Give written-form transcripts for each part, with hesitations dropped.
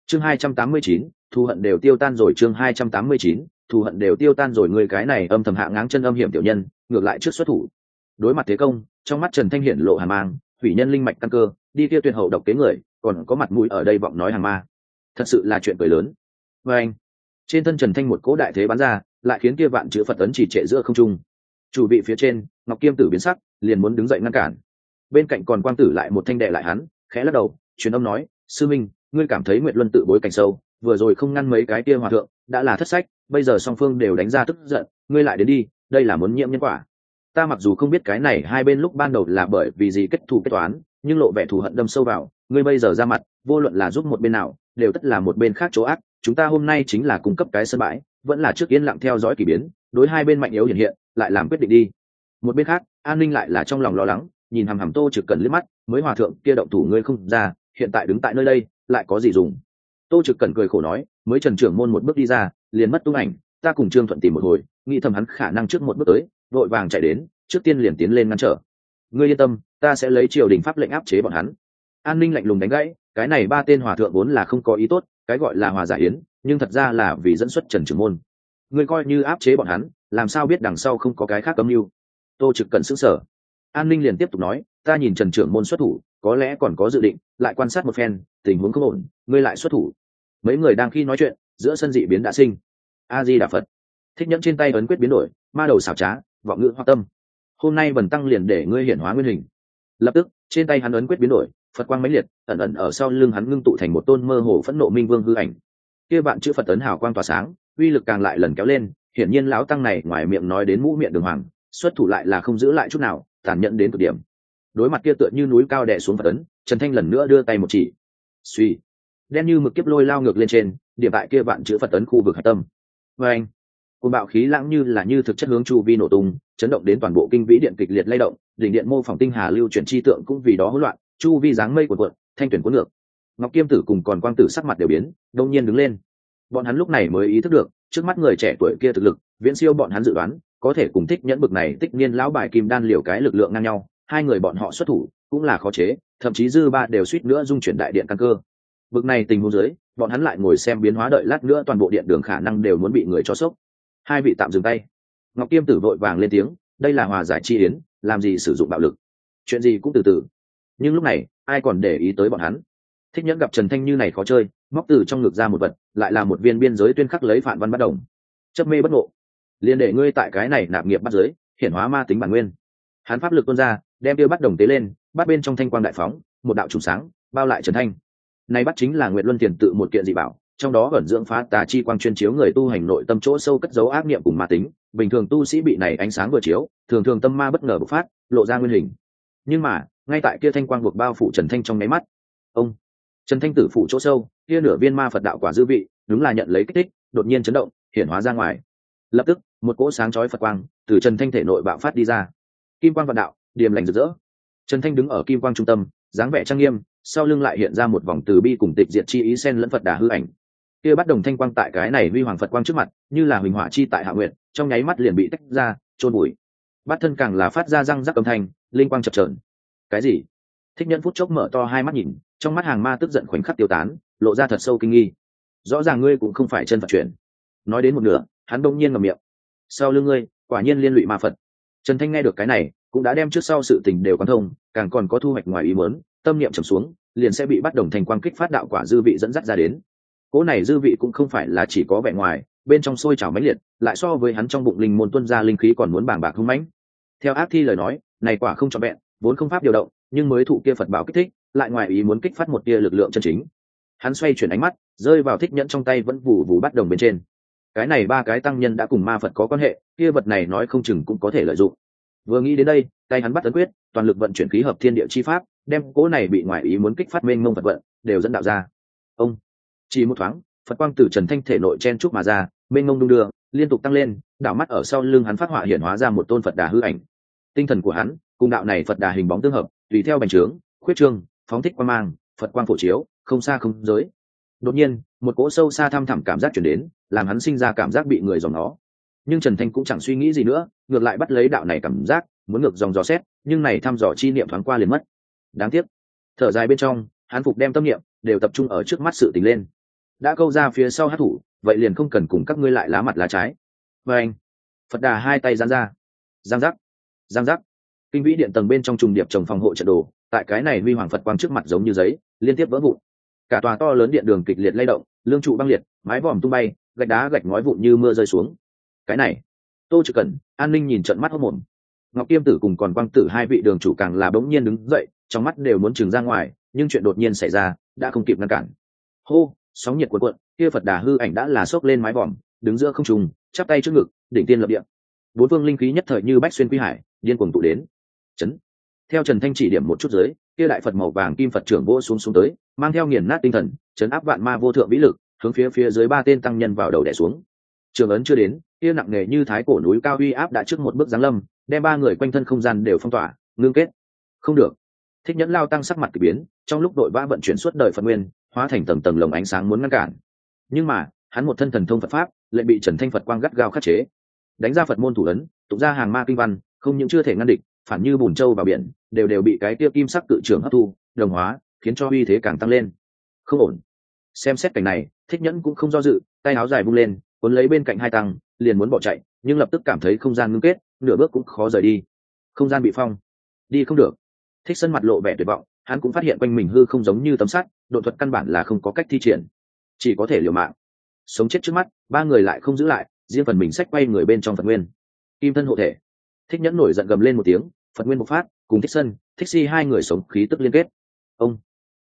Chương 289, thù hận đều tiêu tan rồi. Chương 289, thù hận đều tiêu tan rồi. Người cái này âm thầm hạ ngáng chân âm hiểm tiểu nhân, ngược lại trước xuất thủ. Đối mặt thế công, trong mắt Trần Thanh hiển lộ hàn mang, hủy nhân linh mạch căn cơ, đi kia tuyệt hậu độc kế người, còn có mặt mũi ở đây vọng nói hàng ma. Thật sự là chuyện cười lớn. Và anh, trên thân Trần Thanh một cỗ đại thế bắn ra, lại khiến kia vạn chữ Phật ấn chỉ trệ giữa không trung. Chủ vị phía trên, Ngọc Kiêm Tử biến sắc, liền muốn đứng dậy ngăn cản. Bên cạnh còn Quang Tử lại một thanh đệ lại hắn, khẽ lắc đầu, truyền âm nói: "Sư minh, ngươi cảm thấy Nguyệt Luân tự bối cảnh sâu, vừa rồi không ngăn mấy cái kia hòa thượng, đã là thất sách, bây giờ song phương đều đánh ra tức giận, ngươi lại đến đi, đây là muốn nhiễm nhân quả." Ta mặc dù không biết cái này hai bên lúc ban đầu là bởi vì gì kết thù kết toán, nhưng lộ vẻ thù hận đâm sâu vào, ngươi bây giờ ra mặt, vô luận là giúp một bên nào, đều tất là một bên khác chỗ ác. Chúng ta hôm nay chính là cung cấp cái sân bãi, vẫn là trước yên lặng theo dõi kỳ biến, đối hai bên mạnh yếu hiện hiện, lại làm quyết định đi. Một bên khác, An Ninh lại là trong lòng lo lắng, nhìn hằm hằm Tô Trực Cẩn liếc mắt, mới hòa thượng kia động thủ ngươi không ra, hiện tại đứng tại nơi đây, lại có gì dùng? Tô Trực Cẩn cười khổ nói, mới Trần trưởng môn một bước đi ra, liền mất tung ảnh, ta cùng Trương Thuận tìm một hồi, nghĩ thầm hắn khả năng trước một bước tới, vội vàng chạy đến, trước tiên liền tiến lên ngăn trở. Ngươi yên tâm, ta sẽ lấy triều đình pháp lệnh áp chế bọn hắn. An Ninh lạnh lùng đánh gãy, cái này ba tên hòa thượng vốn là không có ý tốt, cái gọi là hòa giải yến, nhưng thật ra là vì dẫn xuất Trần trưởng môn. Ngươi coi như áp chế bọn hắn, làm sao biết đằng sau không có cái khác cấm mưu? Tô Trực Cẩn sững sờ. An Ninh liền tiếp tục nói, ta nhìn Trần trưởng môn xuất thủ, có lẽ còn có dự định, lại quan sát một phen, tình huống không ổn, ngươi lại xuất thủ. Mấy người đang khi nói chuyện, giữa sân dị biến đã sinh. A Di Đà Phật. Thích Nhẫn trên tay ấn quyết biến đổi, ma đầu xảo trá, vọng ngữ hoa tâm. Hôm nay Bần tăng liền để ngươi hiển hóa nguyên hình. Lập tức, trên tay hắn ấn quyết biến đổi, Phật quang mãnh liệt, ẩn ẩn ở sau lưng hắn ngưng tụ thành một tôn mơ hồ phẫn nộ minh vương hư ảnh. Kia bạn chữ Phật ấn hào quang tỏa sáng, uy lực càng lại lần kéo lên, hiển nhiên lão tăng này ngoài miệng nói đến mũ miệng đường hoàng, xuất thủ lại là không giữ lại chút nào, tàn nhẫn đến cực điểm. Đối mặt kia tựa như núi cao đè xuống Phật ấn, Trần Thanh lần nữa đưa tay một chỉ. Suy, đen như mực kiếp lôi lao ngược lên trên, điểm tại kia bạn chữ Phật ấn khu vực hạch tâm. Và anh, cơn bạo khí lãng như thực chất hướng chu vi nổ tung, chấn động đến toàn bộ kinh vĩ điện kịch liệt lay động, đỉnh điện mô phỏng tinh hà lưu chuyển chi tượng cũng vì đó hỗn loạn, chu vi dáng mây cuộn cuộn, thanh tuyển cuốn ngược. Ngọc Kiêm Tử cùng còn Quang Tử sắc mặt đều biến, đông nhiên đứng lên. Bọn hắn lúc này mới ý thức được, trước mắt người trẻ tuổi kia thực lực viễn siêu bọn hắn dự đoán, có thể cùng Thích Nhẫn bực này tích niên lão bài kim đan liều cái lực lượng ngang nhau, hai người bọn họ xuất thủ cũng là khó chế, thậm chí dư ba đều suýt nữa dung chuyển đại điện căn cơ. Bực này tình huống dưới, bọn hắn lại ngồi xem biến hóa đợi lát nữa toàn bộ điện đường khả năng đều muốn bị người cho sốc. Hai vị tạm dừng tay. Ngọc Kiêm Tử vội vàng lên tiếng, đây là hòa giải chi yến, làm gì sử dụng bạo lực, chuyện gì cũng từ từ. Nhưng lúc này ai còn để ý tới bọn hắn. Thích Nhẫn gặp Trần Thanh như này khó chơi, móc từ trong ngực ra một vật, lại là một viên biên giới tuyên khắc lấy phản văn bất đồng. Chấp mê bất ngộ, liền để ngươi tại cái này nạp nghiệp bắt giới, hiển hóa ma tính bản nguyên. Hắn pháp lực tuôn ra, đem tiêu bắt đồng tế lên, bắt bên trong thanh quang đại phóng, một đạo trùng sáng bao lại Trần Thanh. Này bắt chính là Nguyệt Luân tiền tự một kiện dị bảo, trong đó ẩn dưỡng phá tà chi quang chuyên chiếu người tu hành nội tâm chỗ sâu cất giấu ác niệm cùng ma tính. Bình thường tu sĩ bị này ánh sáng vừa chiếu, thường thường tâm ma bất ngờ bộc phát, lộ ra nguyên hình. Nhưng mà ngay tại kia thanh quang buộc bao phủ Trần Thanh trong nháy mắt, ông Trần Thanh tử phủ chỗ sâu, kia nửa viên ma Phật đạo quả dư vị, đúng là nhận lấy kích thích, đột nhiên chấn động, hiển hóa ra ngoài. Lập tức, một cỗ sáng chói Phật quang từ Trần Thanh thể nội bạo phát đi ra. Kim quang Phật đạo, điềm lành rực rỡ. Trần Thanh đứng ở kim quang trung tâm, dáng vẻ trang nghiêm, sau lưng lại hiện ra một vòng từ bi cùng tịch diệt chi ý xen lẫn Phật đà hư ảnh. Kia bắt đồng thanh quang tại cái này huy hoàng Phật quang trước mặt, như là huỳnh hỏa chi tại hạ nguyện, trong nháy mắt liền bị tách ra, chôn bụi. Bát thân càng là phát ra răng rắc âm thanh, linh quang chập chờn. Cái gì? Thích Nhẫn phút chốc mở to hai mắt nhìn, trong mắt hàng ma tức giận khoảnh khắc tiêu tán, lộ ra thật sâu kinh nghi. Rõ ràng ngươi cũng không phải chân Phật chuyển. Nói đến một nửa, hắn bỗng nhiên ngậm miệng. Sau lưng ngươi, quả nhiên liên lụy ma Phật. Trần Thanh nghe được cái này, cũng đã đem trước sau sự tình đều quán thông, càng còn có thu hoạch ngoài ý muốn, tâm niệm trầm xuống, liền sẽ bị bắt đồng thành quang kích phát đạo quả dư vị dẫn dắt ra đến. Cỗ này dư vị cũng không phải là chỉ có vẻ ngoài, bên trong sôi trào mãnh liệt, lại so với hắn trong bụng linh môn tuôn ra linh khí còn muốn bàng bạc hung mãnh. Theo Ác Thi lời nói, này quả không trọn vẹn, vốn không pháp điều động, nhưng mới thụ kia Phật bảo kích thích, lại ngoài ý muốn kích phát một tia lực lượng chân chính. Hắn xoay chuyển ánh mắt, rơi vào Thích Nhẫn trong tay vẫn vụ vụ bắt đồng bên trên. Cái này ba cái tăng nhân đã cùng ma Phật có quan hệ, kia vật này nói không chừng cũng có thể lợi dụng. Vừa nghĩ đến đây, tay hắn bắt ấn quyết, toàn lực vận chuyển khí hợp thiên địa chi pháp, đem cỗ này bị ngoài ý muốn kích phát mênh mông Phật vận đều dẫn đạo ra. Ông chỉ một thoáng, Phật quang từ Trần Thanh thể nội chen trúc mà ra, mênh mông đung đưa, liên tục tăng lên, đảo mắt ở sau lưng hắn phát họa hiển hóa ra một tôn Phật đà hư ảnh. Tinh thần của hắn cùng đạo này Phật đà hình bóng tương hợp, tùy theo bành trướng, khuyết trương, phóng thích quang mang, Phật quang phổ chiếu, không xa không giới. Đột nhiên, một cỗ sâu xa thăm thẳm cảm giác truyền đến, làm hắn sinh ra cảm giác bị người dòm nó. Nhưng Trần Thanh cũng chẳng suy nghĩ gì nữa, ngược lại bắt lấy đạo này cảm giác, muốn ngược dòng dò xét, nhưng này thăm dò chi niệm thoáng qua liền mất. Đáng tiếc. Thở dài bên trong, hắn phục đem tâm niệm đều tập trung ở trước mắt sự tình lên. đã câu ra phía sau hát thủ, vậy liền không cần cùng các ngươi lại lá mặt lá trái. Và anh, Phật Đà hai tay giãn ra, giang giác, giang giác, kinh vĩ điện tầng bên trong trùng điệp trồng phòng hộ trận đồ, tại cái này huy hoàng Phật quang trước mặt giống như giấy, liên tiếp vỡ vụn. Cả tòa to lớn điện đường kịch liệt lay động, lương trụ băng liệt, mái vòm tung bay, gạch đá gạch ngói vụn như mưa rơi xuống. Cái này, Tô Trực Cẩn, An Ninh nhìn trận mắt hốt mồm. Ngọc Kiêm Tử cùng còn Quang Tử hai vị đường chủ càng là bỗng nhiên đứng dậy, trong mắt đều muốn trừng ra ngoài, nhưng chuyện đột nhiên xảy ra, đã không kịp ngăn cản. Hô, sóng nhiệt cuộn cuộn, kia Phật Đà hư ảnh đã là xốc lên mái vòm, đứng giữa không trung, chắp tay trước ngực, đỉnh tiên lập địa. Bốn phương linh khí nhất thời như bách xuyên quy hải, điên cuồng tụ đến. Chấn. Theo Trần Thanh chỉ điểm một chút dưới, kia đại Phật màu vàng kim Phật trưởng vỗ xuống tới, mang theo nghiền nát tinh thần, chấn áp vạn ma vô thượng vĩ lực, hướng phía dưới ba tên tăng nhân vào đầu đè xuống. Trường ấn chưa đến, kia nặng nề như thái cổ núi cao uy áp đã trước một bước giáng lâm, đem ba người quanh thân không gian đều phong tỏa, ngưng kết. Không được. Thích Nhẫn Lao tăng sắc mặt kỳ biến, trong lúc đội vã vận chuyển suốt đời Phật nguyên, hóa thành tầng tầng lồng ánh sáng muốn ngăn cản. Nhưng mà, hắn một thân thần thông Phật pháp, lại bị Trần Thanh Phật quang gắt gao khắc chế. Đánh ra Phật môn thủ ấn, tụng ra hàng ma kinh văn, không những chưa thể ngăn địch, phản như bùn trâu vào biển, đều bị cái kia kim sắc cự trường hấp thu, đồng hóa, khiến cho uy thế càng tăng lên. Không ổn. Xem xét cảnh này, Thích Nhẫn cũng không do dự, tay áo dài vung lên, cuốn lấy bên cạnh hai tăng, liền muốn bỏ chạy, nhưng lập tức cảm thấy không gian ngưng kết, nửa bước cũng khó rời đi. Không gian bị phong, đi không được. Thích Sân mặt lộ vẻ tuyệt vọng, hắn cũng phát hiện quanh mình hư không giống như tấm sắt, độ thuật căn bản là không có cách thi triển, chỉ có thể liều mạng. Sống chết trước mắt, ba người lại không giữ lại, riêng phần mình xách quay người bên trong Phật nguyên. Kim thân hộ thể. Thích Nhẫn nổi giận gầm lên một tiếng, Phật nguyên bộc phát, cùng Thích Sân, Thích Si hai người sống khí tức liên kết. Ông,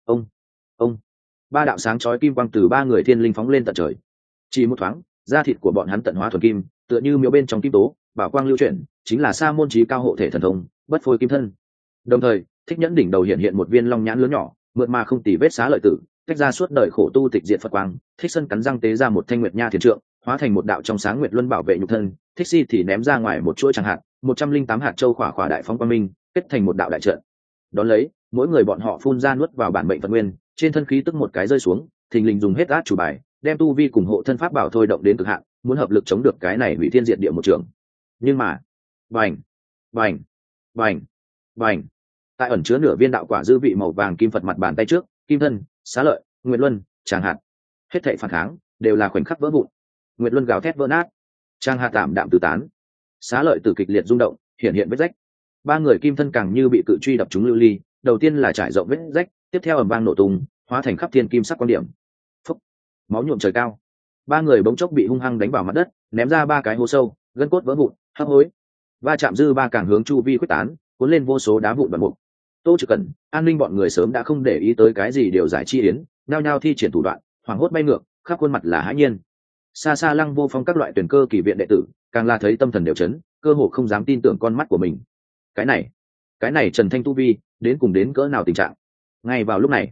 ông. Ba đạo sáng chói kim quang từ ba người thiên linh phóng lên tận trời. Chỉ một thoáng, da thịt của bọn hắn tận hóa thuần kim, tựa như miếu bên trong kim tố, bảo quang lưu chuyển, chính là sa môn chí cao hộ thể thần thông, bất phôi kim thân. Đồng thời, Thích Nhẫn đỉnh đầu hiện một viên long nhãn lớn nhỏ, mượt mà không tì vết xá lợi tử, tách ra suốt đời khổ tu tịch diệt Phật quang. Thích Sân cắn răng tế ra một thanh nguyệt nha thiền trượng, hóa thành một đạo trong sáng nguyệt luân bảo vệ nhục thân. Thích Si thì ném ra ngoài một chuỗi chẳng hạt, 108 hạt châu khỏa khỏa đại phóng quang minh, kết thành một đạo đại trận. Đón lấy, mỗi người bọn họ phun ra nuốt vào bản mệnh Phật nguyên, trên thân khí tức một cái rơi xuống, thình lình dùng hết át chủ bài, đem tu vi cùng hộ thân pháp bảo thôi động đến cực hạn, muốn hợp lực chống được cái này hủy thiên diệt địa một trường. Nhưng mà, bành, bành, bành, bành, tại ẩn chứa nửa viên đạo quả dư vị màu vàng kim Phật mặt bàn tay trước, kim thân, xá lợi, nguyệt luân, tràng hạt, hết thảy phản kháng đều là khoảnh khắc vỡ vụn. Nguyệt luân gào thét vỡ nát, tràng hạt tạm đạm tứ tán, xá lợi từ kịch liệt rung động, hiện vết rách. Ba người kim thân càng như bị cự truy đập trúng lưu ly, đầu tiên là trải rộng vết rách, tiếp theo ầm vang nổ tung, hóa thành khắp thiên kim sắc quan điểm. Phúc, máu nhuộm trời cao. Ba người bỗng chốc bị hung hăng đánh vào mặt đất, ném ra ba cái hố sâu, gân cốt vỡ vụn, hấp hối. Va chạm dư ba càng hướng chu vi quyết tán, cuốn lên vô số đá vụn bẩn mục. Tô Trực Cẩn, An Ninh bọn người sớm đã không để ý tới cái gì điều giải chi yến, nhao nhao thi triển thủ đoạn, hoảng hốt bay ngược, khắp khuôn mặt là hãi nhiên. Xa xa Lăng Vô Phong các loại tuyển cơ kỳ viện đệ tử, càng là thấy tâm thần đều chấn, cơ hồ không dám tin tưởng con mắt của mình. Cái này Trần Thanh tu vi, đến cùng đến cỡ nào tình trạng? Ngay vào lúc này,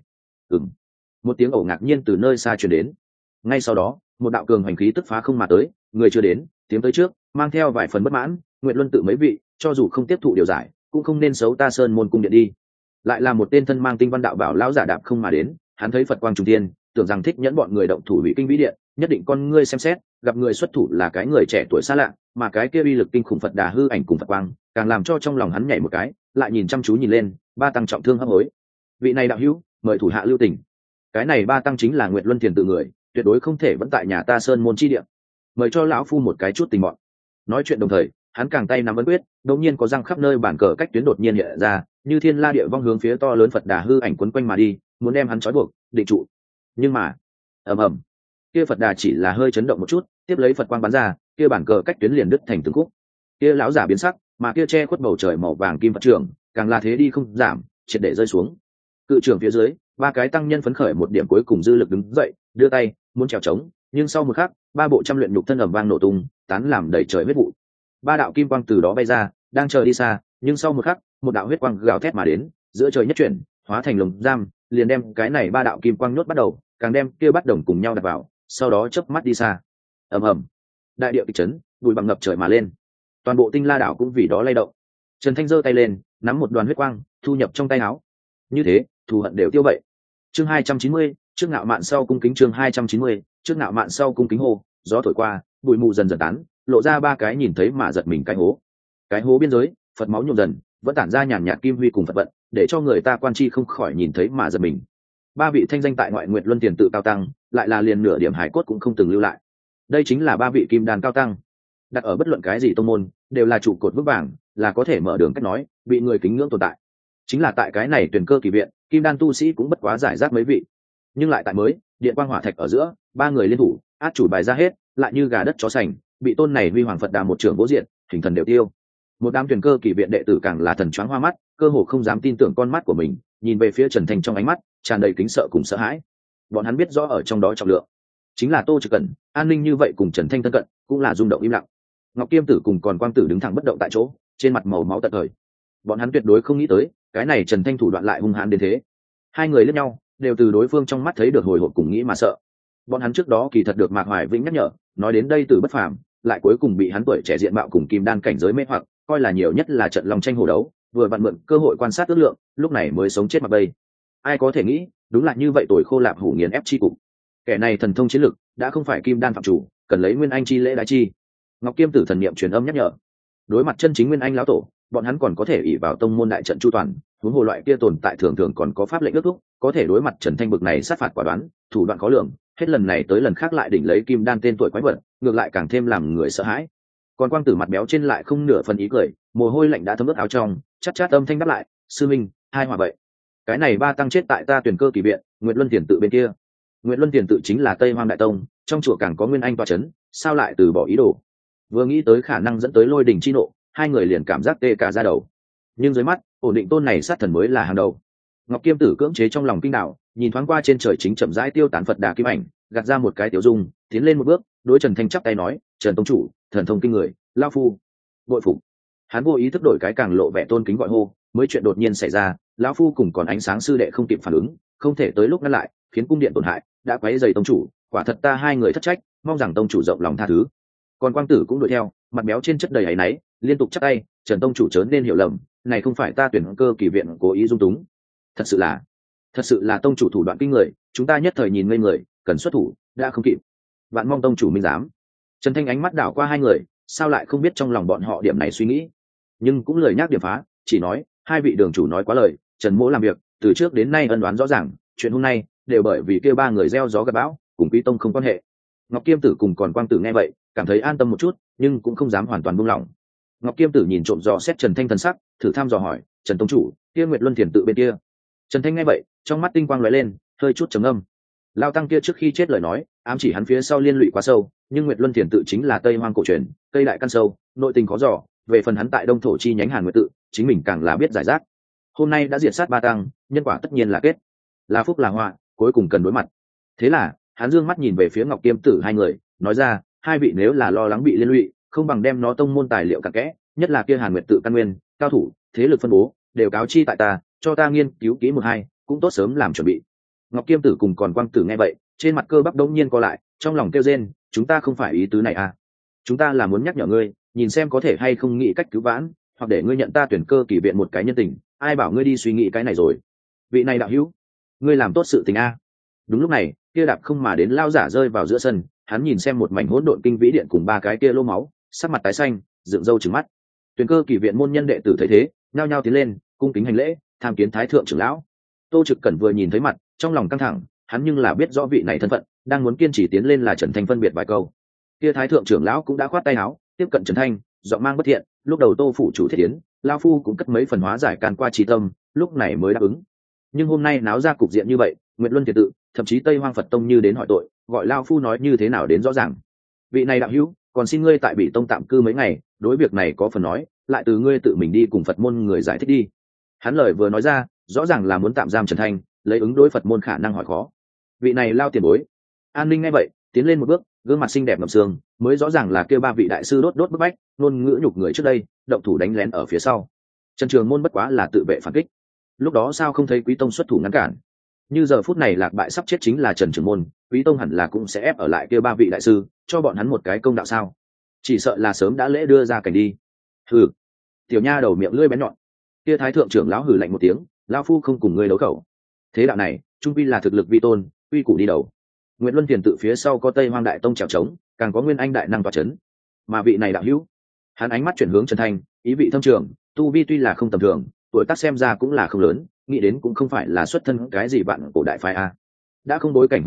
một tiếng ồ ngạc nhiên từ nơi xa truyền đến. Ngay sau đó, một đạo cường hành khí tức phá không mà tới, người chưa đến, tiếng tới trước, mang theo vài phần bất mãn. Nguyện Luân tự mấy vị, cho dù không tiếp thụ điều giải, cũng không nên xấu ta Sơn Môn cung điện đi. Lại là một tên thân mang tinh văn đạo bảo lão giả đạp không mà đến, hắn thấy Phật quang trung thiên, tưởng rằng Thích Nhẫn bọn người động thủ hủy kinh vĩ điện, nhất định con ngươi xem xét, gặp người xuất thủ là cái người trẻ tuổi xa lạ, mà cái kia uy lực kinh khủng Phật Đà hư ảnh cùng Phật quang, càng làm cho trong lòng hắn nhảy một cái, lại nhìn chăm chú nhìn lên, ba tăng trọng thương hấp hối. Vị này đạo hữu, mời thủ hạ lưu tình. Cái này ba tăng chính là Nguyệt Luân Thiền tự người, tuyệt đối không thể vẫn tại nhà ta Sơn Môn chi địa. Mời cho lão phu một cái chút tình mọn. Nói chuyện đồng thời, hắn càng tay nắm ấn quyết, đột nhiên có răng khắp nơi bản cờ cách tuyến đột nhiên hiện ra, như thiên la địa vong hướng phía to lớn Phật Đà hư ảnh quấn quanh mà đi, muốn đem hắn trói buộc, định trụ. Nhưng mà, ầm, kia Phật Đà chỉ là hơi chấn động một chút, tiếp lấy Phật quang bắn ra, kia bản cờ cách tuyến liền đứt thành từng khúc. Kia lão giả biến sắc, mà kia che khuất bầu trời màu vàng kim Phật trưởng, càng là thế đi không giảm, triệt để rơi xuống. Cự trưởng phía dưới, ba cái tăng nhân phấn khởi một điểm cuối cùng dư lực đứng dậy, đưa tay muốn trèo trống, nhưng sau một khắc, ba bộ trăm luyện nhục thân ầm vang nổ tung, tán làm đầy trời huyết vụ. Ba đạo kim quang từ đó bay ra, đang chờ đi xa, nhưng sau một khắc, một đạo huyết quang gào thét mà đến, giữa trời nhất chuyển, hóa thành lồng giam, liền đem cái này ba đạo kim quang nhốt bắt đầu, càng đem kia bắt đồng cùng nhau đặt vào, sau đó chớp mắt đi xa. Ầm, đại địa kịch chấn, bụi bặm ngập trời mà lên, toàn bộ Tinh La đảo cũng vì đó lay động. Trần Thanh giơ tay lên, nắm một đoàn huyết quang, thu nhập trong tay áo. Như thế, thù hận đều tiêu vậy. Chương 290, trước ngạo mạn sau cung kính. Chương 290, trước ngạo mạn sau cung kính hô, gió thổi qua, bụi mù dần dần tán, lộ ra ba cái nhìn thấy mà giật mình cái hố. Cái hố biên giới, Phật máu nhuộm dần, vẫn tản ra nhàn nhạt kim huy cùng Phật vận, để cho người ta quan chi không khỏi nhìn thấy mà giật mình. Ba vị thanh danh tại ngoại Nguyệt Luân Tiền tự cao tăng, lại là liền nửa điểm hải cốt cũng không từng lưu lại. Đây chính là ba vị kim đan cao tăng, đặt ở bất luận cái gì tông môn đều là trụ cột vững vàng, là có thể mở đường cách nói, bị người kính ngưỡng tồn tại. Chính là tại cái này Tuyền Cơ Kỳ viện, kim đan tu sĩ cũng bất quá giải rác mấy vị, nhưng lại tại mới điện quang hỏa thạch ở giữa, ba người liên thủ át chủ bài ra hết, lại như gà đất chó sành, bị tôn này huy hoàng Phật Đà một trưởng vỗ diện, hình thần đều tiêu. Một đám Tuyền Cơ Kỳ viện đệ tử càng là thần choáng hoa mắt, cơ hồ không dám tin tưởng con mắt của mình, nhìn về phía Trần Thanh trong ánh mắt tràn đầy kính sợ cùng sợ hãi. Bọn hắn biết rõ ở trong đó trọng lượng, chính là Tô Trực Cẩn, an ninh như vậy cùng Trần Thanh thân cận, cũng là rung động im lặng. Ngọc Kiêm Tử cùng còn Quang Tử đứng thẳng bất động tại chỗ, trên mặt màu máu tận thời. Bọn hắn tuyệt đối không nghĩ tới, cái này Trần Thanh thủ đoạn lại hung hãn đến thế. Hai người liếc nhau, đều từ đối phương trong mắt thấy được hồi hộp cùng nghĩ mà sợ. Bọn hắn trước đó kỳ thật được Mạc Hoài Vĩnh nhắc nhở, nói đến đây Tử bất phàm, lại cuối cùng bị hắn tuổi trẻ diện mạo cùng kim đan cảnh giới mê hoặc, coi là nhiều nhất là trận lòng tranh hổ đấu, vừa vặn mượn cơ hội quan sát ước lượng, lúc này mới sống chết mặc bay. Ai có thể nghĩ, đúng là như vậy tuổi khô lạp hủ nghiền ép chi cục. Kẻ này thần thông chiến lực đã không phải kim đan phạm chủ, cần lấy nguyên anh chi lễ đại chi. Ngọc Kiêm Tử thần niệm truyền âm nhắc nhở. Đối mặt chân chính nguyên anh lão tổ, bọn hắn còn có thể ỷ vào tông môn đại trận chu toàn, huống hồ loại kia tồn tại thường thường còn có pháp lệnh ước thúc, có thể đối mặt Trần Thanh bực này sát phạt quả đoán, thủ đoạn khó lường, hết lần này tới lần khác lại đỉnh lấy kim đan tên tuổi quái vật, ngược lại càng thêm làm người sợ hãi. Còn Quang Tử mặt béo trên lại không nửa phần ý cười, mồ hôi lạnh đã thấm ướt áo trong, chát chát âm thanh đáp lại, sư minh, hai hòa vậy. Cái này ba tăng chết tại ta Tuyền Cơ Kỳ viện, Nguyệt Luân Tiền tự bên kia. Nguyệt Luân Tiền tự chính là Tây Hoang đại tông, trong chùa càng có nguyên anh tọa chấn, sao lại từ bỏ ý đồ? Vừa nghĩ tới khả năng dẫn tới lôi đình chi nộ, hai người liền cảm giác tê cả da đầu. Nhưng dưới mắt, ổn định tôn này sát thần mới là hàng đầu. Ngọc Kiêm Tử cưỡng chế trong lòng kinh đạo, nhìn thoáng qua trên trời chính chậm rãi tiêu tán Phật Đà kim ảnh, gạt ra một cái tiểu dung, tiến lên một bước, đối Trần Thanh chắp tay nói, Trần tông chủ, thần thông kinh người, lao phu bội phục. Hắn vô ý thức đổi cái càng lộ vẻ tôn kính gọi hô, mới chuyện đột nhiên xảy ra, lão phu cùng còn ánh sáng sư đệ không kịp phản ứng, không thể tới lúc ngăn lại, khiến cung điện tổn hại, đã quấy rầy tông chủ, quả thật ta hai người thất trách, mong rằng tông chủ rộng lòng tha thứ. Còn Quang Tử cũng đuổi theo, mặt béo trên chất đầy áy náy, liên tục chắp tay, Trần tông chủ chớ nên hiểu lầm, này không phải ta Tuyển Cơ Kỳ viện cố ý dung túng, thật sự là tông chủ thủ đoạn kinh người, chúng ta nhất thời nhìn ngây người, cần xuất thủ đã không kịp, vạn mong tông chủ minh giám. Trần Thanh ánh mắt đảo qua hai người, sao lại không biết trong lòng bọn họ điểm này suy nghĩ, nhưng cũng lời nhắc điểm phá, chỉ nói hai vị đường chủ nói quá lời, Trần mỗ làm việc từ trước đến nay ân oán rõ ràng, chuyện hôm nay đều bởi vì kia ba người gieo gió gặt bão, cùng Quý tông không quan hệ. Ngọc Kiêm Tử cùng còn Quang Tử nghe vậy, cảm thấy an tâm một chút, nhưng cũng không dám hoàn toàn buông lỏng. Ngọc Kiêm Tử nhìn trộm dò xét Trần Thanh thần sắc, thử thăm dò hỏi, Trần tông chủ, kia Nguyệt Luân Tiền tự bên kia. Trần Thanh nghe vậy, trong mắt tinh quang lóe lên, hơi chút trầm âm. Lao tăng kia trước khi chết lời nói, ám chỉ hắn phía sau liên lụy quá sâu, nhưng Nguyệt Luân Tiền tự chính là Tây Hoang cổ truyền, cây đại căn sâu, nội tình khó dò, về phần hắn tại Đông thổ chi nhánh Hàn Nguyệt tự, chính mình càng là biết giải rác. Hôm nay đã diệt sát ba tăng, nhân quả tất nhiên là kết, là phúc là họa, cuối cùng cần đối mặt. Thế là, hắn dương mắt nhìn về phía Ngọc Kiêm Tử hai người, nói ra, hai vị nếu là lo lắng bị liên lụy, không bằng đem nó tông môn tài liệu cặn kẽ, nhất là kia Hàn Nguyệt tự căn nguyên, cao thủ, thế lực phân bố, đều cáo chi tại ta, cho ta nghiên cứu kỹ một hai, cũng tốt sớm làm chuẩn bị. Ngọc Kiêm Tử cùng còn Quang Tử nghe vậy, trên mặt cơ bắp đống nhiên co lại, trong lòng kêu rên, chúng ta không phải ý tứ này à? Chúng ta là muốn nhắc nhở ngươi, nhìn xem có thể hay không nghĩ cách cứu vãn, hoặc để ngươi nhận ta Tuyển Cơ Kỳ viện một cái nhân tình, ai bảo ngươi đi suy nghĩ cái này rồi? Vị này đạo hữu, ngươi làm tốt sự tình a. Đúng lúc này, kia đạp không mà đến lao giả rơi vào giữa sân, hắn nhìn xem một mảnh hỗn độn kinh vĩ điện cùng ba cái kia lô máu, sắc mặt tái xanh, dựng râu trừng mắt. Tuyển Cơ Kỳ viện môn nhân đệ tử thấy thế, nhao nhao tiến lên, cung kính hành lễ, tham kiến thái thượng trưởng lão. Tô Trực Cẩn vừa nhìn thấy mặt, trong lòng căng thẳng, hắn nhưng là biết rõ vị này thân phận, đang muốn kiên trì tiến lên là Trần Thanh phân biệt vài câu. Kia thái thượng trưởng lão cũng đã khoát tay áo, tiếp cận Trần Thanh, giọng mang bất thiện, lúc đầu Tô phủ chủ thiết tiến, lão phu cũng cất mấy phần hóa giải can qua trí tâm, lúc này mới đáp ứng. Nhưng hôm nay náo ra cục diện như vậy, Nguyệt Luân Tiền tự, thậm chí Tây Hoang Phật tông như đến hỏi tội, gọi lão phu nói như thế nào đến rõ ràng. Vị này đạo hữu, còn xin ngươi tại Bỉ tông tạm cư mấy ngày, đối việc này có phần nói, lại từ ngươi tự mình đi cùng Phật môn người giải thích đi. Hắn lời vừa nói ra, rõ ràng là muốn tạm giam Trần Thanh, lấy ứng đối Phật môn khả năng hỏi khó. Vị này lao tiền bối, An Ninh nghe vậy, tiến lên một bước, gương mặt xinh đẹp ngập sương, mới rõ ràng là kêu ba vị đại sư đốt bức bách, ngôn ngữ nhục người trước đây, động thủ đánh lén ở phía sau. Trần Trường Môn bất quá là tự vệ phản kích, lúc đó sao không thấy Quý tông xuất thủ ngăn cản? Như giờ phút này lạc bại sắp chết chính là Trần Trường Môn, Quý tông hẳn là cũng sẽ ép ở lại kêu ba vị đại sư, cho bọn hắn một cái công đạo sao? Chỉ sợ là sớm đã lễ đưa ra cảnh đi. Hừ, tiểu nha đầu miệng lưỡi bén nhọn. Kia thái thượng trưởng lão hừ lạnh một tiếng, lão phu không cùng ngươi đấu khẩu. Thế đạo này, trung quy là thực lực vi tôn, uy củ đi đầu. Nguyễn Luân Tiền tự phía sau có Tây Hoang đại tông trèo trống, càng có Nguyên Anh đại năng tọa chấn. Mà vị này đạo hữu, hắn ánh mắt chuyển hướng Trần Thanh, ý vị thâm trường, tu vi tuy là không tầm thường, tuổi tác xem ra cũng là không lớn, nghĩ đến cũng không phải là xuất thân cái gì bạn cổ đại phái a. Đã không bối cảnh hùng hậu,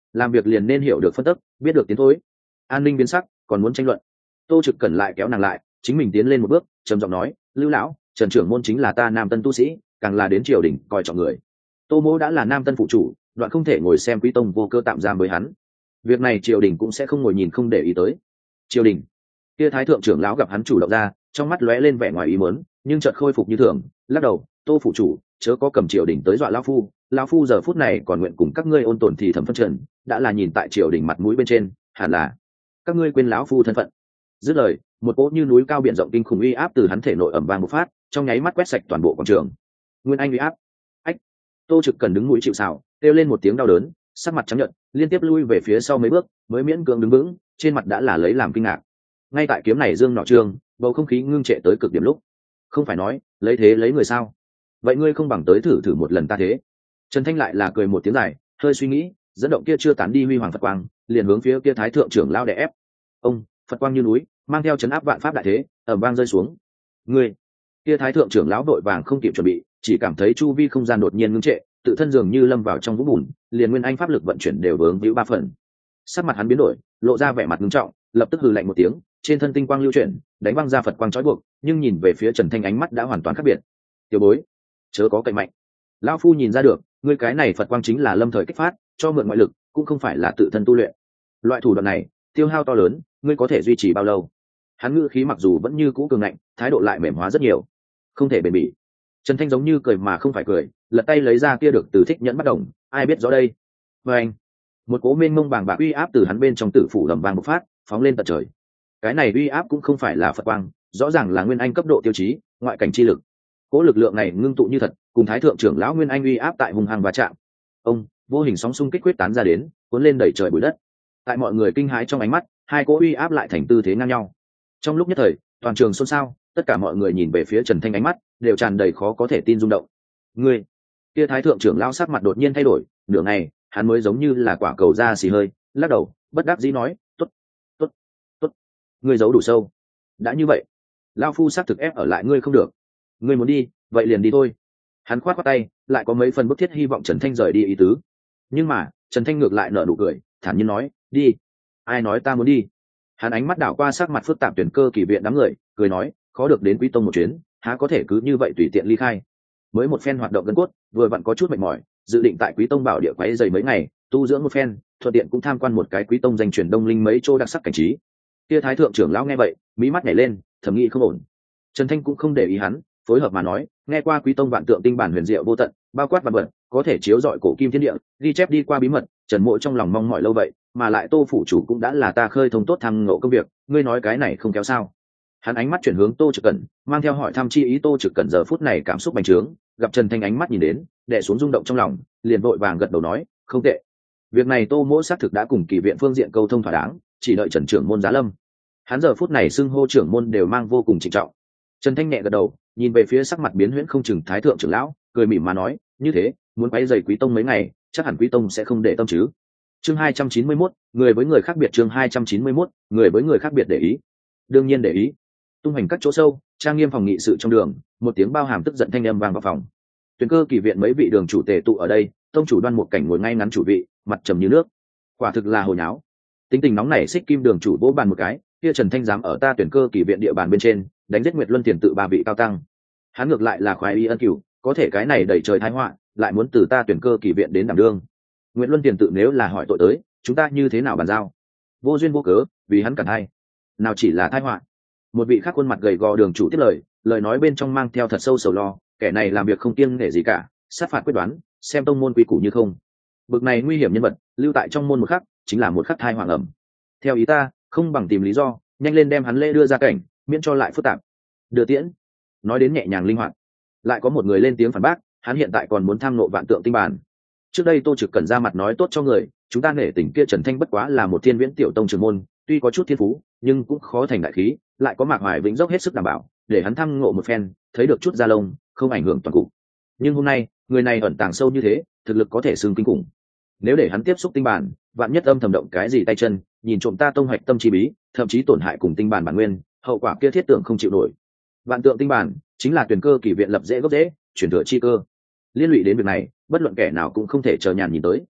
làm việc liền nên hiểu được phân tích, biết được tiến thối. An ninh biến sắc, còn muốn tranh luận. Tô Trực Cẩn lại kéo nàng lại, chính mình tiến lên một bước, trầm giọng nói, Lưu lão, Trần trưởng môn chính là ta nam tân tu sĩ, càng là đến triều đình coi trọng người. Tô mỗ đã là nam tân phụ chủ, đoạn không thể ngồi xem quý tông vô cơ tạm giam với hắn. Việc này triều đình cũng sẽ không ngồi nhìn không để ý tới. Triều đình? Kia thái thượng trưởng lão gặp hắn chủ động ra, trong mắt lóe lên vẻ ngoài ý muốn, nhưng chợt khôi phục như thường, lắc đầu, Tô phụ chủ, chớ có cầm triều đình tới dọa lão phu giờ phút này còn nguyện cùng các ngươi ôn tồn thì thầm phân trần, đã là nhìn tại triều đình mặt mũi bên trên, hẳn là các ngươi quên lão phu thân phận. Dứt lời, một cỗ như núi cao biển rộng kinh khủng uy áp từ hắn thể nội ầm vang một phát, trong nháy mắt quét sạch toàn bộ quảng trường. Nguyên anh uy áp. Ách. Tô Trực Cần đứng mũi chịu sào, kêu lên một tiếng đau đớn, sắc mặt trắng nhợt, liên tiếp lui về phía sau mấy bước, mới miễn cưỡng đứng vững, trên mặt đã là lấy làm kinh ngạc. Ngay tại kiếm này dương nọ trường, bầu không khí ngưng trệ tới cực điểm lúc. Không phải nói, lấy thế lấy người sao? Vậy ngươi không bằng tới thử thử một lần ta thế. Trần Thanh lại là cười một tiếng dài, hơi suy nghĩ, dẫn động kia chưa tán đi huy hoàng Phật quang, liền hướng phía kia thái thượng trưởng lao đè ép. Ông, Phật quang như núi, mang theo chấn áp vạn pháp đại thế, ầm vang rơi xuống. Ngươi, kia thái thượng trưởng lão đội vàng không kịp chuẩn bị, chỉ cảm thấy chu vi không gian đột nhiên ngưng trệ, tự thân dường như lâm vào trong vũng bùn, liền nguyên anh pháp lực vận chuyển đều vướng víu ba phần. Sắc mặt hắn biến đổi, lộ ra vẻ mặt nghiêm trọng, lập tức hừ lạnh một tiếng, trên thân tinh quang lưu chuyển, đánh văng ra Phật quang trói buộc, nhưng nhìn về phía Trần Thanh ánh mắt đã hoàn toàn khác biệt. Tiểu bối, chớ có cậy mạnh. Lão phu nhìn ra được, ngươi cái này Phật quang chính là lâm thời kích phát, cho mượn ngoại lực, cũng không phải là tự thân tu luyện. Loại thủ đoạn này, tiêu hao to lớn, ngươi có thể duy trì bao lâu? Hắn ngữ khí mặc dù vẫn như cũ cường ngạnh, thái độ lại mềm hóa rất nhiều, không thể bền bỉ. Trần Thanh giống như cười mà không phải cười, lật tay lấy ra kia được từ thích nhẫn bắt đồng, ai biết rõ đây. Và anh, một cố mênh mông bàng bạc uy áp từ hắn bên trong tử phủ lầm vang bộc phát, phóng lên tận trời. Cái này uy áp cũng không phải là Phật quang, rõ ràng là nguyên anh cấp độ tiêu chí, ngoại cảnh chi lực. Cố lực lượng này ngưng tụ như thật, cùng thái thượng trưởng lão nguyên anh uy áp tại hùng hăng va chạm. Ông, vô hình sóng xung kích quyết tán ra đến, cuốn lên đẩy trời bụi đất. Tại mọi người kinh hãi trong ánh mắt, hai cỗ uy áp lại thành tư thế ngang nhau. Trong lúc nhất thời, toàn trường xôn xao, tất cả mọi người nhìn về phía Trần Thanh ánh mắt đều tràn đầy khó có thể tin rung động. Ngươi, kia thái thượng trưởng lão sắc mặt đột nhiên thay đổi, nửa ngày, hắn mới giống như là quả cầu ra xì hơi, lắc đầu, bất đắc dĩ nói, "Tốt, tốt, tốt, ngươi giấu đủ sâu. Đã như vậy, lão phu xác thực ép ở lại ngươi không được. Ngươi muốn đi, vậy liền đi thôi." Hắn khoát khoát tay, lại có mấy phần bức thiết hy vọng Trần Thanh rời đi ý tứ. Nhưng mà, Trần Thanh ngược lại nở nụ cười, thản nhiên nói, "Đi." Ai nói ta muốn đi? Hắn ánh mắt đảo qua sắc mặt phức tạp tuyển cơ kỳ viện đám người, cười nói, khó được đến Quý tông một chuyến, há có thể cứ như vậy tùy tiện ly khai. Mới một phen hoạt động gân cốt, vừa vặn có chút mệt mỏi, dự định tại Quý tông bảo địa quấy dày mấy ngày, tu dưỡng một phen, thuận tiện cũng tham quan một cái Quý tông danh truyền Đông Linh mấy chỗ đặc sắc cảnh trí. Kia thái thượng trưởng lão nghe vậy, mí mắt nhảy lên, thầm nghĩ không ổn. Trần Thanh cũng không để ý hắn, phối hợp mà nói, nghe qua Quý tông vạn tượng tinh bản huyền diệu vô tận, bao quát vạn vật, có thể chiếu rọi cổ kim thiên địa, ghi chép đi qua bí mật, Trần Mộ trong lòng mong mỏi lâu vậy, mà lại Tô phủ chủ cũng đã là ta khơi thông tốt tham ngộ công việc, ngươi nói cái này không kéo sao? Hắn ánh mắt chuyển hướng Tô Trực Cẩn, mang theo hỏi thăm chi ý. Tô Trực Cẩn giờ phút này cảm xúc bành trướng, gặp Trần Thanh ánh mắt nhìn đến, đè xuống rung động trong lòng, liền vội vàng gật đầu nói, không tệ. Việc này Tô Mỗ xác thực đã cùng kỳ viện phương diện câu thông thỏa đáng, chỉ đợi Trần trưởng môn giá lâm. Hắn giờ phút này xưng hô trưởng môn đều mang vô cùng trịnh trọng. Trần Thanh nhẹ gật đầu, nhìn về phía sắc mặt biến huyễn không chừng thái thượng trưởng lão, cười mỉm mà nói, như thế, muốn quấy rầy Quý tông mấy ngày, chắc hẳn Quý tông sẽ không để tâm chứ. Chương 291, người với người khác biệt. Chương 291, người với người khác biệt để ý. Đương nhiên để ý. Tung hành các chỗ sâu, trang nghiêm phòng nghị sự trong đường, một tiếng bao hàm tức giận thanh âm vang vào phòng. Tuyển cơ kỳ viện mấy vị đường chủ tề tụ ở đây, tông chủ Đoan một cảnh ngồi ngay ngắn chủ vị, mặt trầm như nước. Quả thực là hồ nháo. Tính tình nóng nảy xích kim đường chủ vỗ bàn một cái, kia Trần Thanh dám ở ta tuyển cơ kỳ viện địa bàn bên trên, đánh giết Nguyệt Luân Tiền tự ba vị cao tăng. Hắn ngược lại là khoái y ân cửu, có thể cái này đẩy trời tai họa, lại muốn từ ta tuyển cơ kỳ viện đến đảm đương. Nguyệt Luân Tiền tự nếu là hỏi tội tới, chúng ta như thế nào bàn giao? Vô duyên vô cớ, vì hắn cản hay, nào chỉ là tai họa. Một vị khác khuôn mặt gầy gò đường chủ tiếp lời, lời nói bên trong mang theo thật sâu sầu lo, kẻ này làm việc không kiêng nể gì cả, sát phạt quyết đoán, xem tông môn quy củ như không. Bực này nguy hiểm nhân vật, lưu tại trong môn một khắc, chính là một khắc thai hoàng ẩm. Theo ý ta, không bằng tìm lý do, nhanh lên đem hắn lễ đưa ra cảnh, miễn cho lại phức tạp. Đưa tiễn. Nói đến nhẹ nhàng linh hoạt, lại có một người lên tiếng phản bác, hắn hiện tại còn muốn tham nộ vạn tượng tinh bản. Trước đây Tô Trực Cẩn ra mặt nói tốt cho người, chúng ta nể tình kia Trần Thanh bất quá là một thiên viễn tiểu tông trưởng môn, tuy có chút thiên phú, nhưng cũng khó thành đại khí, lại có Mạc Hoài Vĩnh dốc hết sức đảm bảo, để hắn thăm ngộ một phen, thấy được chút da lông, không ảnh hưởng toàn cục. Nhưng hôm nay, người này ẩn tàng sâu như thế, thực lực có thể xưng kinh khủng. Nếu để hắn tiếp xúc tinh bản, vạn nhất âm thầm động cái gì tay chân, nhìn trộm ta tông hoạch tâm chi bí, thậm chí tổn hại cùng tinh bản bản nguyên, hậu quả kia thiết tưởng không chịu nổi. Vạn tượng tinh bản chính là tuyển cơ kỳ viện lập dễ gốc dễ, chuyển thừa chi cơ. Liên lụy đến việc này, bất luận kẻ nào cũng không thể chờ nhàn nhìn tới.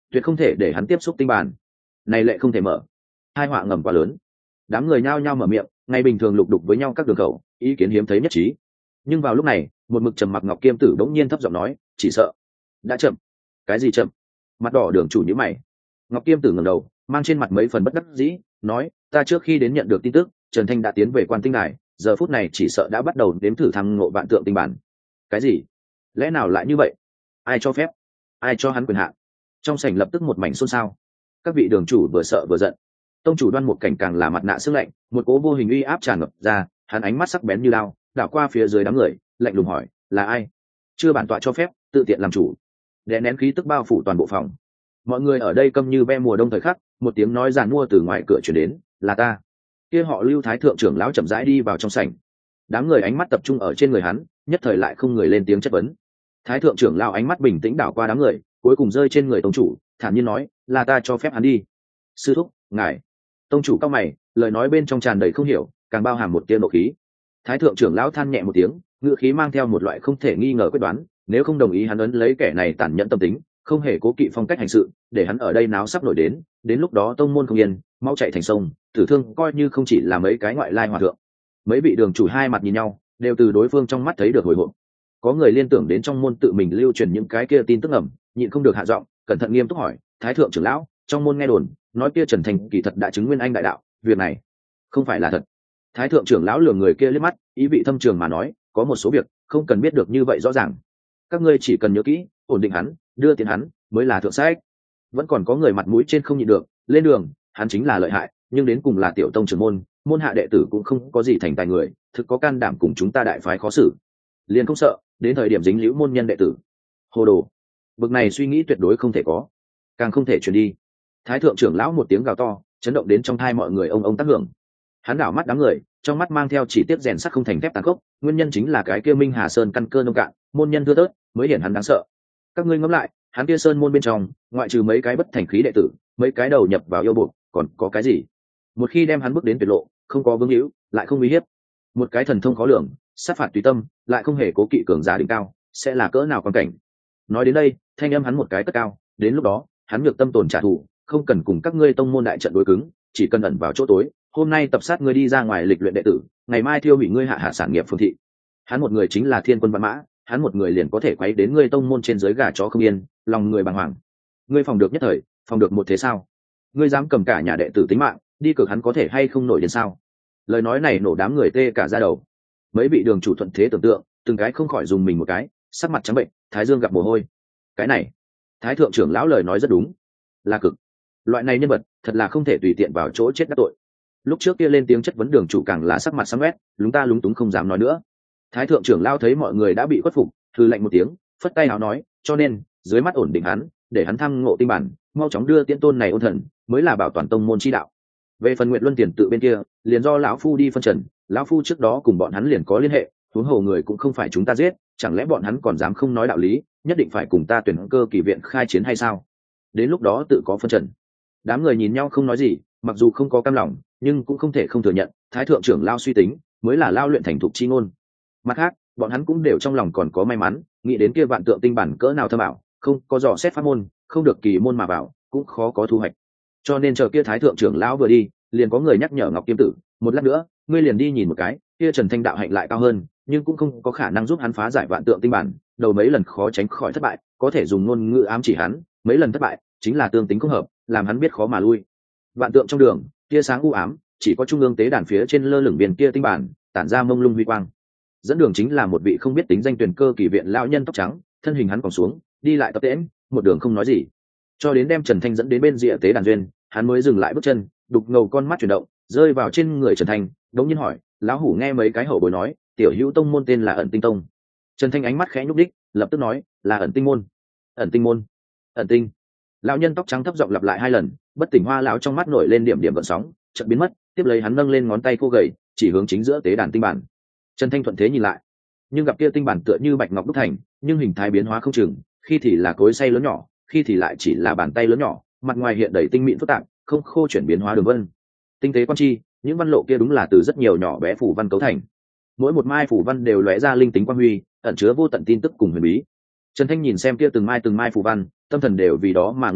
tuyệt không thể để hắn tiếp xúc tinh bản này, lệ không thể mở. Hai họa ngầm quá lớn. Đám người nhao nhao mở miệng, ngày bình thường lục đục với nhau các đường khẩu, ý kiến hiếm thấy nhất trí. Nhưng vào lúc này, một mực trầm mặc Ngọc Kiêm Tử đống nhiên thấp giọng nói, chỉ sợ đã chậm. Cái gì chậm? Mặt đỏ đường chủ nhíu mày. Ngọc Kiêm Tử ngẩng đầu, mang trên mặt mấy phần bất đắc dĩ, nói, ta trước khi đến nhận được tin tức, Trần Thanh đã tiến về Quan Tinh Đài, giờ phút này chỉ sợ đã bắt đầu đếm thử thăng ngộ vạn tượng tinh bản. Cái gì? Lẽ nào lại như vậy? Ai cho phép? Ai cho hắn quyền hạn? Trong sảnh lập tức một mảnh xôn xao. Các vị đường chủ vừa sợ vừa giận. Tông chủ Đoan Một Cảnh càng là mặt nạ sương lạnh, một cỗ vô hình uy áp tràn ngập ra, hắn ánh mắt sắc bén như lao, đảo qua phía dưới đám người, lạnh lùng hỏi, là ai? Chưa bản tọa cho phép, tự tiện làm chủ. Đè nén khí tức bao phủ toàn bộ phòng. Mọi người ở đây câm như ve mùa đông thời khắc, một tiếng nói giàn mua từ ngoài cửa truyền đến, là ta. Kia họ Lưu Thái thượng trưởng lão chậm rãi đi vào trong sảnh. Đám người ánh mắt tập trung ở trên người hắn, nhất thời lại không người lên tiếng chất vấn. Thái thượng trưởng lão ánh mắt bình tĩnh đảo qua đám người, cuối cùng rơi trên người tông chủ, thản nhiên nói, là ta cho phép hắn đi. Sư thúc, ngài. Tông chủ cao mày, lời nói bên trong tràn đầy không hiểu, càng bao hàm một tia nộ khí. Thái thượng trưởng lão than nhẹ một tiếng, ngữ khí mang theo một loại không thể nghi ngờ quyết đoán, nếu không đồng ý hắn ấn lấy kẻ này tàn nhẫn tâm tính, không hề cố kỵ phong cách hành sự, để hắn ở đây náo sắp nổi đến lúc đó tông môn không yên, mau chạy thành sông, tử thương coi như không chỉ là mấy cái ngoại lai hòa thượng. Mấy vị đường chủ hai mặt nhìn nhau, đều từ đối phương trong mắt thấy được hồi hộp. Có người liên tưởng đến trong môn tự mình lưu truyền những cái kia tin tức ẩm, nhịn không được hạ giọng, cẩn thận nghiêm túc hỏi, Thái thượng trưởng lão, trong môn nghe đồn nói kia Trần Thành kỳ thật đã chứng nguyên anh đại đạo, việc này không phải là thật. Thái thượng trưởng lão lườm người kia liếc mắt, ý vị thâm trường mà nói, có một số việc không cần biết được như vậy rõ ràng, các ngươi chỉ cần nhớ kỹ, ổn định hắn, đưa tiền hắn mới là thượng sách. Vẫn còn có người mặt mũi trên không nhịn được, lên đường, hắn chính là lợi hại, nhưng đến cùng là tiểu tông trưởng môn, môn hạ đệ tử cũng không có gì thành tài người, thực có can đảm cùng chúng ta đại phái khó xử, liền không sợ đến thời điểm dính liễu môn nhân đệ tử. Hồ đồ, bực này suy nghĩ tuyệt đối không thể có, càng không thể truyền đi. Thái thượng trưởng lão một tiếng gào to, chấn động đến trong thai mọi người ông tác hưởng. Hắn đảo mắt đám người, trong mắt mang theo chỉ tiếc rèn sắt không thành thép tàn khốc, nguyên nhân chính là cái kia Minh Hà Sơn căn cơ nông cạn, môn nhân thưa thớt, mới hiển hắn đáng sợ. Các ngươi ngẫm lại, hắn kia sơn môn bên trong, ngoại trừ mấy cái bất thành khí đệ tử, mấy cái đầu nhập vào yêu buộc, còn có cái gì? Một khi đem hắn bước đến tuyệt lộ, không có vương hữu, lại không uy hiếp, một cái thần thông khó lường, sát phạt tùy tâm, lại không hề cố kỵ cường giả đỉnh cao, sẽ là cỡ nào quan cảnh? Nói đến đây, thanh âm hắn một cái cất cao, đến lúc đó, hắn nhược tâm tồn trả thù, không cần cùng các ngươi tông môn đại trận đối cứng, chỉ cần ẩn vào chỗ tối, hôm nay tập sát ngươi đi ra ngoài lịch luyện đệ tử, ngày mai thiêu hủy ngươi hạ hạ sản nghiệp phương thị. Hắn một người chính là thiên quân văn mã, hắn một người liền có thể quấy đến ngươi tông môn trên dưới gà chó không yên, lòng người bàng hoàng. Ngươi phòng được nhất thời, phòng được một thế sao? Ngươi dám cầm cả nhà đệ tử tính mạng, đi cược hắn có thể hay không nổi đến sao? Lời nói này nổ đám người tê cả da đầu. Mấy vị đường chủ thuận thế tưởng tượng, từng cái không khỏi dùng mình một cái, sắc mặt trắng bệnh, thái dương gặp mồ hôi. Cái này, thái thượng trưởng lão lời nói rất đúng, là cực. Loại này nhân vật, thật là không thể tùy tiện vào chỗ chết đắc tội. Lúc trước kia lên tiếng chất vấn đường chủ càng là sắc mặt xám quét, lúng ta lúng túng không dám nói nữa. Thái thượng trưởng lão thấy mọi người đã bị khuất phục, hừ lạnh một tiếng, phất tay áo nói, cho nên dưới mắt ổn định hắn, để hắn thăng ngộ tinh bản, mau chóng đưa tiễn tôn này ôn thần, mới là bảo toàn tông môn chi đạo. Về phần Nguyện Luân Tiền tự bên kia, liền do lão phu đi phân trần, lão phu trước đó cùng bọn hắn liền có liên hệ, huống hồ người cũng không phải chúng ta giết, chẳng lẽ bọn hắn còn dám không nói đạo lý, nhất định phải cùng ta tuyển cơ kỳ viện khai chiến hay sao? Đến lúc đó tự có phân trần. Đám người nhìn nhau không nói gì, mặc dù không có cam lòng, nhưng cũng không thể không thừa nhận, thái thượng trưởng lao suy tính, mới là lao luyện thành thục chi ngôn. Mặt khác, bọn hắn cũng đều trong lòng còn có may mắn, nghĩ đến kia vạn tượng tinh bản cỡ nào thâm ảo, không có dò xét pháp môn, không được kỳ môn mà vào, cũng khó có thu hoạch. Cho nên chờ kia thái thượng trưởng lão vừa đi, liền có người nhắc nhở Ngọc Kiêm Tử, một lát nữa, ngươi liền đi nhìn một cái, kia Trần Thanh đạo hạnh lại cao hơn, nhưng cũng không có khả năng giúp hắn phá giải vạn tượng tinh bản, đầu mấy lần khó tránh khỏi thất bại, có thể dùng ngôn ngữ ám chỉ hắn, mấy lần thất bại, chính là tương tính không hợp, làm hắn biết khó mà lui. Vạn tượng trong đường, tia sáng u ám, chỉ có trung ương tế đàn phía trên lơ lửng viên kia tinh bản, tản ra mông lung huy quang. Dẫn đường chính là một vị không biết tính danh tuyển cơ kỳ viện lão nhân tóc trắng, thân hình hắn còn xuống, đi lại tập tễnh, một đường không nói gì, cho đến đem Trần Thanh dẫn đến bên rìa tế đàn duyên, hắn mới dừng lại bước chân, đục ngầu con mắt chuyển động, rơi vào trên người Trần Thanh, đống nhiên hỏi, lão hủ nghe mấy cái hậu bối nói, tiểu hữu tông môn tên là Ẩn Tinh Tông. Trần Thanh ánh mắt khẽ nhúc đích, lập tức nói, là Ẩn Tinh môn. Ẩn Tinh môn, ẩn tinh. Lão nhân tóc trắng thấp giọng lặp lại hai lần, bất tỉnh hoa lão trong mắt nổi lên điểm điểm gợn sóng, chợt biến mất, tiếp lấy hắn nâng lên ngón tay khô gầy, chỉ hướng chính giữa tế đàn tinh bản. Trần Thanh thuận thế nhìn lại, nhưng gặp kia tinh bản tựa như bạch ngọc đúc thành, nhưng hình thái biến hóa không chừng, khi thì là cối xay lớn nhỏ, khi thì lại chỉ là bàn tay lớn nhỏ, mặt ngoài hiện đầy tinh mịn phức tạp, không khô chuyển biến hóa đường vân. Tinh tế quan chi, những văn lộ kia đúng là từ rất nhiều nhỏ bé phủ văn cấu thành. Mỗi một mai phủ văn đều lóe ra linh tính quang huy, ẩn chứa vô tận tin tức cùng huyền bí. Trần Thanh nhìn xem kia từng mai phủ văn, tâm thần đều vì đó mà ngưng tụ,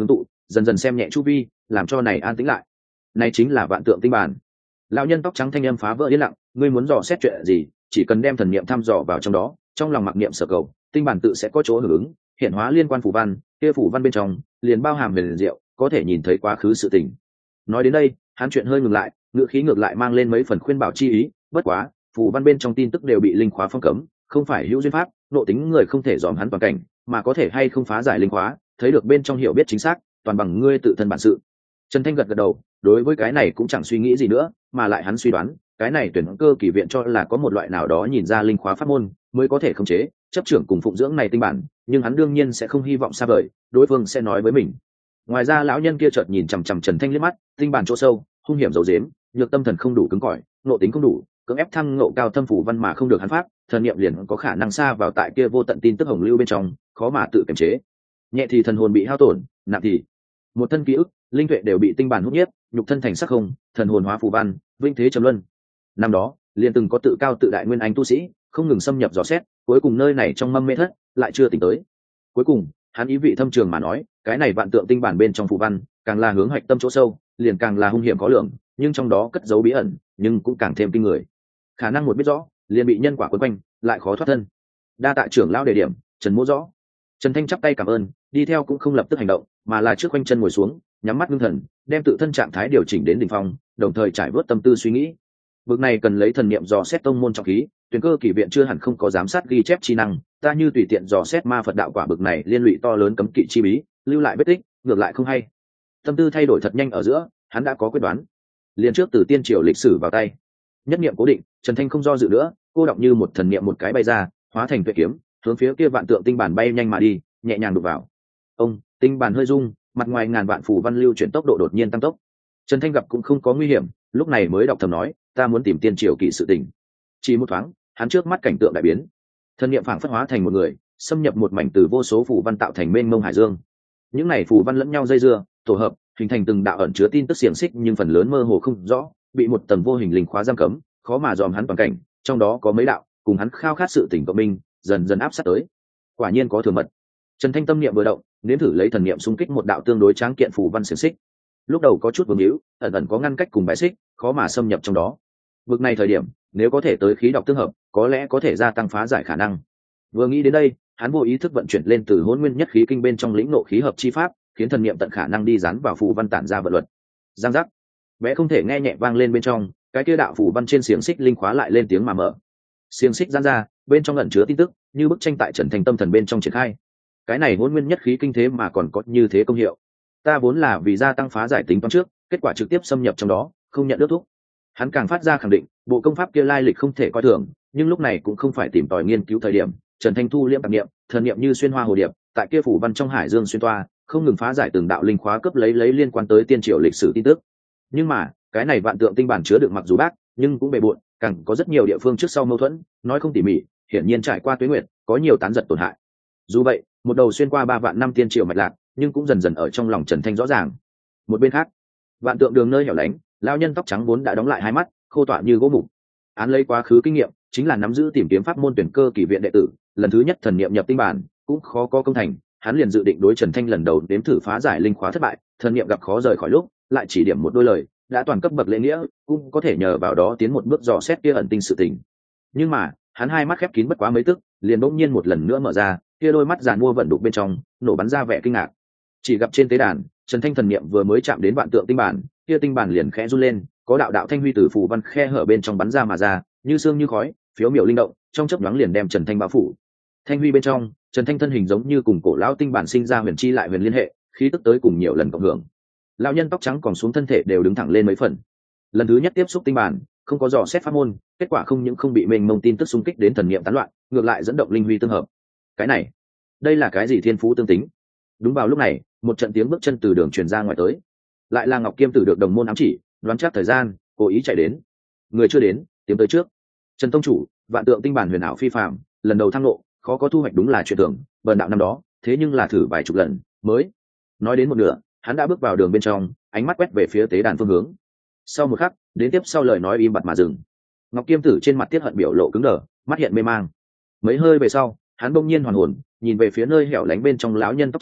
dần dần xem nhẹ chu vi, làm cho này an tĩnh lại. Này chính là vạn tượng tinh bản. Lão nhân tóc trắng thanh âm phá vỡ yên lặng, ngươi muốn dò xét chuyện gì, chỉ cần đem thần niệm thăm dò vào trong đó, trong lòng mặc niệm sở cầu, tinh bản tự sẽ có chỗ hưởng ứng, hiện hóa liên quan phù văn, kia phù văn bên trong liền bao hàm huyền diệu, có thể nhìn thấy quá khứ sự tình. Nói đến đây, hắn chuyện hơi ngừng lại, ngữ khí ngược lại mang lên mấy phần khuyên bảo chi ý, bất quá, phù văn bên trong tin tức đều bị linh khóa phong cấm, không phải hữu duyên pháp, nộ tính người không thể dòm hắn toàn cảnh, mà có thể hay không phá giải linh khóa, thấy được bên trong hiểu biết chính xác, toàn bằng ngươi tự thân bản sự. Trần Thanh gật gật đầu, đối với cái này cũng chẳng suy nghĩ gì nữa, mà lại hắn suy đoán, cái này tuyển cơ kỳ viện cho là có một loại nào đó nhìn ra linh khóa pháp môn, mới có thể khống chế, chấp trưởng cùng phụng dưỡng này tinh bản, nhưng hắn đương nhiên sẽ không hy vọng xa vời, đối phương sẽ nói với mình. Ngoài ra lão nhân kia chợt nhìn chằm chằm Trần Thanh liếc mắt, tinh bản chỗ sâu, hung hiểm giấu giếm, nhược tâm thần không đủ cứng cỏi, nộ tính không đủ, cưỡng ép thăng ngộ cao thâm phủ văn mà không được hắn pháp, thần niệm liền có khả năng xa vào tại kia vô tận tin tức hồng lưu bên trong, khó mà tự kiềm chế. Nhẹ thì thần hồn bị hao tổn, nặng thì một thân ký ức, linh tuệ đều bị tinh bản hút nhiếp, nhục thân thành sắc không, thần hồn hóa phù văn, vinh thế trầm luân. Năm đó, liền từng có tự cao tự đại nguyên anh tu sĩ, không ngừng xâm nhập dò xét, cuối cùng nơi này trong mâm mê thất, lại chưa tỉnh tới. Cuối cùng, hắn ý vị thâm trường mà nói, cái này vạn tượng tinh bản bên trong phù văn, càng là hướng hoạch tâm chỗ sâu, liền càng là hung hiểm khó lường, nhưng trong đó cất giấu bí ẩn, nhưng cũng càng thêm kinh người. Khả năng một biết rõ, liền bị nhân quả quấn quanh, lại khó thoát thân. Đa tạ trưởng lão đề điểm, Trần Mỗ rõ. Trần Thanh chắp tay cảm ơn, đi theo cũng không lập tức hành động, mà là trước quanh chân ngồi xuống, nhắm mắt ngưng thần, đem tự thân trạng thái điều chỉnh đến đỉnh phong, đồng thời trải vớt tâm tư suy nghĩ. Bước này cần lấy thần niệm dò xét tông môn trọng khí, tuyển cơ kỳ viện chưa hẳn không có giám sát ghi chép chi năng, ta như tùy tiện dò xét ma Phật đạo quả bực này liên lụy to lớn cấm kỵ chi bí, lưu lại vết tích, ngược lại không hay. Tâm tư thay đổi thật nhanh ở giữa, hắn đã có quyết đoán. Liên trước từ tiên triều lịch sử vào tay, nhất niệm cố định, Trần Thanh không do dự nữa, cô đọng như một thần niệm một cái bay ra, hóa thành tuyệt kiếm, hướng phía kia vạn tượng tinh bản bay nhanh mà đi, nhẹ nhàng đụng vào. Ông, tinh bản hơi rung, mặt ngoài ngàn vạn phù văn lưu chuyển tốc độ đột nhiên tăng tốc. Trần Thanh gặp cũng không có nguy hiểm, lúc này mới đọc thầm nói, ta muốn tìm tiên triều kỵ sự tình. Chỉ một thoáng, hắn trước mắt cảnh tượng đại biến, thần niệm phảng phất hóa thành một người, xâm nhập một mảnh từ vô số phù văn tạo thành mênh mông hải dương. Những này phù văn lẫn nhau dây dưa, tổ hợp, hình thành từng đạo ẩn chứa tin tức xiềng xích nhưng phần lớn mơ hồ không rõ, bị một tầng vô hình linh khóa giam cấm, khó mà dòm hắn toàn cảnh, trong đó có mấy đạo cùng hắn khao khát sự tỉnh cộng minh, dần dần áp sát tới. Quả nhiên có thừa mật. Trần Thanh tâm niệm vừa động, nếm thử lấy thần niệm xung kích một đạo tương đối tráng kiện phù văn xiềng xích. Lúc đầu có chút vương hữu, ẩn ẩn có ngăn cách cùng bài xích, khó mà xâm nhập trong đó. Vực này thời điểm, nếu có thể tới khí độc tương hợp, có lẽ có thể gia tăng phá giải khả năng. Vừa nghĩ đến đây, hắn vô ý thức vận chuyển lên từ hỗn nguyên nhất khí kinh bên trong lĩnh nộ khí hợp chi pháp, khiến thần niệm tận khả năng đi dán vào phù văn tản ra vận luật. Giang giác, bé không thể nghe nhẹ vang lên bên trong, cái kia đạo phù văn trên xiềng xích linh khóa lại lên tiếng mà mở. Xiềng xích giãn ra, bên trong ẩn chứa tin tức, như bức tranh tại Trần Thanh tâm thần bên trong triển khai. Cái này hỗn nguyên nhất khí kinh thế mà còn có như thế công hiệu. Ta vốn là vì gia tăng phá giải tính toán trước, kết quả trực tiếp xâm nhập trong đó, không nhận ước thúc. Hắn càng phát ra khẳng định, bộ công pháp kia lai lịch không thể coi thường, nhưng lúc này cũng không phải tìm tòi nghiên cứu thời điểm. Trần Thanh thu liễm tạp niệm, thần niệm như xuyên hoa hồ điệp, tại kia phủ văn trong hải dương xuyên toa, không ngừng phá giải từng đạo linh khóa cấp lấy liên quan tới tiên triều lịch sử tin tức. Nhưng mà, cái này vạn tượng tinh bản chứa đựng mặc dù bác, nhưng cũng bề bộn, càng có rất nhiều địa phương trước sau mâu thuẫn, nói không tỉ mỉ, hiển nhiên trải qua tuế nguyệt, có nhiều tán giật tổn hại. Dù vậy, một đầu xuyên qua 3 vạn năm tiên triều mạch lạc, nhưng cũng dần dần ở trong lòng Trần Thanh rõ ràng. Một bên khác, vạn tượng đường nơi hẻo lánh, lão nhân tóc trắng vốn đã đóng lại hai mắt, khô tỏa như gỗ mục. Án lấy quá khứ kinh nghiệm, chính là nắm giữ tìm kiếm pháp môn tuyển cơ kỳ viện đệ tử, lần thứ nhất thần niệm nhập tinh bản, cũng khó có công thành. Hắn liền dự định đối Trần Thanh lần đầu đếm thử phá giải linh khóa thất bại, thần niệm gặp khó rời khỏi lúc, lại chỉ điểm một đôi lời, đã toàn cấp bậc lễ nghĩa, cũng có thể nhờ vào đó tiến một bước dò xét kia ẩn tinh sự tình. Nhưng mà, hắn hai mắt khép kín bất quá mấy tức, liền bỗng nhiên một lần nữa mở ra, kia đôi mắt giàn mua vận đục bên trong, nổ bắn ra vẻ kinh ngạc. Chỉ gặp trên tế đàn, Trần Thanh thần niệm vừa mới chạm đến vạn tượng tinh bản, kia tinh bản liền khẽ run lên, có đạo đạo thanh huy từ phù văn khe hở bên trong bắn ra mà ra, như sương như khói, phiếu miểu linh động, trong chớp nhoáng liền đem Trần Thanh bao phủ. Thanh huy bên trong, Trần Thanh thân hình giống như cùng cổ lão tinh bản sinh ra huyền chi lại huyền liên hệ, khí tức tới cùng nhiều lần cộng hưởng. Lão nhân tóc trắng còn xuống thân thể đều đứng thẳng lên mấy phần. Lần thứ nhất tiếp xúc tinh bản, không có dò xét pháp môn, kết quả không những không bị mênh mông tin tức xung kích đến thần niệm tán loạn, ngược lại dẫn động linh huy tương hợp. Cái này, đây là cái gì thiên phú tương tính? Đúng vào lúc này, một trận tiếng bước chân từ đường truyền ra ngoài tới. Lại là Ngọc Kiêm Tử được đồng môn ám chỉ, đoán chắc thời gian, cố ý chạy đến. Người chưa đến, tiến tới trước. Trần tông chủ, vạn tượng tinh bản huyền ảo phi phàm, lần đầu thăng lộ, khó có thu hoạch đúng là chuyện tưởng, bần đạo năm đó, thế nhưng là thử vài chục lần, mới. Nói đến một nửa, hắn đã bước vào đường bên trong, ánh mắt quét về phía tế đàn phương hướng. Sau một khắc, đến tiếp sau lời nói im bặt mà dừng. Ngọc Kiêm Tử trên mặt tiết hận biểu lộ cứng đờ, mắt hiện mê mang. Mấy hơi về sau, hắn bỗng nhiên hoàn hồn, nhìn về phía nơi hẻo lánh bên trong lão nhân tóc trắng,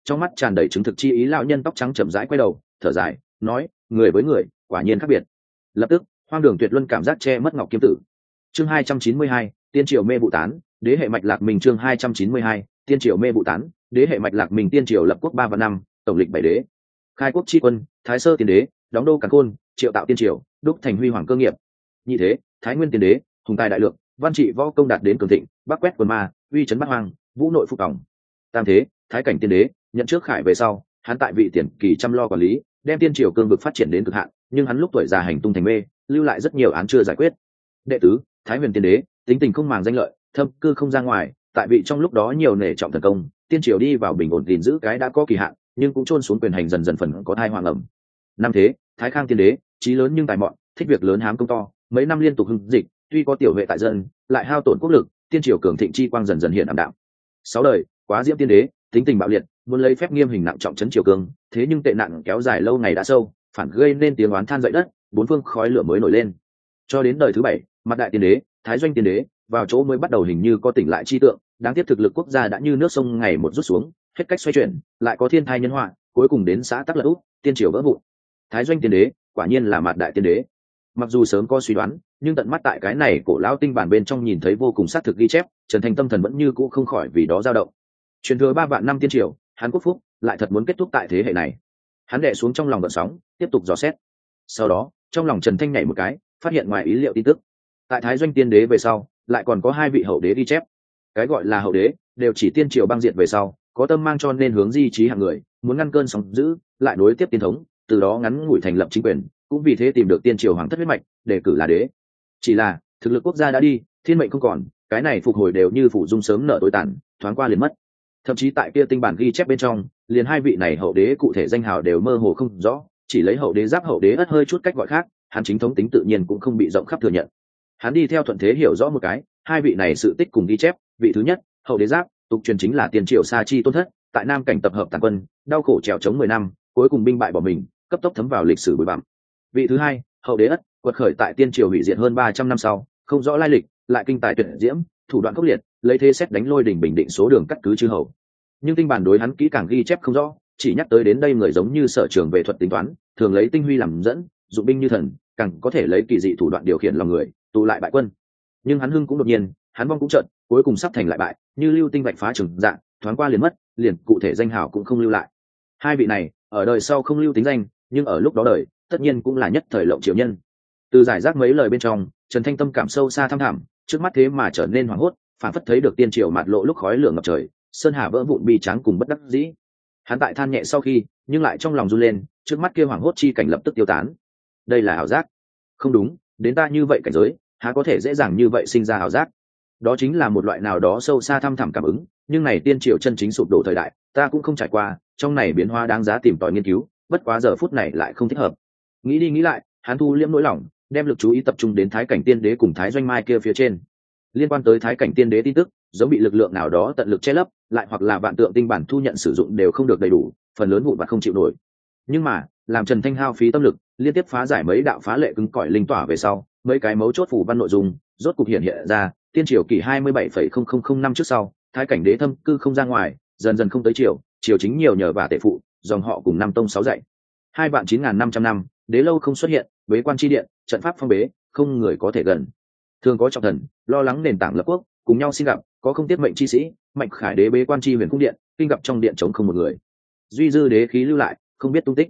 trong mắt tràn đầy chứng thực chi ý. Lão nhân tóc trắng chậm rãi quay đầu thở dài nói, người với người quả nhiên khác biệt. Lập tức hoang đường tuyệt luân cảm giác che mất ngọc kiếm tử. Chương 292, tiên triều mê vụ tán, đế hệ mạch lạc mình. Chương 292, tiên triều mê vụ tán, đế hệ mạch lạc mình. Tiên triều lập quốc 3 và 5, tổng lịch 7 đế. Khai quốc tri quân, Thái Sơ tiên đế, đóng đô Càn Khôn, triệu tạo tiên triều, đúc thành huy hoàng cơ nghiệp. Nhị thế, Thái Nguyên tiên đế, hùng tài đại lượng, văn trị võ công đạt đến cường thịnh, bắc quét quần ma, uy trấn bát hoang, vũ nội phục cổng. Tam thế, Thái cảnh tiên đế, nhận trước khải về sau, hắn tại vị tiền kỳ chăm lo quản lý, đem tiên triều cương vực phát triển đến cực hạn, nhưng hắn lúc tuổi già hành tung thành mê, lưu lại rất nhiều án chưa giải quyết. Đệ tứ, Thái Huyền tiên đế, tính tình không màng danh lợi, thâm cư không ra ngoài, tại vị trong lúc đó nhiều nể trọng thần công, tiên triều đi vào bình ổn gìn giữ cái đã có kỳ hạn, nhưng cũng chôn xuống quyền hành dần dần phần có thai hoàng ẩm. Năm thế, Thái Khang tiên đế, trí lớn nhưng tài mọn, thích việc lớn hám công to, mấy năm liên tục hưng dịch, tuy có tiểu huệ tại dân, lại hao tổn quốc lực, tiên triều cường thịnh chi quang dần dần hiện ảm đạm. Sáu đời, Quá Diễm tiên đế, tính tình bạo liệt, muốn lấy phép nghiêm hình nặng trọng trấn triều cương, thế nhưng tệ nạn kéo dài lâu ngày đã sâu, phản gây nên tiếng oán than dậy đất, bốn phương khói lửa mới nổi lên. Cho đến đời thứ bảy, Mặt Đại tiên đế, Thái Doanh tiên đế, vào chỗ mới bắt đầu hình như có tỉnh lại chi tượng, đáng tiếc thực lực quốc gia đã như nước sông ngày một rút xuống, hết cách xoay chuyển, lại có thiên thai nhân họa, cuối cùng đến xã tắc lật úp, tiên triều vỡ vụn. Thái Doanh tiên đế, quả nhiên là Mặt Đại tiên đế. Mặc dù sớm có suy đoán, nhưng tận mắt tại cái này cổ lão tinh bản bên trong nhìn thấy vô cùng xác thực ghi chép, Trần Thanh tâm thần vẫn như cũ không khỏi vì đó dao động. Truyền thừa 3 vạn năm tiên triều, hắn quốc phúc lại thật muốn kết thúc tại thế hệ này. Hắn đè xuống trong lòng gợn sóng, tiếp tục dò xét. Sau đó, trong lòng Trần Thanh nhảy một cái, phát hiện ngoài ý liệu tin tức. Tại Thái Doanh tiên đế về sau, lại còn có 2 vị hậu đế ghi chép. Cái gọi là hậu đế, đều chỉ tiên triều băng diệt về sau, có tâm mang cho nên hướng di trí hạng người, muốn ngăn cơn sóng dữ, lại nối tiếp tiên thống, từ đó ngắn ngủi thành lập chính quyền, cũng vì thế tìm được tiên triều hoàng thất huyết mạch, để cử là đế. Chỉ là thực lực quốc gia đã đi, thiên mệnh không còn, cái này phục hồi đều như phủ dung sớm nợ tối tàn, thoáng qua liền mất. Thậm chí tại kia tinh bản ghi chép bên trong, liền 2 vị này hậu đế cụ thể danh hào đều mơ hồ không rõ, chỉ lấy hậu đế giáp hậu đế ất hơi chút cách gọi khác, hắn chính thống tính tự nhiên cũng không bị rộng khắp thừa nhận. Hắn đi theo thuận thế hiểu rõ một cái, 2 vị này sự tích cùng ghi chép, vị thứ nhất, hậu đế giáp, tục truyền chính là tiên triều Sa Chi tôn thất, tại Nam cảnh tập hợp tàn quân, đau khổ trèo chống 10 năm, cuối cùng binh bại bỏ mình, cấp tốc thấm vào lịch sử bụi bặm. Vị thứ hai, hậu đế ất, quật khởi tại tiên triều hủy diệt hơn 300 năm sau, không rõ lai lịch, lại kinh tài tuyệt diễm, thủ đoạn khốc liệt, lấy thế xét đánh lôi đỉnh bình định số đường cắt cứ chư hầu. Nhưng tinh bản đối hắn kỹ càng ghi chép không rõ, chỉ nhắc tới đến đây người giống như sở trường về thuật tính toán, thường lấy tinh huy làm dẫn, dụng binh như thần, càng có thể lấy kỳ dị thủ đoạn điều khiển lòng người, tụ lại bại quân. Nhưng hắn hưng cũng đột nhiên, hắn vong cũng chợt, cuối cùng sắp thành lại bại, như lưu tinh vạch phá trường dạng, thoáng qua liền mất, liền cụ thể danh hào cũng không lưu lại. 2 vị này, ở đời sau không lưu tính danh, nhưng ở lúc đó đời, tất nhiên cũng là nhất thời lộng triều nhân. Từ giải rác mấy lời bên trong, Trần Thanh tâm cảm sâu xa thăm thẳm, trước mắt thế mà trở nên hoảng hốt, phản phất thấy được tiên triều mạt lộ lúc khói lửa ngập trời, sơn hà vỡ vụn bi tráng cùng bất đắc dĩ. Hắn tại than nhẹ sau khi, nhưng lại trong lòng run lên, trước mắt kia hoảng hốt chi cảnh lập tức tiêu tán. Đây là ảo giác? Không đúng, đến ta như vậy cảnh giới, há có thể dễ dàng như vậy sinh ra ảo giác? Đó chính là một loại nào đó sâu xa thăm thẳm cảm ứng, nhưng này tiên triều chân chính sụp đổ thời đại, ta cũng không trải qua, trong này biến hóa đáng giá tìm tòi nghiên cứu, bất quá giờ phút này lại không thích hợp. Nghĩ đi nghĩ lại, hắn thu liễm nỗi lòng, đem lực chú ý tập trung đến Thái cảnh tiên đế cùng Thái Doanh Mai kia phía trên. Liên quan tới Thái cảnh tiên đế tin tức, giống bị lực lượng nào đó tận lực che lấp, lại hoặc là vạn tượng tinh bản thu nhận sử dụng đều không được đầy đủ, phần lớn vụn vặt không chịu nổi. Nhưng mà, làm Trần Thanh hao phí tâm lực, liên tiếp phá giải mấy đạo phá lệ cứng cỏi linh tỏa về sau, mấy cái mấu chốt phủ văn nội dung, rốt cục hiện ra, tiên triều kỷ 27,0005 năm trước sau, Thái cảnh đế thâm cư không ra ngoài, dần dần không tới triều chính nhiều nhờ và tể phụ, dòng họ cùng năm tông sáu dạy. 29500 năm, đế lâu không xuất hiện, bế quan chi điện, trận pháp phong bế, không người có thể gần. Thường có trọng thần, lo lắng nền tảng lập quốc, cùng nhau xin gặp, có không tiết mệnh chi sĩ, Mạnh Khải đế bế quan chi huyền cung điện, kinh gặp trong điện trống không một người. Duy dư đế khí lưu lại, không biết tung tích.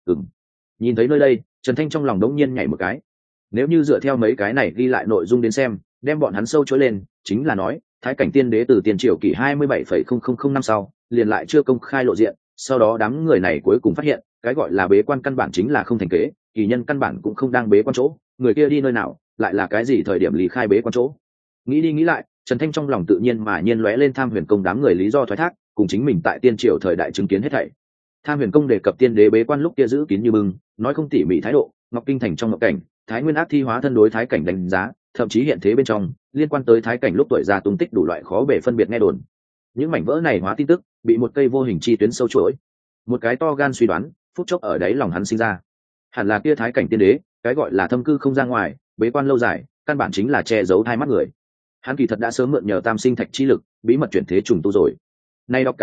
Nhìn thấy nơi đây, Trần Thanh trong lòng đống nhiên nhảy một cái. Nếu như dựa theo mấy cái này ghi lại nội dung đến xem, đem bọn hắn sâu chối lên, chính là nói, Thái cảnh tiên đế từ tiền triều kỷ 27,0005 năm sau, liền lại chưa công khai lộ diện, sau đó đám người này cuối cùng phát hiện, cái gọi là bế quan căn bản chính là không thành kế, kỳ nhân căn bản cũng không đang bế quan chỗ, người kia đi nơi nào, lại là cái gì thời điểm lý khai bế quan chỗ. Nghĩ đi nghĩ lại, Trần Thanh trong lòng tự nhiên mà nhiên lóe lên Tham Huyền Công đám người lý do thoái thác, cùng chính mình tại tiên triều thời đại chứng kiến hết thảy. Tham Huyền Công đề cập tiên đế bế quan lúc kia giữ kín như bưng, nói không tỉ mỉ thái độ, Ngọc Kinh Thành trong ngọc cảnh, Thái Nguyên ác thi hóa thân đối Thái cảnh đánh giá, thậm chí hiện thế bên trong, liên quan tới Thái cảnh lúc tuổi già tung tích đủ loại khó bề phân biệt nghe đồn. Những mảnh vỡ này hóa tin tức, bị một cây vô hình chi tuyến sâu chuỗi. Một cái to gan suy đoán, phút chốc ở đáy lòng hắn sinh ra. Hẳn là kia Thái cảnh tiên đế, cái gọi là thâm cư không ra ngoài, bế quan lâu dài, căn bản chính là che giấu hai mắt người. Hắn kỳ thật đã sớm mượn nhờ tam sinh thạch chi lực, bí mật chuyển thế trùng tu rồi. Nay đọc cả đời,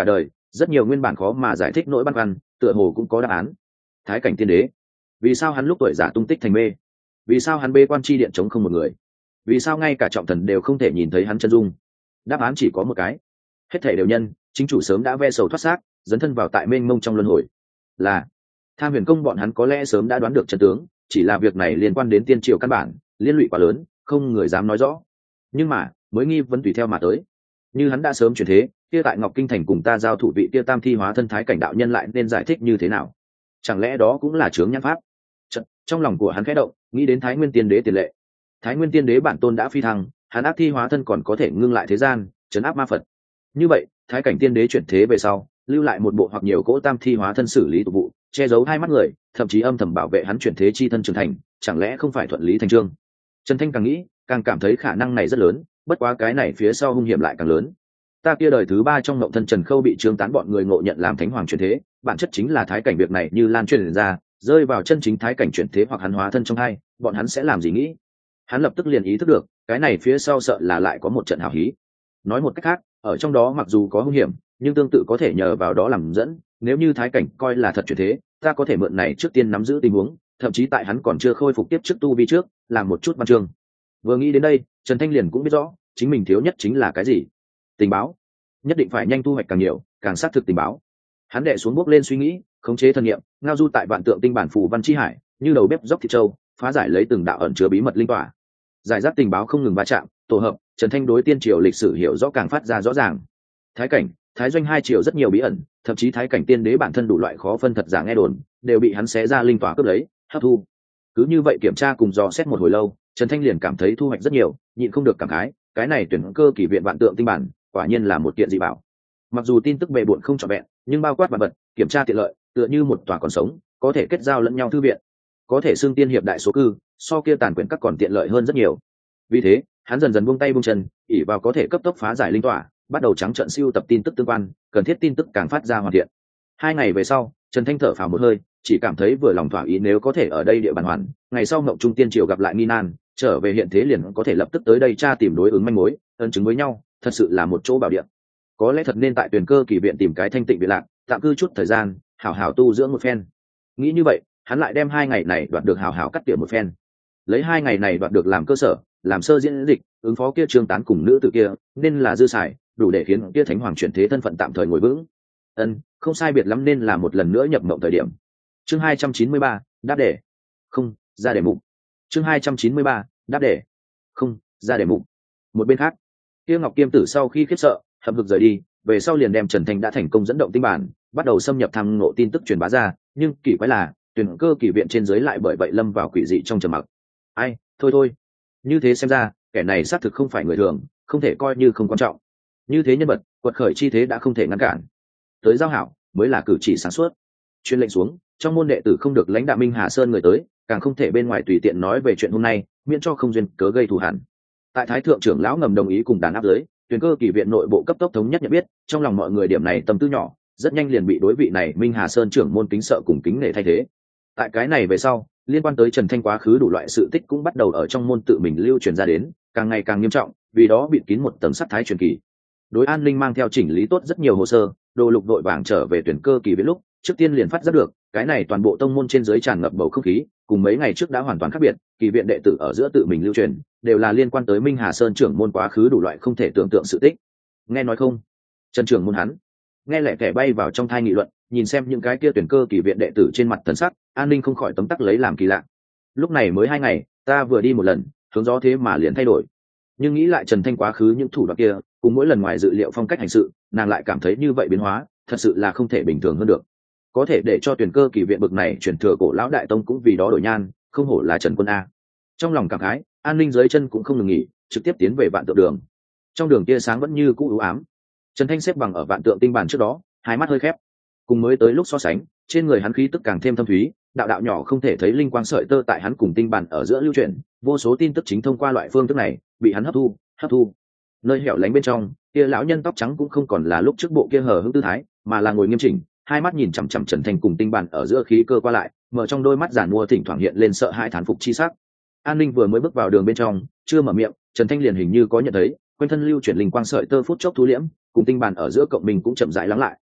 rất nhiều nguyên bản khó mà giải thích nỗi băn khoăn tựa hồ cũng có đáp án. Thái cảnh tiên đế, vì sao hắn lúc tuổi già tung tích thành mê? Vì sao hắn bê quan chi điện chống không một người? Vì sao ngay cả trọng thần đều không thể nhìn thấy hắn chân dung? Đáp án chỉ có một cái: hết thể đều nhân chính chủ sớm đã ve sầu thoát xác, dấn thân vào tại mênh mông trong luân hồi. Là Tham Huyền Công bọn hắn có lẽ sớm đã đoán được chân tướng, chỉ là việc này liên quan đến tiên triều căn bản, liên lụy quá lớn, không người dám nói rõ. Nhưng mà mới nghi vấn tùy theo mà tới. Như hắn đã sớm chuyển thế, kia tại Ngọc Kinh thành cùng ta giao thủ vị kia tam thi hóa thân thái cảnh đạo nhân lại nên giải thích như thế nào? Chẳng lẽ đó cũng là chướng nhãn pháp? Trong lòng của hắn khẽ động, nghĩ đến Thái Nguyên Tiên Đế tiền lệ. Thái Nguyên Tiên Đế bản tôn đã phi thăng, hắn ác thi hóa thân còn có thể ngưng lại thế gian, trấn áp ma Phật. Như vậy, Thái cảnh Tiên Đế chuyển thế về sau, lưu lại một bộ hoặc nhiều cỗ tam thi hóa thân xử lý tục vụ, che giấu hai mắt người, thậm chí âm thầm bảo vệ hắn chuyển thế chi thân trưởng thành, chẳng lẽ không phải thuận lý thành chương? Trần Thanh càng nghĩ, càng cảm thấy khả năng này rất lớn, bất quá cái này phía sau hung hiểm lại càng lớn. Ta kia đời thứ ba trong mộng thân Trần Khâu bị Trương Tán bọn người ngộ nhận làm thánh hoàng chuyển thế, bản chất chính là thái cảnh việc này như lan truyền ra, rơi vào chân chính thái cảnh chuyển thế hoặc hắn hóa thân trong hai, bọn hắn sẽ làm gì nghĩ? Hắn lập tức liền ý thức được, cái này phía sau sợ là lại có một trận hào hí. Nói một cách khác, ở trong đó mặc dù có hung hiểm, nhưng tương tự có thể nhờ vào đó làm dẫn, nếu như thái cảnh coi là thật chuyển thế, ta có thể mượn này trước tiên nắm giữ tình huống, thậm chí tại hắn còn chưa khôi phục tiếp trước tu vi trước, làm một chút văn chương. Vừa nghĩ đến đây, Trần Thanh liền cũng biết rõ, chính mình thiếu nhất chính là cái gì? Tình báo. Nhất định phải nhanh thu hoạch càng nhiều, càng xác thực tình báo. Hắn đệ xuống bước lên suy nghĩ, khống chế thân niệm, ngao du tại vạn tượng tinh bản phù văn chi hải, như đầu bếp dốc thịt châu, phá giải lấy từng đạo ẩn chứa bí mật linh tỏa. Giải rác tình báo không ngừng va chạm, tổ hợp, Trần Thanh đối tiên triều lịch sử hiểu rõ càng phát ra rõ ràng. Thái cảnh, Thái doanh hai triều rất nhiều bí ẩn, thậm chí thái cảnh tiên đế bản thân đủ loại khó phân thật giả nghe đồn, đều bị hắn xé ra linh tỏa cướp lấy, hấp thu. Cứ như vậy kiểm tra cùng dò xét một hồi lâu, Trần Thanh liền cảm thấy thu hoạch rất nhiều, nhịn không được cảm khái, cái này tuyển cơ kỳ viện vạn tượng tinh bản, quả nhiên là một kiện dị bảo. Mặc dù tin tức bề bộn không trọn vẹn, nhưng bao quát vạn vật, kiểm tra tiện lợi, tựa như một tòa còn sống, có thể kết giao lẫn nhau thư viện, có thể xưng tiên hiệp đại số cư, so kia tàn quyển các còn tiện lợi hơn rất nhiều. Vì thế, hắn dần dần buông tay buông chân, ỷ vào có thể cấp tốc phá giải linh tỏa, bắt đầu trắng trợn siêu tập tin tức tương quan, cần thiết tin tức càng phát ra hoàn thiện. 2 ngày về sau, Trần Thanh thở phào một hơi, chỉ cảm thấy vừa lòng thỏa ý, nếu có thể ở đây địa bàn hoàn, ngày sau Ngộng Trung Tiên triều gặp lại nghi nan, trở về hiện thế liền có thể lập tức tới đây tra tìm đối ứng manh mối, ân chứng với nhau, thật sự là một chỗ bảo địa. Có lẽ thật nên tại Tuyển Cơ kỳ viện tìm cái thanh tịnh viện lạc, tạm cư chút thời gian, hảo hảo tu dưỡng một phen. Nghĩ như vậy, hắn lại đem 2 ngày này đoạt được hảo hảo cắt tỉa một phen. Lấy 2 ngày này đoạt được làm cơ sở, làm sơ diễn dịch, ứng phó kia Trương Tán cùng nữ tử kia, nên là dư xài, đủ để khiến kia thánh hoàng chuyển thế thân phận tạm thời ngồi vững. Không sai biệt lắm nên là một lần nữa nhập mộng thời điểm. Chương 293, đáp đề. Không, ra đề mục. Chương 293, đáp đề. Không, ra đề mục. Một bên khác, kia Ngọc Kiêm Tử sau khi khiếp sợ, hậm hực rời đi, về sau liền đem Trần Thanh đã thành công dẫn động tinh bản, bắt đầu xâm nhập tham ngộ tin tức truyền bá ra, nhưng kỳ quái là, Tuyển Cơ kỳ viện trên dưới lại bởi vậy lâm vào quỷ dị trong trầm mặc. Ai, thôi, như thế xem ra, kẻ này xác thực không phải người thường, không thể coi như không quan trọng. Như thế nhân vật, quật khởi chi thế đã không thể ngăn cản. Tới giao hảo mới là cử chỉ sáng suốt. Chuyên lệnh xuống, trong môn đệ tử không được lãnh đạo Minh Hà Sơn người tới, càng không thể bên ngoài tùy tiện nói về chuyện hôm nay, miễn cho không duyên cớ gây thù hằn. Tại Thái thượng trưởng lão ngầm đồng ý cùng đàn áp giới, Tuyển Cơ kỳ viện nội bộ cấp tốc thống nhất nhận biết, trong lòng mọi người điểm này tâm tư nhỏ, rất nhanh liền bị đối vị này Minh Hà Sơn trưởng môn kính sợ cùng kính nể thay thế. Tại cái này về sau, liên quan tới Trần Thanh quá khứ đủ loại sự tích cũng bắt đầu ở trong môn tự mình lưu truyền ra đến, càng ngày càng nghiêm trọng, vì đó bịt kín một tầng sắt thái truyền kỳ. Đối an ninh mang theo chỉnh lý tốt rất nhiều hồ sơ, Đồ Lục đội vàng trở về Tuyển Cơ kỳ viện lúc, trước tiên liền phát giác được, cái này toàn bộ tông môn trên dưới tràn ngập bầu không khí, cùng mấy ngày trước đã hoàn toàn khác biệt, kỳ viện đệ tử ở giữa tự mình lưu truyền, đều là liên quan tới Minh Hà Sơn trưởng môn quá khứ đủ loại không thể tưởng tượng sự tích. Nghe nói không? Trần trưởng môn hắn, nghe lẻ kẻ bay vào trong thai nghị luận, nhìn xem những cái kia Tuyển Cơ kỳ viện đệ tử trên mặt thần sắc, an ninh không khỏi tấm tắc lấy làm kỳ lạ. Lúc này mới 2 ngày, ta vừa đi một lần, hướng gió thế mà liền thay đổi. Nhưng nghĩ lại Trần Thanh quá khứ những thủ đoạn kia, cùng mỗi lần ngoài dự liệu phong cách hành sự, nàng lại cảm thấy như vậy biến hóa, thật sự là không thể bình thường hơn được. Có thể để cho Tuyển Cơ kỳ viện bực này chuyển thừa cổ lão đại tông cũng vì đó đổi nhan, không hổ là Trần Quân a. Trong lòng cảm khái, an ninh dưới chân cũng không ngừng nghỉ, trực tiếp tiến về vạn tượng đường. Trong đường tia sáng vẫn như cũ u ám. Trần Thanh xếp bằng ở vạn tượng tinh bản trước đó, hai mắt hơi khép. Cùng mới tới lúc so sánh, trên người hắn khí tức càng thêm thâm thúy, đạo đạo nhỏ không thể thấy linh quang sợi tơ tại hắn cùng tinh bản ở giữa lưu chuyển, vô số tin tức chính thông qua loại phương thức này bị hắn hấp thu. Nơi hẻo lánh bên trong, kia lão nhân tóc trắng cũng không còn là lúc trước bộ kia hờ hững tư thái, mà là ngồi nghiêm chỉnh, hai mắt nhìn chằm chằm Trần Thanh cùng tinh bản ở giữa khí cơ qua lại, mở trong đôi mắt giản mua thỉnh thoảng hiện lên sợ hãi thán phục chi sắc. An Ninh vừa mới bước vào đường bên trong, chưa mở miệng, Trần Thanh liền hình như có nhận thấy, quanh thân lưu chuyển linh quang sợi tơ phút chốc thu liễm, cùng tinh bản ở giữa cộng mình cũng chậm rãi lắng lại.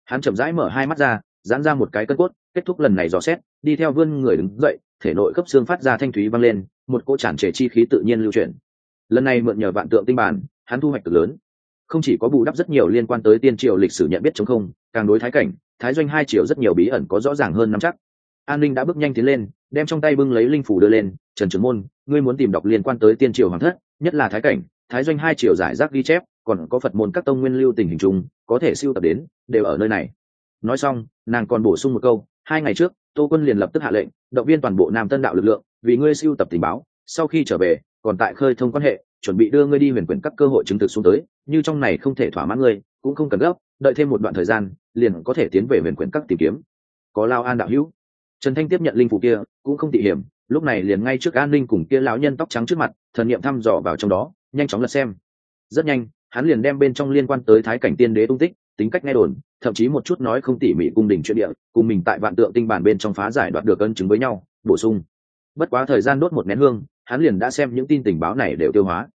Hắn chậm rãi mở hai mắt ra, giãn ra một cái cân cốt, kết thúc lần này dò xét, đi theo vươn người đứng dậy, thể nội cấp xương phát ra thanh thúy vang lên, một cỗ tràn trề chi khí tự nhiên lưu chuyển. Lần này mượn nhờ vạn tượng tinh bản, hắn thu hoạch cực lớn, không chỉ có bù đắp rất nhiều liên quan tới tiên triều lịch sử nhận biết chống không, càng đối thái cảnh, thái doanh hai triều rất nhiều bí ẩn có rõ ràng hơn nắm chắc. An Ninh đã bước nhanh tiến lên, đem trong tay bưng lấy linh phủ đưa lên. Trần Trưởng Môn, ngươi muốn tìm đọc liên quan tới tiên triều hoàng thất, nhất là thái cảnh, thái doanh hai triều giải rác ghi chép, còn có Phật môn các tông nguyên lưu tình hình chung, có thể siêu tập đến, đều ở nơi này. Nói xong, nàng còn bổ sung một câu: 2 ngày trước, Tô Quân liền lập tức hạ lệnh, động viên toàn bộ Nam Tân đạo lực lượng, vì ngươi siêu tập tình báo, sau khi trở về, còn tại khơi thông quan hệ, chuẩn bị đưa ngươi đi huyền quyển các cơ hội chứng thực xuống tới, như trong này không thể thỏa mãn ngươi, cũng không cần gấp, đợi thêm một đoạn thời gian, liền có thể tiến về huyền quyển các tìm kiếm. Có Lao An đạo hữu. Trần Thanh tiếp nhận linh phủ kia, cũng không tị hiểm, lúc này liền ngay trước An Ninh cùng kia lão nhân tóc trắng trước mặt, thần niệm thăm dò vào trong đó, nhanh chóng lật xem. Rất nhanh, hắn liền đem bên trong liên quan tới thái cảnh tiên đế tung tích, tính cách nghe đồn, thậm chí một chút nói không tỉ mỉ cung đình chuyện địa, cùng mình tại vạn tượng tinh bản bên trong phá giải đoạt được ân chứng với nhau, bổ sung. Bất quá thời gian đốt một nén hương, hắn liền đã xem những tin tình báo này đều tiêu hóa.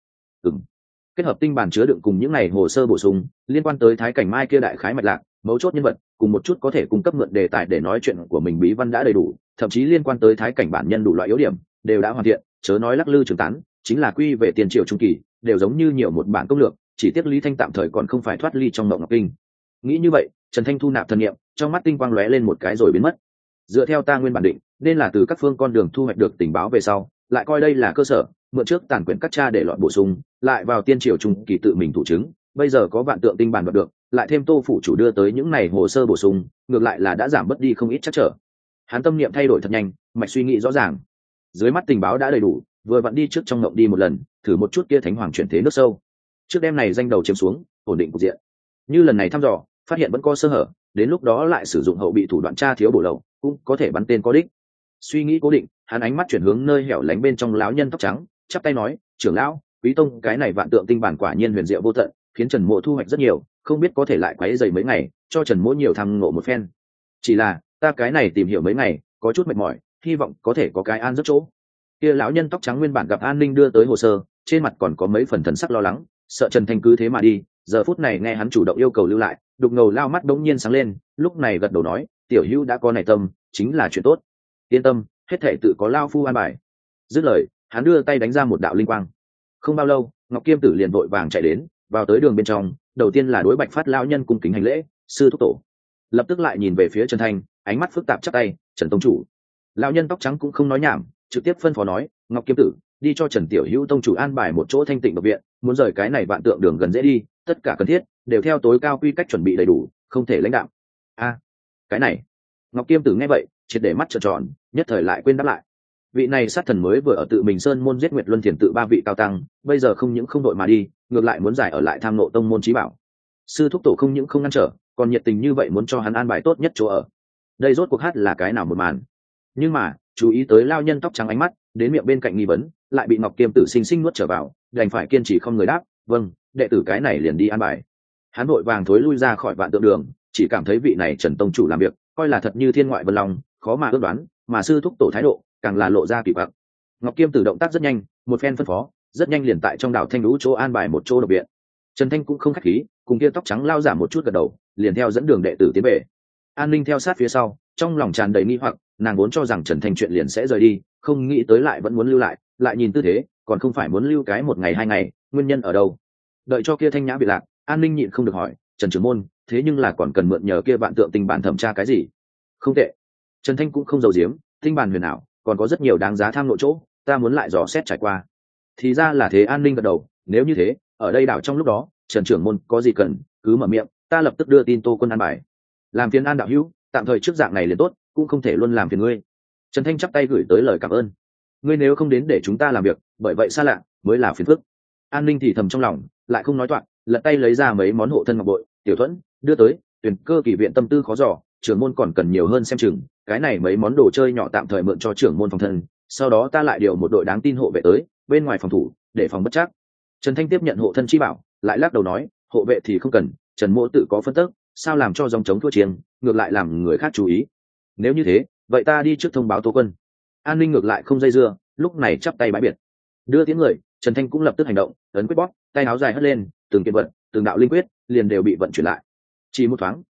Kết hợp tinh bản chứa đựng cùng những này hồ sơ bổ sung, liên quan tới thái cảnh mai kia đại khái mạch lạc, mấu chốt nhân vật, cùng một chút có thể cung cấp mượn đề tài để nói chuyện của mình bí văn đã đầy đủ, thậm chí liên quan tới thái cảnh bản nhân đủ loại yếu điểm, đều đã hoàn thiện, chớ nói lắc lư trường tán, chính là quy về tiền triệu trung kỳ, đều giống như nhiều một bản công lược, chỉ tiếc Lý Thanh tạm thời còn không phải thoát ly trong mộng ngọc kinh. Nghĩ như vậy, Trần Thanh thu nạp thần niệm, trong mắt tinh quang lóe lên một cái rồi biến mất. Dựa theo ta nguyên bản định, nên là từ các phương con đường thu hoạch được tình báo về sau, lại coi đây là cơ sở, mượn trước tản quyển các cha để loại bổ sung, lại vào tiên triều trung kỳ tự mình thủ chứng, bây giờ có vạn tượng tinh bản đoạt được, lại thêm Tô phủ chủ đưa tới những này hồ sơ bổ sung, ngược lại là đã giảm bớt đi không ít trắc trở. Hắn tâm niệm thay đổi thật nhanh, mạch suy nghĩ rõ ràng. Dưới mắt tình báo đã đầy đủ, vừa vặn đi trước trong ngộng đi một lần, thử một chút kia thánh hoàng chuyển thế nước sâu. Trước đêm này danh đầu chiếm xuống, ổn định cục diện. Như lần này thăm dò, phát hiện vẫn có sơ hở, đến lúc đó lại sử dụng hậu bị thủ đoạn tra thiếu bổ lậu, cũng có thể bắn tên có đích. Suy nghĩ cố định, hắn ánh mắt chuyển hướng nơi hẻo lánh bên trong lão nhân tóc trắng, chắp tay nói: "Trưởng lão, Quý tông cái này vạn tượng tinh bản quả nhiên huyền diệu vô tận, khiến Trần Mộ thu hoạch rất nhiều, không biết có thể lại quấy rầy mấy ngày, cho Trần Mộ nhiều thăng ngộ một phen. Chỉ là, ta cái này tìm hiểu mấy ngày, có chút mệt mỏi, hy vọng có thể có cái an giấc chỗ." Kia lão nhân tóc trắng nguyên bản gặp An Ninh đưa tới hồ sơ, trên mặt còn có mấy phần thần sắc lo lắng, sợ Trần Thanh cứ thế mà đi, giờ phút này nghe hắn chủ động yêu cầu lưu lại, đục ngầu lao mắt đống nhiên sáng lên, lúc này gật đầu nói: "Tiểu hữu đã có này tâm, chính là chuyện tốt. Yên tâm, hết thảy tự có lao phu an bài." Dứt lời, hắn đưa tay đánh ra một đạo linh quang. Không bao lâu, Ngọc Kiêm Tử liền vội vàng chạy đến, vào tới đường bên trong, đầu tiên là đối Bạch Phát lão nhân cung kính hành lễ: "Sư thúc tổ." Lập tức lại nhìn về phía Trần Thanh, ánh mắt phức tạp chắp tay: "Trần tông chủ." Lão nhân tóc trắng cũng không nói nhảm, trực tiếp phân phó nói: "Ngọc Kiêm Tử, đi cho Trần tiểu hữu tông chủ an bài một chỗ thanh tịnh độc viện, muốn rời cái này vạn tượng đường gần dễ đi, tất cả cần thiết đều theo tối cao quy cách chuẩn bị đầy đủ, không thể lãnh đạo." A, cái này. Ngọc Kiêm Tử nghe vậy, triệt để mắt trợn tròn, nhất thời lại quên đáp lại. Vị này sát thần mới vừa ở tự mình sơn môn giết Nguyệt Luân Thiền tự 3 vị cao tăng, bây giờ không những không đội mà đi, ngược lại muốn giải ở lại tham nộ tông môn chí bảo. Sư thúc tổ không những không ngăn trở, còn nhiệt tình như vậy muốn cho hắn an bài tốt nhất chỗ ở. Đây rốt cuộc hát là cái nào một màn. Nhưng mà, chú ý tới lao nhân tóc trắng ánh mắt, đến miệng bên cạnh nghi vấn, lại bị Ngọc Kiêm Tử sinh sinh nuốt trở vào, đành phải kiên trì không người đáp: "Vâng, đệ tử cái này liền đi an bài." Hắn vội vàng thối lui ra khỏi vạn tượng đường, chỉ cảm thấy vị này Trần tông chủ làm việc, coi là thật như thiên ngoại vân long, khó mà ước đoán, mà sư thúc tổ thái độ càng là lộ ra kỳ quặc. Ngọc Kiêm Tử động tác rất nhanh, một phen phân phó, rất nhanh liền tại trong đảo Thanh Lũ chỗ an bài một chỗ độc viện. Trần Thanh cũng không khách khí, cùng kia tóc trắng lao giả một chút gật đầu, liền theo dẫn đường đệ tử tiến về. An Ninh theo sát phía sau, trong lòng tràn đầy nghi hoặc, nàng vốn cho rằng Trần Thanh chuyện liền sẽ rời đi, không nghĩ tới lại vẫn muốn lưu lại, lại nhìn tư thế, còn không phải muốn lưu cái 1 ngày 2 ngày, nguyên nhân ở đâu? Đợi cho kia thanh nhã bị lạc, An Ninh nhịn không được hỏi: "Trần trưởng môn, thế nhưng là còn cần mượn nhờ kia vạn tượng tinh bản thẩm tra cái gì?" "Không tệ." Trần Thanh cũng không giấu giếm, tinh bản huyền ảo, còn có rất nhiều đáng giá tham lộ chỗ, ta muốn lại dò xét trải qua. Thì ra là thế. An Ninh gật đầu, nếu như thế, ở đây đảo trong lúc đó, Trần trưởng môn có gì cần, cứ mở miệng, ta lập tức đưa tin Tô quân an bài. Làm phiền An đạo hữu, tạm thời trước dạng này liền tốt, cũng không thể luôn làm phiền ngươi. Trần Thanh chắp tay gửi tới lời cảm ơn. Ngươi nếu không đến để chúng ta làm việc, bởi vậy xa lạ mới là phiền phức. An Ninh thì thầm trong lòng, lại không nói toạc, lật tay lấy ra mấy món hộ thân ngọc bội, tiểu thuẫn, đưa tới. Tuyển cơ kỳ viện tâm tư khó dò, trưởng môn còn cần nhiều hơn xem chừng, cái này mấy món đồ chơi nhỏ tạm thời mượn cho trưởng môn phòng thân, sau đó ta lại điều một đội đáng tin hộ vệ tới bên ngoài phòng thủ, để phòng bất chắc. Trần Thanh tiếp nhận hộ thân chi bảo, lại lắc đầu nói: "Hộ vệ thì không cần, Trần mỗ tự có phân tức, sao làm cho dòng chống thua chiêng, ngược lại làm người khác chú ý. Nếu như thế, vậy ta đi trước thông báo Tô quân." An Ninh ngược lại không dây dưa, lúc này chắp tay bãi biệt. Đưa tiếng người, Trần Thanh cũng lập tức hành động, ấn quyết bóp, tay áo dài hất lên, từng kiện vận, từng đạo linh quyết liền đều bị vận chuyển lại. Chỉ một thoáng,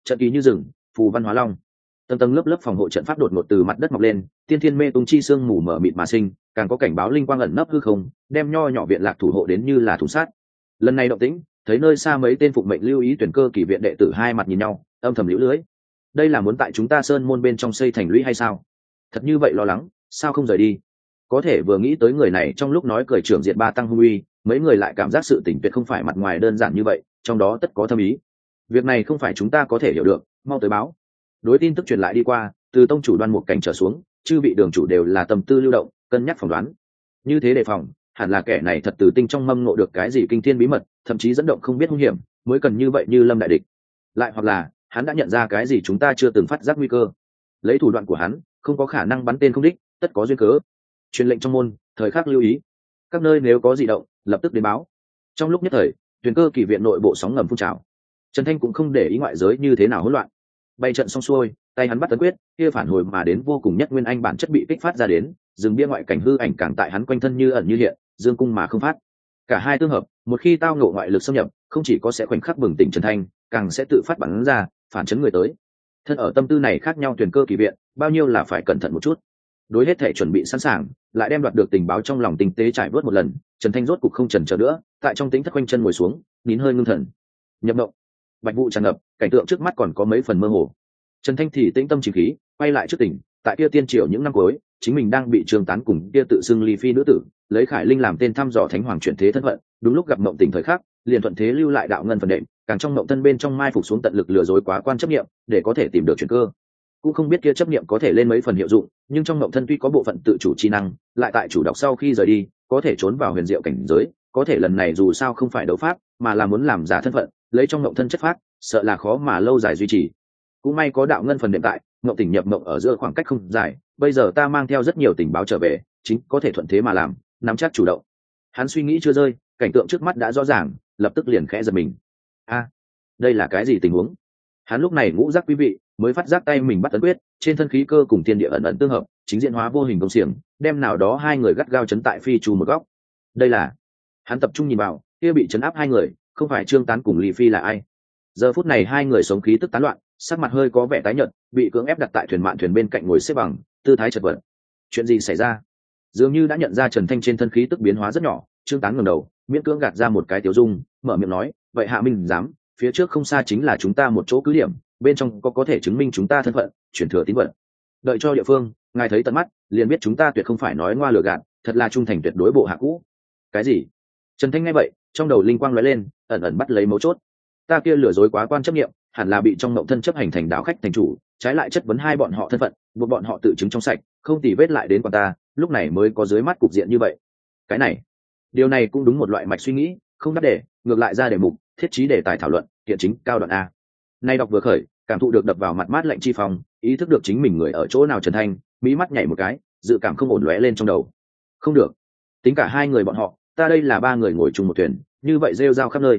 trận kỳ như rừng, phù văn hóa long. Tầng tầng lớp lớp phòng hộ trận pháp đột ngột từ mặt đất mọc lên, tiên thiên mê tung chi sương mù mở mịt mà sinh, càng có cảnh báo linh quang ẩn nấp hư không, đem nho nhỏ viện lạc thủ hộ đến như là thủ sát. Lần này động tĩnh, thấy nơi xa mấy tên phụng mệnh lưu ý tuyển cơ kỳ viện đệ tử hai mặt nhìn nhau, âm thầm liễu lưới. Đây là muốn tại chúng ta sơn môn bên trong xây thành lũy hay sao? Thật như vậy lo lắng, sao không rời đi? Có thể vừa nghĩ tới người này trong lúc nói cười trưởng diện ba tăng hung uy, mấy người lại cảm giác sự tỉnh tuyệt không phải mặt ngoài đơn giản như vậy, trong đó tất có thâm ý. Việc này không phải chúng ta có thể hiểu được, mau tới báo. Đối tin tức truyền lại đi qua, từ tông chủ Đoan Mục Cảnh trở xuống, chư vị đường chủ đều là tâm tư lưu động, cân nhắc phỏng đoán. Như thế đề phòng, hẳn là kẻ này thật từ tinh trong mâm ngộ được cái gì kinh thiên bí mật, thậm chí dẫn động không biết hung hiểm, mới cần như vậy như lâm đại địch. Lại hoặc là hắn đã nhận ra cái gì chúng ta chưa từng phát giác nguy cơ, lấy thủ đoạn của hắn không có khả năng bắn tên không đích, tất có duyên cớ. Truyền lệnh trong môn, thời khắc lưu ý, các nơi nếu có dị động lập tức đến báo. Trong lúc nhất thời, tuyển cơ kỳ viện nội bộ sóng ngầm phun trào. Trần Thanh cũng không để ý ngoại giới như thế nào hỗn loạn, bay trận xong xuôi, tay hắn bắt tấn quyết, kia phản hồi mà đến vô cùng nhất nguyên anh bản chất bị kích phát ra đến, dừng bia ngoại cảnh hư ảnh càng tại hắn quanh thân như ẩn như hiện, dương cung mà không phát. Cả hai tương hợp, một khi tao ngộ ngoại lực xâm nhập, không chỉ có sẽ khoảnh khắc bừng tỉnh Trần Thanh, càng sẽ tự phát bắn ra, phản chấn người tới. Thân ở tâm tư này khác nhau tuyển cơ kỳ viện, bao nhiêu là phải cẩn thận một chút. Đối hết thể chuẩn bị sẵn sàng, lại đem đoạt được tình báo trong lòng tinh tế trải vớt một lần, Trần Thanh rốt cục không chần chờ nữa, tại trong tính thất quanh chân ngồi xuống, nín hơi ngưng thần. Nhập động, bạch vụ tràn ngập, cảnh tượng trước mắt còn có mấy phần mơ hồ. Trần Thanh thì tĩnh tâm chìm khí, quay lại trước tỉnh, tại kia tiên triều những năm cuối, chính mình đang bị Trương Tán cùng kia tự xưng ly phi nữ tử, lấy Khải Linh làm tên thăm dò thánh hoàng chuyển thế thân phận, đúng lúc gặp mộng tình thời khắc, liền thuận thế lưu lại đạo ngân phần đệm, càng trong mộng thân bên trong mai phục xuống tận lực lừa dối quá quan chấp niệm, để có thể tìm được chuyển cơ. Cũng không biết kia chấp niệm có thể lên mấy phần hiệu dụng, nhưng trong mộng thân tuy có bộ phận tự chủ chi năng, lại tại chủ đọc sau khi rời đi, có thể trốn vào huyền diệu cảnh giới, có thể lần này dù sao không phải đấu pháp, mà là muốn làm giả thân phận, lấy trong mộng thân chất phát, sợ là khó mà lâu dài duy trì. Cũng may có đạo ngân phần đệm tại, mộng tỉnh nhập mộng ở giữa khoảng cách không dài, bây giờ ta mang theo rất nhiều tình báo trở về, chính có thể thuận thế mà làm, nắm chắc chủ động. Hắn suy nghĩ chưa rơi, cảnh tượng trước mắt đã rõ ràng, lập tức liền khẽ giật mình. A, đây là cái gì tình huống? Hắn lúc này ngũ giác quý vị, mới phát giác tay mình bắt ấn quyết, trên thân khí cơ cùng thiên địa ẩn ẩn tương hợp, chính diện hóa vô hình công xiềng, đem nào đó hai người gắt gao chấn tại phi trù một góc. Đây là, hắn tập trung nhìn vào, kia bị chấn áp hai người, không phải Trương Tán cùng Lý Phi là ai? Giờ phút này hai người sống khí tức tán loạn, sắc mặt hơi có vẻ tái nhợt, bị cưỡng ép đặt tại thuyền mạn thuyền bên cạnh ngồi xếp bằng, tư thái chật vật. Chuyện gì xảy ra? Dường như đã nhận ra Trần Thanh trên thân khí tức biến hóa rất nhỏ, Trương Tán ngẩng đầu, miễn cưỡng gạt ra một cái tiểu dung, mở miệng nói, vậy Hạ Minh dám, phía trước không xa chính là chúng ta một chỗ cứ điểm, bên trong có thể chứng minh chúng ta thân phận, chuyển thừa tín vật. Đợi cho địa phương, ngài thấy tận mắt, liền biết chúng ta tuyệt không phải nói ngoa lừa gạt, thật là trung thành tuyệt đối bộ hạ cũ. Cái gì? Trần Thanh nghe vậy, trong đầu linh quang lóe lên, ẩn ẩn bắt lấy mấu chốt. Ta kia lừa dối quá quan chấp niệm, hẳn là bị trong mộng thân chấp hành thành đạo khách thành chủ, trái lại chất vấn hai bọn họ thân phận, buộc bọn họ tự chứng trong sạch, không tì vết lại đến quan ta, lúc này mới có dưới mắt cục diện như vậy. Cái này, điều này cũng đúng một loại mạch suy nghĩ, không đáp đề, ngược lại ra đề mục, thiết trí đề tài thảo luận, kiện chính cao đoạn a. Nay đọc vừa khởi, cảm thụ được đập vào mặt mát lạnh chi phòng, ý thức được chính mình người ở chỗ nào. Trần Thanh mí mắt nhảy một cái, dự cảm không ổn lóe lên trong đầu. Không được, tính cả hai người bọn họ, ta đây là ba người ngồi chung một thuyền, như vậy rêu rao khắp nơi.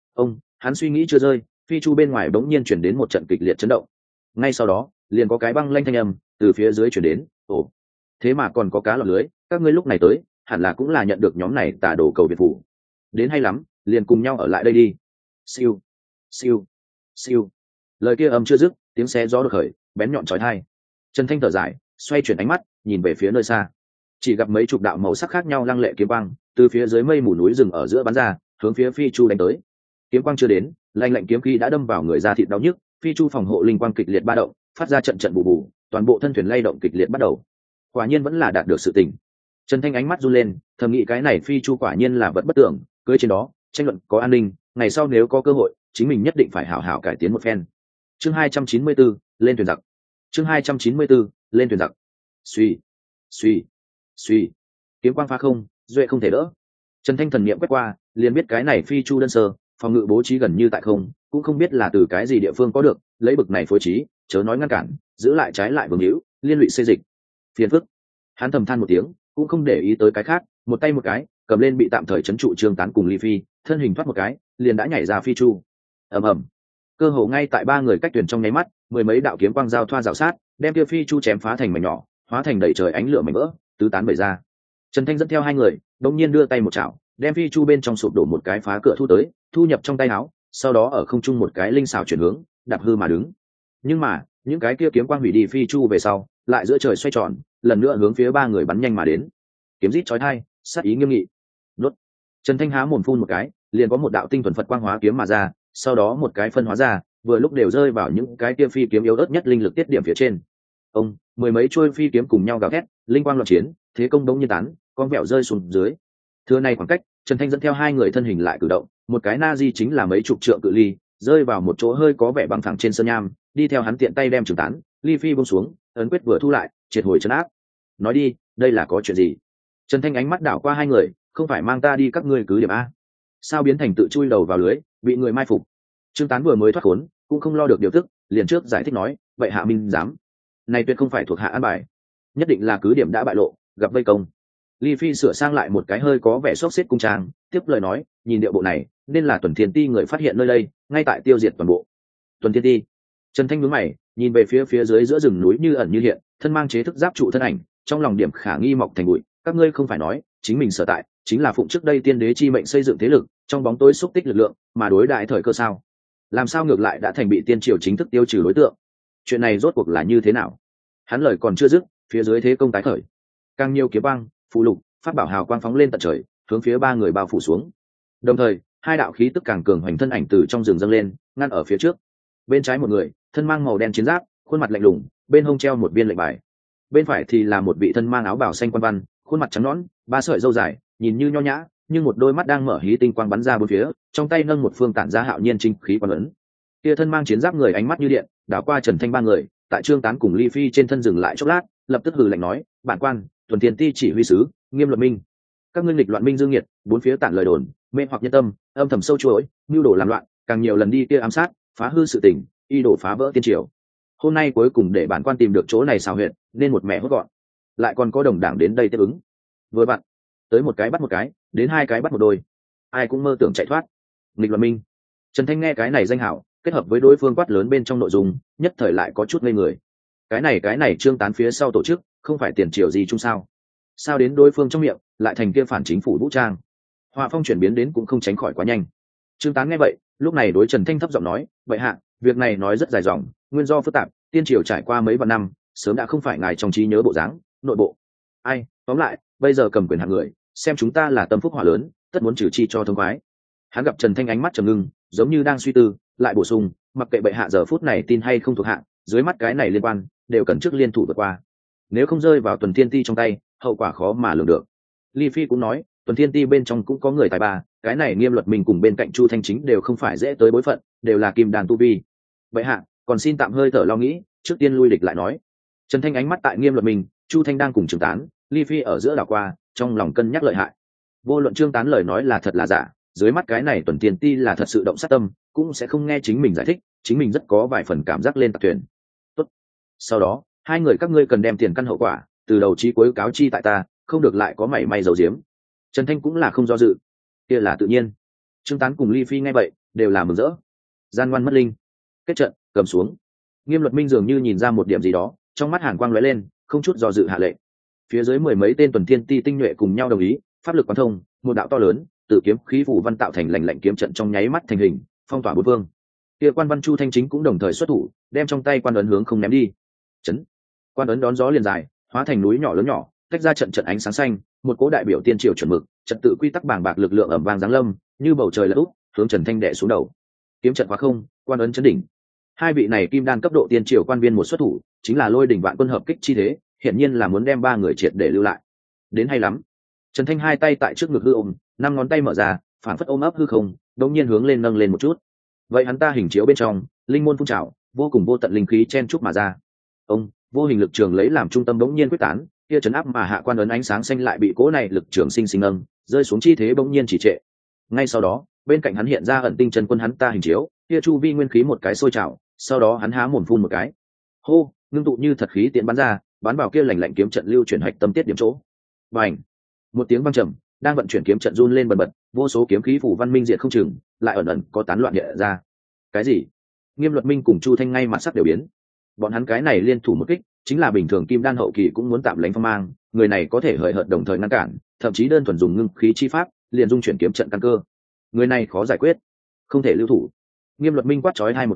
Hắn suy nghĩ chưa rơi, phi chu bên ngoài bỗng nhiên chuyển đến một trận kịch liệt chấn động. Ngay sau đó, liền có cái băng lanh thanh âm từ phía dưới chuyển đến. Ồ, thế mà còn có cá lọt lưới, các ngươi lúc này tới, hẳn là cũng là nhận được nhóm này tà đồ cầu Việt phủ. Đến hay lắm, liền cùng nhau ở lại đây đi. Siêu, siêu, siêu. Lời kia âm chưa dứt, tiếng xé gió được khởi, bén nhọn chói tai. Trần Thanh thở dài, xoay chuyển ánh mắt, nhìn về phía nơi xa. Chỉ gặp mấy chục đạo màu sắc khác nhau lăng lệ kiếm quang, từ phía dưới mây mù núi rừng ở giữa bắn ra, hướng phía phi chu đánh tới. Kiếm quang chưa đến, lạnh lạnh kiếm khí đã đâm vào người da thịt đau nhức, phi chu phòng hộ linh quang kịch liệt ba động, phát ra trận trận bù bù, toàn bộ thân thuyền lay động kịch liệt bắt đầu. Quả nhiên vẫn là đạt được sự tỉnh. Trần Thanh ánh mắt run lên, thầm nghĩ cái này phi chu quả nhiên là vật bất tưởng, cưỡi trên đó, tranh luận có an ninh, ngày sau nếu có cơ hội, chính mình nhất định phải hảo hảo cải tiến một phen. Chương 294, lên thuyền giặc. Chương 294, lên thuyền giặc. Suy, suy, suy. Kiếm quang phá không, duệ không thể đỡ. Trần Thanh thần niệm quét qua, liền biết cái này phi chu đơn sơ, phòng ngự bố trí gần như tại không, cũng không biết là từ cái gì địa phương có được, lấy bực này phối trí, chớ nói ngăn cản, giữ lại trái lại vương hữu, liên lụy xê dịch. Phiền phức. Hắn thầm than một tiếng, cũng không để ý tới cái khác, một tay một cái, cầm lên bị tạm thời trấn trụ Trương Tán cùng Ly Phi, thân hình thoát một cái, liền đã nhảy ra phi chu. Ầm ầm. Cơ hồ ngay tại ba người cách thuyền trong nháy mắt, mười mấy đạo kiếm quang giao thoa rào sát, đem kia phi chu chém phá thành mảnh nhỏ, hóa thành đầy trời ánh lửa mảnh vỡ, tứ tán bày ra. Trần Thanh dẫn theo hai người, đột nhiên đưa tay một chảo, đem phi chu bên trong sụp đổ một cái phá cửa thu tới, thu nhập trong tay áo, sau đó ở không trung một cái linh xảo chuyển hướng, đạp hư mà đứng. Nhưng mà những cái kia kiếm quang hủy đi phi chu về sau, lại giữa trời xoay tròn, lần nữa hướng phía ba người bắn nhanh mà đến. Kiếm rít chói tai, sát ý nghiêm nghị. Đốt. Trần Thanh há mồm phun một cái, liền có một đạo tinh thuần Phật quang hóa kiếm mà ra, sau đó một cái phân hóa ra, vừa lúc đều rơi vào những cái kia phi kiếm yếu ớt nhất linh lực tiết điểm phía trên. Ông, mười mấy chuôi phi kiếm cùng nhau gào thét, linh quang loạn chiến, thế công đống như tán, con vẹo rơi xuống dưới. Thưa này khoảng cách, Trần Thanh dẫn theo hai người thân hình lại cử động, một cái na di chính là mấy chục trượng cự ly, rơi vào một chỗ hơi có vẻ bằng thẳng trên sơn nham, đi theo hắn tiện tay đem trường tán, ly phi buông xuống, ấn quyết vừa thu lại, triệt hồi trấn áp. Nói đi, đây là có chuyện gì? Trần Thanh ánh mắt đảo qua hai người, không phải mang ta đi các ngươi cứ điểm a? Sao biến thành tự chui đầu vào lưới, bị người mai phục? Trương Tán vừa mới thoát khốn, cũng không lo được điều tức, liền trước giải thích nói, vậy Hạ Minh dám, này tuyệt không phải thuộc hạ an bài, nhất định là cứ điểm đã bại lộ, gặp vây công. Ly Phi sửa sang lại một cái hơi có vẻ xốc xếp cung trang, tiếp lời nói, nhìn điệu bộ này, nên là Tuần Thiên Ti người phát hiện nơi đây, ngay tại tiêu diệt toàn bộ. Tuần Thiên Ti. Trần Thanh nhướng mày, nhìn về phía dưới giữa rừng núi như ẩn như hiện, thân mang chế thức giáp trụ thân ảnh, trong lòng điểm khả nghi mọc thành bụi, các ngươi không phải nói, chính mình sở tại, chính là phụng trước đây tiên đế chi mệnh xây dựng thế lực, trong bóng tối xúc tích lực lượng, mà đối đại thời cơ sao? Làm sao ngược lại đã thành bị tiên triều chính thức tiêu trừ đối tượng? Chuyện này rốt cuộc là như thế nào? Hắn lời còn chưa dứt, phía dưới thế công tái khởi, càng nhiều kiếm băng, phụ lục, pháp bảo hào quang phóng lên tận trời, hướng phía ba người bao phủ xuống. Đồng thời, hai đạo khí tức càng cường hoành thân ảnh từ trong rừng dâng lên, ngăn ở phía trước. Bên trái một người, thân mang màu đen chiến giáp, khuôn mặt lạnh lùng, bên hông treo một viên lệnh bài. Bên phải thì là một vị thân mang áo bào xanh quan văn, khuôn mặt trắng nõn, ba sợi râu dài, nhìn như nho nhã, nhưng một đôi mắt đang mở hí tinh quang bắn ra bốn phía, trong tay nâng một phương tản ra hạo nhiên chính khí quan ấn. Kia thân mang chiến giáp người ánh mắt như điện, đảo qua Trần Thanh ba người, tại Trương Tán cùng Ly Phi trên thân dừng lại chốc lát, lập tức hừ lạnh nói, bản quan, Tuần Thiên Ti chỉ huy sứ, Nghiêm Luật Minh. Các ngươi nghịch loạn minh dương nhiệt, bốn phía tản lời đồn, mê hoặc nhân tâm, âm thầm sâu chuỗi, mưu đồ làm loạn, càng nhiều lần đi kia ám sát, phá hư sự tình, y đổ phá vỡ tiên triều. Hôm nay cuối cùng để bản quan tìm được chỗ này xào huyệt, nên một mẹ hốt gọn. Lại còn có đồng đảng đến đây tiếp ứng. Vừa bạn, tới một cái bắt một cái, đến hai cái bắt một đôi. Ai cũng mơ tưởng chạy thoát. Nghịch loạn minh. Trần Thanh nghe cái này danh hảo, kết hợp với đối phương quát lớn bên trong nội dung, nhất thời lại có chút ngây người. Cái này Trương Tán phía sau tổ chức, không phải tiền triều gì chung sao? Sao đến đối phương trong miệng lại thành kia phản chính phủ vũ trang? Họa phong chuyển biến đến cũng không tránh khỏi quá nhanh. Trương Tán nghe vậy, lúc này đối Trần Thanh thấp giọng nói, vậy hạ, việc này nói rất dài dòng, nguyên do phức tạp, tiên triều trải qua mấy vạn năm, sớm đã không phải ngài trong trí nhớ bộ dáng, nội bộ. Ai, tóm lại, bây giờ cầm quyền hạng người, xem chúng ta là tâm phúc hỏa lớn, tất muốn trừ chi cho thông khoái. Hắn gặp Trần Thanh ánh mắt trầm ngưng, giống như đang suy tư, lại bổ sung, mặc kệ bệ hạ giờ phút này tin hay không thuộc hạ, dưới mắt cái này liên quan, đều cần trước liên thủ vượt qua. Nếu không rơi vào Tuần Thiên Ti trong tay, hậu quả khó mà lường được. Ly Phi cũng nói, Tuần Thiên Ti bên trong cũng có người tài ba, cái này Nghiêm Luật mình cùng bên cạnh Chu Thanh Chính đều không phải dễ tới bối phận, đều là kim đàn tu vi. Bệ hạ, còn xin tạm hơi thở lo nghĩ, trước tiên lui địch lại nói. Trần Thanh ánh mắt tại Nghiêm Luật mình, Chu Thanh đang cùng Trương Tán, Ly Phi ở giữa đảo qua, trong lòng cân nhắc lợi hại. Vô luận Trương Tán lời nói là thật là giả, dưới mắt cái này Tuần Thiên Ti là thật sự động sát tâm, cũng sẽ không nghe chính mình giải thích, chính mình rất có vài phần cảm giác lên tạc thuyền. Tốt. Sau đó, hai người các ngươi cần đem tiền căn hậu quả, từ đầu chí cuối cáo chi tại ta, không được lại có mảy may giấu giếm. Trần Thanh cũng là không do dự, kia là tự nhiên. Trương Tán cùng Ly Phi nghe vậy, đều là mừng rỡ. Gian ngoan mất linh, kết trận, cầm xuống. Nghiêm Luật Minh dường như nhìn ra một điểm gì đó, trong mắt hàn quang lóe lên, không chút do dự hạ lệnh. Phía dưới mười mấy tên Tuần Thiên Ti tinh nhuệ cùng nhau đồng ý, pháp lực quán thông, một đạo to lớn, tự kiếm khí phủ văn tạo thành lạnh lạnh kiếm trận trong nháy mắt thành hình, phong tỏa bốn phương. Kia quan văn Chu Thanh Chính cũng đồng thời xuất thủ, đem trong tay quan ấn hướng không ném đi. Chấn. Quan ấn đón gió liền dài, hóa thành núi nhỏ lớn nhỏ, tách ra trận trận ánh sáng xanh, một cố đại biểu tiên triều chuẩn mực, trật tự quy tắc bàng bạc lực lượng ầm vang giáng lâm, như bầu trời lật úp, hướng Trần Thanh đè xuống đầu. Kiếm trận khóa không, quan ấn chấn đỉnh. Hai vị này kim đan cấp độ tiên triều quan viên một xuất thủ, chính là lôi đỉnh vạn quân hợp kích chi thế, hiển nhiên là muốn đem ba người triệt để lưu lại. Đến hay lắm. Trần Thanh hai tay tại trước ngực hư ôm, năm ngón tay mở ra, phản phất ôm ấp hư không, đột nhiên hướng lên nâng lên một chút. Vậy hắn ta hình chiếu bên trong, linh môn phun trào, vô cùng vô tận linh khí chen chúc mà ra. Ông, vô hình lực trường lấy làm trung tâm bỗng nhiên quyết tán, kia chấn áp mà hạ quan ấn ánh sáng xanh lại bị cố này lực trường sinh nâng, rơi xuống chi thế bỗng nhiên chỉ trệ. Ngay sau đó, bên cạnh hắn hiện ra ẩn tinh chân quân hắn ta hình chiếu, kia chu vi nguyên khí một cái sôi trào, sau đó hắn há mồm phun một cái. Hô, ngưng tụ như thật khí tiện bắn ra, bắn vào kia lạnh lạnh kiếm trận lưu chuyển hạch tâm tiết điểm chỗ. Bành! Một tiếng vang trầm, đang vận chuyển kiếm trận run lên bần bật, vô số kiếm khí phủ văn minh diệt không chừng, lại ẩn ẩn có tán loạn hiện ra. Cái gì? Nghiêm Luật Minh cùng Chu Thanh ngay mặt sắc đều biến. Bọn hắn cái này liên thủ một kích, chính là bình thường kim đan hậu kỳ cũng muốn tạm lánh phong mang, người này có thể hời hợt đồng thời ngăn cản, thậm chí đơn thuần dùng ngưng khí chi pháp, liền dung chuyển kiếm trận căn cơ. Người này khó giải quyết, không thể lưu thủ. Nghiêm Luật Minh quát chói hai một tiếng,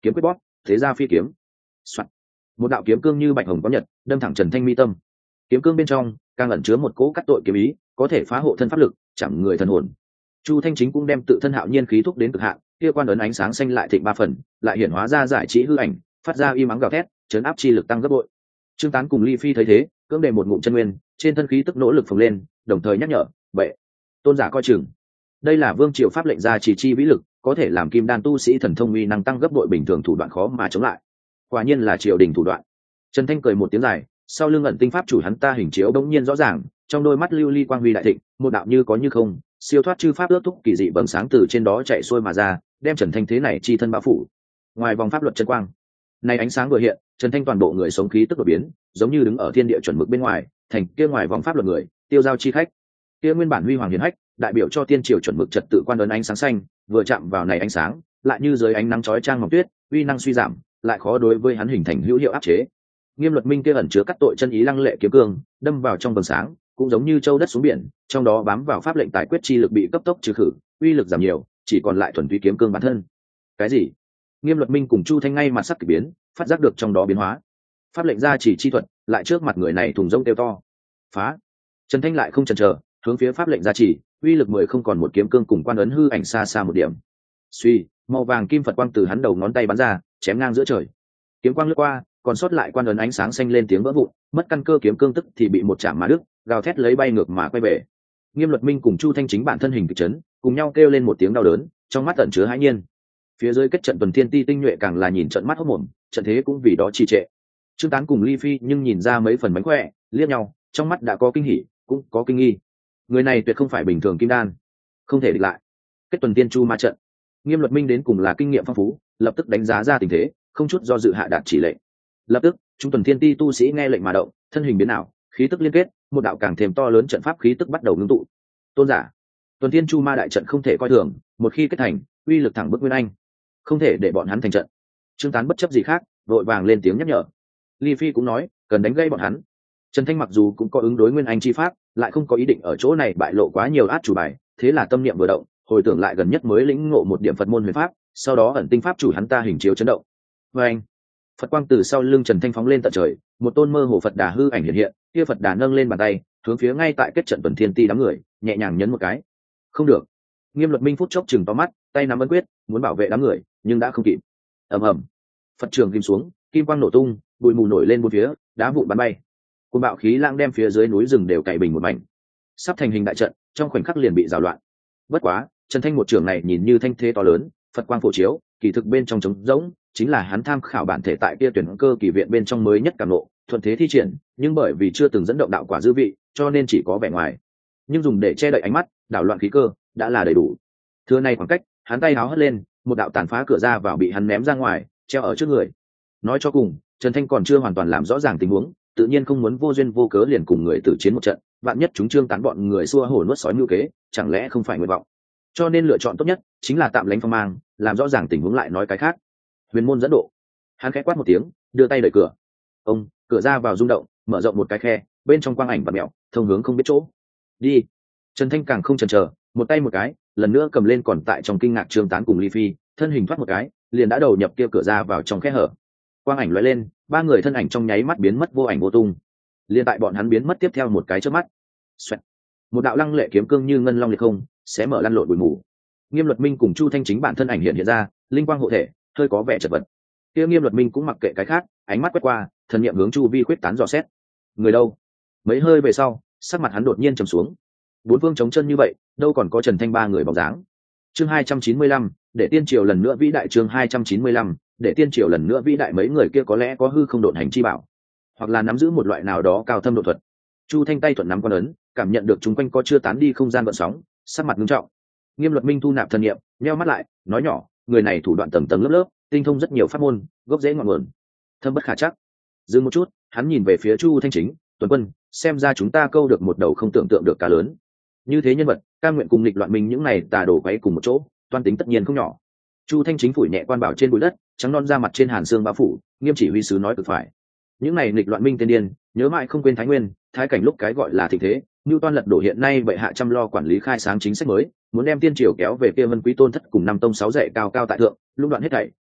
kiếm quyết bóp, thế ra phi kiếm. Một đạo kiếm cương như bạch hồng có nhật đâm thẳng Trần Thanh mi tâm. Kiếm cương bên trong càng ẩn chứa một cỗ cắt tội kiếm ý, có thể phá hộ thân pháp lực, chẳng người thần hồn. Chu Thanh Chính cũng đem tự thân hạo nhiên khí thúc đến cực hạn, kia quan ấn ánh sáng xanh lại thịnh ba phần, lại hiển hóa ra giải trí hư ảnh, phát ra y mắng gào thét, chấn áp chi lực tăng gấp bội. Trương Tán cùng Ly Phi thấy thế, cưỡng đề một ngụm chân nguyên, trên thân khí tức nỗ lực phồng lên, đồng thời nhắc nhở, "Bệ, tôn giả coi chừng. Đây là vương triều pháp lệnh ra chỉ chi vĩ lực, có thể làm kim đan tu sĩ thần thông uy năng tăng gấp bội bình thường thủ đoạn khó mà chống lại. Quả nhiên là triều đình thủ đoạn." Trần Thanh cười một tiếng dài, sau lưng ẩn tinh pháp chủ hắn ta hình chiếu bỗng nhiên rõ ràng, trong đôi mắt lưu ly quang huy đại thịnh, một đạo như có như không, siêu thoát chư pháp ước thúc kỳ dị bừng sáng từ trên đó chạy xuôi mà ra, đem Trần Thanh thế này chi thân bao phủ. Ngoài vòng pháp luật chân quang, này ánh sáng vừa hiện, Trần Thanh toàn bộ người sống khí tức đột biến, giống như đứng ở thiên địa chuẩn mực bên ngoài, thành kia ngoài vòng pháp luật người, tiêu giao chi khách. Kia nguyên bản huy hoàng hiển hách, đại biểu cho tiên triều chuẩn mực trật tự quan ấn ánh sáng xanh, vừa chạm vào này ánh sáng, lại như dưới ánh nắng chói chang mỏng tuyết, uy năng suy giảm, lại khó đối với hắn hình thành hữu hiệu áp chế. Nghiêm luật minh kia ẩn chứa cắt tội chân ý lăng lệ kiếm cương, đâm vào trong vầng sáng, cũng giống như châu đất xuống biển, trong đó bám vào pháp lệnh tài quyết chi lực bị cấp tốc trừ khử, uy lực giảm nhiều, chỉ còn lại thuần túy kiếm cương bản thân. Cái gì? Nghiêm luật minh cùng Chu Thanh ngay mặt sắc kỳ biến, phát giác được trong đó biến hóa. Pháp lệnh ra chỉ chi thuật, lại trước mặt người này thùng rông kêu to. Phá! Trần Thanh lại không chần chờ, hướng phía pháp lệnh ra chỉ, uy lực 10 không còn một kiếm cương cùng quan ấn hư ảnh xa xa một điểm. Suy, màu vàng kim Phật quang từ hắn đầu ngón tay bắn ra, chém ngang giữa trời. Kiếm quang lướt qua, còn sót lại quan ấn ánh sáng xanh lên tiếng vỡ vụn, mất căn cơ kiếm cương tức thì bị một chạm mà đứt, gào thét lấy bay ngược mà quay về. Nghiêm luật minh cùng Chu Thanh Chính bản thân hình kịch chấn, cùng nhau kêu lên một tiếng đau đớn, trong mắt tẩn chứa hãi nhiên. Phía dưới kết trận tuần thiên ti tinh nhuệ càng là nhìn trận mắt hốt mồm, trận thế cũng vì đó trì trệ. Trương Tán cùng Ly Phi nhưng nhìn ra mấy phần mánh khỏe, liếc nhau, trong mắt đã có kinh hỉ, cũng có kinh nghi. Người này tuyệt không phải bình thường kim đan, không thể địch lại. Kết tuần tiên chu ma trận, Nghiêm luật minh đến cùng là kinh nghiệm phong phú, lập tức đánh giá ra tình thế, không chút do dự hạ đạt chỉ lệnh. Lập tức, chúng tuần thiên ti tu sĩ nghe lệnh mà động, thân hình biến ảo, khí tức liên kết, một đạo càng thêm to lớn trận pháp khí tức bắt đầu ngưng tụ. Tôn giả, tuần thiên chu ma đại trận không thể coi thường, một khi kết thành, uy lực thẳng bức nguyên anh, không thể để bọn hắn thành trận. Trương Tán bất chấp gì khác, vội vàng lên tiếng nhắc nhở. Ly Phi cũng nói, cần đánh gây bọn hắn. Trần Thanh mặc dù cũng có ứng đối nguyên anh chi pháp, lại không có ý định ở chỗ này bại lộ quá nhiều át chủ bài, thế là tâm niệm vừa động, hồi tưởng lại gần nhất mới lĩnh ngộ một điểm Phật môn huyền pháp, sau đó ẩn tinh pháp chủ hắn ta hình chiếu chấn động. Và anh, Phật quang từ sau lưng Trần Thanh phóng lên tận trời, một tôn mơ hồ Phật Đà hư ảnh hiện hiện, kia Phật Đà nâng lên bàn tay, hướng phía ngay tại kết trận tuần thiên ti đám người, nhẹ nhàng nhấn một cái. Không được. Nghiêm luật minh phút chốc chừng to mắt, tay nắm ấn quyết, muốn bảo vệ đám người, nhưng đã không kịp. Ầm ầm, Phật trường kim xuống, kim quang nổ tung, bụi mù nổi lên bốn phía, đá vụn bắn bay. Cơn bạo khí lãng đem phía dưới núi rừng đều cày bình một mảnh, sắp thành hình đại trận, trong khoảnh khắc liền bị rào loạn. Bất quá, Trần Thanh một trường này nhìn như thanh thế to lớn, Phật quang phổ chiếu, kỳ thực bên trong trống rỗng, chính là hắn tham khảo bản thể tại kia tuyển cơ kỳ viện bên trong mới nhất cảm nộ, thuận thế thi triển, nhưng bởi vì chưa từng dẫn động đạo quả dư vị, cho nên chỉ có vẻ ngoài. Nhưng dùng để che đậy ánh mắt, đảo loạn khí cơ, đã là đầy đủ. Thưa này khoảng cách, hắn tay háo hất lên, một đạo tàn phá cửa ra vào bị hắn ném ra ngoài, treo ở trước người. Nói cho cùng, Trần Thanh còn chưa hoàn toàn làm rõ ràng tình huống, tự nhiên không muốn vô duyên vô cớ liền cùng người tử chiến một trận, vạn nhất chúng Trương Tán bọn người xua hổ nuốt sói mưu kế, chẳng lẽ không phải nguyện vọng. Cho nên lựa chọn tốt nhất chính là tạm lánh phong mang, làm rõ ràng tình huống lại nói cái khác. Huyền môn dẫn độ. Hắn khẽ quát một tiếng, đưa tay đẩy cửa. Ông, cửa ra vào rung động, mở rộng một cái khe, bên trong quang ảnh và mèo, thông hướng không biết chỗ. Đi. Trần Thanh càng không chần chờ, một tay một cái, lần nữa cầm lên còn tại trong kinh ngạc Trương Tán cùng Ly Phi, thân hình thoát một cái, liền đã đầu nhập kia cửa ra vào trong khe hở. Quang ảnh lóe lên, ba người thân ảnh trong nháy mắt biến mất vô ảnh vô tung. Liên tại bọn hắn biến mất tiếp theo một cái chớp mắt. Xoẹt. Một đạo lăng lệ kiếm cương như ngân long liệt không, xé mở lăn lộn bụi mù. Nghiêm luật minh cùng Chu Thanh Chính bản thân ảnh hiện ra, linh quang hộ thể, hơi có vẻ chật vật. Kia Nghiêm luật minh cũng mặc kệ cái khác, ánh mắt quét qua, thần niệm hướng chu vi khuyết tán dò xét. Người đâu? Mấy hơi về sau, sắc mặt hắn đột nhiên trầm xuống. Bốn phương chống chân như vậy, đâu còn có Trần Thanh ba người bóng dáng. Chương 295, để tiên triều lần nữa vĩ đại. Chương 295, để tiên triều lần nữa vĩ đại. Mấy người kia có lẽ có hư không độn hành chi bảo, hoặc là nắm giữ một loại nào đó cao thâm độ thuật. Chu Thanh tay thuận nắm quan ấn, cảm nhận được chúng quanh có chưa tán đi không gian gợn sóng, sắc mặt nghiêm trọng. Nghiêm luật minh thu nạp thần niệm, nheo mắt lại, nói nhỏ, người này thủ đoạn tầng tầng lớp lớp, tinh thông rất nhiều pháp môn, gốc rễ ngọn nguồn, thâm bất khả trắc. Dừng một chút, hắn nhìn về phía Chu Thanh Chính, Tuấn Quân, xem ra chúng ta câu được một đầu không tưởng tượng được cá lớn. Như thế nhân vật, cam nguyện cùng nghịch loạn mình những này tà đổ quấy cùng một chỗ, toan tính tất nhiên không nhỏ. Chu Thanh Chính phủi nhẹ quan bảo trên bụi đất, trắng non ra mặt trên hàn xương bao phủ, nghiêm chỉ huy sứ nói cực phải. Những này nghịch loạn minh tiên điên, nhớ mãi không quên Thái Nguyên, Thái Cảnh lúc cái gọi là thịnh thế, như toan lật đổ hiện nay bệ hạ chăm lo quản lý khai sáng chính sách mới, muốn đem tiên triều kéo về kia Vân Quý Tôn thất cùng năm tông sáu dạy cao cao tại thượng, lũng đoạn hết thảy,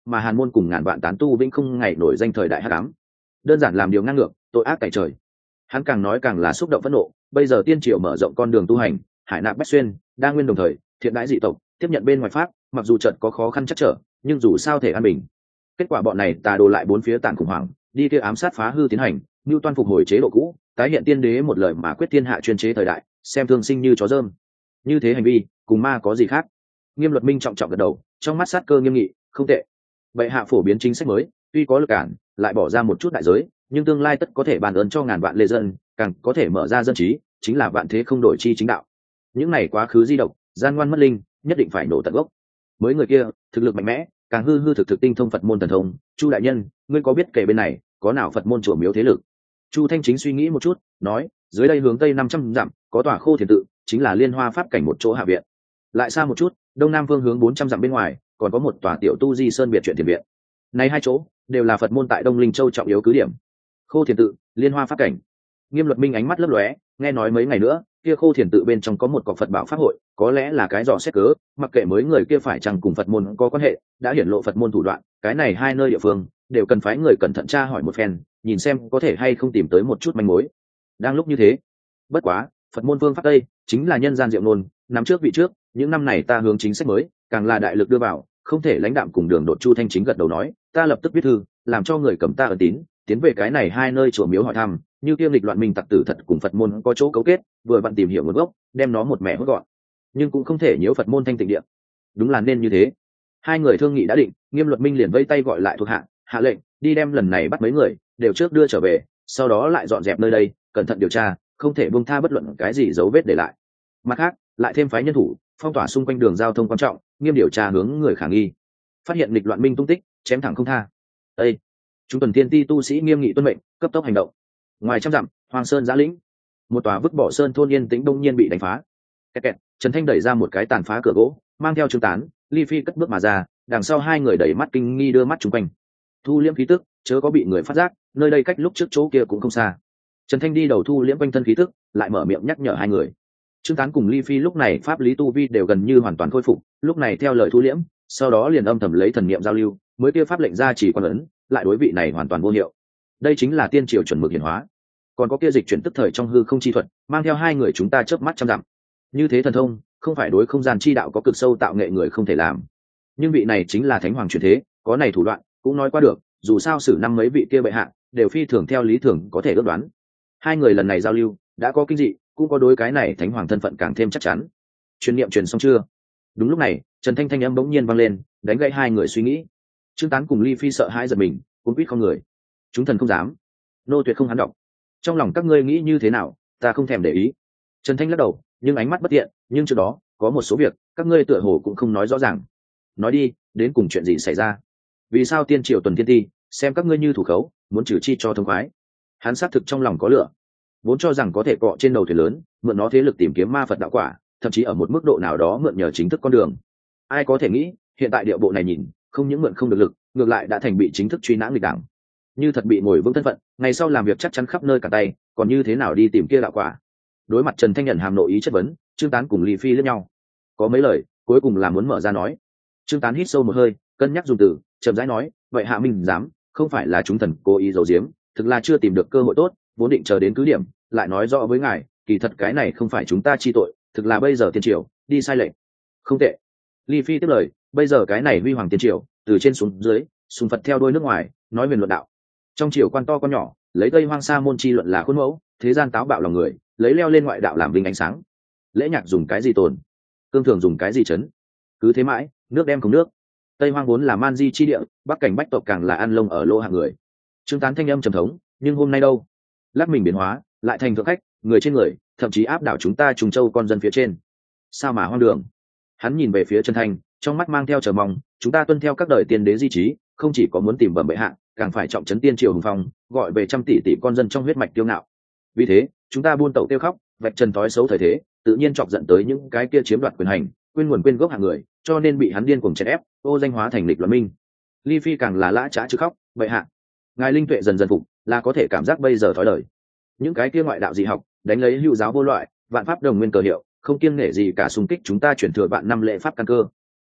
mà Hàn môn cùng ngàn vạn tán tu vĩnh không ngày nổi danh thời đại hắc ám, đơn giản làm điều ngang ngược, tội ác tại trời. Hắn càng nói càng là xúc động phẫn nộ. Bây giờ tiên triều mở rộng con đường tu hành, hải nạp bách xuyên, đa nguyên đồng thời, thiện đãi dị tộc, tiếp nhận bên ngoài pháp, mặc dù trận có khó khăn chắc trở, nhưng dù sao thể an bình. Kết quả bọn này tà đồ lại bốn phía tàn khủng hoảng, đi kia ám sát phá hư tiến hành, mưu toan phục hồi chế độ cũ, tái hiện tiên đế một lời mà quyết thiên hạ chuyên chế thời đại, xem thương sinh như chó dơm. Như thế hành vi, cùng ma có gì khác? Nghiêm Luật Minh trọng trọng gật đầu, trong mắt sát cơ nghiêm nghị, không tệ. Vậy hạ phổ biến chính sách mới, tuy có lực cản, lại bỏ ra một chút đại giới, nhưng tương lai tất có thể ban ơn cho ngàn vạn lê dân, càng có thể mở ra dân trí, chính là vạn thế không đổi chi chính đạo. Những này quá khứ di động, gian ngoan mất linh, nhất định phải nổ tận gốc. Mới người kia, thực lực mạnh mẽ, càng hư hư thực thực tinh thông Phật môn thần thông. Chu đại nhân, ngươi có biết kể bên này có nào Phật môn chùa miếu thế lực? Chu Thanh Chính suy nghĩ một chút, nói, dưới đây hướng tây 500 dặm có tòa Khô Thiền tự, chính là Liên Hoa pháp cảnh một chỗ hạ viện. Lại xa một chút, đông nam phương hướng 400 dặm bên ngoài, còn có một tòa tiểu tu di sơn biệt truyện thiền viện. Này hai chỗ đều là Phật môn tại Đông Linh Châu trọng yếu cứ điểm. Khô Thiền tự, Liên Hoa pháp cảnh. Nghiêm Luật Minh ánh mắt lấp lóe, nghe nói mấy ngày nữa, kia Khô Thiền tự bên trong có một cọc Phật bảo pháp hội, có lẽ là cái dò xét cớ, mặc kệ mới người kia phải chăng cùng Phật môn có quan hệ, đã hiển lộ Phật môn thủ đoạn, cái này hai nơi địa phương đều cần phái người cẩn thận tra hỏi một phen, nhìn xem có thể hay không tìm tới một chút manh mối. Đang lúc như thế, bất quá, Phật môn phương pháp tây chính là nhân gian diệu nôn, nắm trước vị trước, những năm này ta hướng chính sách mới, càng là đại lực đưa vào, không thể lãnh đạm cùng đường đột. Chu Thanh Chính gật đầu nói, ta lập tức viết thư, làm cho người cầm ta ấn tín, tiến về cái này hai nơi chùa miếu hỏi thăm, như kiêm lịch loạn minh tặc tử thật cùng Phật môn có chỗ cấu kết, vừa vặn tìm hiểu nguồn gốc, đem nó một mẻ hốt gọn, nhưng cũng không thể nhiễu Phật môn thanh tịnh địa. Đúng là nên như thế. Hai người thương nghị đã định, Nghiêm Luật Minh liền vây tay gọi lại thuộc hạ, hạ lệnh đi đem lần này bắt mấy người đều trước đưa trở về, sau đó lại dọn dẹp nơi đây, cẩn thận điều tra, không thể buông tha bất luận cái gì dấu vết để lại. Mặt khác, lại thêm phái nhân thủ phong tỏa xung quanh đường giao thông quan trọng, nghiêm điều tra hướng người khả nghi, phát hiện nghịch loạn minh tung tích, chém thẳng không tha. Ê! Chúng tuần tiên ti tu sĩ nghiêm nghị tuân mệnh, cấp tốc hành động. Ngoài trăm dặm, Hoàng Sơn giã lĩnh, một tòa vứt bỏ sơn thôn yên tĩnh đông nhiên bị đánh phá. Kẹt kẹt, Trần Thanh đẩy ra một cái tàn phá cửa gỗ, mang theo Trương Tán, Ly Phi cất bước mà ra, đằng sau hai người đẩy mắt kinh nghi đưa mắt chung quanh. Thu liễm khí tức, chớ có bị người phát giác, nơi đây cách lúc trước chỗ kia cũng không xa. Trần Thanh đi đầu thu liễm quanh thân khí tức, lại mở miệng nhắc nhở hai người. Trương Tán cùng Ly Phi lúc này pháp lý tu vi đều gần như hoàn toàn khôi phục, lúc này theo lời thu liễm, sau đó liền âm thầm lấy thần niệm giao lưu, mới kia pháp lệnh ra chỉ quan ấn, lại đối vị này hoàn toàn vô hiệu. Đây chính là tiên triều chuẩn mực hiển hóa. Còn có kia dịch chuyển tức thời trong hư không chi thuật, mang theo hai người chúng ta chớp mắt trăm dặm. Như thế thần thông, không phải đối không gian chi đạo có cực sâu tạo nghệ người không thể làm. Nhưng vị này chính là thánh hoàng truyền thế, có này thủ đoạn, cũng nói qua được, dù sao xử năm mấy vị kia bệ hạ, đều phi thường theo lý thường có thể ước đoán. Hai người lần này giao lưu, đã có kinh dị, cũng có đối cái này thánh hoàng thân phận càng thêm chắc chắn. Truyền niệm truyền xong chưa? Đúng lúc này, Trần Thanh thanh âm bỗng nhiên vang lên, đánh gãy hai người suy nghĩ. Trương Tán cùng Ly Phi sợ hãi giật mình, cũng quýt không người. Chúng thần không dám, nô tuyệt không hắn đọc. Trong lòng các ngươi nghĩ như thế nào, ta không thèm để ý. Trần Thanh lắc đầu, nhưng ánh mắt bất tiện, nhưng trước đó có một số việc các ngươi tựa hồ cũng không nói rõ ràng. Nói đi, đến cùng chuyện gì xảy ra? Vì sao tiên triều tuần thiên ti xem các ngươi như thủ khấu, muốn trừ chi cho thông khoái? Hắn xác thực trong lòng có lửa, vốn cho rằng có thể cọ trên đầu thuyền lớn, mượn nó thế lực tìm kiếm ma Phật đạo quả, thậm chí ở một mức độ nào đó mượn nhờ chính thức con đường. Ai có thể nghĩ, hiện tại địa bộ này nhìn, không những mượn không được lực, ngược lại đã thành bị chính thức truy nã nghịch đảng. Như thật bị ngồi vững thân phận, ngày sau làm việc chắc chắn khắp nơi cả tay, còn như thế nào đi tìm kia đạo quả? Đối mặt Trần Thanh nhận hàm nội ý chất vấn, Trương Tán cùng Ly Phi lẫn nhau, có mấy lời cuối cùng là muốn mở ra nói. Trương Tán hít sâu một hơi, cân nhắc dùng từ, chậm rãi nói, vậy hạ minh dám, không phải là chúng thần cố ý giấu giếm, thực là chưa tìm được cơ hội tốt, vốn định chờ đến cứ điểm, lại nói rõ với ngài, kỳ thật cái này không phải chúng ta chi tội, thực là bây giờ tiên triều đi sai lệch. Không tệ. Ly Phi tiếp lời, bây giờ cái này huy hoàng tiên triều, từ trên xuống dưới, sùng Phật theo đuôi nước ngoài, nói huyền luận đạo. Trong triều quan to quan nhỏ, lấy Tây Hoang Sa môn chi luận là khuôn mẫu, thế gian táo bạo lòng người, lấy leo lên ngoại đạo làm vinh ánh sáng. Lễ nhạc dùng cái gì tồn, cương thường dùng cái gì chấn, cứ thế mãi, nước đem không nước. Tây Hoang vốn là man di chi địa, bắc cảnh bách tộc càng là ăn lông ở lô hạng người. Trương Tán thanh âm trầm thống, nhưng hôm nay đâu? Lắc mình biến hóa, lại thành thượng khách, người trên người, thậm chí áp đảo chúng ta Trùng Châu con dân phía trên. Sao mà hoang đường? Hắn nhìn về phía Trần Thanh, trong mắt mang theo chờ mong, chúng ta tuân theo các đời tiên đế di trí, không chỉ có muốn tìm bẩm bệ hạ, càng phải trọng trấn tiên triều hùng phong, gọi về trăm tỷ tỷ con dân trong huyết mạch kiêu ngạo. Vì thế, chúng ta buôn tẩu tiêu khóc, vạch trần thói xấu thời thế, tự nhiên chọc giận tới những cái kia chiếm đoạt quyền hành, quên nguồn quên gốc hạng người, cho nên bị hắn điên cuồng chèn ép, ô danh hóa thành lịch loạn minh. Ly Phi càng là lã chã chứ khóc, bệ hạ, ngài linh tuệ dần dần phục, là có thể cảm giác bây giờ thói đời. Những cái kia ngoại đạo dị học, đánh lấy hữu giáo vô loại, vạn pháp đồng nguyên cờ hiệu, không kiêng nể gì cả xung kích chúng ta chuyển thừa vạn năm lệ pháp căn cơ.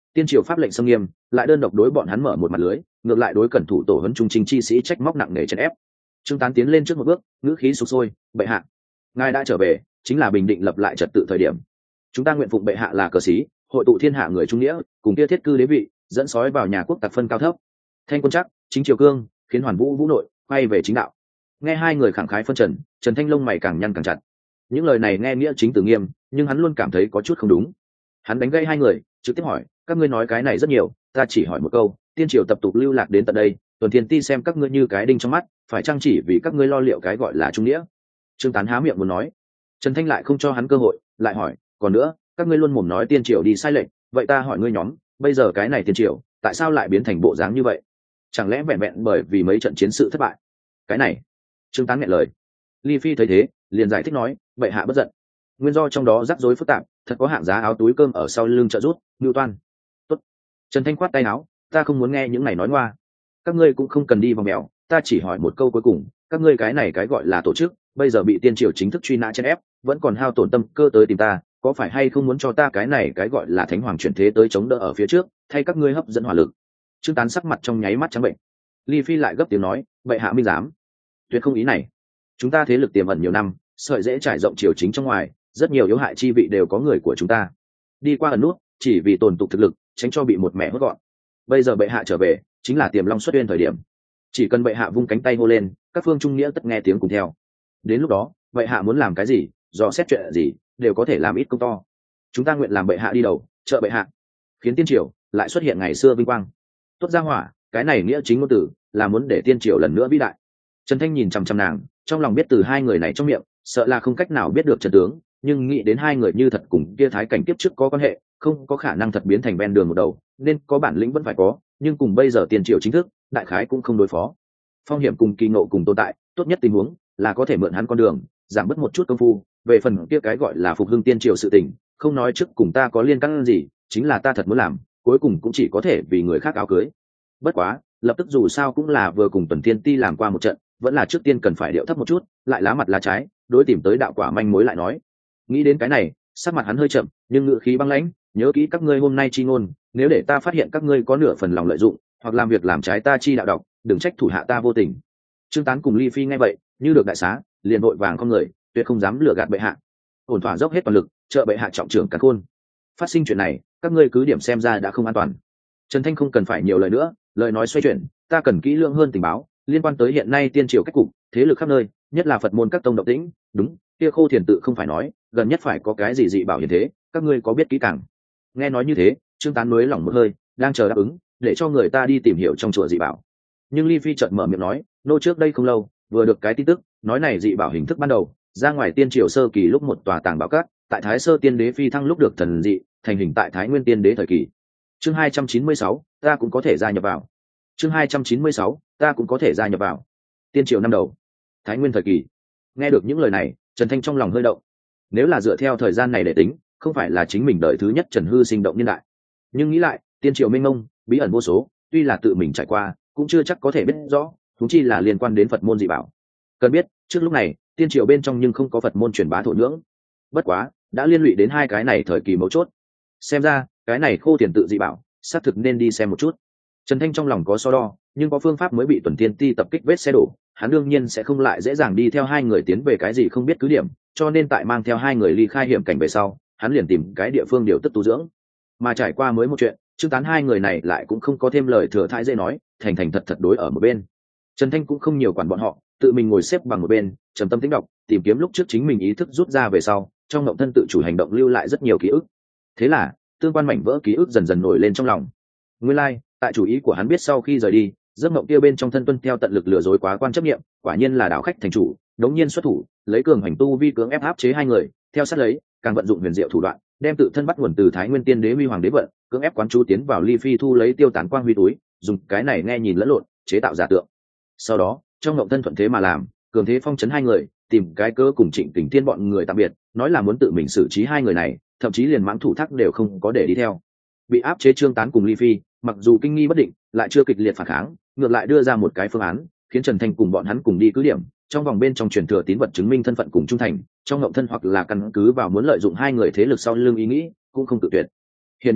Tiên triều pháp lệnh xâm nghiêm, lại đơn độc đối bọn hắn mở một mặt lưới, ngược lại đối cẩn thủ tổ huấn trung chính chi sĩ trách móc nặng nề chèn ép. Trương Tán tiến lên trước một bước, ngữ khí sục sôi, bệ hạ, ngài đã trở về, chính là bình định lập lại trật tự thời điểm. Chúng ta nguyện phụng bệ hạ là cờ sĩ, hội tụ thiên hạ người trung nghĩa, cùng kia thiết cư đế vị, dẫn sói vào nhà quốc tặc phân cao thấp. Thanh quân chắc, chính triều cương, khiến hoàn vũ vũ nội quay về chính đạo. Nghe hai người khẳng khái phân trần, Trần Thanh lông mày càng nhăn càng chặt. Những lời này nghe nghĩa chính từ nghiêm, nhưng hắn luôn cảm thấy có chút không đúng. Hắn đánh gây hai người, trực tiếp hỏi, các ngươi nói cái này rất nhiều, ta chỉ hỏi một câu, tiên triều tập tục lưu lạc đến tận đây, Tuần Thiên Ti xem các ngươi như cái đinh trong mắt, phải chăng chỉ vì các ngươi lo liệu cái gọi là trung nghĩa? Trương Tán há miệng muốn nói, Trần Thanh lại không cho hắn cơ hội, lại hỏi, còn nữa, các ngươi luôn mồm nói tiên triều đi sai lệch, vậy ta hỏi ngươi nhóm, bây giờ cái này tiên triều, tại sao lại biến thành bộ dáng như vậy? Chẳng lẽ vẹn vẹn bởi vì mấy trận chiến sự thất bại? Cái này, Trương Tán nghẹn lời. Ly Phi thấy thế, liền giải thích nói, bệ hạ bất giận. Nguyên do trong đó rắc rối phức tạp, thật có hạng giá áo túi cơm ở sau lưng trợ rút, Nưu Toan. Tốt. Trần Thanh khoát tay áo, ta không muốn nghe những này nói ngoa. Các ngươi cũng không cần đi vòng mèo, ta chỉ hỏi một câu cuối cùng, các ngươi cái này cái gọi là tổ chức, bây giờ bị tiên triều chính thức truy nã chen ép, vẫn còn hao tổn tâm cơ tới tìm ta, có phải hay không muốn cho ta cái này cái gọi là thánh hoàng chuyển thế tới chống đỡ ở phía trước, thay các ngươi hấp dẫn hỏa lực? Trương Tán sắc mặt trong nháy mắt trắng bệnh. Ly Phi lại gấp tiếng nói, bệ hạ minh dám, tuyệt không ý này. Chúng ta thế lực tiềm ẩn nhiều năm, sợi dễ trải rộng triều chính trong ngoài, rất nhiều yếu hại chi vị đều có người của chúng ta đi qua ẩn nút, chỉ vì tồn tục thực lực, tránh cho bị một mẹ hốt gọn. Bây giờ bệ hạ trở về, chính là tiềm long xuất uyên thời điểm. Chỉ cần bệ hạ vung cánh tay hô lên, các phương trung nghĩa tất nghe tiếng cùng theo. Đến lúc đó, bệ hạ muốn làm cái gì, dò xét chuyện gì, đều có thể làm ít công to. Chúng ta nguyện làm bệ hạ đi đầu, trợ bệ hạ, khiến tiên triều lại xuất hiện ngày xưa vinh quang. Tốt ra hỏa, cái này nghĩa chính ngôn từ, là muốn để tiên triều lần nữa vĩ đại. Trần Thanh nhìn chằm chằm nàng, trong lòng biết từ hai người này trong miệng, sợ là không cách nào biết được chân tướng, nhưng nghĩ đến hai người như thật cùng kia thái cảnh kiếp trước có quan hệ, không có khả năng thật biến thành ven đường một đầu, nên có bản lĩnh vẫn phải có, nhưng cùng bây giờ tiền triều chính thức, đại khái cũng không đối phó. Phong hiểm cùng kỳ ngộ cùng tồn tại, tốt nhất tình huống là có thể mượn hắn con đường, giảm bớt một chút công phu, về phần kia cái gọi là phục hưng tiên triều sự tình, không nói trước cùng ta có liên căn gì, chính là ta thật muốn làm, cuối cùng cũng chỉ có thể vì người khác áo cưới. Bất quá, lập tức dù sao cũng là vừa cùng Tuần Thiên Ti làm qua một trận, vẫn là trước tiên cần phải điệu thấp một chút, lại lá mặt lá trái, đối tìm tới đạo quả manh mối lại nói. Nghĩ đến cái này, sắc mặt hắn hơi chậm, nhưng ngữ khí băng lãnh, nhớ kỹ các ngươi hôm nay chi ngôn, nếu để ta phát hiện các ngươi có nửa phần lòng lợi dụng, hoặc làm việc làm trái ta chi đạo độc, đừng trách thủ hạ ta vô tình. Trương Tán cùng Ly Phi nghe vậy, như được đại xá, liền vội vàng con người, tuyệt không dám lừa gạt bệ hạ, ổn thỏa dốc hết toàn lực, trợ bệ hạ trọng trưởng càn khôn. Phát sinh chuyện này, các ngươi cứ điểm xem ra đã không an toàn. Trần Thanh không cần phải nhiều lời nữa, lời nói xoay chuyển, ta cần kỹ lưỡng hơn tình báo, liên quan tới hiện nay tiên triều cách cục, thế lực khắp nơi, nhất là Phật môn các tông động tĩnh, đúng, kia Khô Thiền tự không phải nói, gần nhất phải có cái gì dị bảo hiện thế, các ngươi có biết kỹ càng? Nghe nói như thế, Trương Tán mới lỏng một hơi, đang chờ đáp ứng, để cho người ta đi tìm hiểu trong chùa dị bảo. Nhưng Ly Phi chợt mở miệng nói, nô trước đây không lâu, vừa được cái tin tức, nói này dị bảo hình thức ban đầu, ra ngoài tiên triều sơ kỳ lúc một tòa tàng bảo cát, tại Thái Sơ Tiên Đế phi thăng lúc được thần dị, thành hình tại Thái Nguyên Tiên Đế thời kỳ. Chương 296, ta cũng có thể gia nhập vào. Chương 296, ta cũng có thể gia nhập vào. Tiên triều năm đầu, Thái Nguyên thời kỳ. Nghe được những lời này, Trần Thanh trong lòng hơi động. Nếu là dựa theo thời gian này để tính, không phải là chính mình đợi thứ nhất Trần Hư sinh động niên đại. Nhưng nghĩ lại, tiên triều mênh mông, bí ẩn vô số, tuy là tự mình trải qua, cũng chưa chắc có thể biết rõ, huống chi là liên quan đến Phật môn dị bảo. Cần biết, trước lúc này, tiên triều bên trong nhưng không có Phật môn truyền bá thổ nhưỡng. Bất quá, đã liên lụy đến hai cái này thời kỳ mấu chốt. Xem ra, cái này Khô Thiền tự dị bảo, xác thực nên đi xem một chút. Trần Thanh trong lòng có so đo, nhưng có phương pháp mới bị Tuần Thiên Ti tập kích vết xe đổ, hắn đương nhiên sẽ không lại dễ dàng đi theo hai người tiến về cái gì không biết cứ điểm, cho nên tại mang theo hai người ly khai hiểm cảnh về sau, hắn liền tìm cái địa phương điều tức tu dưỡng. Mà trải qua mới một chuyện, Trương Tán hai người này lại cũng không có thêm lời thừa thãi dễ nói, thành thành thật thật đối ở một bên. Trần Thanh cũng không nhiều quản bọn họ, tự mình ngồi xếp bằng một bên, trầm tâm tĩnh đọc, tìm kiếm lúc trước chính mình ý thức rút ra về sau, trong ngộng thân tự chủ hành động lưu lại rất nhiều ký ức. Thế là, tương quan mảnh vỡ ký ức dần dần nổi lên trong lòng. Nguyên lai, tại chủ ý của hắn biết sau khi rời đi, giấc mộng kia bên trong thân tuân theo tận lực lừa dối quá quan chấp nghiệm, quả nhiên là đảo khách thành chủ, đống nhiên xuất thủ, lấy cường hành tu vi cưỡng ép áp chế hai người, theo sát lấy, càng vận dụng huyền diệu thủ đoạn, đem tự thân bắt nguồn từ Thái Nguyên Tiên Đế huy hoàng đế vận, cưỡng ép quán chú tiến vào Ly Phi thu lấy tiêu tán quang huy túi, dùng cái này nghe nhìn lẫn lộn, chế tạo giả tượng. Sau đó, trong ngộng thân thuận thế mà làm, cường thế phong chấn hai người, tìm cái cớ cùng Trịnh Kình Thiên bọn người tạm biệt, nói là muốn tự mình xử trí hai người này, thậm chí liền mãng thủ thác đều không có để đi theo. Bị áp chế Trương Tán cùng Ly Phi, mặc dù kinh nghi bất định, lại chưa kịch liệt phản kháng, ngược lại đưa ra một cái phương án, khiến Trần Thanh cùng bọn hắn cùng đi cứ điểm, trong vòng bên trong truyền thừa tín vật chứng minh thân phận cùng trung thành, trong ngộng thân hoặc là căn cứ vào muốn lợi dụng hai người thế lực sau lưng ý nghĩ, cũng không tự tuyệt. Hiển nhiên,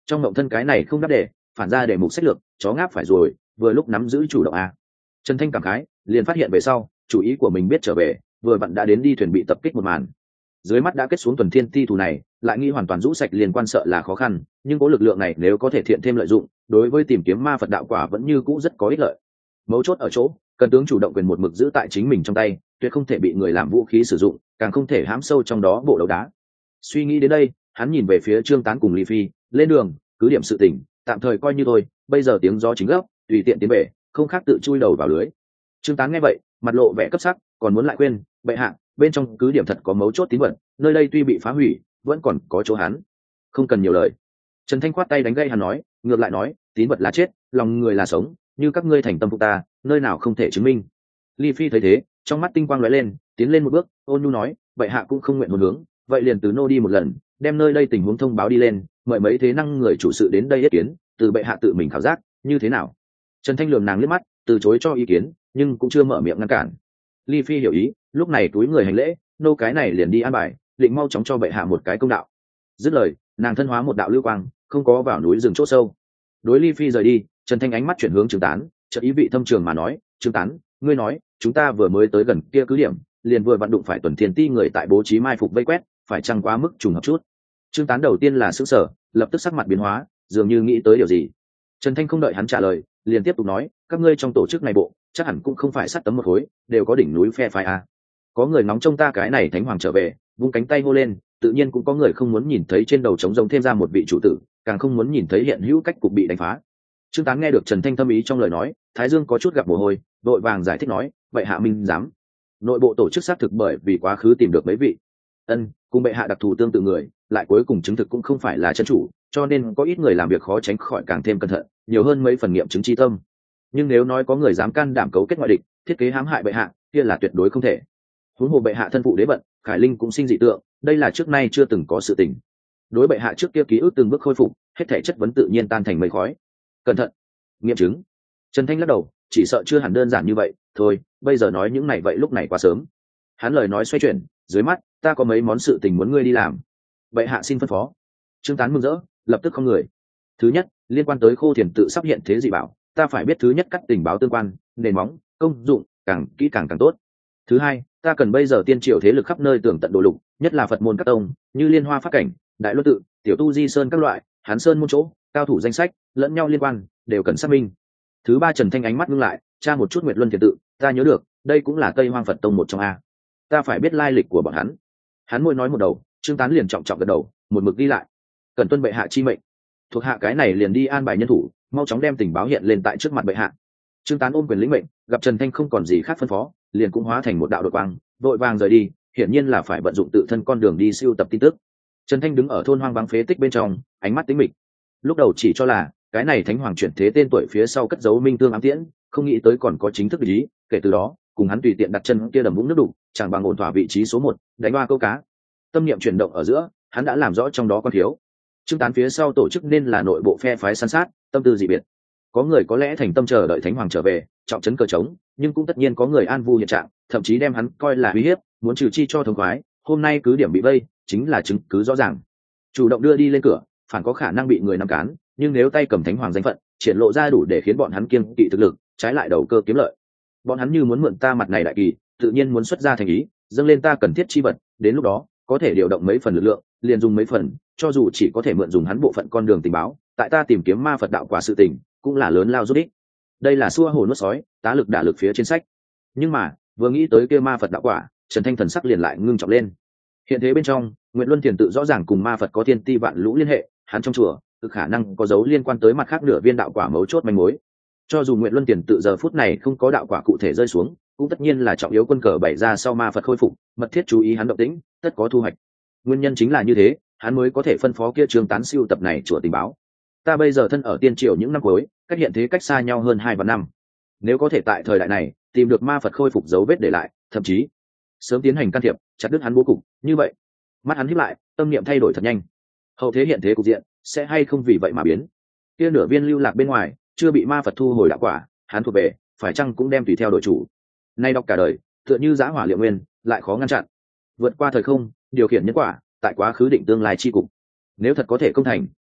trong mộng thân cái này không đáp đề, phản ra để mục sách lược chó ngáp phải rồi, vừa lúc nắm giữ chủ động a. Trần Thanh cảm khái, liền phát hiện về sau chủ ý của mình biết trở về, vừa vặn đã đến đi thuyền bị tập kích một màn. Dưới mắt đã kết xuống tuần thiên ti thù này, lại nghĩ hoàn toàn rũ sạch liên quan sợ là khó khăn, nhưng có lực lượng này nếu có thể thiện thêm lợi dụng, đối với tìm kiếm ma Phật đạo quả vẫn như cũ rất có ích lợi. Mấu chốt ở chỗ, cần tướng chủ động quyền một mực giữ tại chính mình trong tay, tuyệt không thể bị người làm vũ khí sử dụng, càng không thể hãm sâu trong đó bộ đấu đá. Suy nghĩ đến đây, hắn nhìn về phía Trương Tán cùng Lý Phi, lên đường, cứ điểm sự tỉnh, tạm thời coi như thôi, bây giờ tiếng gió chính gấp, tùy tiện tiến về, không khác tự chui đầu vào lưới. Trương Tán nghe vậy, mặt lộ vẻ cấp sắc, còn muốn lại quên, bệ hạ, bên trong cứ điểm thật có mấu chốt tín vật, nơi đây tuy bị phá hủy, vẫn còn có chỗ hắn. Không cần nhiều lời. Trần Thanh khoát tay đánh gây hắn nói, ngược lại nói, tín vật là chết, lòng người là sống, như các ngươi thành tâm phục ta, nơi nào không thể chứng minh. Ly Phi thấy thế, trong mắt tinh quang lóe lên, tiến lên một bước, ôn nhu nói, bệ hạ cũng không nguyện một hướng, vậy liền từ nô đi một lần, đem nơi đây tình huống thông báo đi lên, mời mấy thế năng người chủ sự đến đây ý kiến, từ bệ hạ tự mình khảo giác, như thế nào? Trần Thanh lườm nàng liếc mắt, từ chối cho ý kiến, nhưng cũng chưa mở miệng ngăn cản. Ly Phi hiểu ý, lúc này túi người hành lễ, nô cái này liền đi an bài, định mau chóng cho bệ hạ một cái công đạo. Dứt lời, nàng thân hóa một đạo lưu quang, không có vào núi rừng chỗ sâu. Đối Ly Phi rời đi, Trần Thanh ánh mắt chuyển hướng Trương Tán, chợt ý vị thâm trường mà nói, Trương Tán, ngươi nói, chúng ta vừa mới tới gần kia cứ điểm, liền vừa vặn đụng phải tuần thiên ti người tại bố trí mai phục vây quét, phải chăng quá mức trùng hợp chút? Trương Tán đầu tiên là sững sờ, lập tức sắc mặt biến hóa, dường như nghĩ tới điều gì. Trần Thanh không đợi hắn trả lời, liền tiếp tục nói, các ngươi trong tổ chức này bộ, chắc hẳn cũng không phải sắt tấm một khối, đều có đỉnh núi phe phái a. Có người nóng trông ta cái này thánh hoàng trở về, vung cánh tay hô lên, tự nhiên cũng có người không muốn nhìn thấy trên đầu trống rỗng thêm ra một vị chủ tử, càng không muốn nhìn thấy hiện hữu cách cục bị đánh phá. Trương Tán nghe được Trần Thanh thâm ý trong lời nói, Thái Dương có chút gặp mồ hôi, đội vàng giải thích nói, vậy hạ minh dám. Nội bộ tổ chức xác thực bởi vì quá khứ tìm được mấy vị cùng bệ hạ đặc thù tương tự người, lại cuối cùng chứng thực cũng không phải là chân chủ, cho nên có ít người làm việc khó tránh khỏi càng thêm cẩn thận, nhiều hơn mấy phần nghiệm chứng chi tâm. Nhưng nếu nói có người dám can đảm cấu kết ngoại địch, thiết kế hãm hại bệ hạ, kia là tuyệt đối không thể. Huống hồ bệ hạ thân phụ đế vận, Khải Linh cũng sinh dị tượng, đây là trước nay chưa từng có sự tình. Đối bệ hạ trước kia ký ức từng bước khôi phục, hết thảy chất vấn tự nhiên tan thành mây khói. Cẩn thận, nghiệm chứng. Trần Thanh lắc đầu, chỉ sợ chưa hẳn đơn giản như vậy, thôi, bây giờ nói những này vậy lúc này quá sớm. Hắn lời nói xoay chuyển, dưới mắt, ta có mấy món sự tình muốn ngươi đi làm. Bệ hạ xin phân phó. Trương Tán mừng rỡ, lập tức không người. Thứ nhất, liên quan tới Khô Thiền tự sắp hiện thế dị bảo, ta phải biết thứ nhất cắt tình báo tương quan, nền móng, công dụng, càng kỹ càng tốt. Thứ hai, ta cần bây giờ tiên triều thế lực khắp nơi tường tận đồ lục, nhất là Phật môn các tông, như Liên Hoa Pháp Cảnh, Đại Luân Tự, Tiểu Tu Di Sơn các loại, Hán Sơn môn chỗ, cao thủ danh sách, lẫn nhau liên quan, đều cần xác minh. Thứ ba, Trần Thanh ánh mắt ngưng lại, tra một chút Nguyệt Luân Thiền tự, ta nhớ được, đây cũng là Tây Hoang Phật tông một trong a. Ta phải biết lai lịch của bọn hắn. Hắn môi nói một đầu, Trương Tán liền trọng trọng gật đầu, một mực đi lại. Cần tuân bệ hạ chi mệnh. Thuộc hạ cái này liền đi an bài nhân thủ, mau chóng đem tình báo hiện lên tại trước mặt bệ hạ. Trương Tán ôm quyền lĩnh mệnh, gặp Trần Thanh không còn gì khác phân phó, liền cũng hóa thành một đạo đột quang, vội vàng rời đi, hiển nhiên là phải vận dụng tự thân con đường đi siêu tập tin tức. Trần Thanh đứng ở thôn hoang vắng phế tích bên trong, ánh mắt tĩnh mịch. Lúc đầu chỉ cho là cái này thánh hoàng chuyển thế tên tuổi phía sau cất giấu minh tương ám tiễn, không nghĩ tới còn có chính thức ý, kể từ đó, cùng hắn tùy tiện đặt chân kia đầm vũng nước đủ, chẳng bằng ổn thỏa vị trí số 1, đánh hoa câu cá. Tâm niệm chuyển động ở giữa, hắn đã làm rõ trong đó quan thiếu. Trương Tán phía sau tổ chức nên là nội bộ phe phái săn sát, tâm tư dị biệt. Có người có lẽ thành tâm chờ đợi thánh hoàng trở về, trọng trấn cờ trống, nhưng cũng tất nhiên có người an vu hiện trạng, thậm chí đem hắn coi là uy hiếp, muốn trừ chi cho thống khoái. Hôm nay cứ điểm bị vây, chính là chứng cứ rõ ràng. Chủ động đưa đi lên cửa, phản có khả năng bị người nắm cán, nhưng nếu tay cầm thánh hoàng danh phận, triển lộ ra đủ để khiến bọn hắn kiêng kỵ thực lực, trái lại đầu cơ kiếm lợi. Bọn hắn như muốn mượn ta mặt này đại kỳ, tự nhiên muốn xuất ra thành ý, dâng lên ta cần thiết chi vật, đến lúc đó có thể điều động mấy phần lực lượng, liền dùng mấy phần, cho dù chỉ có thể mượn dùng hắn bộ phận con đường tình báo, tại ta tìm kiếm ma Phật đạo quả sự tình, cũng là lớn lao giúp ích. Đây là xua hồ nuốt sói, tá lực đả lực phía trên sách. Nhưng mà, vừa nghĩ tới kia ma Phật đạo quả, Trần Thanh thần sắc liền lại ngưng trọng lên. Hiện thế bên trong, Nguyệt Luân Thiền tự rõ ràng cùng ma Phật có thiên ti vạn lũ liên hệ, hắn trong chùa, cực khả năng có dấu liên quan tới mặt khác nửa viên đạo quả mấu chốt manh mối. Cho dù Nguyệt Luân Thiền tự giờ phút này không có đạo quả cụ thể rơi xuống, cũng tất nhiên là trọng yếu quân cờ bày ra sau ma Phật khôi phục, mật thiết chú ý hắn động tĩnh, tất có thu hoạch. Nguyên nhân chính là như thế, hắn mới có thể phân phó kia Trương Tán siêu tập này chùa tình báo. Ta bây giờ thân ở tiên triều những năm cuối, cách hiện thế cách xa nhau hơn 2 vạn năm. Nếu có thể tại thời đại này tìm được ma Phật khôi phục dấu vết để lại, thậm chí sớm tiến hành can thiệp, chặt đứt hắn bố cục, như vậy, mắt hắn híp lại, tâm niệm thay đổi thật nhanh. Hậu thế hiện thế cục diện sẽ hay không vì vậy mà biến. Kia nửa viên lưu lạc bên ngoài, chưa bị ma Phật thu hồi đạo quả, hắn thuộc về, phải chăng cũng đem tùy theo đội chủ. Nay đọc cả đời, tựa như giã hỏa liệu nguyên, lại khó ngăn chặn. Vượt qua thời không, điều khiển nhân quả, tại quá khứ định tương lai chi cục. Nếu thật có thể công thành,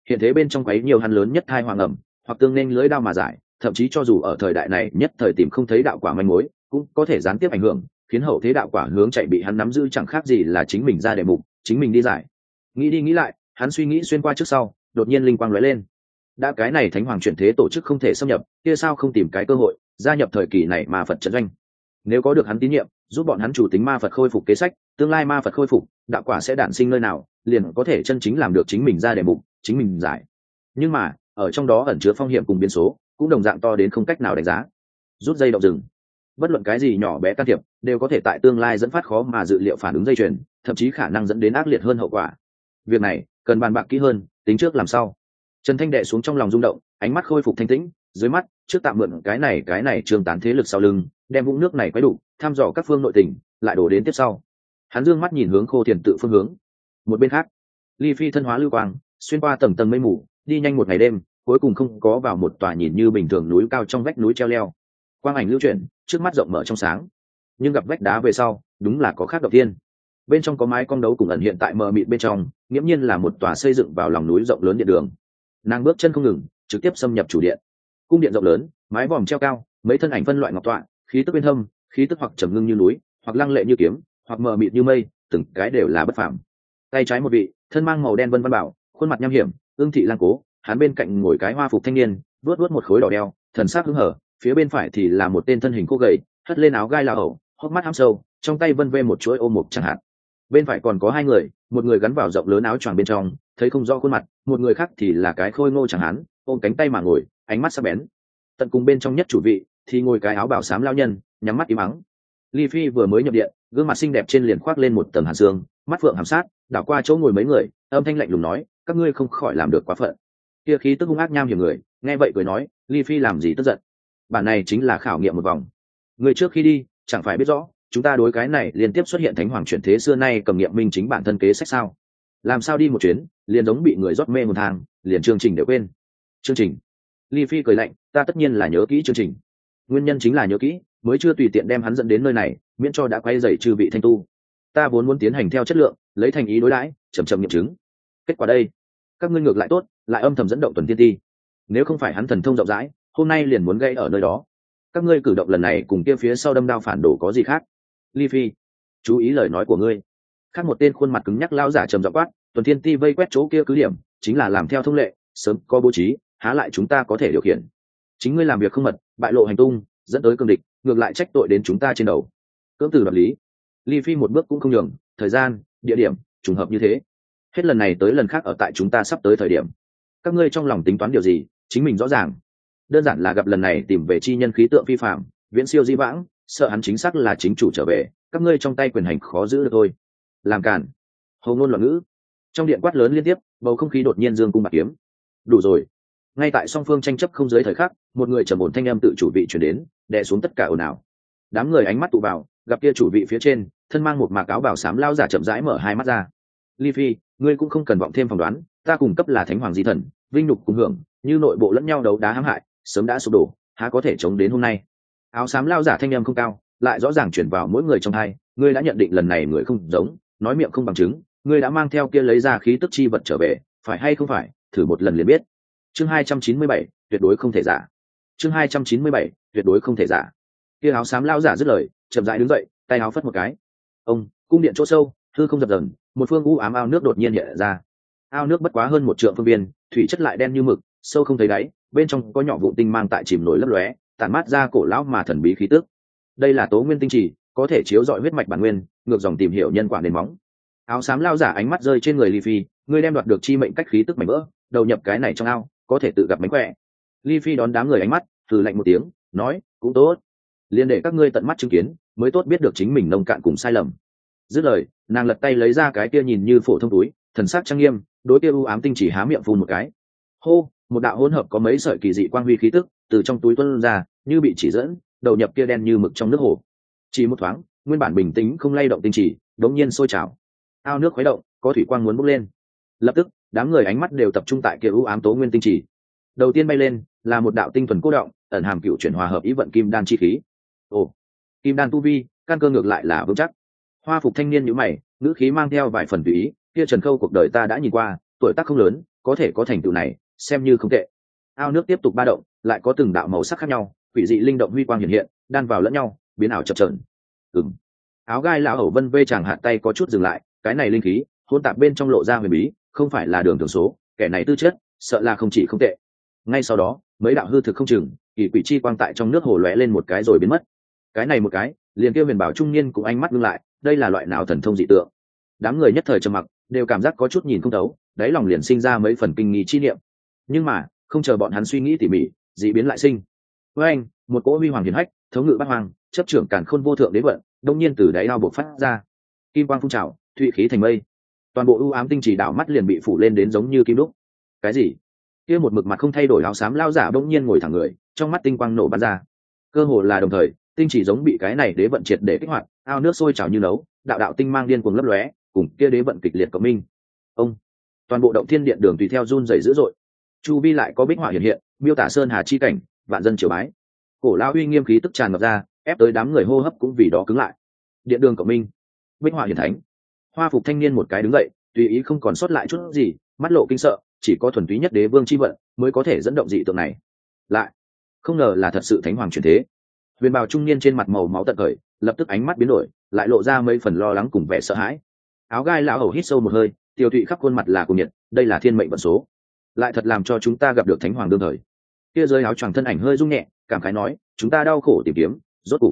hiện thế bên trong quấy nhiều hắn lớn nhất thai hoàng ẩm, hoặc tương nên lưỡi đao mà giải, thậm chí cho dù ở thời đại này nhất thời tìm không thấy đạo quả manh mối, cũng có thể gián tiếp ảnh hưởng, khiến hậu thế đạo quả hướng chạy bị hắn nắm giữ chẳng khác gì là chính mình ra đề mục, chính mình đi giải. Nghĩ đi nghĩ lại, hắn suy nghĩ xuyên qua trước sau, đột nhiên linh quang lóe lên. Đã cái này thánh hoàng chuyển thế tổ chức không thể xâm nhập, kia sao không tìm cái cơ hội gia nhập thời kỳ này mà Phật trận doanh. Nếu có được hắn tín nhiệm, giúp bọn hắn chủ tính ma Phật khôi phục kế sách, tương lai ma Phật khôi phục, đạo quả sẽ đản sinh nơi nào, liền có thể chân chính làm được chính mình ra đề mục, chính mình giải. Nhưng mà ở trong đó ẩn chứa phong hiểm cùng biến số, cũng đồng dạng to đến không cách nào đánh giá. Rút dây động rừng, bất luận cái gì nhỏ bé can thiệp đều có thể tại tương lai dẫn phát khó mà dự liệu phản ứng dây chuyền, thậm chí khả năng dẫn đến ác liệt hơn hậu quả. Việc này cần bàn bạc kỹ hơn, tính trước làm sau. Trần Thanh đệ xuống trong lòng rung động, ánh mắt khôi phục thanh tĩnh, dưới mắt trước tạm mượn cái này trường tán thế lực sau lưng, đem vũng nước này quấy đủ, thăm dò các phương nội tình, lại đổ đến tiếp sau. Hắn dương mắt nhìn hướng Khô Thiền tự phương hướng. Một bên khác, Ly Phi thân hóa lưu quang, xuyên qua tầng tầng mây mù, đi nhanh một ngày đêm, cuối cùng không có vào một tòa nhìn như bình thường núi cao trong vách núi treo leo. Quang ảnh lưu chuyển, trước mắt rộng mở trong sáng, nhưng gặp vách đá về sau, đúng là có khác đầu tiên. Bên trong có mái cong đấu cùng ẩn hiện tại mờ mịt bên trong, nghiễm nhiên là một tòa xây dựng vào lòng núi rộng lớn điện đường. Nàng bước chân không ngừng, trực tiếp xâm nhập chủ điện. Cung điện rộng lớn, mái vòm treo cao, mấy thân ảnh phân loại ngọc tọa, khí tức bên thâm, khí tức hoặc trầm ngưng như núi, hoặc lăng lệ như kiếm, hoặc mờ mịt như mây, từng cái đều là bất phàm. Tay trái một vị, thân mang màu đen vân vân bảo, khuôn mặt nham hiểm, ương thị lang cố, hắn bên cạnh ngồi cái hoa phục thanh niên, vuốt vuốt một khối đỏ đeo, thần sắc hứng hở. Phía bên phải thì là một tên thân hình khô gầy, hất lên áo gai là hậu, hốc mắt hăm sâu, trong tay vân vê một chuỗi ôm mục chẳng hạn. Bên phải còn có hai người, một người gắn vào rộng lớn áo choàng bên trong, thấy không rõ khuôn mặt, một người khác thì là cái khôi ngô chẳng hắn, ôm cánh tay mà ngồi, ánh mắt sắc bén. Tận cùng bên trong nhất chủ vị thì ngồi cái áo bảo xám lao nhân, nhắm mắt im ắng. Ly Phi vừa mới nhập điện, gương mặt xinh đẹp trên liền khoác lên một tầng hàn xương, mắt phượng hàm sát, đảo qua chỗ ngồi mấy người, âm thanh lạnh lùng nói, các ngươi không khỏi làm được quá phận. Kia khí tức hung ác nham hiểm người, nghe vậy cười nói, Ly Phi làm gì tức giận? Bản này chính là khảo nghiệm một vòng. Người trước khi đi, chẳng phải biết rõ, chúng ta đối cái này liên tiếp xuất hiện thánh hoàng chuyển thế xưa nay cầm nghiệm minh chính bản thân kế sách sao? Làm sao đi một chuyến, liền giống bị người rót mê một thang, liền chương trình đều quên. Chương trình? Ly Phi cười lạnh, ta tất nhiên là nhớ kỹ chương trình. Nguyên nhân chính là nhớ kỹ, mới chưa tùy tiện đem hắn dẫn đến nơi này, miễn cho đã quay dày chư vị thanh tu. Ta vốn muốn tiến hành theo chất lượng, lấy thành ý đối đãi, chậm chậm nghiệm chứng. Kết quả đây, các ngươi ngược lại tốt, lại âm thầm dẫn động Tuần Tiên Ti. Nếu không phải hắn thần thông rộng rãi, hôm nay liền muốn gây ở nơi đó. Các ngươi cử động lần này cùng kia phía sau đâm đao phản đồ có gì khác? Ly Phi, chú ý lời nói của ngươi. Khác một tên khuôn mặt cứng nhắc lão giả trầm giọng quát, Tuần Thiên Ti vây quét chỗ kia cứ điểm, chính là làm theo thông lệ, sớm có bố trí, há lại chúng ta có thể điều khiển. Chính ngươi làm việc không mật, bại lộ hành tung, dẫn tới cương địch, ngược lại trách tội đến chúng ta trên đầu. Cưỡng từ đoạt lý. Ly Phi một bước cũng không nhường, thời gian, địa điểm, trùng hợp như thế. Hết lần này tới lần khác ở tại chúng ta sắp tới thời điểm. Các ngươi trong lòng tính toán điều gì, chính mình rõ ràng. Đơn giản là gặp lần này tìm về chi nhân khí tượng phi phạm, viễn siêu di vãng, sợ hắn chính xác là chính chủ trở về, các ngươi trong tay quyền hành khó giữ được thôi. Làm cản, hồ ngôn loạn ngữ. Trong điện quát lớn liên tiếp, bầu không khí đột nhiên dương cung bạc kiếm. Đủ rồi. Ngay tại song phương tranh chấp không dưới thời khắc, một người trầm ổn thanh âm tự chủ vị chuyển đến, đè xuống tất cả ồn ào. Đám người ánh mắt tụ vào, gặp kia chủ vị phía trên, thân mang một mạc áo bảo xám lao giả chậm rãi mở hai mắt ra. Ly Phi, ngươi cũng không cần vọng thêm phỏng đoán, ta cùng cấp là thánh hoàng di thần, vinh nhục cùng hưởng, như nội bộ lẫn nhau đấu đá hãm hại, sớm đã sụp đổ, há có thể chống đến hôm nay. Áo xám lao giả thanh âm không cao, lại rõ ràng chuyển vào mỗi người trong hai, ngươi đã nhận định lần này người không giống, nói miệng không bằng chứng, ngươi đã mang theo kia lấy ra khí tức chi vật trở về, phải hay không phải, thử một lần liền biết. Chương 297, tuyệt đối không thể giả. Chương 297, tuyệt đối không thể giả. Kia áo xám lao giả dứt lời, chậm rãi đứng dậy, tay áo phất một cái. Ông, cung điện chỗ sâu, hư không dập dần, một phương u ám ao nước đột nhiên hiện ra. Ao nước bất quá hơn một trượng phương viên, thủy chất lại đen như mực, sâu không thấy đáy, bên trong có nhỏ vụ tinh mang tại chìm nổi lấp lóe, tản mát ra cổ lão mà thần bí khí tức. Đây là tố nguyên tinh trì, có thể chiếu rọi huyết mạch bản nguyên, ngược dòng tìm hiểu nhân quả nền móng. Áo xám lao giả ánh mắt rơi trên người Ly Phi, ngươi đem đoạt được chi mệnh cách khí tức mảnh vỡ, đầu nhập cái này trong ao, có thể tự gặp mánh khỏe. Ly Phi đón đám người ánh mắt, thử lạnh một tiếng, nói, cũng tốt, liền để các ngươi tận mắt chứng kiến, mới tốt biết được chính mình nông cạn cùng sai lầm. Dứt lời, nàng lật tay lấy ra cái kia nhìn như phổ thông túi, thần sắc trang nghiêm, đối kia u ám tinh chỉ há miệng phun một cái. Hô, một đạo hỗn hợp có mấy sợi kỳ dị quang huy khí tức từ trong túi tuôn ra, như bị chỉ dẫn, đầu nhập kia đen như mực trong nước hồ. Chỉ một thoáng, nguyên bản bình tĩnh không lay động tinh chỉ, đống nhiên sôi trào. Ao nước khuấy động, có thủy quang muốn bốc lên. Lập tức, đám người ánh mắt đều tập trung tại kia u ám tố nguyên tinh chỉ. Đầu tiên bay lên là một đạo tinh thuần cố động, ẩn hàm cựu chuyển hòa hợp ý vận kim đan chi khí. Ồ, kim đan tu vi, căn cơ ngược lại là vững chắc. Hoa phục thanh niên nhíu mày, ngữ khí mang theo vài phần tùy ý, kia Trần Khâu cuộc đời ta đã nhìn qua, tuổi tác không lớn, có thể có thành tựu này xem như không tệ. Ao nước tiếp tục ba động, lại có từng đạo màu sắc khác nhau, quỷ dị linh động huy quang hiện hiện, đan vào lẫn nhau, biến ảo chập chờn. Áo gai lão hầu vân vê chàng hạt tay có chút dừng lại, cái này linh khí hỗn tạp bên trong lộ ra huyền bí, không phải là đường thường số, kẻ này tư chất sợ là không chỉ không tệ. Ngay sau đó mấy đạo hư thực không chừng, kỳ quỷ chi quang tại trong nước hồ lóe lên một cái rồi biến mất. Cái này một cái liền kêu huyền bảo trung niên cũng ánh mắt ngưng lại, đây là loại nào thần thông dị tượng? Đám người nhất thời trầm mặc, đều cảm giác có chút nhìn không thấu, đáy lòng liền sinh ra mấy phần kinh nghi chi niệm. Nhưng mà không chờ bọn hắn suy nghĩ tỉ mỉ, dị biến lại sinh. Với anh, một cỗ huy hoàng hiển hách, thống ngự bát hoàng, chấp trưởng càn khôn vô thượng đế vận, đông nhiên từ đáy ao bộc phát ra. Kim quang phun trào, thụy khí thành mây, toàn bộ u ám tinh chỉ đảo mắt liền bị phủ lên đến giống như kim đúc. Cái gì? Kia một mực mặt không thay đổi áo xám lao giả đông nhiên ngồi thẳng người, trong mắt tinh quang nổ bắn ra. Cơ hồ là đồng thời, tinh chỉ giống bị cái này đế vận triệt để kích hoạt, ao nước sôi trào như nấu, đạo đạo tinh mang điên cuồng lấp lóe, cùng kia đế vận kịch liệt cộng minh. Ông, toàn bộ động thiên điện đường tùy theo run rẩy dữ dội. Chu vi lại có bích họa hiện hiện, miêu tả sơn hà chi cảnh, vạn dân triều bái. Cổ lao uy nghiêm khí tức tràn ngập ra, ép tới đám người hô hấp cũng vì đó cứng lại. Điện đường cộng minh, bích họa hiển thánh. Hoa phục thanh niên một cái đứng dậy, tùy ý không còn sót lại chút gì, mắt lộ kinh sợ, chỉ có thuần túy nhất đế vương chi vận mới có thể dẫn động dị tượng này. Lại, không ngờ là thật sự thánh hoàng chuyển thế. Huyền bào trung niên trên mặt màu máu tận khởi, lập tức ánh mắt biến đổi, lại lộ ra mấy phần lo lắng cùng vẻ sợ hãi. Áo gai lão hầu hít sâu một hơi, tiêu tụy khắp khuôn mặt là cùng nhiệt, đây là thiên mệnh vận số, lại thật làm cho chúng ta gặp được thánh hoàng đương thời. Kia rơi áo choàng thân ảnh hơi rung nhẹ, cảm khái nói, chúng ta đau khổ tìm kiếm,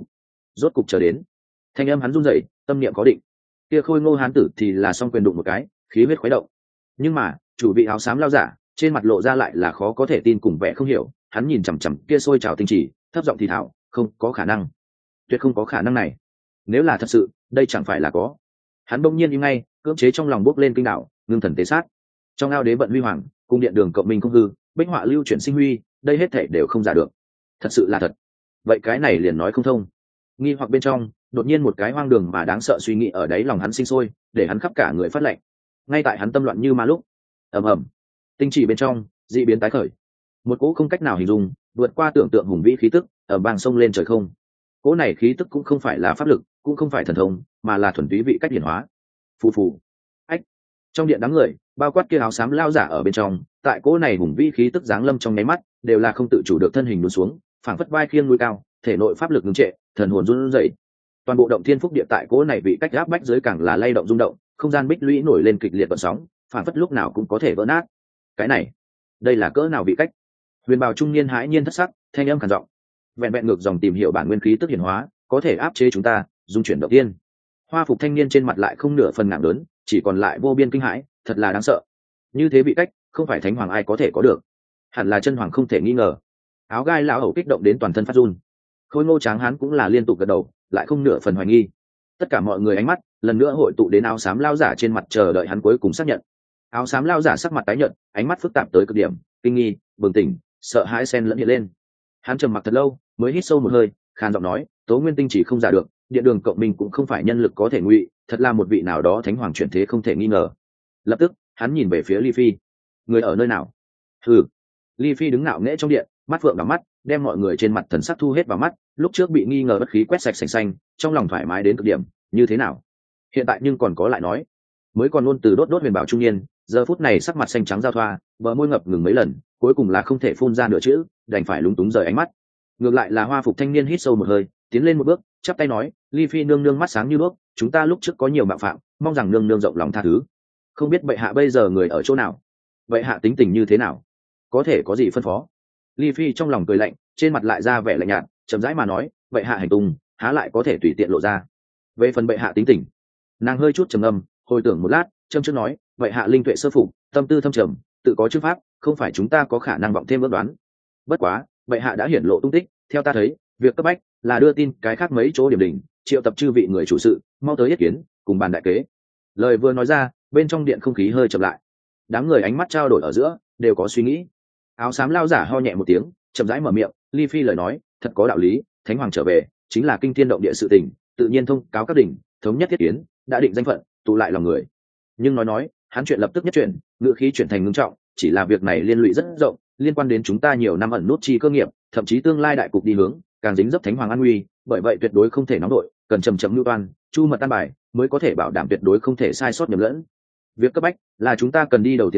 rốt cục chờ đến. Thanh âm hắn run rẩy, tâm niệm có định. Kia khôi ngô hán tử thì là song quyền đụng một cái, khí huyết khuấy động. Nhưng mà chủ vị áo xám lao giả trên mặt lộ ra lại là khó có thể tin cùng vẻ không hiểu. Hắn nhìn chằm chằm kia sôi trào tinh chỉ, thấp giọng thì thảo, không có khả năng, tuyệt không có khả năng này. Nếu là thật sự, đây chẳng phải là có. Hắn bỗng nhiên im ngay, cưỡng chế trong lòng bốc lên kinh đạo, ngưng thần tế sát. Trong ao đế vận huy hoàng, cung điện đường cộng minh không hư, bích họa lưu chuyển sinh huy, đây hết thể đều không giả được. Thật sự là thật. Vậy cái này liền nói không thông. Nghi hoặc bên trong, đột nhiên một cái hoang đường mà đáng sợ suy nghĩ ở đáy lòng hắn sinh sôi, để hắn khắp cả người phát lạnh. Ngay tại hắn tâm loạn như ma lúc, ầm ầm, tinh chỉ bên trong dị biến tái khởi, một cỗ không cách nào hình dung, vượt qua tưởng tượng hùng vĩ khí tức ở bang sông lên trời không. Cỗ này khí tức cũng không phải là pháp lực, cũng không phải thần thông, mà là thuần túy vị cách hiển hóa. Phù phù, ách, trong điện đám người, bao quát kia áo xám lao giả ở bên trong, tại cỗ này hùng vĩ khí tức giáng lâm trong nháy mắt, đều là không tự chủ được thân hình lún xuống, phảng phất vai khiêng núi cao, thể nội pháp lực ngưng trệ, thần hồn run rẩy. Toàn bộ động thiên phúc địa tại cỗ này vị cách áp bách dưới càng là lay động rung động, không gian bích lũy nổi lên kịch liệt vận sóng, phảng phất lúc nào cũng có thể vỡ nát. Cái này, đây là cỡ nào vị cách? Huyền bào trung niên hãi nhiên thất sắc, thanh âm khàn giọng, vẹn vẹn ngược dòng tìm hiểu bản nguyên khí tức hiển hóa, có thể áp chế chúng ta, dung chuyển động tiên. Hoa phục thanh niên trên mặt lại không nửa phần ngạc lớn, chỉ còn lại vô biên kinh hãi, thật là đáng sợ. Như thế vị cách, không phải thánh hoàng ai có thể có được, hẳn là chân hoàng không thể nghi ngờ. Áo gai lão hầu kích động đến toàn thân phát run. Khôi ngô tráng hán cũng là liên tục gật đầu, lại không nửa phần hoài nghi. Tất cả mọi người ánh mắt lần nữa hội tụ đến áo xám lao giả trên mặt, chờ đợi hắn cuối cùng xác nhận. Áo xám lao giả sắc mặt tái nhợt, ánh mắt phức tạp tới cực điểm, kinh nghi, bừng tỉnh, sợ hãi xen lẫn hiện lên. Hắn trầm mặc thật lâu, mới hít sâu một hơi, khàn giọng nói, tố nguyên tinh chỉ không giả được, điện đường cộng minh cũng không phải nhân lực có thể ngụy, thật là một vị nào đó thánh hoàng chuyển thế không thể nghi ngờ. Lập tức hắn nhìn về phía Ly Phi, người ở nơi nào? Hừ. Ly Phi đứng ngạo nghễ trong điện, mắt phượng đỏ mắt, đem mọi người trên mặt thần sắc thu hết vào mắt. Lúc trước bị nghi ngờ bất khí quét sạch sành xanh, trong lòng thoải mái đến cực điểm. Như thế nào? Hiện tại nhưng còn có lại nói, mới còn luôn từ đốt huyền bảo trung niên, giờ phút này sắc mặt xanh trắng giao thoa, bờ môi ngập ngừng mấy lần, cuối cùng là không thể phun ra nửa chữ, đành phải lúng túng rời ánh mắt. Ngược lại là hoa phục thanh niên hít sâu một hơi, tiến lên một bước, chắp tay nói, Ly Phi nương nương mắt sáng như đuốc, chúng ta lúc trước có nhiều mạo phạm, mong rằng nương nương rộng lòng tha thứ. Không biết bệ hạ bây giờ người ở chỗ nào? Bệ hạ tính tình như thế nào? Có thể có gì phân phó? Ly Phi trong lòng cười lạnh, trên mặt lại ra vẻ lạnh nhạt, chậm rãi mà nói, bệ hạ hành tung há lại có thể tùy tiện lộ ra. Về phần bệ hạ tính tình, nàng hơi chút trầm ngâm, hồi tưởng một lát, châm trước nói, bệ hạ linh tuệ sơ phục, tâm tư thâm trầm, tự có chữ pháp, không phải chúng ta có khả năng vọng thêm ước đoán. Bất quá bệ hạ đã hiển lộ tung tích, theo ta thấy việc cấp bách là đưa tin cái khác mấy chỗ điểm đỉnh, triệu tập chư vị người chủ sự, mau tới ý kiến, cùng bàn đại kế. Lời vừa nói ra, bên trong điện không khí hơi chậm lại, đám người ánh mắt trao đổi ở giữa đều có suy nghĩ. Áo xám lao giả ho nhẹ một tiếng, chậm rãi mở miệng, Ly Phi lời nói thật có đạo lý, thánh hoàng trở về chính là kinh thiên động địa sự tình, tự nhiên thông cáo các đỉnh, thống nhất thiết kiến, đã định danh phận, tụ lại lòng người. Nhưng nói hắn chuyện lập tức nhất chuyển, ngữ khí chuyển thành ngưng trọng, chỉ là việc này liên lụy rất rộng, liên quan đến chúng ta nhiều năm ẩn nút chi cơ nghiệp, thậm chí tương lai đại cục đi hướng, càng dính dấp thánh hoàng an nguy, bởi vậy tuyệt đối không thể nóng đội, cần chậm chậm lưu toan, chu mật tan bài, mới có thể bảo đảm tuyệt đối không thể sai sót nhầm lẫn. Việc cấp bách là chúng ta cần đi đầu tiến về,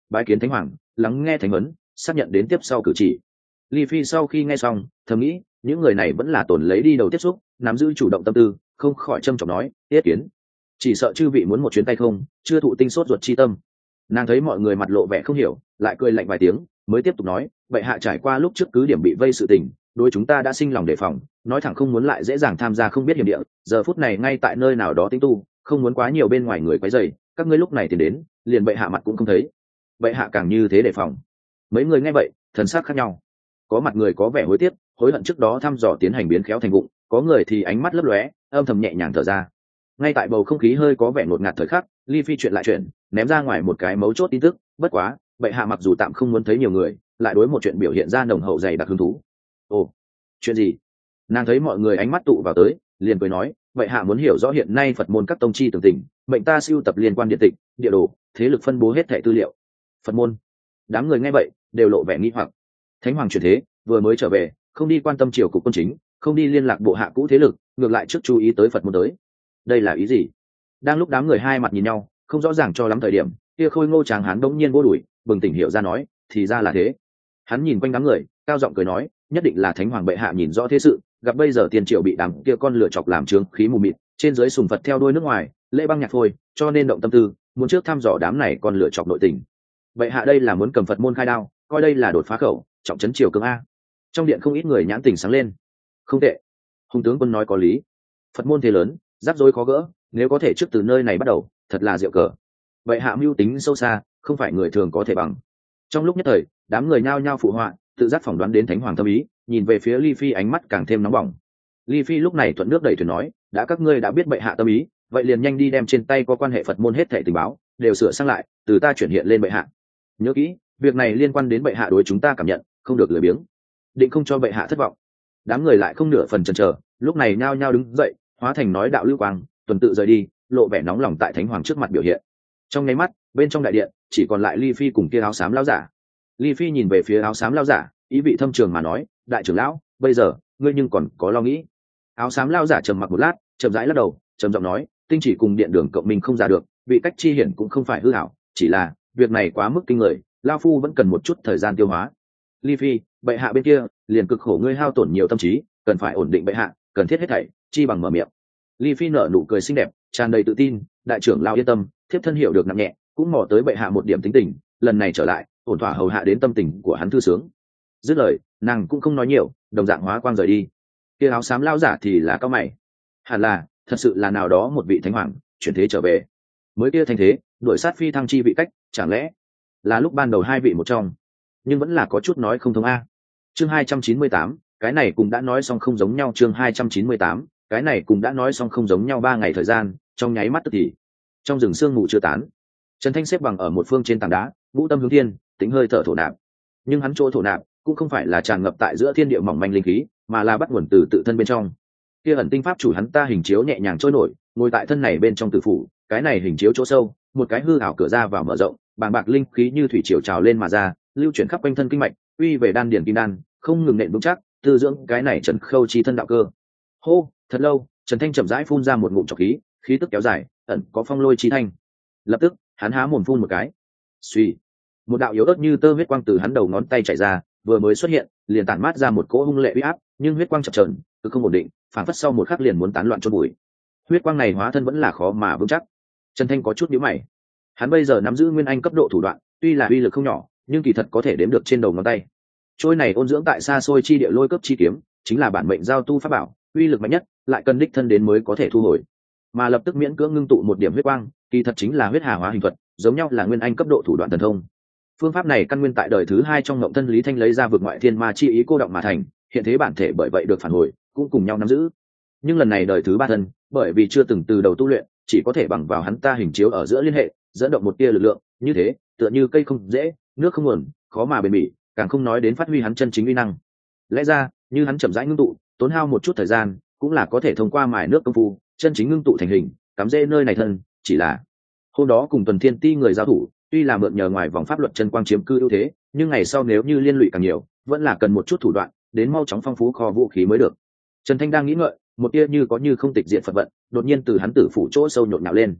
bái kiến thánh hoàng, lắng nghe thánh vấn, xác nhận đến tiếp sau cử chỉ. Ly Phi sau khi nghe xong thầm nghĩ những người này vẫn là tổn lấy đi đầu tiếp xúc, nắm giữ chủ động tâm tư, không khỏi trâm trọng nói yết kiến, chỉ sợ chư vị muốn một chuyến tay không, chưa thụ tinh sốt ruột chi tâm. Nàng thấy mọi người mặt lộ vẻ không hiểu, lại cười lạnh vài tiếng mới tiếp tục nói, vậy hạ trải qua lúc trước cứ điểm bị vây sự tình, đối chúng ta đã sinh lòng đề phòng, nói thẳng không muốn lại dễ dàng tham gia không biết hiểm địa, giờ phút này ngay tại nơi nào đó tính tu, không muốn quá nhiều bên ngoài người quấy rầy, các ngươi lúc này thì đến liền bệ hạ mặt cũng không thấy, bệ hạ càng như thế đề phòng. Mấy người nghe vậy thần sắc khác nhau, có mặt người có vẻ hối tiếc hối hận trước đó thăm dò tiến hành biến khéo thành vụng, có người thì ánh mắt lấp lóe âm thầm nhẹ nhàng thở ra. Ngay tại bầu không khí hơi có vẻ ngột ngạt thời khắc, Ly Phi chuyện lại chuyện ném ra ngoài một cái mấu chốt tin tức, bất quá bệ hạ mặc dù tạm không muốn thấy nhiều người, lại đối một chuyện biểu hiện ra nồng hậu dày đặc hứng thú. Ồ, chuyện gì? Nàng thấy mọi người ánh mắt tụ vào tới, liền cười nói, bệ hạ muốn hiểu rõ hiện nay Phật môn các tông chi tường tình, mệnh ta sưu tập liên quan điện tịch, địa đồ, thế lực phân bố hết thảy tư liệu. Phật môn? Đám người nghe vậy đều lộ vẻ nghi hoặc. Thánh hoàng chuyển thế vừa mới trở về, không đi quan tâm triều cục quân chính, không đi liên lạc bộ hạ cũ thế lực, ngược lại trước chú ý tới Phật môn tới. Đây là ý gì? Đang lúc đám người hai mặt nhìn nhau không rõ ràng cho lắm thời điểm, kia khôi ngô tráng hán đống nhiên vô đuổi bừng tỉnh hiểu ra nói, thì ra là thế. Hắn nhìn quanh đám người cao giọng cười nói, nhất định là thánh hoàng bệ hạ nhìn rõ thế sự, gặp bây giờ tiền triệu bị đám kia con lửa chọc làm trướng khí mù mịt, trên dưới sùng Phật theo đuôi nước ngoài lễ băng nhạc phôi, cho nên động tâm tư muốn trước thăm dò đám này con lửa chọc nội tình. Bệ hạ đây là muốn cầm Phật môn khai đao, coi đây là đột phá khẩu, trọng trấn triều cường a. Trong điện không ít người nhãn tình sáng lên. Không tệ, hùng tướng quân nói có lý, Phật môn thế lớn rắc rối khó gỡ, nếu có thể trước từ nơi này bắt đầu thật là diệu cờ. Bệ hạ mưu tính sâu xa, không phải người thường có thể bằng. Trong lúc nhất thời đám người nhao nhao phụ họa, tự giác phỏng đoán đến thánh hoàng thâm ý, nhìn về phía Ly Phi ánh mắt càng thêm nóng bỏng. Ly Phi lúc này thuận nước đẩy thuyền nói, đã các ngươi đã biết bệ hạ tâm ý, vậy liền nhanh đi đem trên tay có quan hệ Phật môn hết thảy tình báo đều sửa sang lại, từ ta chuyển hiện lên bệ hạ. Nhớ kỹ, việc này liên quan đến bệ hạ đối chúng ta cảm nhận, không được lười biếng, định không cho bệ hạ thất vọng. Đám người lại không nửa phần chần chờ, lúc này nhao nhao đứng dậy, hóa thành nói đạo lưu quang, tuần tự rời đi, lộ vẻ nóng lòng tại thánh hoàng trước mặt biểu hiện. Trong nháy mắt bên trong đại điện chỉ còn lại Ly Phi cùng kia áo xám lão giả. Ly Phi nhìn về phía áo xám lão giả, ý vị thâm trường mà nói, đại trưởng lão, bây giờ ngươi nhưng còn có lo nghĩ? Áo xám lão giả trầm mặc một lát, chậm rãi lắc đầu, trầm giọng nói, tinh chỉ cùng điện đường cộng minh không ra được, vị cách chi hiển cũng không phải hư hảo, chỉ là việc này quá mức kinh người, lão phu vẫn cần một chút thời gian tiêu hóa. Ly Phi, bệ hạ bên kia liền cực khổ ngươi hao tổn nhiều tâm trí, cần phải ổn định bệ hạ, cần thiết hết thảy chi bằng mở miệng. Ly Phi nở nụ cười xinh đẹp, tràn đầy tự tin, đại trưởng lão yên tâm, thiếp thân hiểu được nặng nhẹ, cũng mò tới bệ hạ một điểm tính tình, lần này trở lại ổn thỏa hầu hạ đến tâm tình của hắn thư sướng. Dứt lời nàng cũng không nói nhiều, đồng dạng hóa quang rời đi. Kia áo xám lão giả thì là cao mày, hẳn là thật sự là nào đó một vị thánh hoàng chuyển thế trở về, mới kia thành thế đuổi sát phi thăng chi vị cách, chẳng lẽ là lúc ban đầu hai vị một trong? Nhưng vẫn là có chút nói không thông a. Chương 298, cái này cũng đã nói xong không giống nhau. Chương 298, cái này cũng đã nói xong không giống nhau. 3 ngày thời gian trong nháy mắt tức thì trong rừng sương mù chưa tán, Trần Thanh xếp bằng ở một phương trên tảng đá, ngũ tâm hướng thiên, tính hơi thở thổ nạp. Nhưng hắn chỗ thổ nạp cũng không phải là tràn ngập tại giữa thiên địa mỏng manh linh khí, mà là bắt nguồn từ tự thân bên trong. Kia ẩn tinh pháp chủ hắn ta hình chiếu nhẹ nhàng trôi nổi, ngồi tại thân này bên trong tử phủ, cái này hình chiếu chỗ sâu, một cái hư ảo cửa ra vào mở rộng, bàng bạc linh khí như thủy triều trào lên mà ra, lưu chuyển khắp quanh thân kinh mạch, uy về đan điền kim đan, không ngừng nện vững chắc, tư dưỡng cái này trần khâu chi thân đạo cơ. Hô, thật lâu, Trần Thanh chậm rãi phun ra một ngụm trọc khí, khí tức kéo dài, ẩn có phong lôi chi thanh. Lập tức hắn há mồm phun một cái, suy, một đạo yếu ớt như tơ huyết quang từ hắn đầu ngón tay chảy ra, vừa mới xuất hiện liền tản mát ra một cỗ hung lệ uy áp, nhưng huyết quang chập chờn, cứ không ổn định, phản phất sau một khắc liền muốn tán loạn chôn bụi. Huyết quang này hóa thân vẫn là khó mà vững chắc. Trần Thanh có chút nhíu mày, hắn bây giờ nắm giữ nguyên anh cấp độ thủ đoạn, tuy là uy lực không nhỏ, nhưng kỳ thật có thể đếm được trên đầu ngón tay. Trôi này ôn dưỡng tại xa xôi chi địa lôi cấp chi kiếm, chính là bản mệnh giao tu pháp bảo, uy lực mạnh nhất, lại cần đích thân đến mới có thể thu hồi. Mà lập tức miễn cưỡng ngưng tụ một điểm huyết quang, kỳ thật chính là huyết hà hóa hình thuật, giống nhau là nguyên anh cấp độ thủ đoạn thần thông. Phương pháp này căn nguyên tại đời thứ 2 trong ngộng thân Lý Thanh lấy ra vượt ngoại thiên ma chi ý cô động mà thành, hiện thế bản thể bởi vậy được phản hồi, cũng cùng nhau nắm giữ. Nhưng lần này đời thứ 3 thân, bởi vì chưa từng từ đầu tu luyện, chỉ có thể bằng vào hắn ta hình chiếu ở giữa liên hệ, dẫn động một tia lực lượng, như thế, tựa như cây không dễ, nước không nguồn, khó mà bền bỉ, càng không nói đến phát huy hắn chân chính uy năng. Lẽ ra, như hắn chậm rãi ngưng tụ, tốn hao một chút thời gian, cũng là có thể thông qua mài nước công phu, chân chính ngưng tụ thành hình, cắm rễ nơi này thân, chỉ là hôm đó cùng Tuần Thiên Ti người giao thủ, tuy là mượn nhờ ngoài vòng pháp luật chân quang chiếm cư ưu thế, nhưng ngày sau nếu như liên lụy càng nhiều, vẫn là cần một chút thủ đoạn, đến mau chóng phong phú kho vũ khí mới được. Trần Thanh đang nghĩ ngợi, một tia như có như không tịch diện Phật vận, đột nhiên từ hắn tử phủ chỗ sâu nhộn nhạo lên.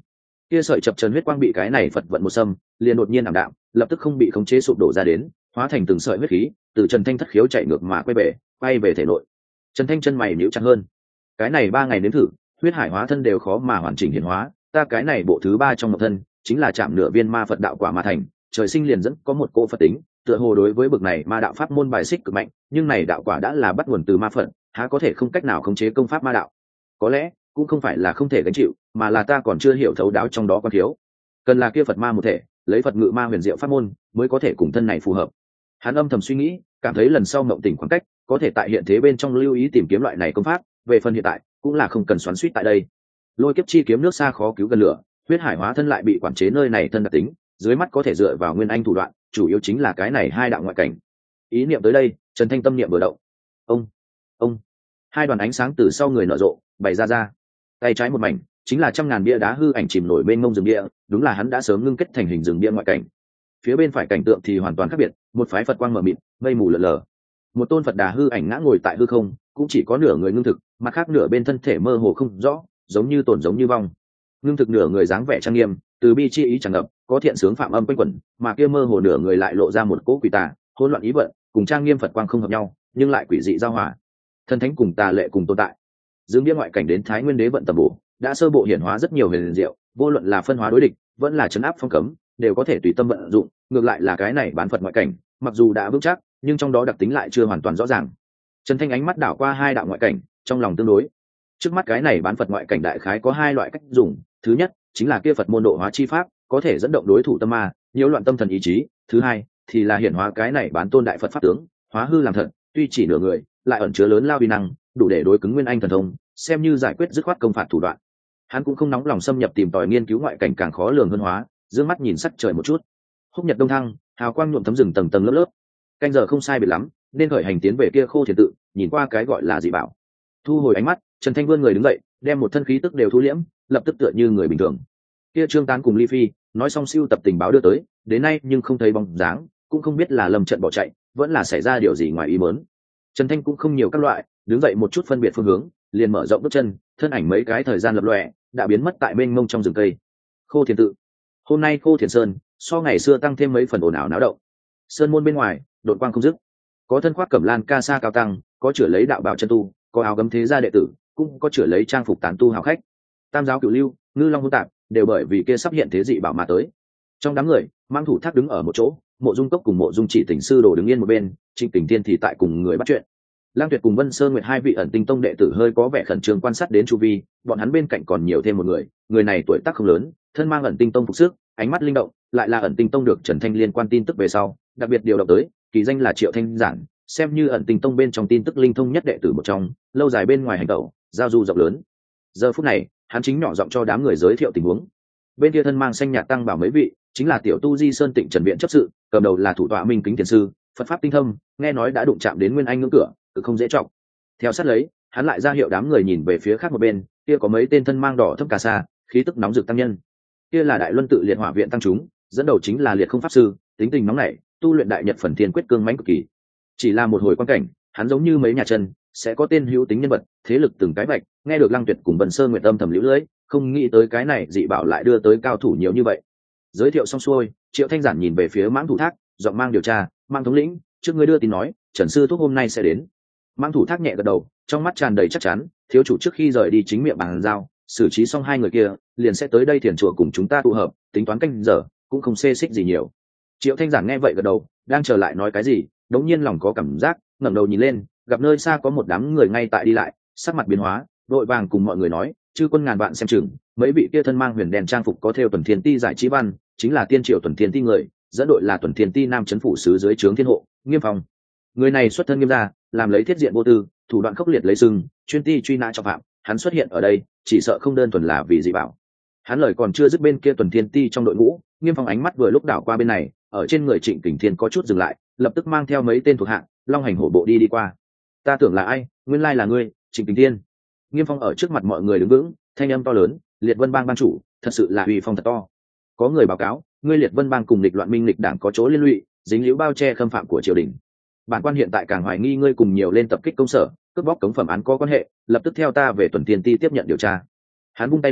kia sợi chập trần huyết quang bị cái này phật vận một xâm liền đột nhiên ảm đạm, lập tức không bị khống chế sụp đổ ra đến, hóa thành từng sợi huyết khí từ Trần Thanh thất khiếu chạy ngược mà quay về thể nội. Trần Thanh chân mày nhíu chặt hơn. Cái này 3 ngày nếm thử, huyết hải hóa thân đều khó mà hoàn chỉnh hiển hóa, ta cái này bộ thứ 3 trong một thân chính là chạm nửa viên ma Phật đạo quả mà thành, trời sinh liền dẫn có một cỗ Phật tính, tựa hồ đối với bực này ma đạo pháp môn bài xích cực mạnh, nhưng này đạo quả đã là bắt nguồn từ ma Phật, há có thể không cách nào khống chế công pháp ma đạo. Có lẽ cũng không phải là không thể gánh chịu, mà là ta còn chưa hiểu thấu đáo trong đó còn thiếu. Cần là kia Phật ma một thể, lấy Phật ngự ma huyền diệu pháp môn, mới có thể cùng thân này phù hợp. Hắn âm thầm suy nghĩ, cảm thấy lần sau ngộng tỉnh khoảng cách, có thể tại hiện thế bên trong lưu ý tìm kiếm loại này công pháp, về phần hiện tại, cũng là không cần xoắn xuýt tại đây. Lôi kiếp chi kiếm nước xa khó cứu gần lửa, huyết hải hóa thân lại bị quản chế nơi này thân đặc tính, dưới mắt có thể dựa vào nguyên anh thủ đoạn, chủ yếu chính là cái này 2 đạo ngoại cảnh. Ý niệm tới đây, Trần Thanh tâm niệm vừa động. Ông, 2 đoàn ánh sáng từ sau người nở rộ, bày ra. Tay trái một mảnh, chính là 100.000 bia đá hư ảnh chìm nổi bên ngông rừng bia, đúng là hắn đã sớm ngưng kết thành hình rừng bia ngoại cảnh. Phía bên phải cảnh tượng thì hoàn toàn khác biệt, một phái Phật quang mờ mịt, mây mù lờ lờ. Một tôn Phật Đà hư ảnh ngã ngồi tại hư không, cũng chỉ có nửa người ngưng thực, mặt khác nửa bên thân thể mơ hồ không rõ, giống như tổn giống như vong. Ngưng thực nửa người dáng vẻ trang nghiêm, từ bi chi ý tràn ngập, có thiện sướng phạm âm quanh quẩn, mà kia mơ hồ nửa người lại lộ ra một cỗ quỷ tà, hỗn loạn ý vận, cùng trang nghiêm Phật quang không hợp nhau, nhưng lại quỷ dị giao hòa. Thần thánh cùng tà lệ cùng tồn tại. Dương bia ngoại cảnh đến Thái Nguyên Đế vận tầm bổ, đã sơ bộ hiển hóa rất nhiều huyền diệu, vô luận là phân hóa đối địch, vẫn là trấn áp phong cấm, đều có thể tùy tâm vận dụng, ngược lại là cái này bán Phật ngoại cảnh, mặc dù đã vững chắc, nhưng trong đó đặc tính lại chưa hoàn toàn rõ ràng. Trần Thanh ánh mắt đảo qua 2 đạo ngoại cảnh, trong lòng tương đối. Trước mắt cái này bán Phật ngoại cảnh đại khái có 2 loại cách dùng, thứ nhất chính là kia Phật môn độ hóa chi pháp, có thể dẫn động đối thủ tâm ma, nhiễu loạn tâm thần ý chí, thứ hai thì là hiển hóa cái này bán tôn đại Phật pháp tướng, hóa hư làm thật, tuy chỉ nửa người, lại ẩn chứa lớn lao uy năng, đủ để đối cứng nguyên anh thần thông, xem như giải quyết dứt khoát công phạt thủ đoạn. Hắn cũng không nóng lòng xâm nhập tìm tòi nghiên cứu ngoại cảnh càng khó lường hơn hóa, dương mắt nhìn sắc trời một chút. Húc nhật đông thăng, hào quang nhuộm thấm rừng tầng tầng lớp lớp. Canh giờ không sai biệt lắm, nên khởi hành tiến về kia Khô Thiền tự, nhìn qua cái gọi là dị bảo. Thu hồi ánh mắt, Trần Thanh vươn người đứng dậy, đem một thân khí tức đều thu liễm, lập tức tựa như người bình thường. Kia Trương Tán cùng Ly Phi nói xong siêu tập tình báo đưa tới, đến nay nhưng không thấy bóng dáng, cũng không biết là lầm trận bỏ chạy, vẫn là xảy ra điều gì ngoài ý muốn. Trần Thanh cũng không nhiều các loại, đứng dậy một chút phân biệt phương hướng, liền mở rộng bước chân, thân ảnh mấy cái thời gian lập lòe, đã biến mất tại mênh mông trong rừng cây. Khô Thiền tự. Hôm nay Khô Thiền Sơn, so ngày xưa tăng thêm mấy phần ồn ào náo động. Sơn môn bên ngoài, đột quang không dứt. Có thân khoác cẩm lan ca sa cao tăng, có chửa lấy đạo bào chân tu, có áo gấm thế gia đệ tử, cũng có chửa lấy trang phục tán tu hào khách. Tam giáo cửu lưu, ngư long hỗn tạp, đều bởi vì kia sắp hiện thế dị bảo mà tới. Trong đám người, Mang Thủ Thác đứng ở một chỗ, Mộ Dung Cốc cùng Mộ Dung Chỉ Tỉnh sư đồ đứng yên một bên, Trịnh Tỉnh Thiên thì tại cùng người bắt chuyện. Lang Tuyệt cùng Vân Sơn Nguyệt 2 vị ẩn tinh tông đệ tử hơi có vẻ khẩn trương quan sát đến chu vi, bọn hắn bên cạnh còn nhiều thêm một người, người này tuổi tác không lớn, thân mang ẩn tinh tông phục sức, ánh mắt linh động, lại là ẩn tinh tông được Trần Thanh liên quan tin tức về sau, đặc biệt điều động tới, kỳ danh là Triệu Thanh Giản, xem như ẩn tinh tông bên trong tin tức linh thông nhất đệ tử một trong, lâu dài bên ngoài hành động, giao du rộng lớn. Giờ phút này, hắn chính nhỏ giọng cho đám người giới thiệu tình huống. Bên kia thân mang xanh nhạt tăng bảo mấy vị, chính là tiểu tu Di Sơn Tịnh Trần viện chấp sự, cầm đầu là thủ tọa Minh Kính Thiền sư, Phật pháp tinh thâm, nghe nói đã đụng chạm đến nguyên anh ngưỡng cửa, cực không dễ trọng. Theo sát lấy, hắn lại ra hiệu đám người nhìn về phía khác một bên, kia có mấy tên thân mang đỏ thâm cà sa, khí tức nóng rực tăng nhân. Kia là Đại Luân tự Liệt Hỏa viện tăng chúng, dẫn đầu chính là Liệt Không pháp sư, tính tình nóng nảy, tu luyện đại nhật phần thiên quyết cương mãnh cực kỳ. Chỉ là một hồi quan cảnh, hắn giống như mấy nhà chân, sẽ có tên hữu tính nhân vật, thế lực từng cái vạch, nghe được Lăng Tuyệt cùng Vân Sơn Nguyệt âm thầm liễu lưỡi, không nghĩ tới cái này dị bảo lại đưa tới cao thủ nhiều như vậy. Giới thiệu xong xuôi, Triệu Thanh Giản nhìn về phía Mãng Thủ Thác, giọng mang điều tra, "Mang thống lĩnh, trước ngươi đưa tin nói, Trần sư thúc hôm nay sẽ đến." Mãng Thủ Thác nhẹ gật đầu, trong mắt tràn đầy chắc chắn, thiếu chủ trước khi rời đi chính miệng bàn giao, xử trí xong 2 người kia, liền sẽ tới đây Thiền chùa cùng chúng ta tụ hợp, tính toán canh giờ, cũng không xê xích gì nhiều. Triệu Thanh Giản nghe vậy gật đầu, đang chờ lại nói cái gì, đống nhiên lòng có cảm giác, ngẩng đầu nhìn lên, gặp nơi xa có một đám người ngay tại đi lại, sắc mặt biến hóa, đội vàng cùng mọi người nói, chư quân ngàn vạn xem chừng, mấy vị kia thân mang huyền đèn trang phục có theo Tuần Thiên Ti giải trí văn, chính là tiên triệu Tuần Thiên Ti người, dẫn đội là Tuần Thiên Ti nam trấn phủ sứ dưới trướng Thiên hộ, Nghiêm Phong. Người này xuất thân nghiêm gia, làm lấy thiết diện vô tư, thủ đoạn khốc liệt lấy sừng, chuyên ti truy nã trọng phạm, hắn xuất hiện ở đây, chỉ sợ không đơn thuần là vì dị bảo. Hắn lời còn chưa dứt, bên kia Tuần Thiên Ti trong đội ngũ, Nghiêm Phong ánh mắt vừa lúc đảo qua bên này, ở trên người Trịnh Kình Thiên có chút dừng lại, lập tức mang theo mấy tên thuộc hạ, long hành hổ bộ đi qua. Ta tưởng là ai, nguyên lai là ngươi, Trịnh Kình Thiên. Nghiêm Phong ở trước mặt mọi người đứng vững, thanh âm to lớn, Liệt Vân Bang ban chủ, thật sự là uy phong thật to. Có người báo cáo, ngươi Liệt Vân Bang cùng địch loạn minh lịch đảng có chỗ liên lụy, dính líu bao che khâm phạm của triều đình. Bản quan hiện tại càng hoài nghi ngươi cùng nhiều lên tập kích công sở, cướp bóc cống phẩm án có quan hệ, lập tức theo ta về Tuần Thiên Ti tiếp nhận điều tra. Hắn vung tay lên,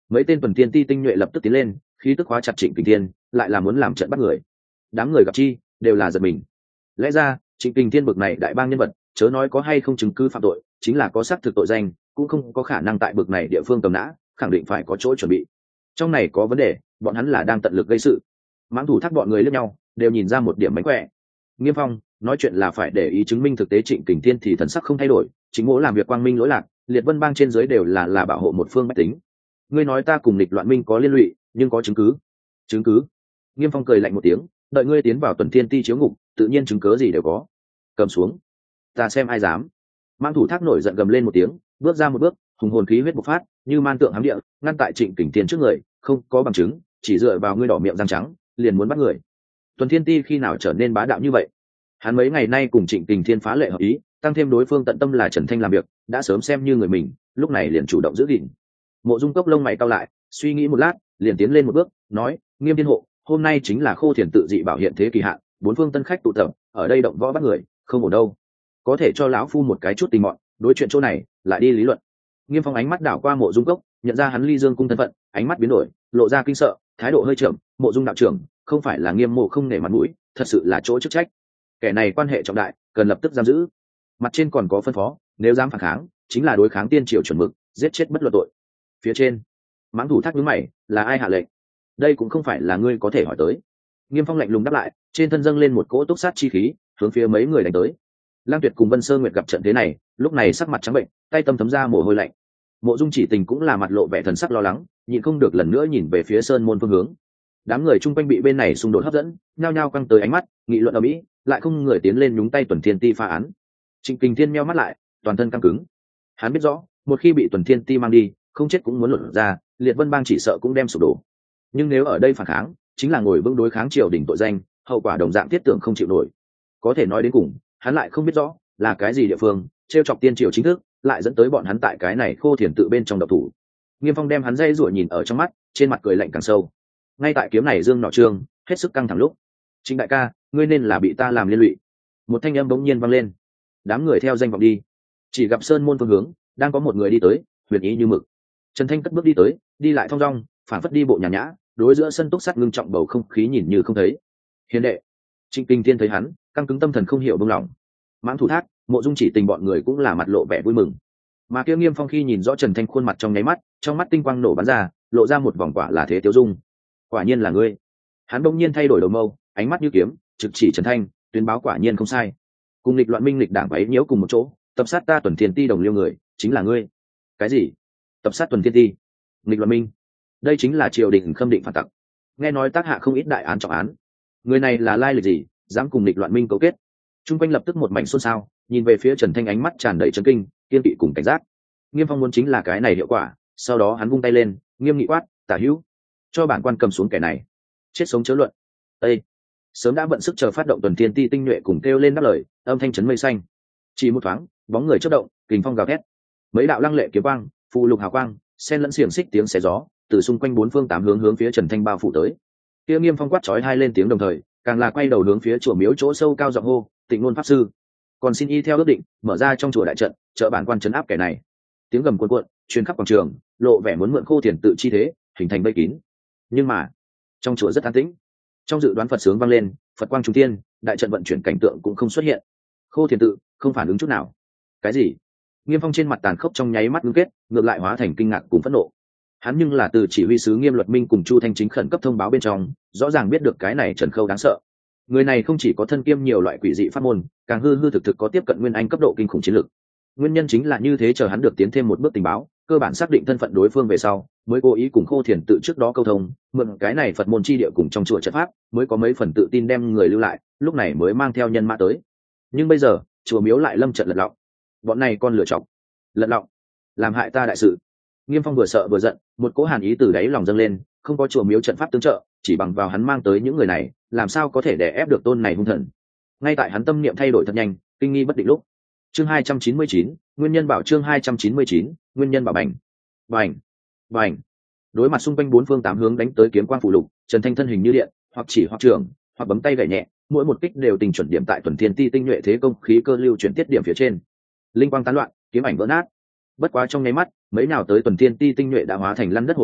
mấy tên tuần thiên ti tinh nhuệ lập tức tiến lên, khí tức hóa chặt Trịnh Kình Thiên, lại là muốn làm trận bắt người. Đám người gặp chi đều là giật mình. Lẽ ra Trịnh Kình Thiên bực này đại bang nhân vật, chớ nói có hay không chứng cứ phạm tội, chính là có xác thực tội danh cũng không có khả năng tại bực này địa phương cầm nã, khẳng định phải có chỗ chuẩn bị. Trong này có vấn đề, bọn hắn là đang tận lực gây sự. Mãng Thủ Thác bọn người lẫn nhau đều nhìn ra một điểm mánh khỏe. Nghiêm Phong nói chuyện là phải để ý chứng minh thực tế. Trịnh Kình Thiên thì thần sắc không thay đổi, chính ngỗ làm việc quang minh lỗi lạc, liệt vân bang trên dưới đều là bảo hộ một phương bách tính. Ngươi nói ta cùng địch loạn minh có liên lụy, nhưng có chứng cứ. Chứng cứ? Nghiêm Phong cười lạnh một tiếng, đợi ngươi tiến vào tuần thiên ti chiếu ngục, tự nhiên chứng cớ gì đều có. Cầm xuống, ta xem ai dám. Mãng Thủ Thác nổi giận gầm lên một tiếng, bước ra một bước, hùng hồn khí huyết bộc phát, như man tượng hám địa, ngăn tại Trịnh Kình Thiên trước người, không có bằng chứng, chỉ dựa vào ngươi đỏ miệng răng trắng, liền muốn bắt người. Tuần thiên ti khi nào trở nên bá đạo như vậy? Hắn mấy ngày nay cùng Trịnh Kình Thiên phá lệ hợp ý, tăng thêm đối phương tận tâm là Trần Thanh làm việc, đã sớm xem như người mình, lúc này liền chủ động giữ gìn. Mộ Dung Cốc lông mày cau lại, suy nghĩ một lát, liền tiến lên một bước, nói: Nghiêm Thiên hộ, hôm nay chính là Khô Thiền tự dị bảo hiện thế kỳ hạn, bốn phương tân khách tụ tập, ở đây động võ bắt người, không ổn đâu. Có thể cho lão phu một cái chút tình mọn, đối chuyện chỗ này lại đi lý luận. Nghiêm Phong ánh mắt đảo qua Mộ Dung Cốc, nhận ra hắn Ly Dương cung thân phận, ánh mắt biến đổi, lộ ra kinh sợ, thái độ hơi chậm. Mộ Dung đạo trưởng, không phải là Nghiêm mộ không nể mặt mũi, thật sự là chỗ chức trách. Kẻ này quan hệ trọng đại, cần lập tức giam giữ. Mặt trên còn có phân phó, nếu dám phản kháng, chính là đối kháng tiên triều chuẩn mực, giết chết bất luận tội. Phía trên, Mãng Thủ Thác nhướng mày, là ai hạ lệnh? Đây cũng không phải là ngươi có thể hỏi tới. Nghiêm Phong lạnh lùng đáp lại, trên thân dâng lên một cỗ túc sát chi khí, hướng phía mấy người đánh tới. Lam Tuyệt cùng Vân Sơ Nguyệt gặp trận thế này, lúc này sắc mặt trắng bệnh, tay tâm thấm ra mồ hôi lạnh. Mộ Dung Chỉ Tình cũng là mặt lộ vẻ thần sắc lo lắng, nhịn không được lần nữa nhìn về phía sơn môn phương hướng. Đám người chung quanh bị bên này xung đột hấp dẫn, nhao nhao căng tới ánh mắt, nghị luận ở mỹ, lại không người tiến lên nhúng tay Tuần Thiên Ti phá án. Trịnh Kình Thiên meo mắt lại, toàn thân căng cứng. Hắn biết rõ, một khi bị Tuần Thiên Ti mang đi, không chết cũng muốn luận ra, Liệt Vân Bang chỉ sợ cũng đem sụp đổ. Nhưng nếu ở đây phản kháng, chính là ngồi vững đối kháng triều đình tội danh, hậu quả đồng dạng thiết tưởng không chịu nổi. Có thể nói đến cùng, hắn lại không biết rõ là cái gì địa phương trêu chọc tiên triều chính thức, lại dẫn tới bọn hắn tại cái này Khô Thiền tự bên trong độc thủ. Nghiêm Phong đem hắn dây rủa nhìn ở trong mắt, trên mặt cười lạnh càng sâu. Ngay tại kiếm này dương nọ trương, hết sức căng thẳng lúc, Trịnh đại ca, ngươi nên là bị ta làm liên lụy. Một thanh âm bỗng nhiên vang lên. Đám người theo danh vọng đi, chỉ gặp sơn môn phương hướng đang có một người đi tới, huyền ý như mực. Trần Thanh cất bước đi tới, đi lại thong dong, phản phất đi bộ nhàn nhã, đối giữa sân túc sắt ngưng trọng bầu không khí nhìn như không thấy. Hiền đệ. Trịnh Kình Thiên thấy hắn, căng cứng tâm thần không hiểu buông lỏng. Mãng Thủ Thác, Mộ Dung Chỉ Tình bọn người cũng là mặt lộ vẻ vui mừng. Mà kia Nghiêm Phong khi nhìn rõ Trần Thanh khuôn mặt trong nháy mắt, trong mắt tinh quang nổ bắn ra, lộ ra một vòng quả là thế tiêu dung. Quả nhiên là ngươi. Hắn bỗng nhiên thay đổi đầu mâu, ánh mắt như kiếm, trực chỉ Trần Thanh, tuyên báo quả nhiên không sai. Cùng lịch loạn minh lịch đảng váy nhiễu cùng một chỗ, tập sát ta Tuần Thiên Ti đồng liêu người, chính là ngươi. Cái gì? Tập sát Tuần Thiên Ti? Lịch loạn minh? Đây chính là triều đình khâm định phản tặc. Nghe nói tác hạ không ít đại án trọng án. Người này là lai lịch gì, dám cùng lịch loạn minh cấu kết? Trung quanh lập tức một mảnh xôn xao, nhìn về phía Trần Thanh ánh mắt tràn đầy chấn kinh, kiên kỵ cùng cảnh giác. Nghiêm Phong muốn chính là cái này hiệu quả, sau đó hắn vung tay lên, nghiêm nghị quát: Tả hữu, cho bản quan cầm xuống kẻ này, chết sống chớ luận. Ê! Sớm đã bận sức chờ phát động Tuần Thiên Ti tinh nhuệ cùng kêu lên đáp lời, âm thanh chấn mây xanh. Chỉ một thoáng, bóng người chớp động, kình phong gào thét, mấy đạo lăng lệ kiếm quang, phù lục hào quang, xen lẫn xiềng xích tiếng xé gió, từ xung quanh bốn phương tám hướng hướng phía Trần Thanh bao phủ tới. Kia Nghiêm Phong quát chói hai lên tiếng đồng thời, càng là quay đầu hướng phía chùa miếu chỗ sâu cao giọng hô: Tịnh Ngôn pháp sư, còn xin y theo ước định mở ra trong chùa đại trận, trợ bản quan trấn áp kẻ này. Tiếng gầm cuồn cuộn truyền khắp quảng trường, lộ vẻ muốn mượn Khô Thiền tự chi thế, hình thành vây kín. Nhưng mà trong chùa rất an tĩnh. Trong dự đoán Phật sướng vang lên, Phật quang trung thiên, đại trận vận chuyển cảnh tượng cũng không xuất hiện. Khô Thiền tự không phản ứng chút nào. Cái gì? Nghiêm Phong trên mặt tàn khốc trong nháy mắt ngưng kết, ngược lại hóa thành kinh ngạc cùng phẫn nộ. Hắn nhưng là từ chỉ huy sứ Nghiêm Luật Minh cùng Chu Thanh Chính khẩn cấp thông báo bên trong, rõ ràng biết được cái này Trần Khâu đáng sợ. Người này không chỉ có thân kiêm nhiều loại quỷ dị pháp môn, càng hư hư thực thực có tiếp cận nguyên anh cấp độ kinh khủng chiến lực. Nguyên nhân chính là như thế, chờ hắn được tiến thêm một bước tình báo, cơ bản xác định thân phận đối phương về sau, mới cố ý cùng Khô Thiền tự trước đó câu thông, mượn cái này Phật môn chi địa cùng trong chùa trận pháp, mới có mấy phần tự tin đem người lưu lại, lúc này mới mang theo nhân mã tới. Nhưng bây giờ, chùa miếu lại lâm trận lật lọng. Bọn này con lựa chọc, lật lọng, làm hại ta đại sự. Nghiêm Phong vừa sợ vừa giận, một cỗ hàn ý từ đáy lòng dâng lên, không có chùa miếu trận pháp tương trợ, chỉ bằng vào hắn mang tới những người này, làm sao có thể đè ép được tôn này hung thần. Ngay tại hắn tâm niệm thay đổi thật nhanh, kinh nghi bất định lúc. Chương 299, nguyên nhân bảo chương 299, nguyên nhân bảo bành. Bành, bành. Đối mặt xung quanh bốn phương tám hướng đánh tới kiếm quang phù lục, Trần Thanh thân hình như điện, hoặc chỉ hoặc trường, hoặc bấm tay gảy nhẹ, mỗi một kích đều tình chuẩn điểm tại Tuần Thiên Ti tinh nhuệ thế công khí cơ lưu chuyển tiết điểm phía trên. Linh quang tán loạn, kiếm ảnh vỡ nát. Bất quá trong nháy mắt, mấy nào tới Tuần Thiên Ti tinh nhuệ đã hóa thành lăn đất hồ lô,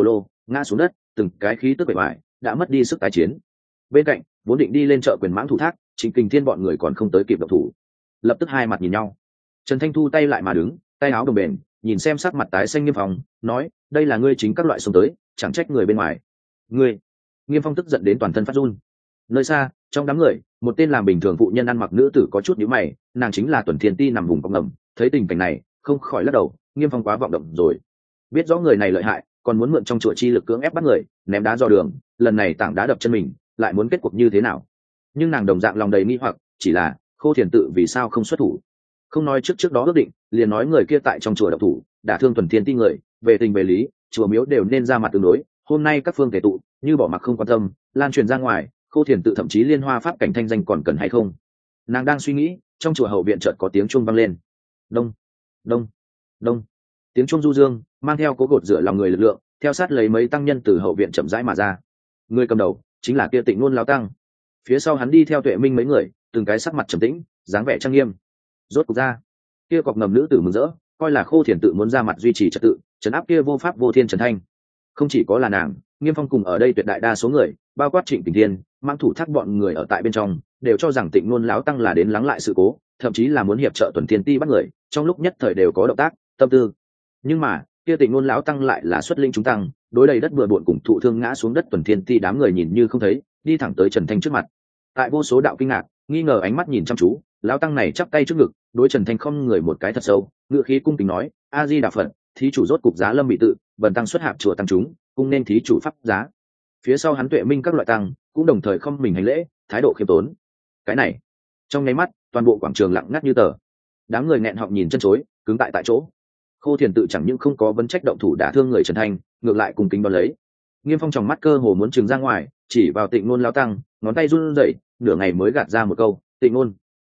ngã xuống đất, từng cái khí tức bề ngoài đã mất đi sức tái chiến. Bên cạnh vốn định đi lên chợ quyền mãng thủ thác, Trịnh Kình Thiên bọn người còn không tới kịp động thủ, lập tức hai mặt nhìn nhau. Trần Thanh thu tay lại mà đứng, tay áo đồng bền, nhìn xem sắc mặt tái xanh Nghiêm Phong, nói: đây là ngươi chính các loại xông tới, chẳng trách người bên ngoài. Ngươi! Nghiêm Phong tức giận đến toàn thân phát run. Nơi xa, trong đám người, một tên làm bình thường phụ nhân ăn mặc nữ tử có chút nhíu mày, nàng chính là Tuần Thiên Ti nằm vùng cong ngầm, thấy tình cảnh này, không khỏi lắc đầu, Nghiêm Phong quá vọng động rồi. Biết rõ người này lợi hại, còn muốn mượn trong chùa chi lực cưỡng ép bắt người, ném đá dò đường, lần này tảng đá đập chân mình, lại muốn kết cục như thế nào? Nhưng nàng đồng dạng lòng đầy nghi hoặc, chỉ là Khô Thiền tự vì sao không xuất thủ? Không nói trước đó ước định, liền nói người kia tại trong chùa độc thủ, đả thương Tuần Thiên Ti người, về tình về lý, chùa miếu đều nên ra mặt tương đối. Hôm nay các phương thể tụ, như bỏ mặc không quan tâm, lan truyền ra ngoài, Khô Thiền tự thậm chí liên hoa pháp cảnh thanh danh còn cần hay không? Nàng đang suy nghĩ, trong chùa hậu viện chợt có tiếng chuông vang lên. Đông, đông, đông. Tiếng chuông du dương, mang theo cố gột rửa lòng người lực lượng, theo sát lấy mấy tăng nhân từ hậu viện chậm rãi mà ra. Người cầm đầu chính là kia Tịnh Ngôn lão tăng. Phía sau hắn đi theo Tuệ Minh mấy người, từng cái sắc mặt trầm tĩnh, dáng vẻ trang nghiêm. Rốt cục ra, kia cọc ngầm nữ tử mừng rỡ, coi là Khô Thiền tự muốn ra mặt duy trì trật tự, trấn áp kia vô pháp vô thiên Trần Thanh. Không chỉ có là nàng, Nghiêm Phong cùng ở đây tuyệt đại đa số người, bao quát Trịnh Kình Thiên, mang thủ thác bọn người ở tại bên trong, đều cho rằng Tịnh Ngôn lão tăng là đến lắng lại sự cố, thậm chí là muốn hiệp trợ Tuần Thiên Ti bắt người, trong lúc nhất thời đều có động tác, tâm tư. Nhưng mà, kia Tịnh Ngôn lão tăng lại là xuất linh chúng tăng, đối đầy đất bừa bộn cùng thụ thương ngã xuống đất Tuần Thiên Ti đám người nhìn như không thấy, đi thẳng tới Trần Thanh trước mặt. Tại vô số đạo kinh ngạc, nghi ngờ ánh mắt nhìn chăm chú, lão tăng này chắp tay trước ngực, đối Trần Thanh không người một cái thật sâu, ngựa khí cung kính nói: A Di Đà Phật, thí chủ rốt cục giá lâm bị tự, bần tăng xuất hạp chùa tăng chúng, cung nên thí chủ pháp giá. Phía sau hắn Tuệ Minh các loại tăng cũng đồng thời không mình hành lễ, thái độ khiêm tốn. Cái này, trong nháy mắt, toàn bộ quảng trường lặng ngắt như tờ. Đám người nghẹn họng nhìn chân chối, cứng tại chỗ. Khô Thiền tự chẳng những không có vấn trách động thủ đả thương người Trần Thanh, ngược lại cùng kính đón lấy. Nghiêm Phong trong mắt cơ hồ muốn trừng ra ngoài, chỉ vào Tịnh Ngôn lão tăng, ngón tay run rẩy, nửa ngày mới gạt ra một câu: Tịnh Ngôn,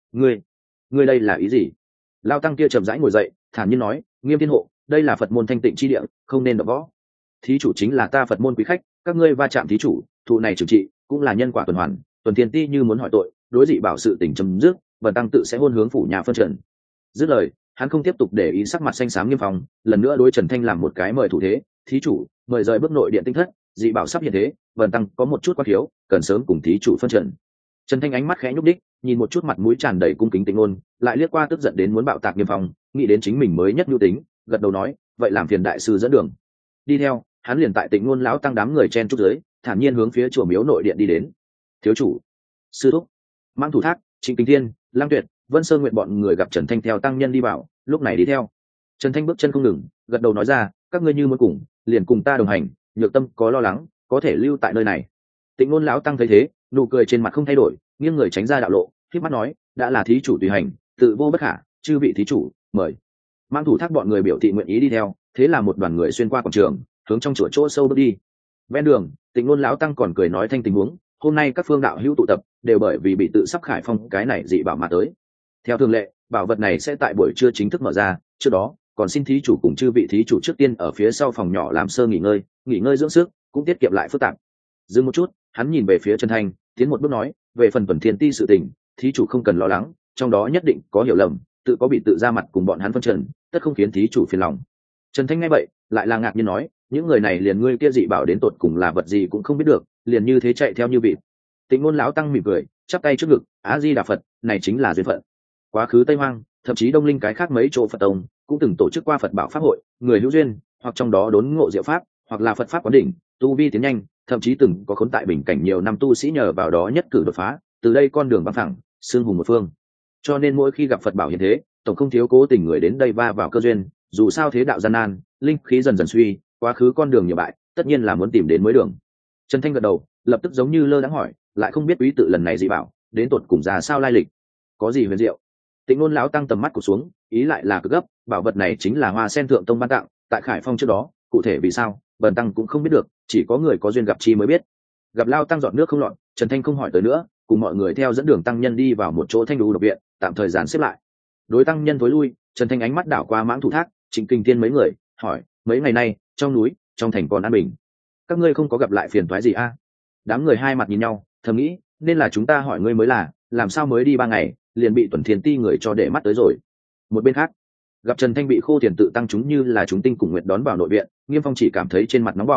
ngươi đây là ý gì? Lão tăng kia chậm rãi ngồi dậy, thản nhiên nói: Nghiêm Thiên hộ, đây là Phật môn thanh tịnh chi địa, không nên động võ. Thí chủ chính là ta Phật môn quý khách, các ngươi va chạm thí chủ, thụ này trừng trị, cũng là nhân quả tuần hoàn. Tuần Thiên Ti như muốn hỏi tội, đối dị bảo sự tình chấm dứt, bần tăng tự sẽ hôn hướng phủ nhà phân trần. Dứt lời, hắn không tiếp tục để ý sắc mặt xanh xám Nghiêm Phong, lần nữa đối Trần Thanh làm một cái mời thủ thế: thí chủ, mời rời bước nội điện tinh thất, dị bảo sắp hiện thế, bần tăng có một chút quá thiếu, cần sớm cùng thí chủ phân trần. Trần Thanh ánh mắt khẽ nhúc đích, nhìn một chút mặt mũi tràn đầy cung kính Tịnh Ngôn, lại liếc qua tức giận đến muốn bạo tạc Nghiêm Phong, nghĩ đến chính mình mới nhất nhu tính, gật đầu nói: vậy làm phiền đại sư dẫn đường. Đi theo, hắn liền tại Tịnh Ngôn lão tăng đám người chen trúc dưới, thản nhiên hướng phía chùa miếu nội điện đi đến. Thiếu chủ, sư thúc, mang thủ thác, Trịnh Kình Thiên, Lăng Tuyệt, Vân Sơ Nguyện bọn người gặp Trần Thanh theo tăng nhân đi vào, lúc này đi theo. Trần Thanh bước chân không ngừng, gật đầu nói ra: các ngươi như muốn cùng, liền cùng ta đồng hành, nhược tâm có lo lắng, có thể lưu tại nơi này. Tịnh Ngôn lão tăng thấy thế, nụ cười trên mặt không thay đổi, nghiêng người tránh ra đạo lộ, khép mắt nói: đã là thí chủ tùy hành, tự vô bất khả, chư vị thí chủ, mời. Mang thủ thác bọn người biểu thị nguyện ý đi theo, thế là một đoàn người xuyên qua quảng trường, hướng trong chùa chỗ sâu bước đi. Ven đường, Tịnh Ngôn lão tăng còn cười nói thanh tình huống: hôm nay các phương đạo hữu tụ tập, đều bởi vì bị tự sắp khải phong cái này dị bảo mà tới. Theo thường lệ, bảo vật này sẽ tại buổi trưa chính thức mở ra, trước đó còn xin thí chủ cùng chư vị thí chủ trước tiên ở phía sau phòng nhỏ làm sơ nghỉ ngơi dưỡng sức, cũng tiết kiệm lại phức tạp. Dừng một chút, hắn nhìn về phía Trần Thanh, tiến một bước nói: về phần Tuần Thiên Ti sự tình, thí chủ không cần lo lắng, trong đó nhất định có hiểu lầm, tự có bị tự ra mặt cùng bọn hắn phân trần, tất không khiến thí chủ phiền lòng. Trần Thanh nghe vậy, lại là ngạc nhiên nói: những người này liền ngươi kia dị bảo đến tột cùng là vật gì cũng không biết được, liền như thế chạy theo như vịt. Tịnh Ngôn lão tăng mỉm cười, chắp tay trước ngực: A Di Đà Phật, này chính là duyên phận. Quá khứ Tây Hoang, thậm chí Đông Linh cái khác mấy chỗ Phật tông cũng từng tổ chức qua Phật bảo pháp hội, người hữu duyên, hoặc trong đó đốn ngộ diệu pháp, hoặc là Phật pháp quán đỉnh, tu vi tiến nhanh, thậm chí từng có khốn tại bình cảnh nhiều năm tu sĩ nhờ vào đó nhất cử đột phá, từ đây con đường bằng phẳng, xương hùng một phương. Cho nên mỗi khi gặp Phật bảo hiện thế, tổng không thiếu cố tình người đến đây va vào cơ duyên, dù sao thế đạo gian nan, linh khí dần dần suy, quá khứ con đường nhiều bại, tất nhiên là muốn tìm đến mới đường. Trần Thanh gật đầu, lập tức giống như lơ đãng hỏi: lại không biết quý tự lần này dị bảo đến tột cùng ra sao lai lịch, có gì huyền diệu? Tịnh Ngôn lão tăng tầm mắt cụt xuống, ý lại là cực gấp: bảo vật này chính là Hoa Sen thượng tông ban tặng, tại Khải Phong trước đó, cụ thể vì sao, bần tăng cũng không biết được, chỉ có người có duyên gặp chi mới biết. Gặp lao tăng dọn nước không lọt, Trần Thanh không hỏi tới nữa, cùng mọi người theo dẫn đường tăng nhân đi vào một chỗ thanh đu độc viện, tạm thời dàn xếp lại. Đối tăng nhân tối lui, Trần Thanh ánh mắt đảo qua Mãng Thủ Thác, Trịnh Kình Thiên mấy người, hỏi: mấy ngày nay, trong núi, trong thành còn an bình, các ngươi không có gặp lại phiền toái gì a? Đám người hai mặt nhìn nhau, thầm nghĩ, nên là chúng ta hỏi ngươi mới là, làm sao mới đi 3 ngày, liền bị Tuần Thiên Ti người cho để mắt tới rồi. Một bên khác, gặp Trần Thanh bị Khô Thiền tự tăng chúng như là chúng tinh cùng nguyệt đón vào nội viện, Nghiêm Phong chỉ cảm thấy trên mặt nóng bỏng,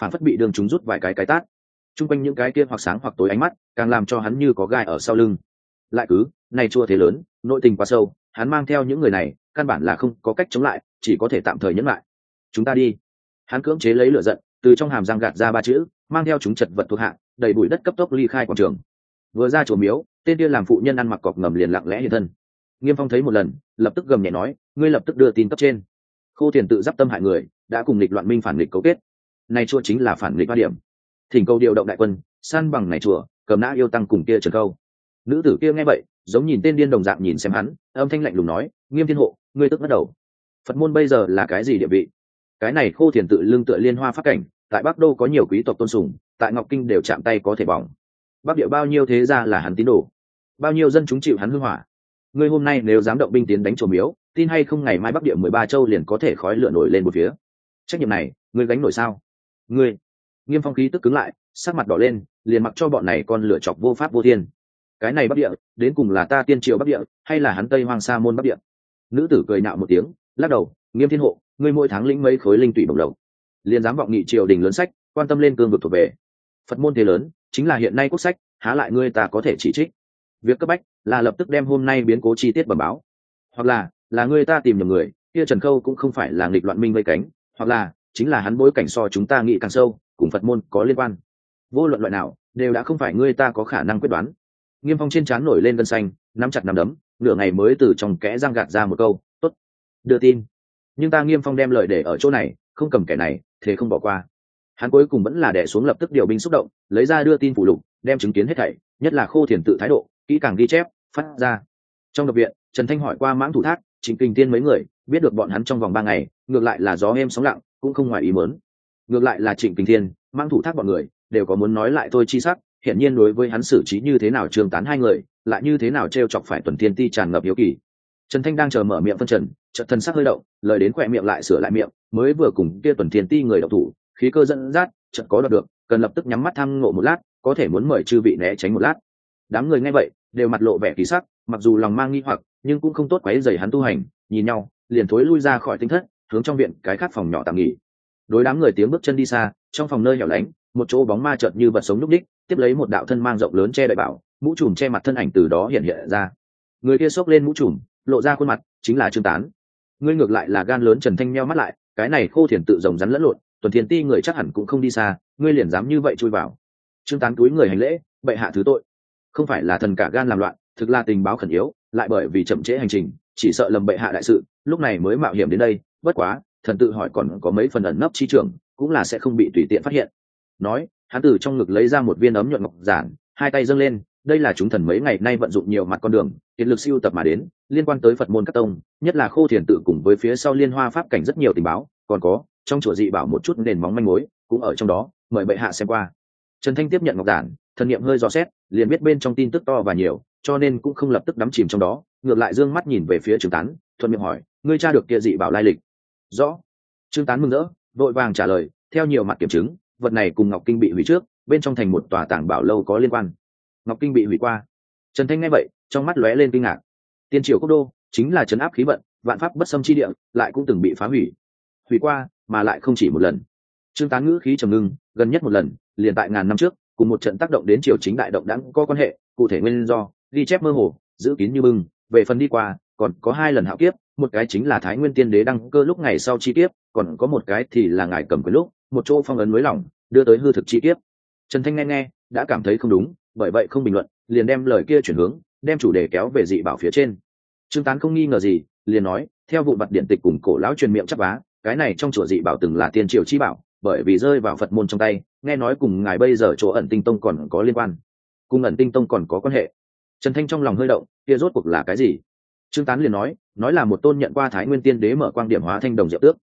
phản phất bị đường chúng rút vài cái tát. Trung quanh những cái kia hoặc sáng hoặc tối ánh mắt càng làm cho hắn như có gai ở sau lưng. Lại cứ này chua thế lớn, nội tình quá sâu, hắn mang theo những người này căn bản là không có cách chống lại, chỉ có thể tạm thời nhẫn lại. Chúng ta đi. Hắn cưỡng chế lấy lửa giận, từ trong hàm răng gạt ra 3 chữ, mang theo chúng chật vật thuộc hạ, đầy bụi đất cấp tốc ly khai quảng trường. Vừa ra chùa miếu, tên kia làm phụ nhân ăn mặc cọc ngầm liền lặng lẽ hiện thân. Nghiêm Phong thấy một lần, lập tức gầm nhẹ nói, ngươi lập tức đưa tin cấp trên. Khô Thiền tự giáp tâm hại người, đã cùng nghịch loạn minh phản nghịch cấu kết. Này chùa chính là phản nghịch ba điểm. Thỉnh cầu điều động đại quân, san bằng này chùa, cầm nã yêu tăng cùng kia Trần Câu. Nữ tử kia nghe vậy, giống nhìn tên điên đồng dạng nhìn xem hắn, âm thanh lạnh lùng nói, Nghiêm Thiên Hộ, ngươi tức bắt đầu. Phật môn bây giờ là cái gì địa vị? Cái này Khô Thiền tự lương tựa liên hoa pháp cảnh, tại Bắc Đô có nhiều quý tộc tôn sùng, tại Ngọc Kinh đều chạm tay có thể bỏng. Bắc địa bao nhiêu thế gia là hắn tín đồ, bao nhiêu dân chúng chịu hắn hư hỏa. Ngươi hôm nay nếu dám động binh tiến đánh chùa miếu, tin hay không ngày mai Bắc địa 13 châu liền có thể khói lửa nổi lên một phía. Trách nhiệm này, ngươi gánh nổi sao? Ngươi. Nghiêm Phong khí tức cứng lại, sắc mặt đỏ lên, liền mặc cho bọn này con lửa chọc vô pháp vô thiên. Cái này Bắc địa, đến cùng là ta tiên triều Bắc địa, hay là hắn Tây Hoang Sa môn Bắc địa? Nữ tử cười nhạo một tiếng, lắc đầu, Nghiêm Thiên Hộ, ngươi mỗi tháng lĩnh mấy khối linh tụy bổng lộc, liền dám vọng nghị triều đình lớn sách, quan tâm lên cương vực thuộc về. Phật môn thế lớn, chính là hiện nay quốc sách, há lại ngươi ta có thể chỉ trích. Việc cấp bách là lập tức đem hôm nay biến cố chi tiết bẩm báo, hoặc là ngươi ta tìm nhầm người, kia Trần Khâu cũng không phải là nghịch loạn minh vây cánh, hoặc là chính là hắn bối cảnh so chúng ta nghĩ càng sâu, cùng Phật môn có liên quan. Vô luận loại nào, đều đã không phải ngươi ta có khả năng quyết đoán. Nghiêm Phong trên trán nổi lên gân xanh, nắm chặt nắm đấm, nửa ngày mới từ trong kẽ răng gạt ra một câu, tốt, đưa tin. Nhưng ta Nghiêm Phong đem lời để ở chỗ này, không cầm kẻ này, thế không bỏ qua. Hắn cuối cùng vẫn là đè xuống lập tức điều binh xúc động, lấy ra đưa tin phụ lục, đem chứng kiến hết thảy, nhất là Khô Thiền tự thái độ, kỹ càng ghi chép, phát ra. Trong độc viện, Trần Thanh hỏi qua Mãng Thủ Thác, Trịnh Kình Tiên mấy người, biết được bọn hắn trong vòng 3 ngày, ngược lại là gió êm sóng lặng, cũng không ngoài ý muốn. Ngược lại là Trịnh Kình Thiên, Mãng Thủ Thác bọn người, đều có muốn nói lại thôi chi sắc, hiển nhiên đối với hắn xử trí như thế nào Trương Tán hai người, lại như thế nào trêu chọc phải Tuần Thiên Ti tràn ngập hiếu kỳ. Trần Thanh đang chờ mở miệng phân trần, chợt thân sắc hơi động, lời đến khỏe miệng lại sửa lại miệng, mới vừa cùng kia Tuần Thiên Ti người động thủ, khí cơ dẫn dắt, chợt có đoạt được, cần lập tức nhắm mắt tham ngộ một lát, có thể muốn mời chư vị né tránh một lát. Đám người nghe vậy, đều mặt lộ vẻ kỳ sắc, mặc dù lòng mang nghi hoặc, nhưng cũng không tốt quấy rầy hắn tu hành, nhìn nhau, liền thối lui ra khỏi tinh thất, hướng trong viện cái khác phòng nhỏ tạm nghỉ. Đối đám người tiếng bước chân đi xa, trong phòng nơi hẻo lánh, một chỗ bóng ma chợt như vật sống lúc đích, tiếp lấy một đạo thân mang rộng lớn che đậy bảo, mũ trùm che mặt thân ảnh từ đó hiện hiện ra. Người kia xốc lên mũ trùm, lộ ra khuôn mặt, chính là Trương Tán. Ngươi ngược lại là gan lớn. Trần Thanh nheo mắt lại, cái này Khô Thiền tự rồng rắn lẫn lộn, Tuần Thiên Ti người chắc hẳn cũng không đi xa, ngươi liền dám như vậy chui vào. Trương Tán cúi người hành lễ, bệ hạ thứ tội, không phải là thần cả gan làm loạn, thực là tình báo khẩn yếu, lại bởi vì chậm trễ hành trình, chỉ sợ lầm bệ hạ đại sự, lúc này mới mạo hiểm đến đây. Bất quá, thần tự hỏi còn có mấy phần ẩn nấp chi trường, cũng là sẽ không bị tùy tiện phát hiện. Nói, hắn từ trong ngực lấy ra một viên ấm nhuận ngọc giản, hai tay dâng lên, đây là chúng thần mấy ngày nay vận dụng nhiều mặt con đường, kiệt lực siêu tập mà đến, liên quan tới Phật môn các tông, nhất là Khô Thiền tự cùng với phía sau Liên Hoa pháp cảnh rất nhiều tình báo, còn có trong chùa dị bảo một chút nền móng manh mối, cũng ở trong đó, mời bệ hạ xem qua. Trần Thanh tiếp nhận ngọc giản, thần niệm hơi dò xét, liền biết bên trong tin tức to và nhiều, cho nên cũng không lập tức đắm chìm trong đó, ngược lại dương mắt nhìn về phía Trương Tán, thuận miệng hỏi, ngươi tra được kia dị bảo lai lịch? Rõ. Trương Tán mừng rỡ, vội vàng trả lời, theo nhiều mặt kiểm chứng, vật này cùng Ngọc Kinh bị hủy trước, bên trong thành một tòa tàng bảo lâu có liên quan. Ngọc Kinh bị hủy qua. Trần Thanh nghe vậy, trong mắt lóe lên kinh ngạc. Tiên triều quốc đô chính là trấn áp khí vận, vạn pháp bất xâm chi địa, lại cũng từng bị phá hủy. Hủy qua, mà lại không chỉ một lần. Trương Tán ngữ khí trầm ngưng, gần nhất một lần, liền tại ngàn năm trước, cùng một trận tác động đến triều chính đại động đãng có quan hệ, cụ thể nguyên do, ghi chép mơ hồ, giữ kín như bưng. Về phần đi qua, còn có 2 lần hạo kiếp, một cái chính là Thái Nguyên Tiên Đế đăng cơ lúc ngày sau chi kiếp, còn có một cái thì là ngài cầm quyền lúc, một chỗ phong ấn núi lỏng, đưa tới hư thực chi kiếp. Trần Thanh nghe đã cảm thấy không đúng, bởi vậy không bình luận, liền đem lời kia chuyển hướng, đem chủ đề kéo về dị bảo phía trên. Trương Tán không nghi ngờ gì, liền nói, theo vụ mặt điện tịch cùng cổ lão truyền miệng chắp vá, cái này trong chùa dị bảo từng là tiên triều chi bảo, bởi vì rơi vào Phật môn trong tay, nghe nói cùng ngài bây giờ chỗ Ẩn Tinh Tông còn có liên quan, cùng Ẩn Tinh Tông còn có quan hệ. Trần Thanh trong lòng hơi động, kia rốt cuộc là cái gì? Trương Tán liền nói là một tôn nhận qua Thái Nguyên Tiên Đế mở quang điểm hóa thanh đồng diệu tước.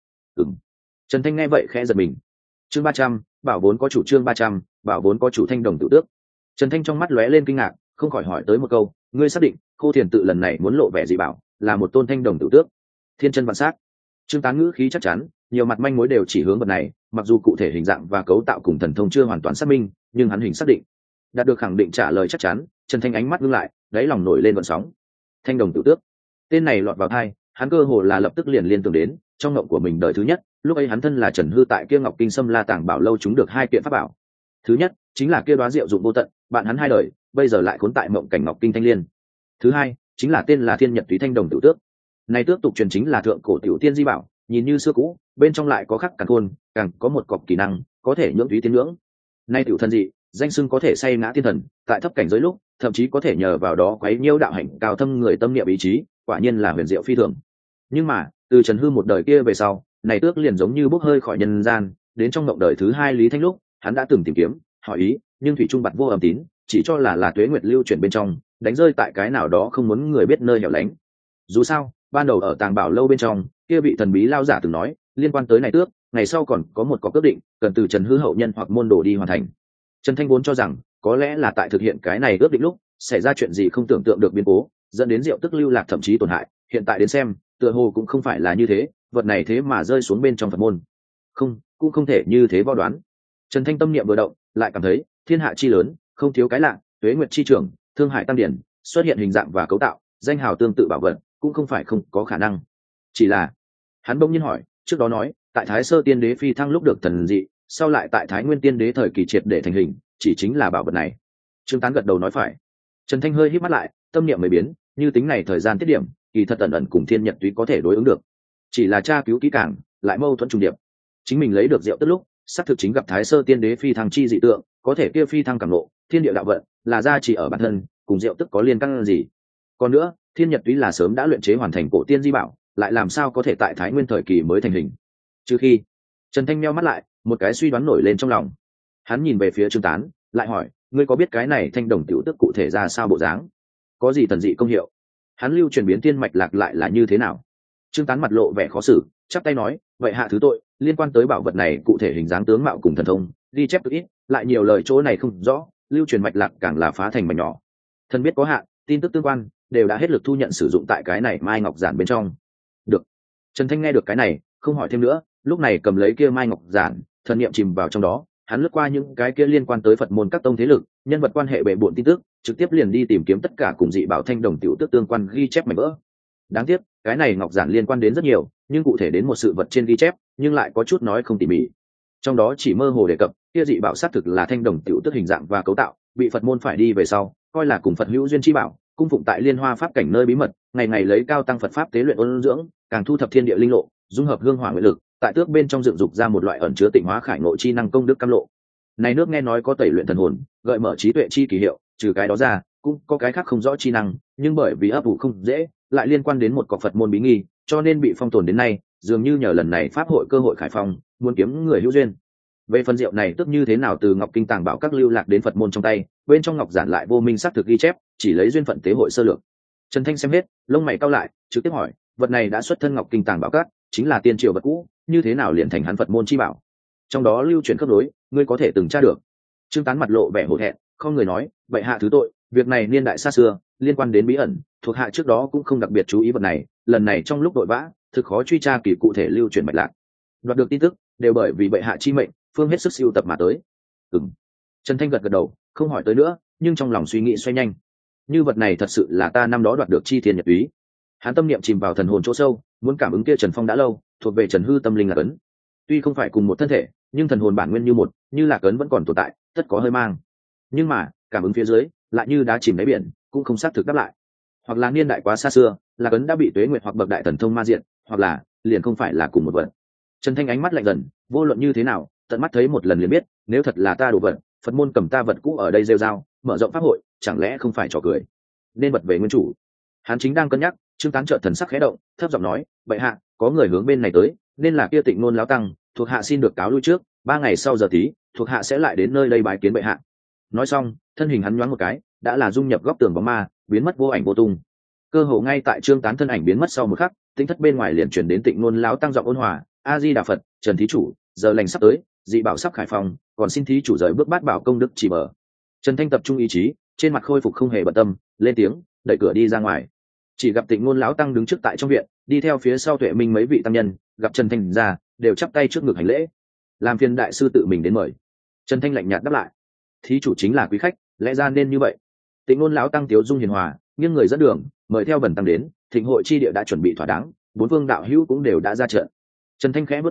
Trần Thanh nghe vậy khẽ giật mình. Chương 300, bảo vốn có chủ. Chương 300, bảo vốn có chủ thanh đồng tự tước. Trần Thanh trong mắt lóe lên kinh ngạc, không khỏi hỏi tới một câu, ngươi xác định Khô Thiền tự lần này muốn lộ vẻ dị bảo là một tôn thanh đồng tự tước? Thiên chân vạn sắc. Trương Tán ngữ khí chắc chắn, nhiều mặt manh mối đều chỉ hướng vật này, mặc dù cụ thể hình dạng và cấu tạo cùng thần thông chưa hoàn toàn xác minh, nhưng hắn hình xác định. Đạt được khẳng định trả lời chắc chắn, Trần Thanh ánh mắt ngưng lại, đáy lòng nổi lên gợn sóng. Thanh đồng tự tước, tên này lọt vào tai, hắn cơ hồ là lập tức liền liên tưởng đến trong ngộng của mình đời thứ nhất, lúc ấy hắn thân là Trần Hư tại kia Ngọc Kinh Sâm La Tàng Bảo lâu chúng được hai kiện pháp bảo. Thứ nhất chính là kia đóa rượu dụng vô tận, bạn hắn hai đời bây giờ lại cuốn tại mộng cảnh Ngọc Kinh Thanh Liên. Thứ hai chính là tên là Thiên Nhật Túy Thanh Đồng Tiểu Tước. Này tước tục truyền chính là thượng cổ tiểu tiên di bảo, nhìn như xưa cũ, bên trong lại có khắc càn khôn, càng có một cọc kỹ năng, có thể nhưỡng túy tiến nhưỡng. Nay tiểu thần dị, danh xưng có thể say ngã thiên thần, tại thấp cảnh giới lúc, thậm chí có thể nhờ vào đó quấy nhiễu đạo hạnh cao thâm người tâm niệm ý chí, quả nhiên là huyền diệu phi thường. Nhưng mà, từ Trần Hư một đời kia về sau, này tước liền giống như bốc hơi khỏi nhân gian, đến trong mộng đời thứ hai Lý Thanh lúc, hắn đã từng tìm kiếm, hỏi ý, nhưng thủy trung bặt vô âm tín, chỉ cho là tuế nguyệt lưu chuyển bên trong, đánh rơi tại cái nào đó không muốn người biết nơi hẻo lánh. Dù sao, ban đầu ở Tàng Bảo lâu bên trong, kia vị thần bí lao giả từng nói, liên quan tới này tước, ngày sau còn có một có quyết định, cần từ Trần Hư hậu nhân hoặc môn đồ đi hoàn thành. Trần Thanh vốn cho rằng, có lẽ là tại thực hiện cái này ước định lúc, xảy ra chuyện gì không tưởng tượng được biến cố, dẫn đến diệu tức lưu lạc thậm chí tổn hại, hiện tại đến xem, tựa hồ cũng không phải là như thế, vật này thế mà rơi xuống bên trong Phật môn. Không, cũng không thể như thế võ đoán. Trần Thanh tâm niệm vừa động, lại cảm thấy, thiên hạ chi lớn, không thiếu cái lạ, tuế nguyệt chi trường, thương hải tăng điển, xuất hiện hình dạng và cấu tạo, danh hào tương tự bảo vật, cũng không phải không có khả năng. Chỉ là, hắn bỗng nhiên hỏi, trước đó nói, tại Thái Sơ Tiên Đế phi thăng lúc được thần dị, sau lại tại Thái Nguyên Tiên Đế thời kỳ triệt để thành hình, chỉ chính là bảo vật này. Trương Tán gật đầu nói phải. Trần Thanh hơi híp mắt lại, tâm niệm mới biến, như tính này thời gian tiết điểm, kỳ thật ẩn ẩn cùng Thiên Nhật Túy có thể đối ứng được. Chỉ là tra cứu kỹ càng, lại mâu thuẫn trùng điệp. Chính mình lấy được diệu tức lúc, xác thực chính gặp Thái Sơ Tiên Đế phi thăng chi dị tượng, có thể kia phi thăng cảm ngộ, thiên địa đạo vận, là gia chỉ ở bản thân, cùng diệu tức có liên căn gì? Còn nữa, Thiên Nhật Túy là sớm đã luyện chế hoàn thành cổ tiên di bảo, lại làm sao có thể tại Thái Nguyên thời kỳ mới thành hình? Trừ khi, Trần Thanh meo mắt lại, một cái suy đoán nổi lên trong lòng. Hắn nhìn về phía Trương Tán, lại hỏi, ngươi có biết cái này thanh đồng tiểu tức cụ thể ra sao bộ dáng? Có gì thần dị công hiệu? Hắn lưu truyền biến tiên mạch lạc lại là như thế nào? Trương Tán mặt lộ vẻ khó xử, chắp tay nói, vậy hạ thứ tội, liên quan tới bảo vật này cụ thể hình dáng tướng mạo cùng thần thông, ghi chép cực ít, lại nhiều lời chỗ này không rõ, lưu truyền mạch lạc càng là phá thành mảnh nhỏ. Thân biết có hạn, tin tức tương quan đều đã hết lực thu nhận sử dụng tại cái này mai ngọc giản bên trong. Được. Trần Thanh nghe được cái này, không hỏi thêm nữa, lúc này cầm lấy kia mai ngọc giản, thần niệm chìm vào trong đó, hắn lướt qua những cái kia liên quan tới Phật môn các tông thế lực, nhân vật quan hệ bệ bội tin tức, trực tiếp liền đi tìm kiếm tất cả cùng dị bảo thanh đồng tiểu tức tương quan ghi chép mảnh vỡ. Đáng tiếc, cái này ngọc giản liên quan đến rất nhiều, nhưng cụ thể đến một sự vật trên ghi chép, nhưng lại có chút nói không tỉ mỉ. Trong đó chỉ mơ hồ đề cập, kia dị bảo xác thực là thanh đồng tiểu tức hình dạng và cấu tạo, bị Phật môn phải đi về sau, coi là cùng Phật hữu duyên chi bảo, cung phụng tại Liên Hoa pháp cảnh nơi bí mật, ngày ngày lấy cao tăng Phật pháp tế luyện ôn dưỡng, càng thu thập thiên địa linh lộ, dung hợp hương hỏa nguyện lực, tại tước bên trong dựng dục ra một loại ẩn chứa tịnh hóa khải ngộ chi năng công đức cam lộ. Này nước nghe nói có tẩy luyện thần hồn, gợi mở trí tuệ chi kỳ hiệu, trừ cái đó ra, cũng có cái khác không rõ chi năng, nhưng bởi vì ấp ủ không dễ, lại liên quan đến một cọc Phật môn bí nghi, cho nên bị phong tồn đến nay, dường như nhờ lần này pháp hội cơ hội khải phong, muốn kiếm người hữu duyên. Về phần rượu này tức như thế nào từ Ngọc Kinh Tàng Bảo các lưu lạc đến Phật môn trong tay, bên trong ngọc giản lại vô minh xác thực ghi chép, chỉ lấy duyên phận tế hội sơ lược. Trần Thanh xem hết, lông mày cau lại, trực tiếp hỏi, vật này đã xuất thân Ngọc Kinh Tàng Bảo các, chính là tiên triều vật cũ, như thế nào liền thành hắn Phật môn chi bảo? Trong đó lưu truyền khớp nối, ngươi có thể từng tra được. Trương Tán mặt lộ vẻ hổ thẹn, không người nói, vậy hạ thứ tội, việc này niên đại xa xưa, liên quan đến bí ẩn, thuộc hạ trước đó cũng không đặc biệt chú ý vật này, lần này trong lúc vội vã, thực khó truy tra kỳ cụ thể lưu truyền mạch lạc. Đoạt được tin tức, đều bởi vì bệ hạ chi mệnh, phương hết sức siêu tập mà tới. Trần Thanh gật gật đầu, không hỏi tới nữa, nhưng trong lòng suy nghĩ xoay nhanh. Như vật này thật sự là ta năm đó đoạt được chi thiên nhật túy. Hắn tâm niệm chìm vào thần hồn chỗ sâu, muốn cảm ứng kia Trần Phong đã lâu, thuộc về Trần Hư tâm linh là cấn. Tuy không phải cùng một thân thể, nhưng thần hồn bản nguyên như một, như là cấn vẫn còn tồn tại, tất có hơi mang. Nhưng mà, cảm ứng phía dưới, lại như đá chìm đáy biển, cũng không xác thực đáp lại. Hoặc là niên đại quá xa xưa, là cấn đã bị tuế nguyệt hoặc bậc đại thần thông ma diện, hoặc là liền không phải là cùng một vật. Trần Thanh ánh mắt lạnh dần, vô luận như thế nào, tận mắt thấy một lần liền biết, nếu thật là ta đồ vật, Phật môn cầm ta vật cũ ở đây rêu rao, mở rộng pháp hội, chẳng lẽ không phải trò cười? Nên bật về nguyên chủ. Hắn chính đang cân nhắc, Trương Tán chợt thần sắc khẽ động, thấp giọng nói, vậy hạ, có người hướng bên này tới, nên là kia Tịnh Nôn lão tăng, thuộc hạ xin được cáo lui trước, 3 ngày sau giờ tí, thuộc hạ sẽ lại đến nơi đây bái kiến bệ hạ. Nói xong, thân hình hắn nhoáng một cái, đã là dung nhập góc tường bóng ma, biến mất vô ảnh vô tung. Cơ hồ ngay tại Trương Tán thân ảnh biến mất sau một khắc, tinh thất bên ngoài liền truyền đến Tịnh Nôn lão tăng giọng ôn hòa, A Di Đà Phật, Trần thí chủ, giờ lành sắp tới, dị bảo sắp khải phòng, còn xin thí chủ rời bước bát bảo công đức chỉ mở. Trần Thanh tập trung ý chí, trên mặt khôi phục không hề bận tâm, lên tiếng, đẩy cửa đi ra ngoài. Chỉ gặp Tịnh Ngôn lão tăng đứng trước tại trong viện, đi theo phía sau Tuệ Minh mấy vị tăng nhân, gặp Trần Thanh ra, đều chắp tay trước ngực hành lễ. Làm phiền đại sư tự mình đến mời. Trần Thanh lạnh nhạt đáp lại, thí chủ chính là quý khách, lẽ ra nên như vậy. Tịnh Ngôn lão tăng tiếu dung hiền hòa, nghiêng người dẫn đường, mời theo bần tăng đến, thịnh hội chi địa đã chuẩn bị thỏa đáng, bốn vương đạo hữu cũng đều đã ra trận. Trần Thanh khẽ bước cằm,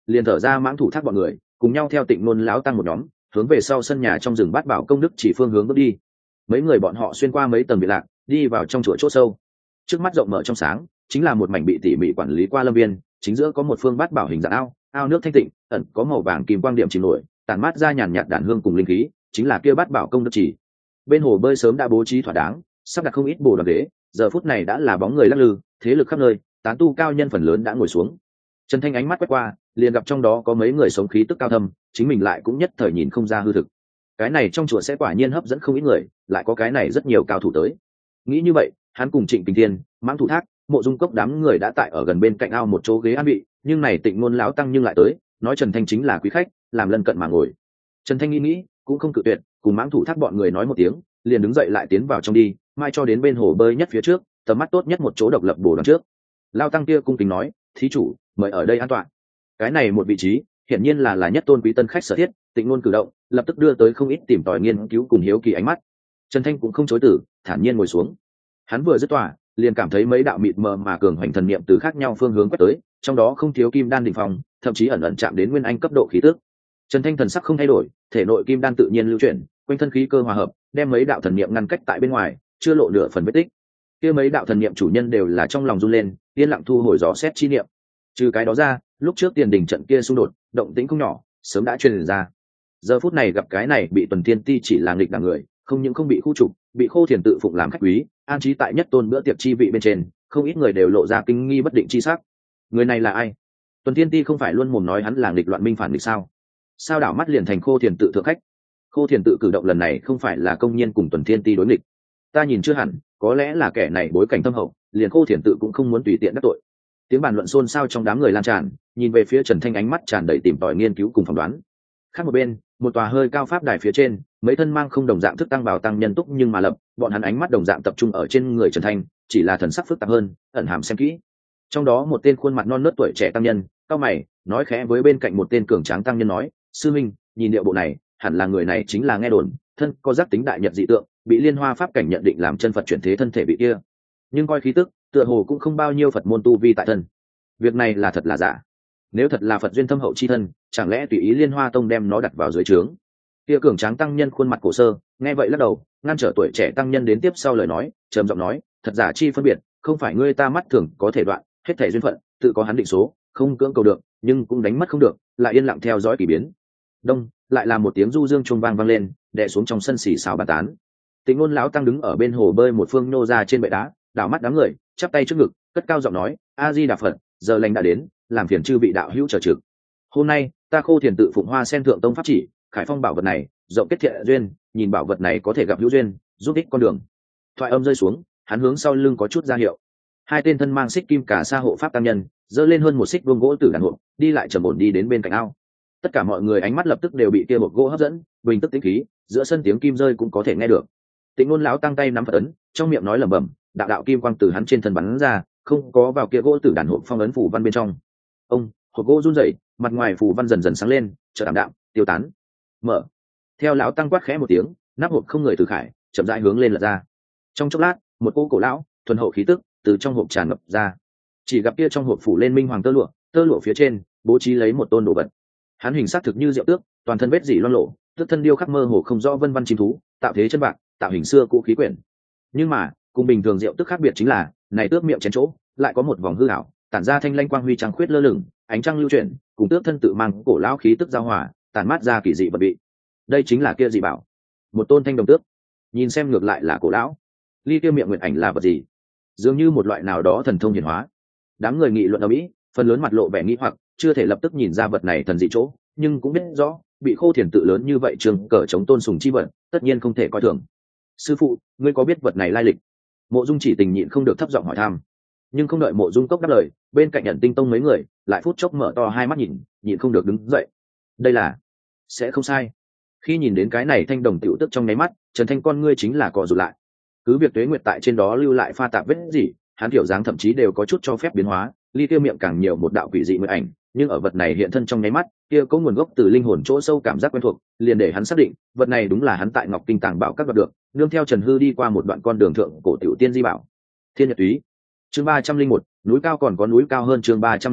liền thở ra mãng thủ thác bọn người cùng nhau theo Tịnh Nôn lão tăng một nhóm hướng về sau sân nhà trong rừng Bát Bảo công đức chỉ phương hướng bước đi. Mấy người bọn họ xuyên qua mấy tầng biệt lạc, đi vào trong chùa chỗ sâu. Trước mắt rộng mở trong sáng, chính là một mảnh bị tỉ mỉ quản lý qua lâm viên, chính giữa có một phương Bát Bảo hình dạng ao nước thanh tịnh, ẩn có màu vàng kim quang điểm chìm nổi, tản mát ra nhàn nhạt đàn hương cùng linh khí, chính là kia Bát Bảo công đức chỉ. Bên hồ bơi sớm đã bố trí thỏa đáng, sắp đặt không ít bồ đoàn ghế, giờ phút này đã là bóng người lắc lư, thế lực khắp nơi, tán tu cao nhân phần lớn đã ngồi xuống. Trần Thanh ánh mắt quét qua, liền gặp trong đó có mấy người sống khí tức cao thâm, chính mình lại cũng nhất thời nhìn không ra hư thực. Cái này trong chùa sẽ quả nhiên hấp dẫn không ít người, lại có cái này rất nhiều cao thủ tới. Nghĩ như vậy, hắn cùng Trịnh Kình Thiên, Mãng Thủ Thác, Mộ Dung Cốc đám người đã tại ở gần bên cạnh ao một chỗ ghế an vị, nhưng này Tịnh Ngôn lão tăng nhưng lại tới, nói Trần Thanh chính là quý khách, làm lân cận mà ngồi. Trần Thanh nghĩ, cũng không cự tuyệt, cùng Mãng Thủ Thác bọn người nói một tiếng, liền đứng dậy lại tiến vào trong đi, mai cho đến bên hồ bơi nhất phía trước, tầm mắt tốt nhất một chỗ độc lập bồ đoàn trước. Lão tăng kia cung kính nói, thí chủ, mời ở đây an toàn. Cái này một vị trí, hiển nhiên là nhất tôn quý tân khách sở thiết. Tịnh Ngôn cử động lập tức đưa tới không ít tìm tòi nghiên cứu cùng hiếu kỳ ánh mắt. Trần Thanh cũng không chối từ, thản nhiên ngồi xuống. Hắn vừa dứt tòa, liền cảm thấy mấy đạo mịt mờ mà cường hoành thần niệm từ khác nhau phương hướng quét tới, trong đó không thiếu kim đan đỉnh phong, thậm chí ẩn ẩn chạm đến nguyên anh cấp độ khí tức. Trần Thanh thần sắc không thay đổi, thể nội kim đan tự nhiên lưu chuyển, quanh thân khí cơ hòa hợp, đem mấy đạo thần niệm ngăn cách tại bên ngoài, chưa lộ nửa phần vết tích. Kia mấy đạo thần niệm chủ nhân đều là trong lòng run lên, yên lặng thu hồi gió xét chi niệm. Trừ cái đó ra, lúc trước tiền đỉnh trận kia xung đột, động tĩnh không nhỏ, sớm đã truyền ra. Giờ phút này gặp cái này bị Tuần Thiên Ti chỉ là nghịch đảng người, không những không bị khu trục, bị Khô Thiền tự phụng làm khách quý, an trí tại nhất tôn bữa tiệc chi vị bên trên, không ít người đều lộ ra kinh nghi bất định chi sắc. Người này là ai? Tuần Thiên Ti không phải luôn mồm nói hắn là nghịch loạn minh phản nghịch sao? Sao đảo mắt liền thành Khô Thiền tự thượng khách? Khô Thiền tự cử động lần này không phải là công nhiên cùng Tuần Thiên Ti đối nghịch. Ta nhìn chưa hẳn, có lẽ là kẻ này bối cảnh thâm hậu, liền Khô Thiền tự cũng không muốn tùy tiện đắc tội. Tiếng bàn luận xôn xao trong đám người lan tràn, nhìn về phía Trần Thanh ánh mắt tràn đầy tìm tòi nghiên cứu cùng phỏng đoán. Khác một bên, một tòa hơi cao pháp đài phía trên, mấy thân mang không đồng dạng thức tăng bảo tăng nhân túc nhưng mà lập, bọn hắn ánh mắt đồng dạng tập trung ở trên người Trần Thanh, chỉ là thần sắc phức tạp hơn, ẩn hàm xem kỹ. Trong đó một tên khuôn mặt non nớt tuổi trẻ tăng nhân, cao mày, nói khẽ với bên cạnh một tên cường tráng tăng nhân nói, sư minh, nhìn điệu bộ này, hẳn là người này chính là nghe đồn, thân có giác tính đại nhật dị tượng, bị liên hoa pháp cảnh nhận định làm chân Phật chuyển thế thân thể bị kia. Nhưng coi khí tức, tựa hồ cũng không bao nhiêu Phật môn tu vi tại thân. Việc này là thật là giả? Nếu thật là Phật duyên thâm hậu chi thân, chẳng lẽ tùy ý Liên Hoa Tông đem nó đặt vào dưới trướng? Kia cường tráng tăng nhân khuôn mặt cổ sơ, nghe vậy lắc đầu, ngăn trở tuổi trẻ tăng nhân đến tiếp sau lời nói, trầm giọng nói, thật giả chi phân biệt, không phải ngươi ta mắt thường có thể đoạn, hết thể duyên phận, tự có hắn định số, không cưỡng cầu được, nhưng cũng đánh mất không được, lại yên lặng theo dõi kỳ biến. Đông, lại là một tiếng du dương chuông vang lên, đè xuống trong sân xì xào bàn tán. Tịnh Ngôn lão tăng đứng ở bên hồ bơi một phương nô ra trên bệ đá, đảo mắt đám người, chắp tay trước ngực, cất cao giọng nói, A Di Đà Phật, giờ lành đã đến, làm phiền chư vị đạo hữu chờ trực. Hôm nay ta Khô Thiền tự phụng Hoa Sen thượng tông pháp chỉ, khải phong bảo vật này, rộng kết thiện duyên, nhìn bảo vật này có thể gặp hữu duyên, giúp ích con đường. Thoại âm rơi xuống, hắn hướng sau lưng có chút ra hiệu. Hai tên thân mang xích kim cả sa hộ pháp tăng nhân, giơ lên hơn một xích vuông gỗ tử đàn hộ, đi lại trầm ổn đi đến bên cạnh ao. Tất cả mọi người ánh mắt lập tức đều bị kia một gỗ hấp dẫn, bình tức tĩnh khí, giữa sân tiếng kim rơi cũng có thể nghe được. Tịnh Ngôn lão tăng tay nắm Phật ấn, trong miệng nói lẩm bẩm, đạo đạo kim quang từ hắn trên thân bắn ra, không có vào kia gỗ tử đàn hộp phong ấn phủ văn bên trong. Ông, hộp gỗ run rẩy, mặt ngoài phủ văn dần dần sáng lên, chợt ảm đạm, tiêu tán. Mở. Theo lão tăng quát khẽ một tiếng, nắp hộp không người từ khải, chậm rãi hướng lên lật ra. Trong chốc lát, một cỗ cổ lão, thuần hậu khí tức từ trong hộp tràn ngập ra. Chỉ gặp kia trong hộp phủ lên minh hoàng tơ lụa phía trên bố trí lấy một tôn đồ vật. Hắn hình sắc thực như diệu tước, toàn thân vết dỉ loang lộ, tức thân điêu khắc mơ hồ không rõ vân văn chim thú, tạo thế chân bạc, tạo hình xưa cũ khí quyển. Nhưng mà, cùng bình thường diệu tước khác biệt chính là, này tước miệng chén chỗ, lại có một vòng hư ảo, tản ra thanh lanh quang huy trăng khuyết lơ lửng, ánh trăng lưu chuyển, cùng tước thân tự mang cổ lão khí tức giao hòa, tản mát ra kỳ dị vật vị. Đây chính là kia dị bảo, một tôn thanh đồng tước. Nhìn xem ngược lại là cổ lão. Ly kia miệng nguyện ảnh là vật gì? Dường như một loại nào đó thần thông hiển hóa. Đám người nghị luận ở mỹ, phần lớn mặt lộ vẻ nghi hoặc, chưa thể lập tức nhìn ra vật này thần dị chỗ, nhưng cũng biết rõ, bị Khô Thiền tự lớn như vậy trường cờ chống tôn sùng chi vật, tất nhiên không thể coi thường. Sư phụ, ngươi có biết vật này lai lịch? Mộ Dung Chỉ Tình nhịn không được thấp giọng hỏi thăm, nhưng không đợi Mộ Dung Cốc đáp lời, bên cạnh Nhận Tinh Tông mấy người lại phút chốc mở to hai mắt nhìn, nhịn không được đứng dậy. Đây là, sẽ không sai. Khi nhìn đến cái này thanh đồng tiểu tức trong nháy mắt, Trần Thanh con ngươi chính là cò rụt lại. Cứ việc Tuế Nguyệt tại trên đó lưu lại pha tạp vết gì, hắn kiểu dáng thậm chí đều có chút cho phép biến hóa, ly kia miệng càng nhiều một đạo quỷ dị nguyệt ảnh, nhưng ở vật này hiện thân trong nháy mắt, kia có nguồn gốc từ linh hồn chỗ sâu cảm giác quen thuộc, liền để hắn xác định, vật này đúng là hắn tại Ngọc Kinh Tàng Bảo các đoạt được, nương theo Trần Hư đi qua một đoạn con đường thượng cổ tiểu tiên di bảo. Thiên Nhật Túy. Chương 301, núi cao còn có núi cao hơn chương 301,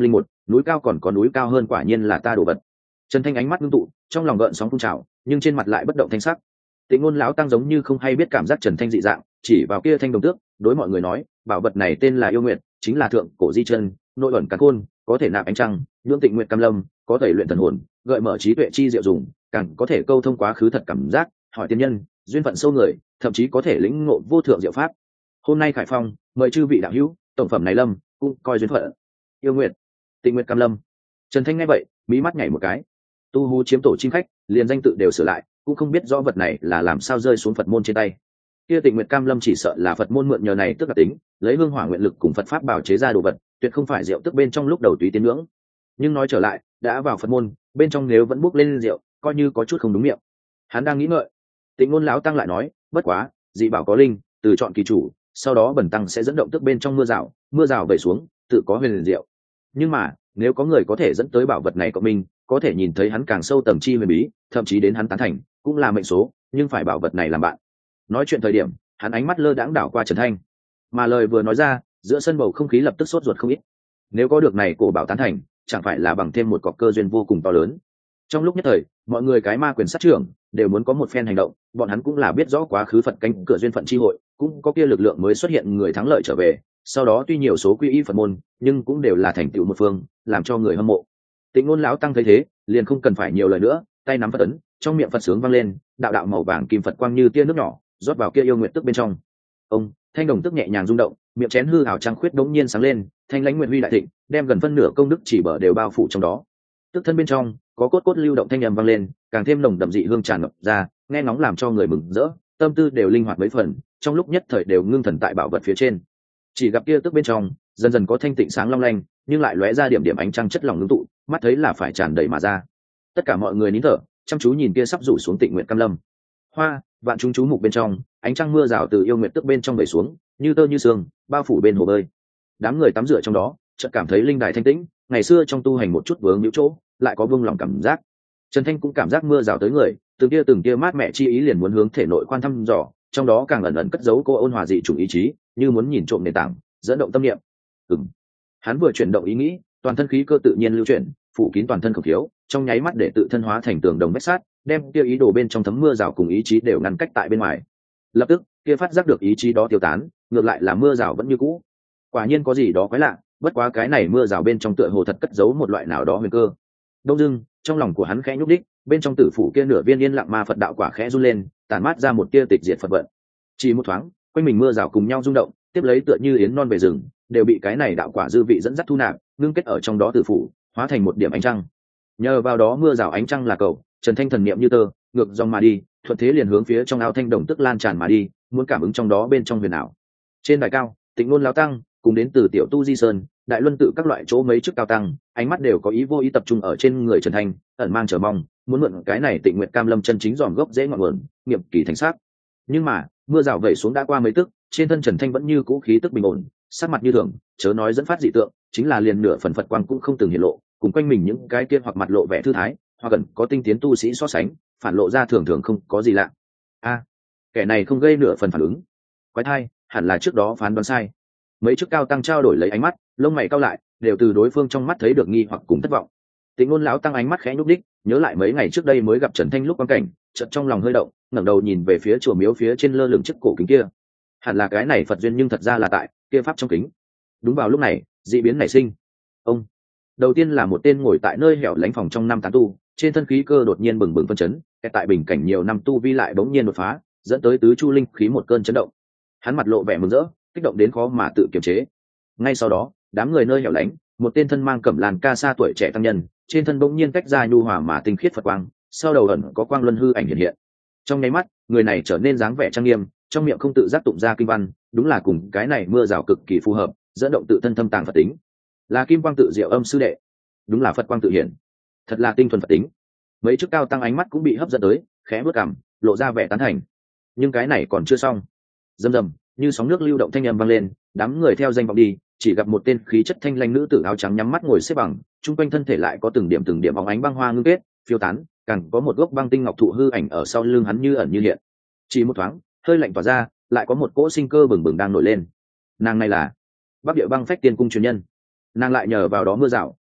núi cao còn có núi cao hơn, quả nhiên là ta đồ vật. Trần Thanh ánh mắt ngưng tụ, trong lòng gợn sóng phun trào, nhưng trên mặt lại bất động thanh sắc. Tịnh Ngôn lão tăng giống như không hay biết cảm giác Trần Thanh dị dạng, chỉ vào kia thanh đồng tước, đối mọi người nói, bảo vật này tên là Yêu Nguyệt, chính là thượng cổ di chân, nội ẩn càn khôn, có thể nạp ánh trăng, nhưỡng tịnh nguyệt cam lâm, có thể luyện thần hồn, gợi mở trí tuệ chi diệu dùng, càng có thể câu thông quá khứ thật cảm giác, hỏi tiên nhân, duyên phận sâu người, thậm chí có thể lĩnh ngộ vô thượng diệu pháp. Hôm nay khải phong, mời chư vị đạo hữu, tổng phẩm này lâm, cũng coi duyên phận. Yêu Nguyệt, tịnh nguyệt cam lâm. Trần Thanh nghe vậy, mí mắt nhảy một cái. Tu Hú chiếm tổ chim khách, liền danh tự đều sửa lại, cũng không biết rõ vật này là làm sao rơi xuống Phật môn trên tay. Kia tịnh nguyệt cam lâm chỉ sợ là Phật môn mượn nhờ này tức đặc tính, lấy hương hỏa nguyện lực cùng Phật pháp bảo chế ra đồ vật, tuyệt không phải rượu tức bên trong lúc đầu tùy tiến ngưỡng. Nhưng nói trở lại, đã vào Phật môn, bên trong nếu vẫn bốc lên rượu, coi như có chút không đúng miệng. Hắn đang nghĩ ngợi, Tịnh Ngôn lão tăng lại nói, bất quá, dị bảo có linh, từ chọn kỳ chủ, sau đó bẩn tăng sẽ dẫn động tức bên trong mưa rào về xuống, tự có huyền diệu. Nhưng mà, nếu có người có thể dẫn tới bảo vật này của mình, có thể nhìn thấy hắn càng sâu tầng chi huyền bí, thậm chí đến hắn tán thành, cũng là mệnh số, nhưng phải bảo vật này làm bạn. Nói chuyện thời điểm, hắn ánh mắt lơ đãng đảo qua Trần Thanh, mà lời vừa nói ra, giữa sân bầu không khí lập tức sốt ruột không ít. Nếu có được này cổ bảo tán thành, chẳng phải là bằng thêm một cọc cơ duyên vô cùng to lớn. Trong lúc nhất thời, mọi người cái ma quyền sát trưởng đều muốn có một phen hành động, bọn hắn cũng là biết rõ quá khứ Phật cánh cửa duyên phận chi hội, cũng có kia lực lượng mới xuất hiện người thắng lợi trở về, sau đó tuy nhiều số quy y Phật môn, nhưng cũng đều là thành tựu một phương, làm cho người hâm mộ. Tịnh Ngôn lão tăng thấy thế, liền không cần phải nhiều lời nữa, tay nắm Phật ấn, trong miệng Phật sướng vang lên, đạo đạo màu vàng kim Phật quang như tia nước nhỏ, rót vào kia yêu nguyệt tức bên trong. Ông, thanh đồng tức nhẹ nhàng rung động, miệng chén hư ảo trăng khuyết đống nhiên sáng lên, thanh lãnh nguyện huy đại thịnh, đem gần phân nửa công đức chỉ bờ đều bao phủ trong đó. Tức thân bên trong có cốt cốt lưu động thanh âm vang lên, càng thêm nồng đậm dị hương tràn ngập ra, nghe ngóng làm cho người mừng rỡ, tâm tư đều linh hoạt mấy phần, trong lúc nhất thời đều ngưng thần tại bảo vật phía trên. Chỉ gặp kia tức bên trong, dần dần có thanh tịnh sáng long lanh, nhưng lại lóe ra điểm điểm ánh trăng chất lỏng ngưng tụ, mắt thấy là phải tràn đầy mà ra. Tất cả mọi người nín thở, chăm chú nhìn kia sắp rủ xuống tịnh nguyện cam lâm. Hoa, vạn chúng chú mục bên trong, ánh trăng mưa rào từ yêu nguyệt tức bên trong vẩy xuống, như tơ như sương, bao phủ bên hồ bơi. Đám người tắm rửa trong đó, chợt cảm thấy linh đài thanh tĩnh, ngày xưa trong tu hành một chút vướng nhiễu chỗ, lại có vương lòng cảm giác. Trần Thanh cũng cảm giác mưa rào tới người, từng kia mát mẻ chi ý liền muốn hướng thể nội khoan thăm dò, trong đó càng ẩn ẩn cất giấu cô ôn hòa dị chủng ý chí, như muốn nhìn trộm nền tảng, dẫn động tâm niệm. Hắn vừa chuyển động ý nghĩ, toàn thân khí cơ tự nhiên lưu chuyển, phủ kín toàn thân khẩu khiếu, trong nháy mắt để tự thân hóa thành tường đồng vách sát, đem kia ý đồ bên trong thấm mưa rào cùng ý chí đều ngăn cách tại bên ngoài. Lập tức, kia phát giác được ý chí đó tiêu tán, ngược lại là mưa rào vẫn như cũ. Quả nhiên có gì đó quái lạ, bất quá cái này mưa rào bên trong tựa hồ thật cất giấu một loại nào đó huyền cơ. Đông dưng, trong lòng của hắn khẽ nhúc đích, bên trong tử phủ kia nửa viên yên lặng ma Phật đạo quả khẽ run lên, tản mát ra một tia tịch diệt Phật vận. Chỉ một thoáng, quanh mình mưa rào cùng nhau rung động, tiếp lấy tựa như yến non về rừng, đều bị cái này đạo quả dư vị dẫn dắt thu nạp, ngưng kết ở trong đó tử phủ, hóa thành một điểm ánh trăng. Nhờ vào đó mưa rào ánh trăng là cầu, Trần Thanh thần niệm như tơ, ngược dòng mà đi, thuận thế liền hướng phía trong ao thanh đồng tức lan tràn mà đi, muốn cảm ứng trong đó bên trong huyền ảo. Trên đài cao, Tịnh Ngôn lão tăng cùng đến từ tiểu tu di sơn, đại luân tự các loại chỗ mấy chức cao tăng, ánh mắt đều có ý vô ý tập trung ở trên người Trần Thanh, ẩn mang chờ mong, muốn mượn cái này Tịnh Nguyệt Cam Lâm chân chính dòm gốc dễ ngọn nguồn, nghiệm kỳ thành sắc. Nhưng mà, mưa rào vẩy xuống đã qua mấy tức, trên thân Trần Thanh vẫn như cũ khí tức bình ổn, sắc mặt như thường, chớ nói dẫn phát dị tượng, chính là liền nửa phần Phật quang cũng không từng hiện lộ, cùng quanh mình những cái kia hoặc mặt lộ vẻ thư thái, hoặc gần có tinh tiến tu sĩ so sánh, phản lộ ra thường thường không có gì lạ. Kẻ này không gây nửa phần phản ứng. Quái thai, hẳn là trước đó phán đoán sai. Mấy chức cao tăng trao đổi lấy ánh mắt, lông mày cau lại, đều từ đối phương trong mắt thấy được nghi hoặc cùng thất vọng. Tịnh Ngôn lão tăng ánh mắt khẽ nhúc đích, nhớ lại mấy ngày trước đây mới gặp Trần Thanh lúc quan cảnh, chợt trong lòng hơi động, ngẩng đầu nhìn về phía chùa miếu phía trên lơ lửng chiếc cổ kính kia. Hẳn là cái này Phật duyên, nhưng thật ra là tại kia pháp trong kính. Đúng vào lúc này, dị biến nảy sinh. Ông đầu tiên là một tên ngồi tại nơi hẻo lánh phòng trong năm tán tu, trên thân khí cơ đột nhiên bừng bừng phân chấn, tại bình cảnh nhiều năm tu vi lại bỗng nhiên đột phá, dẫn tới tứ chu linh khí một cơn chấn động. Hắn mặt lộ vẻ mừng rỡ, kích động đến khó mà tự kiềm chế. Ngay sau đó, đám người nơi hẻo lánh, một tên thân mang cẩm làn ca sa tuổi trẻ tăng nhân, trên thân bỗng nhiên tách ra nhu hòa mà tinh khiết Phật quang, sau đầu ẩn có quang luân hư ảnh hiện hiện. Trong nháy mắt, người này trở nên dáng vẻ trang nghiêm, trong miệng không tự giác tụng ra kinh văn, đúng là cùng cái này mưa rào cực kỳ phù hợp, dẫn động tự thân thâm tàng Phật tính. Là kim quang tự diệu âm sư đệ, đúng là Phật quang tự hiển, thật là tinh thuần Phật tính. Mấy chức cao tăng ánh mắt cũng bị hấp dẫn tới, khẽ bước cằm, lộ ra vẻ tán thành. Nhưng cái này còn chưa xong. Rầm rầm, như sóng nước lưu động thanh âm vang lên, đám người theo danh vọng đi, chỉ gặp một tên khí chất thanh lanh nữ tử áo trắng nhắm mắt ngồi xếp bằng, trung quanh thân thể lại có từng điểm bóng ánh băng hoa ngưng kết, phiêu tán, càng có một gốc băng tinh ngọc thụ hư ảnh ở sau lưng hắn như ẩn như hiện. Chỉ một thoáng, hơi lạnh tỏa ra, lại có một cỗ sinh cơ bừng bừng đang nổi lên. Nàng này là Bắc Địa Băng Phách Tiên Cung truyền nhân. Nàng lại nhờ vào đó mưa rào,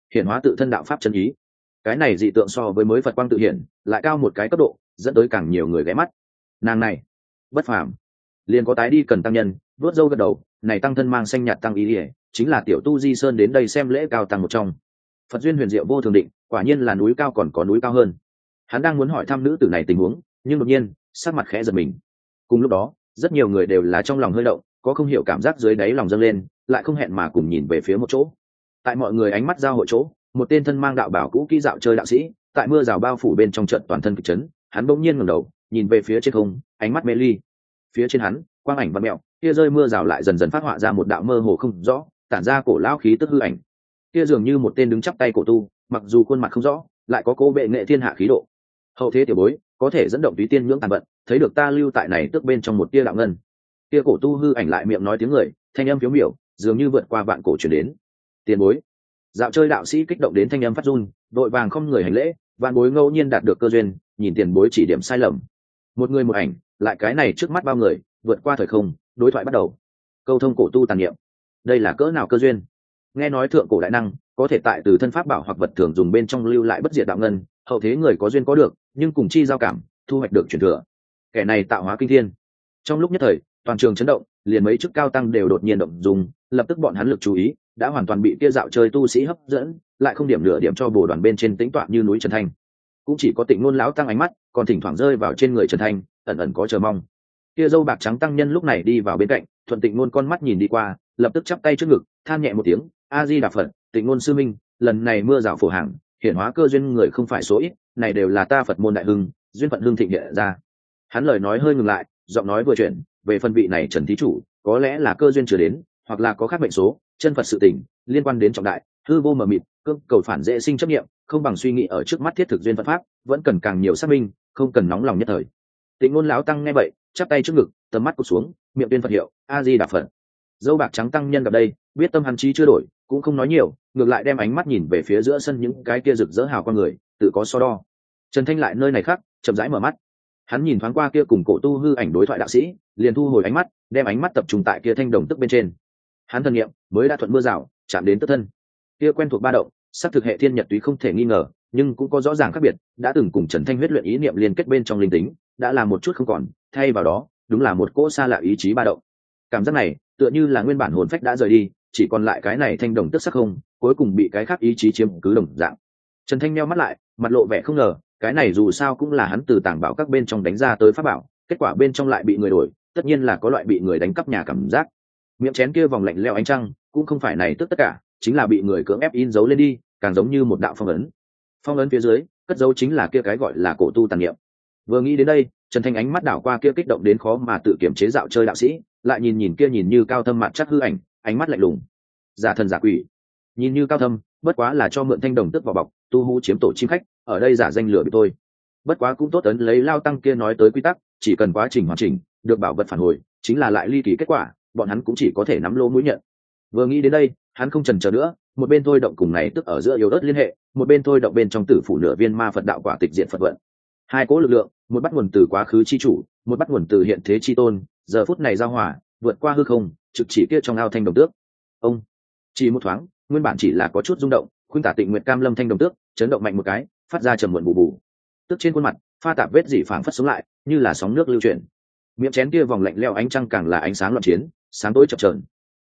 hiện hóa tự thân đạo pháp chân ý. Cái này dị tượng so với mới Phật quang tự hiện lại cao một cái cấp độ, dẫn tới càng nhiều người ghé mắt. Nàng này bất phàm, liền có tái đi cần tăng nhân vớt râu gật đầu, này tăng thân mang xanh nhạt tăng ý ỉa, chính là tiểu tu di sơn đến đây xem lễ cao tăng một trong. Phật duyên huyền diệu vô thường định, quả nhiên là núi cao còn có núi cao hơn. Hắn đang muốn hỏi thăm nữ tử này tình huống, nhưng đột nhiên sắc mặt khẽ giật mình. Cùng lúc đó rất nhiều người đều là trong lòng hơi động, có không hiểu cảm giác dưới đáy lòng dâng lên, lại không hẹn mà cùng nhìn về phía một chỗ. Tại mọi người ánh mắt giao hội chỗ, một tên thân mang đạo bảo cũ kỹ dạo chơi đạo sĩ tại mưa rào bao phủ bên trong trận toàn thân kịch chấn. Hắn bỗng nhiên ngẩng đầu nhìn về phía trên không, ánh mắt mê ly. Phía trên hắn quang ảnh văn mẹo, kia rơi mưa rào lại dần dần phát họa ra một đạo mơ hồ không rõ, tản ra cổ lão khí tức hư ảnh. Kia dường như một tên đứng chắp tay cổ tu, mặc dù khuôn mặt không rõ, lại có cố bệ nghệ thiên hạ khí độ. Hậu thế tiểu bối có thể dẫn động túy tiên nhưỡng tàn vận, thấy được ta lưu tại này tức bên trong một tia đạo ngân. Kia cổ tu hư ảnh lại miệng nói tiếng người, thanh âm phiếu miểu, dường như vượt qua vạn cổ truyền đến. Tiền bối. Dạo chơi đạo sĩ kích động đến thanh âm phát run, đội vàng không người hành lễ. Vạn bối ngẫu nhiên đạt được cơ duyên, nhìn tiền bối chỉ điểm sai lầm. Một người một ảnh, lại cái này trước mắt bao người, vượt qua thời không, đối thoại bắt đầu. Câu thông cổ tu tàn niệm, đây là cỡ nào cơ duyên? Nghe nói thượng cổ đại năng có thể tại từ thân pháp bảo hoặc vật thường dùng bên trong lưu lại bất diệt đạo ngân, hậu thế người có duyên có được, nhưng cùng chi giao cảm, thu hoạch được truyền thừa. Kẻ này tạo hóa kinh thiên. Trong lúc nhất thời, toàn trường chấn động, liền mấy chức cao tăng đều đột nhiên động dùng, lập tức bọn hắn lực chú ý đã hoàn toàn bị kia dạo chơi tu sĩ hấp dẫn, lại không điểm nửa điểm cho bồ đoàn bên trên tĩnh tọa như núi Trần Thanh. Cũng chỉ có Tịnh Ngôn lão tăng ánh mắt còn thỉnh thoảng rơi vào trên người Trần Thanh, ẩn ẩn có chờ mong. Kia dâu bạc trắng tăng nhân lúc này đi vào bên cạnh, thuận Tịnh Ngôn con mắt nhìn đi qua, lập tức chắp tay trước ngực, than nhẹ một tiếng, A Di Đà Phật, Tịnh Ngôn sư minh, lần này mưa rào phổ hàng, hiển hóa cơ duyên người không phải số ít, này đều là ta Phật môn đại hưng, duyên phận hưng thịnh hiện ra. Hắn lời nói hơi ngừng lại, giọng nói vừa chuyển, về phần vị này Trần thí chủ, có lẽ là cơ duyên chưa đến, hoặc là có khác mệnh số, chân Phật sự tình, liên quan đến trọng đại, hư vô mờ mịt, cương cầu phản dễ sinh chấp niệm, không bằng suy nghĩ ở trước mắt thiết thực duyên Phật pháp, vẫn cần càng nhiều xác minh, không cần nóng lòng nhất thời. Tịnh Ngôn lão tăng nghe vậy, chắp tay trước ngực, tầm mắt cụp xuống, miệng tuyên Phật hiệu, A Di Đà Phật. Dâu bạc trắng tăng nhân gặp đây, biết tâm hắn trí chưa đổi, cũng không nói nhiều, ngược lại đem ánh mắt nhìn về phía giữa sân những cái kia rực rỡ hào quang người, tự có so đo. Trần Thanh lại nơi này khác, chậm rãi mở mắt. Hắn nhìn thoáng qua kia cùng cổ tu hư ảnh đối thoại đạo sĩ, liền thu hồi ánh mắt, đem ánh mắt tập trung tại kia thanh đồng tức bên trên. Hắn thần niệm mới đã thuận mưa rào chạm đến tức thân, kia quen thuộc ba động, sắc thực hệ thiên nhật túy không thể nghi ngờ, nhưng cũng có rõ ràng khác biệt. Đã từng cùng Trần Thanh huyết luyện ý niệm liên kết bên trong linh tính, đã là một chút không còn, thay vào đó đúng là một cỗ xa lạ ý chí ba động. Cảm giác này tựa như là nguyên bản hồn phách đã rời đi, chỉ còn lại cái này thanh đồng tức sắc không, cuối cùng bị cái khác ý chí chiếm cứ đồng dạng. Trần Thanh nheo mắt lại, mặt lộ vẻ không ngờ, cái này dù sao cũng là hắn từ tàng bảo các bên trong đánh ra tới pháp bảo, kết quả bên trong lại bị người đổi, tất nhiên là có loại bị người đánh cắp nhà cảm giác. Miệng chén kia vòng lạnh lẽo ánh trăng, cũng không phải này tức tất cả, chính là bị người cưỡng ép in dấu lên đi, càng giống như một đạo phong ấn. Phong ấn phía dưới, cất dấu chính là kia cái gọi là cổ tu tàn niệm. Vừa nghĩ đến đây, Trần Thanh ánh mắt đảo qua kia kích động đến khó mà tự kiểm chế dạo chơi đạo sĩ, lại nhìn kia nhìn như cao thâm mạn chắc hư ảnh, ánh mắt lạnh lùng. Giả thần giả quỷ, nhìn như cao thâm, bất quá là cho mượn thanh đồng tức vào bọc, tu hú chiếm tổ chim khách, ở đây giả danh lừa bị tôi. Bất quá cũng tốt ấn lấy lao tăng kia nói tới quy tắc, chỉ cần quá trình hoàn chỉnh, được bảo vật phản hồi, chính là lại ly kỳ kết quả, bọn hắn cũng chỉ có thể nắm lô mũi nhận. Vừa nghĩ đến đây, hắn không chần chờ nữa, một bên thôi động cùng này tức ở giữa yếu ớt liên hệ, một bên thôi động bên trong tử phủ nửa viên ma Phật đạo quả tịch diện Phật vận. Hai cỗ lực lượng, một bắt nguồn từ quá khứ chi chủ, một bắt nguồn từ hiện thế chi tôn, giờ phút này giao hòa, vượt qua hư không, trực chỉ kia trong ao thanh đồng tước. Ông chỉ một thoáng, nguyên bản chỉ là có chút rung động, khuynh tả tịnh nguyệt cam lâm thanh đồng tước, chấn động mạnh một cái, phát ra trầm muộn bù bù. Tức trên khuôn mặt, pha tạp vết dỉ phảng phất sống lại, như là sóng nước lưu chuyển. Miệng chén kia vòng lạnh lẽo ánh trăng càng là ánh sáng loạn chiến, sáng tối chập chờn.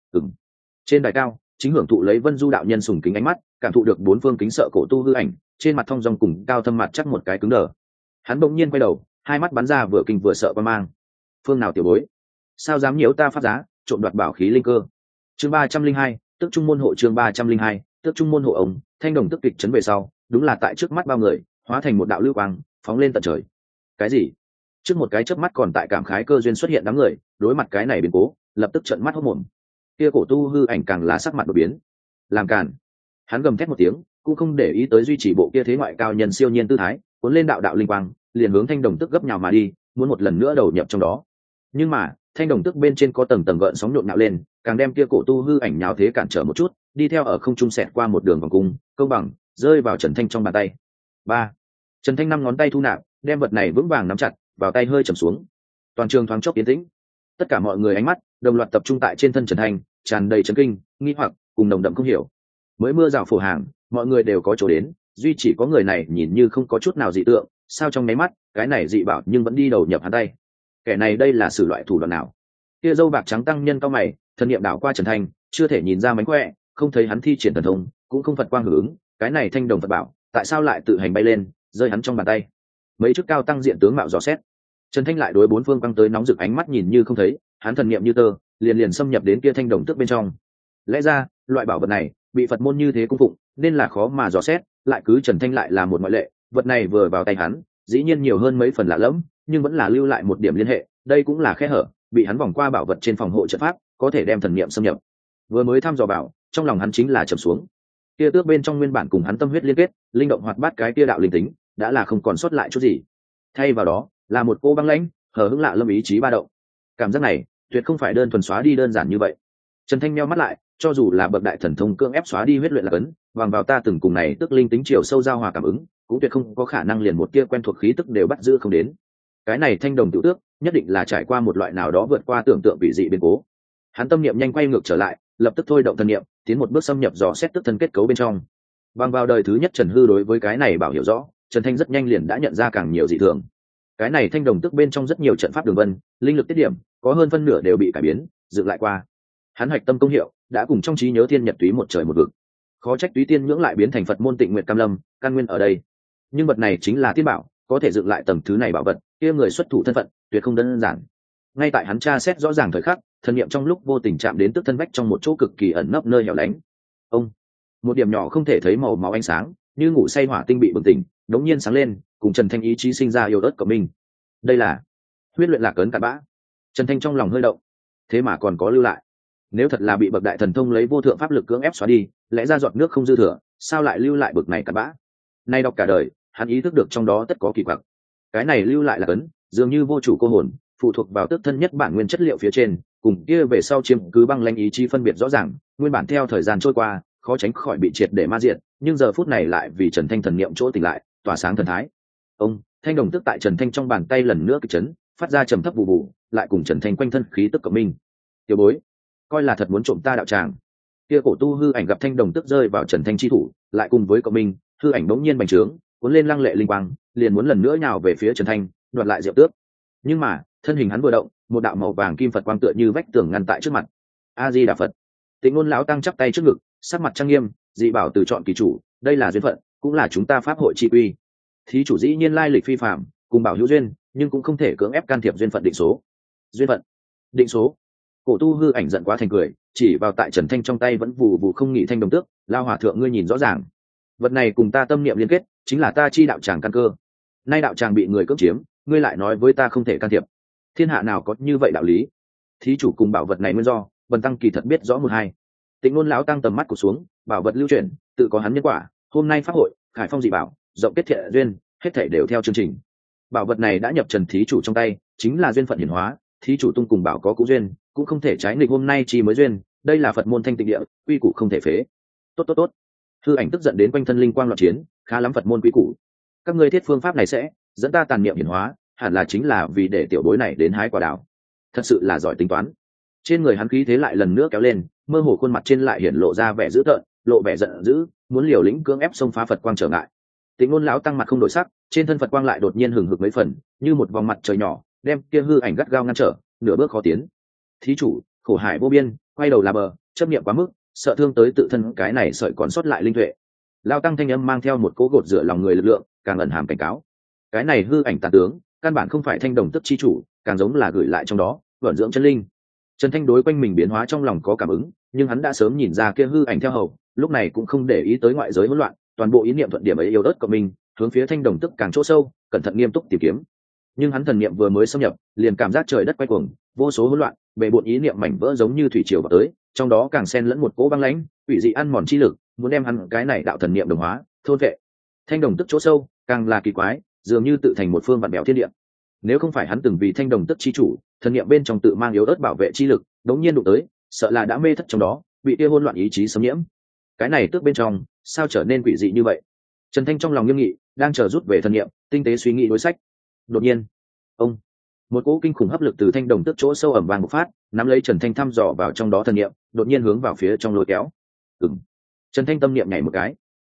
Trên đài cao, chính hưởng thụ lấy Vân Du đạo nhân sùng kính ánh mắt, cảm thụ được bốn phương kính sợ cổ tu hư ảnh, trên mặt thông dong cùng cao thâm mặt chắc một cái cứng đờ. Hắn bỗng nhiên quay đầu, hai mắt bắn ra vừa kinh vừa sợ quan mang. Phương nào tiểu bối, sao dám nhiễu ta pháp giá, trộm đoạt bảo khí linh cơ? Chương 302, tức trung môn hộ. Chương 302, tức trung môn hộ. Ông thanh đồng tức kịch chấn về sau, đúng là tại trước mắt bao người, hóa thành một đạo lưu quang, phóng lên tận trời. Cái gì? Trước một cái chớp mắt còn tại cảm khái cơ duyên xuất hiện đám người, đối mặt cái này biến cố, lập tức trợn mắt hốt mồm. Kia cổ tu hư ảnh càng là sắc mặt đột biến. Làm cản! Hắn gầm thét một tiếng, cũng không để ý tới duy trì bộ kia thế ngoại cao nhân siêu nhiên tư thái, cuốn lên đạo đạo linh quang, liền hướng thanh đồng tức gấp nhào mà đi, muốn một lần nữa đầu nhập trong đó. Nhưng mà thanh đồng tức bên trên có tầng tầng gợn sóng nhộn nhạo lên, càng đem kia cổ tu hư ảnh nhào thế cản trở một chút, đi theo ở không trung xẹt qua một đường vòng cung, công bằng rơi vào Trần Thanh trong bàn tay. Ba, Trần Thanh năm ngón tay thu nạp, đem vật này vững vàng nắm chặt, vào tay hơi trầm xuống. Toàn trường thoáng chốc yên tĩnh, tất cả mọi người ánh mắt đồng loạt tập trung tại trên thân Trần Thanh, tràn đầy chấn kinh, nghi hoặc cùng nồng đậm không hiểu. Mới mưa rào phổ hàng, mọi người đều có chỗ đến, duy chỉ có người này nhìn như không có chút nào dị tượng, sao trong máy mắt cái này dị bảo nhưng vẫn đi đầu nhập hắn tay. Kẻ này đây là sử loại thủ đoạn nào? Kia dâu bạc trắng tăng nhân cao mày, thần niệm đảo qua Trần Thanh, chưa thể nhìn ra mánh khỏe, không thấy hắn thi triển thần thông, cũng không Phật quang hưởng ứng, cái này thanh đồng Phật bảo tại sao lại tự hành bay lên, rơi hắn trong bàn tay? Mấy chức cao tăng diện tướng mạo dò xét. Trần Thanh lại đối bốn phương quăng tới nóng rực ánh mắt nhìn như không thấy, hắn thần niệm như tơ, liền liền xâm nhập đến kia thanh đồng tước bên trong. Lẽ ra loại bảo vật này bị Phật môn như thế cung phụng, nên là khó mà dò xét, lại cứ Trần Thanh lại là một ngoại lệ. Vật này vừa vào tay hắn, dĩ nhiên nhiều hơn mấy phần lạ lẫm, nhưng vẫn là lưu lại một điểm liên hệ, đây cũng là khe hở, bị hắn vòng qua bảo vật trên phòng hộ trận pháp, có thể đem thần niệm xâm nhập. Vừa mới thăm dò bảo, trong lòng hắn chính là trầm xuống. Kia tước bên trong nguyên bản cùng hắn tâm huyết liên kết, linh động hoạt bát cái kia đạo linh tính, đã là không còn sót lại chút gì. Thay vào đó, là một cô băng lãnh, hờ hững lạ lâm ý chí ba động. Cảm giác này, tuyệt không phải đơn thuần xóa đi đơn giản như vậy. Trần Thanh meo mắt lại, cho dù là bậc đại thần thông cưỡng ép xóa đi huyết luyện là cấn, bằng vào ta từng cùng này tức linh tính chiều sâu giao hòa cảm ứng, cũng tuyệt không có khả năng liền một tia quen thuộc khí tức đều bắt giữ không đến. Cái này thanh đồng tiểu tước, nhất định là trải qua một loại nào đó vượt qua tưởng tượng bị dị biến cố. Hắn tâm niệm nhanh quay ngược trở lại, lập tức thôi động thần niệm, tiến một bước xâm nhập dò xét tức thân kết cấu bên trong. Bằng vào đời thứ nhất Trần Hư đối với cái này bảo hiểu rõ, Trần Thanh rất nhanh liền đã nhận ra càng nhiều dị thường. Cái này thanh đồng tức bên trong rất nhiều trận pháp đường vân, linh lực tiết điểm, có hơn phân nửa đều bị cải biến, dựng lại qua. Hắn hạch tâm công hiệu đã cùng trong trí nhớ thiên nhật túy một trời một vực. Khó trách túy tiên nhưỡng lại biến thành Phật môn Tịnh Nguyệt Cam Lâm, căn nguyên ở đây. Nhưng vật này chính là tiên bảo, có thể dựng lại tầng thứ này bảo vật, kia người xuất thủ thân phận tuyệt không đơn giản. Ngay tại hắn tra xét rõ ràng thời khắc, thần niệm trong lúc vô tình chạm đến tức thân vách trong một chỗ cực kỳ ẩn nấp nơi hẻo lánh. Ông, một điểm nhỏ không thể thấy màu máu ánh sáng, như ngủ say hỏa tinh bị bừng tỉnh, đống nhiên sáng lên, cùng Trần Thanh ý chí sinh ra yêu ớt của mình. Đây là huyết luyện lạc ấn cặn bã. Trần Thanh trong lòng hơi động, thế mà còn có lưu lại. Nếu thật là bị bậc đại thần thông lấy vô thượng pháp lực cưỡng ép xóa đi, lẽ ra giọt nước không dư thừa, sao lại lưu lại bậc này cặn bã? Nay đọc cả đời, hắn ý thức được trong đó tất có kỳ quặc. Cái này lưu lại là ấn, dường như vô chủ cô hồn, phụ thuộc vào tức thân nhất bản nguyên chất liệu phía trên, cùng kia về sau chiếm cứ băng lãnh ý chí phân biệt rõ ràng, nguyên bản theo thời gian trôi qua, khó tránh khỏi bị triệt để ma diệt, nhưng giờ phút này lại vì Trần Thanh thần niệm chỗ tỉnh lại, tỏa sáng thần thái. Ông, thanh đồng tức tại Trần Thanh trong bàn tay lần nữa kịch chấn, phát ra trầm thấp vụ vụ, lại cùng Trần Thanh quanh thân khí tức cộng minh. Tiểu bối, coi là thật muốn trộm ta đạo tràng. Kia cổ tu hư ảnh gặp thanh đồng tức rơi vào Trần Thanh chi thủ, lại cùng với cộng minh, hư ảnh bỗng nhiên bành trướng, cuốn lên lăng lệ linh quang, liền muốn lần nữa nhào về phía Trần Thanh, đoạt lại diệu tước. Nhưng mà, thân hình hắn vừa động, một đạo màu vàng kim Phật quang tựa như vách tường ngăn tại trước mặt. A Di Đà Phật. Tịnh Ngôn lão tăng chắp tay trước ngực, sắc mặt trang nghiêm, dị bảo từ chọn kỳ chủ, đây là duyên phận, cũng là chúng ta pháp hội chi uy. Thí chủ dĩ nhiên lai lịch phi phàm, cùng bảo hữu duyên, nhưng cũng không thể cưỡng ép can thiệp duyên phận định số. Duyên phận, định số. Cổ tu hư ảnh giận quá thành cười, chỉ vào tại Trần Thanh trong tay vẫn vụ vụ không nghỉ thanh đồng tước, lao hòa thượng ngươi nhìn rõ ràng. Vật này cùng ta tâm niệm liên kết, chính là ta chi đạo tràng căn cơ. Nay đạo tràng bị người cưỡng chiếm, ngươi lại nói với ta không thể can thiệp. Thiên hạ nào có như vậy đạo lý? Thí chủ cùng bảo vật này nguyên do, Bần tăng kỳ thật biết rõ một hai. Tịnh Ngôn lão tăng tầm mắt của xuống, bảo vật lưu chuyển, tự có hắn nhân quả. Hôm nay pháp hội, khải phong dị bảo, rộng kết thiện duyên, hết thảy đều theo chương trình. Bảo vật này đã nhập Trần thí chủ trong tay, chính là duyên phận hiển hóa. Thí chủ tung cùng bảo có cũ duyên, cũng không thể trái nghịch hôm nay chi mới duyên. Đây là Phật môn thanh tịnh địa, quy củ không thể phế. Tốt tốt tốt. Hư ảnh tức giận đến quanh thân linh quang loạn chiến, khá lắm Phật môn quy củ. Các ngươi thiết phương pháp này sẽ dẫn ta tàn niệm hiển hóa, hẳn là chính là vì để tiểu bối này đến hái quả đào. Thật sự là giỏi tính toán. Trên người hắn khí thế lại lần nữa kéo lên, mơ hồ khuôn mặt trên lại hiển lộ ra vẻ dữ tợn, lộ vẻ giận dữ, muốn liều lĩnh cưỡng ép xông phá Phật quang trở ngại. Tịnh Ngôn lão tăng mặt không đổi sắc, trên thân Phật quang lại đột nhiên hừng hực mấy phần, như một vòng mặt trời nhỏ, đem kia hư ảnh gắt gao ngăn trở, nửa bước khó tiến. Thí chủ, khổ hải vô biên, quay đầu là bờ, chấp niệm quá mức, sợ thương tới tự thân cái này sợi còn sót lại linh tuệ. Lão tăng thanh âm mang theo một cỗ gột rửa lòng người lực lượng, càng ẩn hàm cảnh cáo. Cái này hư ảnh tàn tướng, căn bản không phải thanh đồng tức chi chủ, càng giống là gửi lại trong đó, vận dưỡng chân linh. Trần Thanh đối quanh mình biến hóa trong lòng có cảm ứng, nhưng hắn đã sớm nhìn ra kia hư ảnh theo hầu, lúc này cũng không để ý tới ngoại giới hỗn loạn, toàn bộ ý niệm thuận điểm ấy yêu ớt của mình, hướng phía thanh đồng tức càng chỗ sâu, cẩn thận nghiêm túc tìm kiếm. Nhưng hắn thần niệm vừa mới xâm nhập, liền cảm giác trời đất quay cuồng, vô số hỗn loạn, bề bộn ý niệm mảnh vỡ giống như thủy triều vào tới, trong đó càng xen lẫn một cỗ băng lãnh, quỷ dị ăn mòn chi lực, muốn đem hắn cái này đạo thần niệm đồng hóa, thôn vệ. Thanh đồng tức chỗ sâu, càng là kỳ quái, dường như tự thành một phương vạn bèo thiên địa. Nếu không phải hắn từng vì thanh đồng tức chi chủ, thần niệm bên trong tự mang yếu ớt bảo vệ chi lực, đống nhiên đụng tới, sợ là đã mê thất trong đó, bị kia hỗn loạn ý chí xâm nhiễm. Cái này tước bên trong, sao trở nên quỷ dị như vậy? Trần Thanh trong lòng nghiêm nghị, đang chờ rút về thần niệm, tinh tế suy nghĩ đối sách. Đột nhiên, ông, một cỗ kinh khủng hấp lực từ thanh đồng tức chỗ sâu ẩm vang bộc phát, nắm lấy Trần Thanh thăm dò vào trong đó thần niệm, đột nhiên hướng vào phía trong lôi kéo. Trần Thanh tâm niệm nhảy một cái,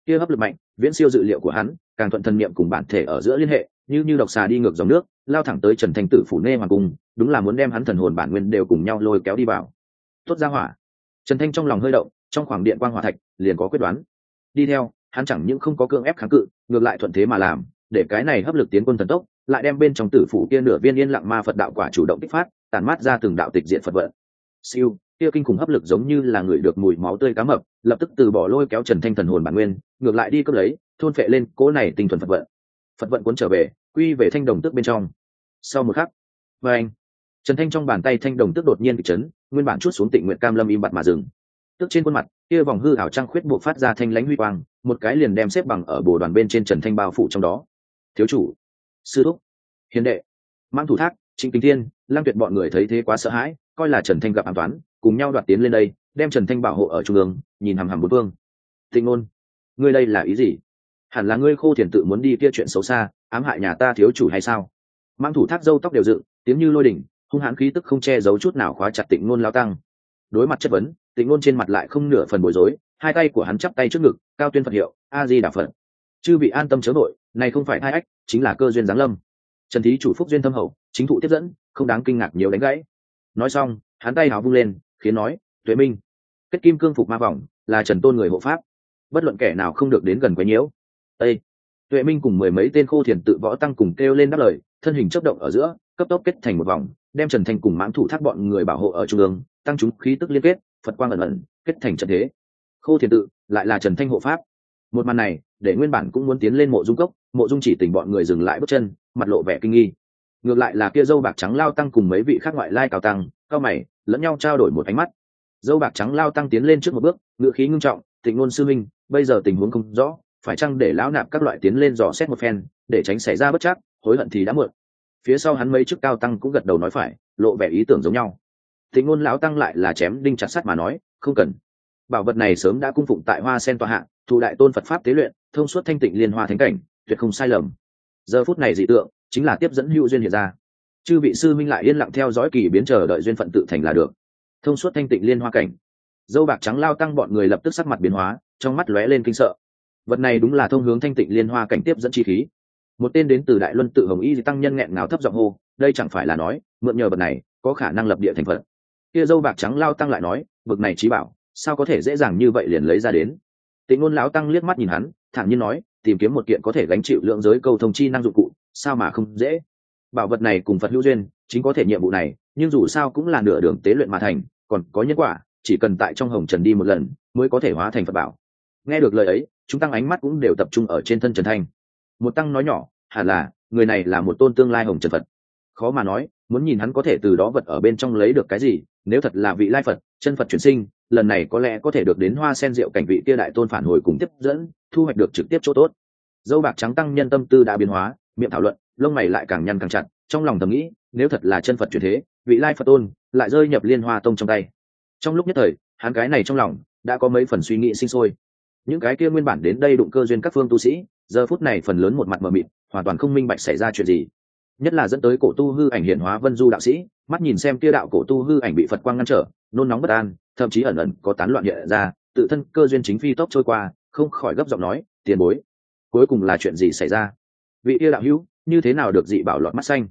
kia hấp lực mạnh viễn siêu dự liệu của hắn, càng thuận thần niệm cùng bản thể ở giữa liên hệ, như độc xà đi ngược dòng nước, lao thẳng tới Trần Thanh tử phủ nê hoàng cung, đúng là muốn đem hắn thần hồn bản nguyên đều cùng nhau lôi kéo đi vào. Tốt ra hỏa. Trần Thanh trong lòng hơi động, trong khoảng điện quang hỏa thạch liền có quyết đoán. Đi theo, hắn chẳng những không có cưỡng ép kháng cự, ngược lại thuận thế mà làm, để cái này hấp lực tiến quân thần tốc, lại đem bên trong tử phủ kia nửa viên yên lặng ma Phật đạo quả chủ động kích phát, tản mát ra từng đạo tịch diện Phật vận. Siêu, kia kinh khủng hấp lực giống như là người được mùi máu tươi cá mập, lập tức từ bỏ lôi kéo Trần Thanh thần hồn bản nguyên, ngược lại đi cướp lấy, thôn phệ lên cỗ này tinh thuần Phật vận cuốn trở về, quy về thanh đồng tước bên trong. Sau một khắc, và anh, Trần Thanh trong bàn tay thanh đồng tước đột nhiên bị chấn, nguyên bản chuốt xuống Tịnh Nguyện Cam Lâm im bặt mà dừng. Tức trên khuôn mặt, kia vòng hư ảo trang khuyết buộc phát ra thanh lãnh huy quang, một cái liền đem xếp bằng ở bồ đoàn bên trên Trần Thanh bao phủ trong đó. Thiếu chủ, sư thúc, hiền đệ, Mang Thủ Thác, Trịnh Kính Thiên, Lăng Tuyệt bọn người thấy thế quá sợ hãi, coi là Trần Thanh gặp ám toán, cùng nhau đoạt tiến lên đây, đem Trần Thanh bảo hộ ở trung ương, nhìn hằm hằm bốn phương. Tịnh Nôn, ngươi đây là ý gì? Hẳn là ngươi Khô Thiền tự muốn đi kia chuyện xấu xa, ám hại nhà ta thiếu chủ hay sao? Mang Thủ Thác râu tóc đều dựng, tiếng như lôi đỉnh, hung hãn khí tức không che giấu chút nào khóa chặt Tịnh Nôn lao tăng. Đối mặt chất vấn, Tịnh Nôn trên mặt lại không nửa phần bối rối, hai tay của hắn chắp tay trước ngực, cao tuyên Phật hiệu, A Di Đà Phật. Chư vị an tâm chớ nội, này không phải thai ách, chính là cơ duyên giáng lâm. Trần thí chủ phúc duyên thâm hậu, chính thụ tiếp dẫn, không đáng kinh ngạc nhiều đánh gãy. Nói xong, hắn tay hào vung lên, khiến nói, Tuệ Minh, kết kim cương phục ma vòng, là Trần Tôn người hộ pháp, bất luận kẻ nào không được đến gần quấy nhiễu. Ê! Tuệ Minh cùng mười mấy tên Khô Thiền tự võ tăng cùng kêu lên đáp lời, thân hình chớp động ở giữa, cấp tốc kết thành một vòng, đem Trần Thanh cùng Mãng Thủ Thác bọn người bảo hộ ở trung ương, tăng chúng khí tức liên kết, Phật quang ẩn ẩn, kết thành trận thế. Khô Thiền tự lại là Trần Thanh hộ pháp. Một màn này, để nguyên bản cũng muốn tiến lên Mộ Dung Cốc, Mộ Dung Chỉ Tình bọn người dừng lại bước chân, mặt lộ vẻ kinh nghi. Ngược lại là kia dâu bạc trắng lao tăng cùng mấy vị khác ngoại lai cao tăng, cao mày, lẫn nhau trao đổi một ánh mắt. Dâu bạc trắng lao tăng tiến lên trước một bước, ngữ khí ngưng trọng, Tịnh Nôn sư minh, bây giờ tình huống không rõ, phải chăng để lão nạp các loại tiến lên dò xét một phen, để tránh xảy ra bất trắc, hối hận thì đã muộn. Phía sau hắn mấy chức cao tăng cũng gật đầu nói phải, lộ vẻ ý tưởng giống nhau. Tịnh Nôn lão tăng lại là chém đinh chặt sắt mà nói, không cần. Bảo vật này sớm đã cung phụng tại Hoa Sen tọa hạ, thủ đại tôn Phật pháp tế luyện, thông suốt thanh tịnh liên hoa thánh cảnh, tuyệt không sai lầm. Giờ phút này dị tượng chính là tiếp dẫn hữu duyên hiện ra. Chư vị sư minh lại yên lặng theo dõi kỳ biến, chờ đợi duyên phận tự thành là được. Thông suốt thanh tịnh liên hoa cảnh. Dâu bạc trắng lao tăng bọn người lập tức sắc mặt biến hóa, trong mắt lóe lên kinh sợ. Vật này đúng là thông hướng thanh tịnh liên hoa cảnh tiếp dẫn chi khí. Một tên đến từ Đại Luân tự Hồng Y tăng nhân nghẹn ngào thấp giọng hô, đây chẳng phải là nói, mượn nhờ vật này, có khả năng lập địa thành Phật. Kia dâu bạc trắng lao tăng lại nói, vực này trí bảo, sao có thể dễ dàng như vậy liền lấy ra đến. Tịnh Nôn lão tăng liếc mắt nhìn hắn, thản nhiên nói, tìm kiếm một kiện có thể gánh chịu lượng giới câu thông chi năng dụng cụ, sao mà không dễ. Bảo vật này cùng Phật hữu duyên, chính có thể nhiệm vụ này, nhưng dù sao cũng là nửa đường tế luyện mà thành, còn có nhân quả, chỉ cần tại trong hồng trần đi một lần, mới có thể hóa thành Phật bảo. Nghe được lời ấy, chúng tăng ánh mắt cũng đều tập trung ở trên thân Trần Thanh. Một tăng nói nhỏ, hẳn là người này là một tôn tương lai hồng trần Phật. Khó mà nói, muốn nhìn hắn có thể từ đó vật ở bên trong lấy được cái gì. Nếu thật là vị lai Phật, chân Phật chuyển sinh, lần này có lẽ có thể được đến Hoa Sen diệu cảnh vị kia đại tôn phản hồi cùng tiếp dẫn, thu hoạch được trực tiếp chỗ tốt. Dâu bạc trắng tăng nhân tâm tư đã biến hóa, miệng thảo luận, lông mày lại càng nhăn càng chặt, trong lòng thầm nghĩ, nếu thật là chân Phật chuyển thế, vị lai Phật tôn lại rơi nhập Liên Hoa tông trong tay. Trong lúc nhất thời, hắn cái này trong lòng đã có mấy phần suy nghĩ sinh sôi. Những cái kia nguyên bản đến đây đụng cơ duyên các phương tu sĩ, giờ phút này phần lớn một mặt mờ mịt, hoàn toàn không minh bạch xảy ra chuyện gì. Nhất là dẫn tới cổ tu hư ảnh hiện hóa Vân Du đạo sĩ, mắt nhìn xem kia đạo cổ tu hư ảnh bị Phật quang ngăn trở, nôn nóng bất an, thậm chí ẩn ẩn có tán loạn hiện ra, tự thân cơ duyên chính phi tốc trôi qua, không khỏi gấp giọng nói, tiền bối, cuối cùng là chuyện gì xảy ra? Vị kia đạo hữu như thế nào được dị bảo lọt mắt xanh?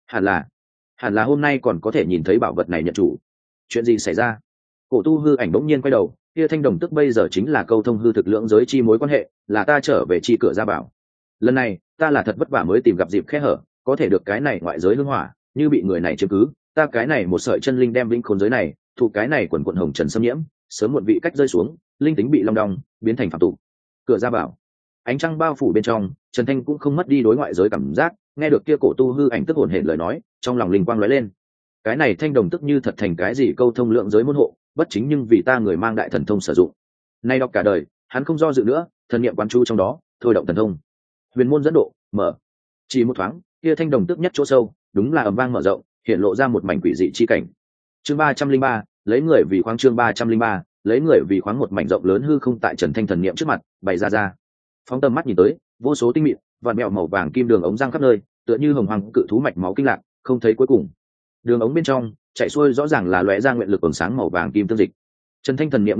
Hẳn là hôm nay còn có thể nhìn thấy bảo vật này nhận chủ. Chuyện gì xảy ra? Cổ tu hư ảnh bỗng nhiên quay đầu, kia thanh đồng tức bây giờ chính là câu thông hư thực lượng giới chi mối quan hệ, là ta trở về chi cửa ra bảo. Lần này ta là thật vất vả mới tìm gặp dịp khe hở, có thể được cái này ngoại giới hương hỏa, như bị người này chiếm cứ, ta cái này một sợi chân linh đem vĩnh khốn giới này, thuộc cái này quần quần hồng trần xâm nhiễm, sớm muộn vị cách rơi xuống, linh tính bị long đong, biến thành phạm tục. Cửa ra bảo, ánh trăng bao phủ bên trong, Trần Thanh cũng không mất đi đối ngoại giới cảm giác, nghe được kia cổ tu hư ảnh tức hồn hển lời nói, trong lòng linh quang lóe lên. Cái này thanh đồng tức như thật thành cái gì câu thông lượng giới môn hộ, bất chính nhưng vì ta người mang đại thần thông sử dụng. Nay đọc cả đời, hắn không do dự nữa, thần niệm quán chú trong đó, thôi động thần thông. Huyền môn dẫn độ, mở. Chỉ một thoáng, kia thanh đồng tức nhất chỗ sâu, đúng là ầm vang mở rộng, hiện lộ ra một mảnh quỷ dị chi cảnh. Chương 303, lấy người vì khoáng. Chương 303, lấy người vì khoáng. Một mảnh rộng lớn hư không tại Trần Thanh thần niệm trước mặt bày ra. Phóng tầm mắt nhìn tới, vô số tinh mịn vạn mẹo màu vàng kim đường ống răng khắp nơi, tựa như hồng hoàng cự thú mạch máu kinh lạc, không thấy cuối cùng. Đường ống bên trong chạy xuôi rõ ràng là lóe ra nguyện lực ẩn sáng màu vàng kim tương dịch. Trần Thanh thần niệm ngưng tụ,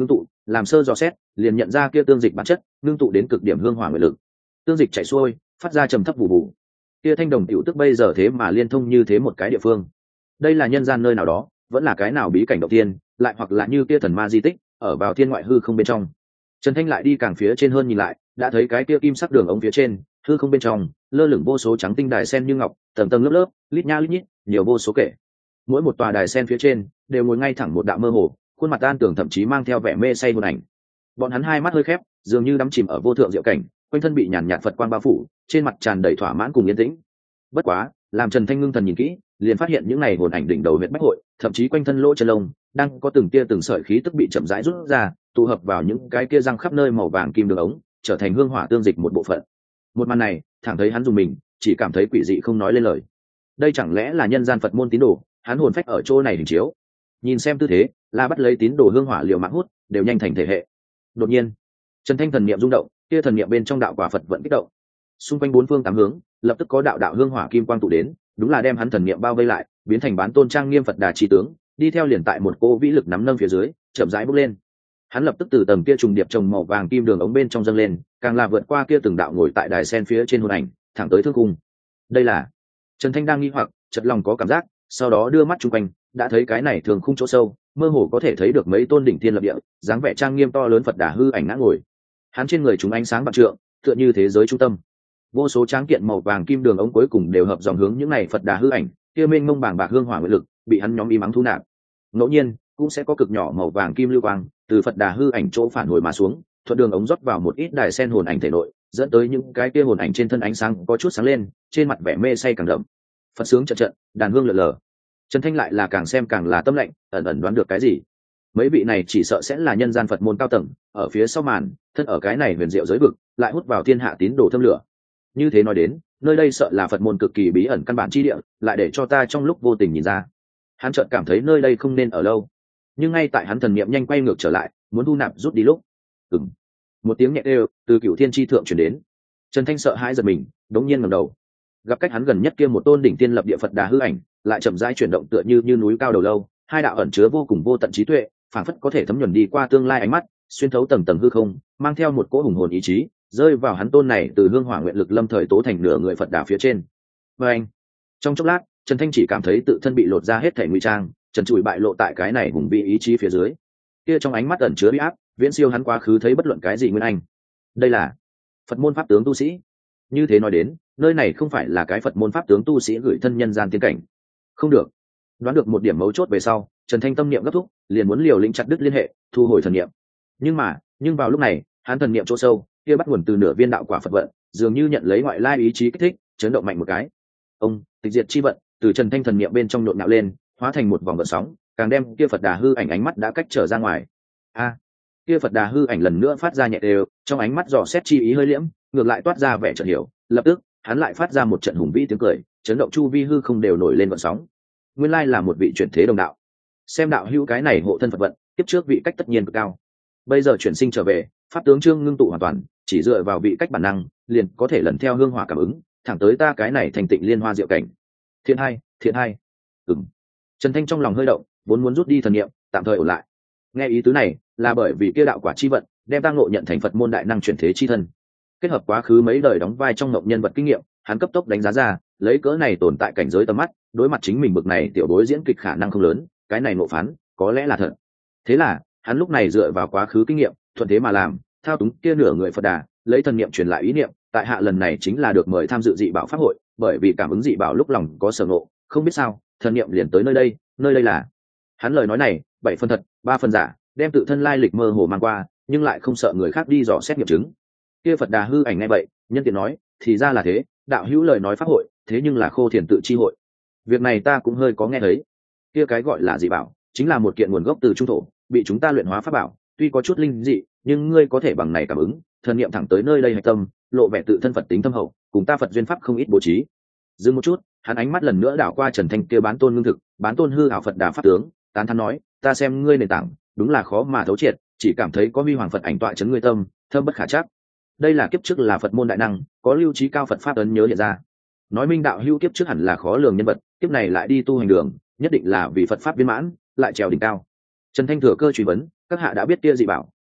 làm sơ dò xét liền nhận ra kia tương dịch bản chất ngưng tụ đến cực điểm hương hỏa nguyện lực. Tương dịch chảy xuôi phát ra trầm thấp vụ vụ, kia thanh đồng tiểu tức bây giờ thế mà liên thông như thế một cái địa phương. Đây là nhân gian nơi nào đó, vẫn là cái nào bí cảnh đầu tiên, lại hoặc là như kia thần ma di tích ở vào thiên ngoại hư không bên trong. Trần Thanh lại đi càng phía trên hơn nhìn lại, đã thấy cái kia kim sắc đường ống phía trên hư không bên trong lơ lửng vô số trắng tinh đài sen như ngọc, tầng tầng lớp lớp, lít nha lít nhít, nhiều vô số kể. Mỗi một tòa đài sen phía trên đều ngồi ngay thẳng một đạo mơ hồ, khuôn mặt an tường thậm chí mang theo vẻ mê say hồn ảnh. Bọn hắn hai mắt hơi khép, dường như đắm chìm ở vô thượng diệu cảnh, quanh thân bị nhàn nhạt Phật quang bao phủ, trên mặt tràn đầy thỏa mãn cùng yên tĩnh. Bất quá, làm Trần Thanh ngưng thần nhìn kỹ, liền phát hiện những này hồn ảnh đỉnh đầu huyết bách hội, thậm chí quanh thân lỗ chân lông đang có từng tia từng sợi khí tức bị chậm rãi rút ra, tụ hợp vào những cái kia răng khắp nơi màu vàng kim đường ống, trở thành hương hỏa tương dịch một bộ phận. Một màn này, thẳng thấy hắn dùng mình, chỉ cảm thấy quỷ dị không nói lên lời. Đây chẳng lẽ là nhân gian Phật môn tín đồ, hắn hồn phách ở chỗ này hình chiếu. Nhìn xem tư thế, là bắt lấy tín đồ hương hỏa liều mạng hút, đều nhanh thành thể hệ. Đột nhiên, Trần Thanh thần niệm rung động, kia thần niệm bên trong đạo quả Phật vẫn kích động. Xung quanh bốn phương tám hướng, lập tức có đạo đạo hương hỏa kim quang tụ đến, đúng là đem hắn thần niệm bao vây lại, biến thành bán tôn trang nghiêm Phật Đà chi tướng, đi theo liền tại một cô vĩ lực nắm nâng phía dưới, chậm rãi bốc lên. Hắn lập tức từ tầng kia trùng điệp trồng màu vàng kim đường ống bên trong dâng lên, càng là vượt qua kia từng đạo ngồi tại đài sen phía trên hồn ảnh, thẳng tới thương cung. Đây là Trần Thanh đang nghi hoặc, chợt lòng có cảm giác, sau đó đưa mắt chung quanh, đã thấy cái này thường khung chỗ sâu, mơ hồ có thể thấy được mấy tôn đỉnh thiên lập địa, dáng vẻ trang nghiêm to lớn Phật Đà hư ảnh ngã ngồi. Hắn trên người chúng ánh sáng bạc trượng, tựa như thế giới trung tâm. Vô số tráng kiện màu vàng kim đường ống cuối cùng đều hợp dòng hướng những này Phật Đà hư ảnh, kia mênh mông bàng bạc hương hỏa nguyện lực, bị hắn nhóm im ắng thu nạp. Ngẫu nhiên, cũng sẽ có cực nhỏ màu vàng kim lưu quang từ Phật Đà hư ảnh chỗ phản hồi mà xuống, thuận đường ống rót vào một ít đài sen hồn ảnh thể nội, dẫn tới những cái kia hồn ảnh trên thân ánh sáng có chút sáng lên, trên mặt vẻ mê say càng đậm. Phật sướng trận trận, đàn hương lượn lờ. Trần Thanh lại là càng xem càng là tâm lạnh, ẩn ẩn đoán được cái gì. Mấy vị này chỉ sợ sẽ là nhân gian Phật môn cao tầng, ở phía sau màn, thân ở cái này huyền diệu giới vực, lại hút vào thiên hạ tín đồ thâm lửa. Như thế nói đến, nơi đây sợ là Phật môn cực kỳ bí ẩn căn bản chi địa, lại để cho ta trong lúc vô tình nhìn ra. Hắn chợt cảm thấy nơi đây không nên ở lâu. Nhưng ngay tại hắn thần niệm nhanh quay ngược trở lại, muốn thu nạp rút đi lúc, một tiếng nhẹ đều từ Cửu Thiên chi thượng truyền đến. Trần Thanh sợ hãi giật mình, đống nhiên ngẩng đầu, gặp cách hắn gần nhất kia một tôn đỉnh tiên lập địa Phật Đà hư ảnh, lại chậm rãi chuyển động tựa như núi cao đầu lâu, hai đạo ẩn chứa vô cùng vô tận trí tuệ, phảng phất có thể thấm nhuần đi qua tương lai ánh mắt, xuyên thấu tầng tầng hư không, mang theo một cỗ hùng hồn ý chí, rơi vào hắn tôn này từ hương hỏa nguyện lực lâm thời tố thành nửa người Phật Đà phía trên. Và anh, trong chốc lát, Trần Thanh chỉ cảm thấy tự thân bị lột ra hết thể ngụy trang, trần trụi bại lộ tại cái này hùng vĩ ý chí phía dưới. Kia trong ánh mắt ẩn chứa uy áp, viễn siêu hắn quá khứ thấy bất luận cái gì nguyên anh. Đây là Phật môn pháp tướng tu sĩ. Như thế nói đến, nơi này không phải là cái Phật môn pháp tướng tu sĩ gửi thân nhân gian tiên cảnh. Không được. Đoán được một điểm mấu chốt về sau, Trần Thanh tâm niệm gấp thúc, liền muốn liều lĩnh chặt đứt liên hệ, thu hồi thần niệm. Nhưng vào lúc này, hắn thần niệm chỗ sâu, kia bắt nguồn từ nửa viên đạo quả Phật vận, dường như nhận lấy ngoại lai ý chí kích thích, chấn động mạnh một cái. Ông, tịch diệt chi vận, từ Trần Thanh thần niệm bên trong nhộn nhạo lên, hóa thành một vòng gợn sóng, càng đem kia Phật Đà hư ảnh ánh mắt đã cách trở ra ngoài. Kia Phật Đà hư ảnh lần nữa phát ra nhẹ đều, trong ánh mắt dò xét chi ý hơi liễm, ngược lại toát ra vẻ chợt hiểu, lập tức, hắn lại phát ra một trận hùng vĩ tiếng cười, chấn động chu vi hư không đều nổi lên gợn sóng. Nguyên lai là một vị chuyển thế đồng đạo. Xem đạo hữu cái này hộ thân Phật vận, tiếp trước vị cách tất nhiên cực cao. Bây giờ chuyển sinh trở về, pháp tướng trương ngưng tụ hoàn toàn, chỉ dựa vào vị cách bản năng, liền có thể lần theo hương hỏa cảm ứng, thẳng tới ta cái này thành tịnh liên hoa diệu cảnh. Thiện hai. Trần Thanh trong lòng hơi động, vốn muốn rút đi thần niệm, tạm thời ổn lại. Nghe ý tứ này, là bởi vì kia đạo quả chi vận, đem tang ngộ nhận thành Phật môn đại năng chuyển thế chi thân. Kết hợp quá khứ mấy đời đóng vai trong ngộng nhân vật kinh nghiệm, hắn cấp tốc đánh giá ra, lấy cỡ này tồn tại cảnh giới tầm mắt, đối mặt chính mình bực này tiểu bối diễn kịch khả năng không lớn, cái này ngộ phán, có lẽ là thật. Thế là, hắn lúc này dựa vào quá khứ kinh nghiệm, thuận thế mà làm, thao túng kia nửa người Phật Đà, lấy thần niệm truyền lại ý niệm, tại hạ lần này chính là được mời tham dự dị bảo pháp hội, bởi vì cảm ứng dị bảo lúc lòng có sở ngộ, không biết sao, thần niệm liền tới nơi đây là. Hắn lời nói này, 7 phần thật, 3 phần giả, đem tự thân lai lịch mơ hồ mang qua, nhưng lại không sợ người khác đi dò xét nghiệm chứng. Kia Phật Đà hư ảnh nghe vậy, nhân tiện nói, thì ra là thế, đạo hữu lời nói pháp hội, thế nhưng là Khô Thiền tự chi hội. Việc này ta cũng hơi có nghe thấy. Kia cái gọi là dị bảo, chính là một kiện nguồn gốc từ trung thổ, bị chúng ta luyện hóa pháp bảo, tuy có chút linh dị, nhưng ngươi có thể bằng này cảm ứng, thần niệm thẳng tới nơi đây hạch tâm, lộ vẻ tự thân Phật tính thâm hậu, cùng ta Phật duyên pháp không ít bố trí. Dừng một chút, hắn ánh mắt lần nữa đảo qua Trần Thanh kia bán tôn ngưng thực, bán tôn hư ảo Phật Đà pháp tướng, tán thán nói, ta xem ngươi nền tảng, đúng là khó mà thấu triệt, chỉ cảm thấy có huy hoàng Phật ảnh tọa chấn ngươi tâm, thâm bất khả trắc. Đây là kiếp trước là Phật môn đại năng, có lưu trí cao Phật pháp ấn nhớ hiện ra. Nói minh đạo hữu kiếp trước hẳn là khó lường nhân vật, kiếp này lại đi tu hành đường, nhất định là vì Phật pháp viên mãn, lại trèo đỉnh cao. Trần Thanh thừa cơ truy vấn, các hạ đã biết kia dị bảo,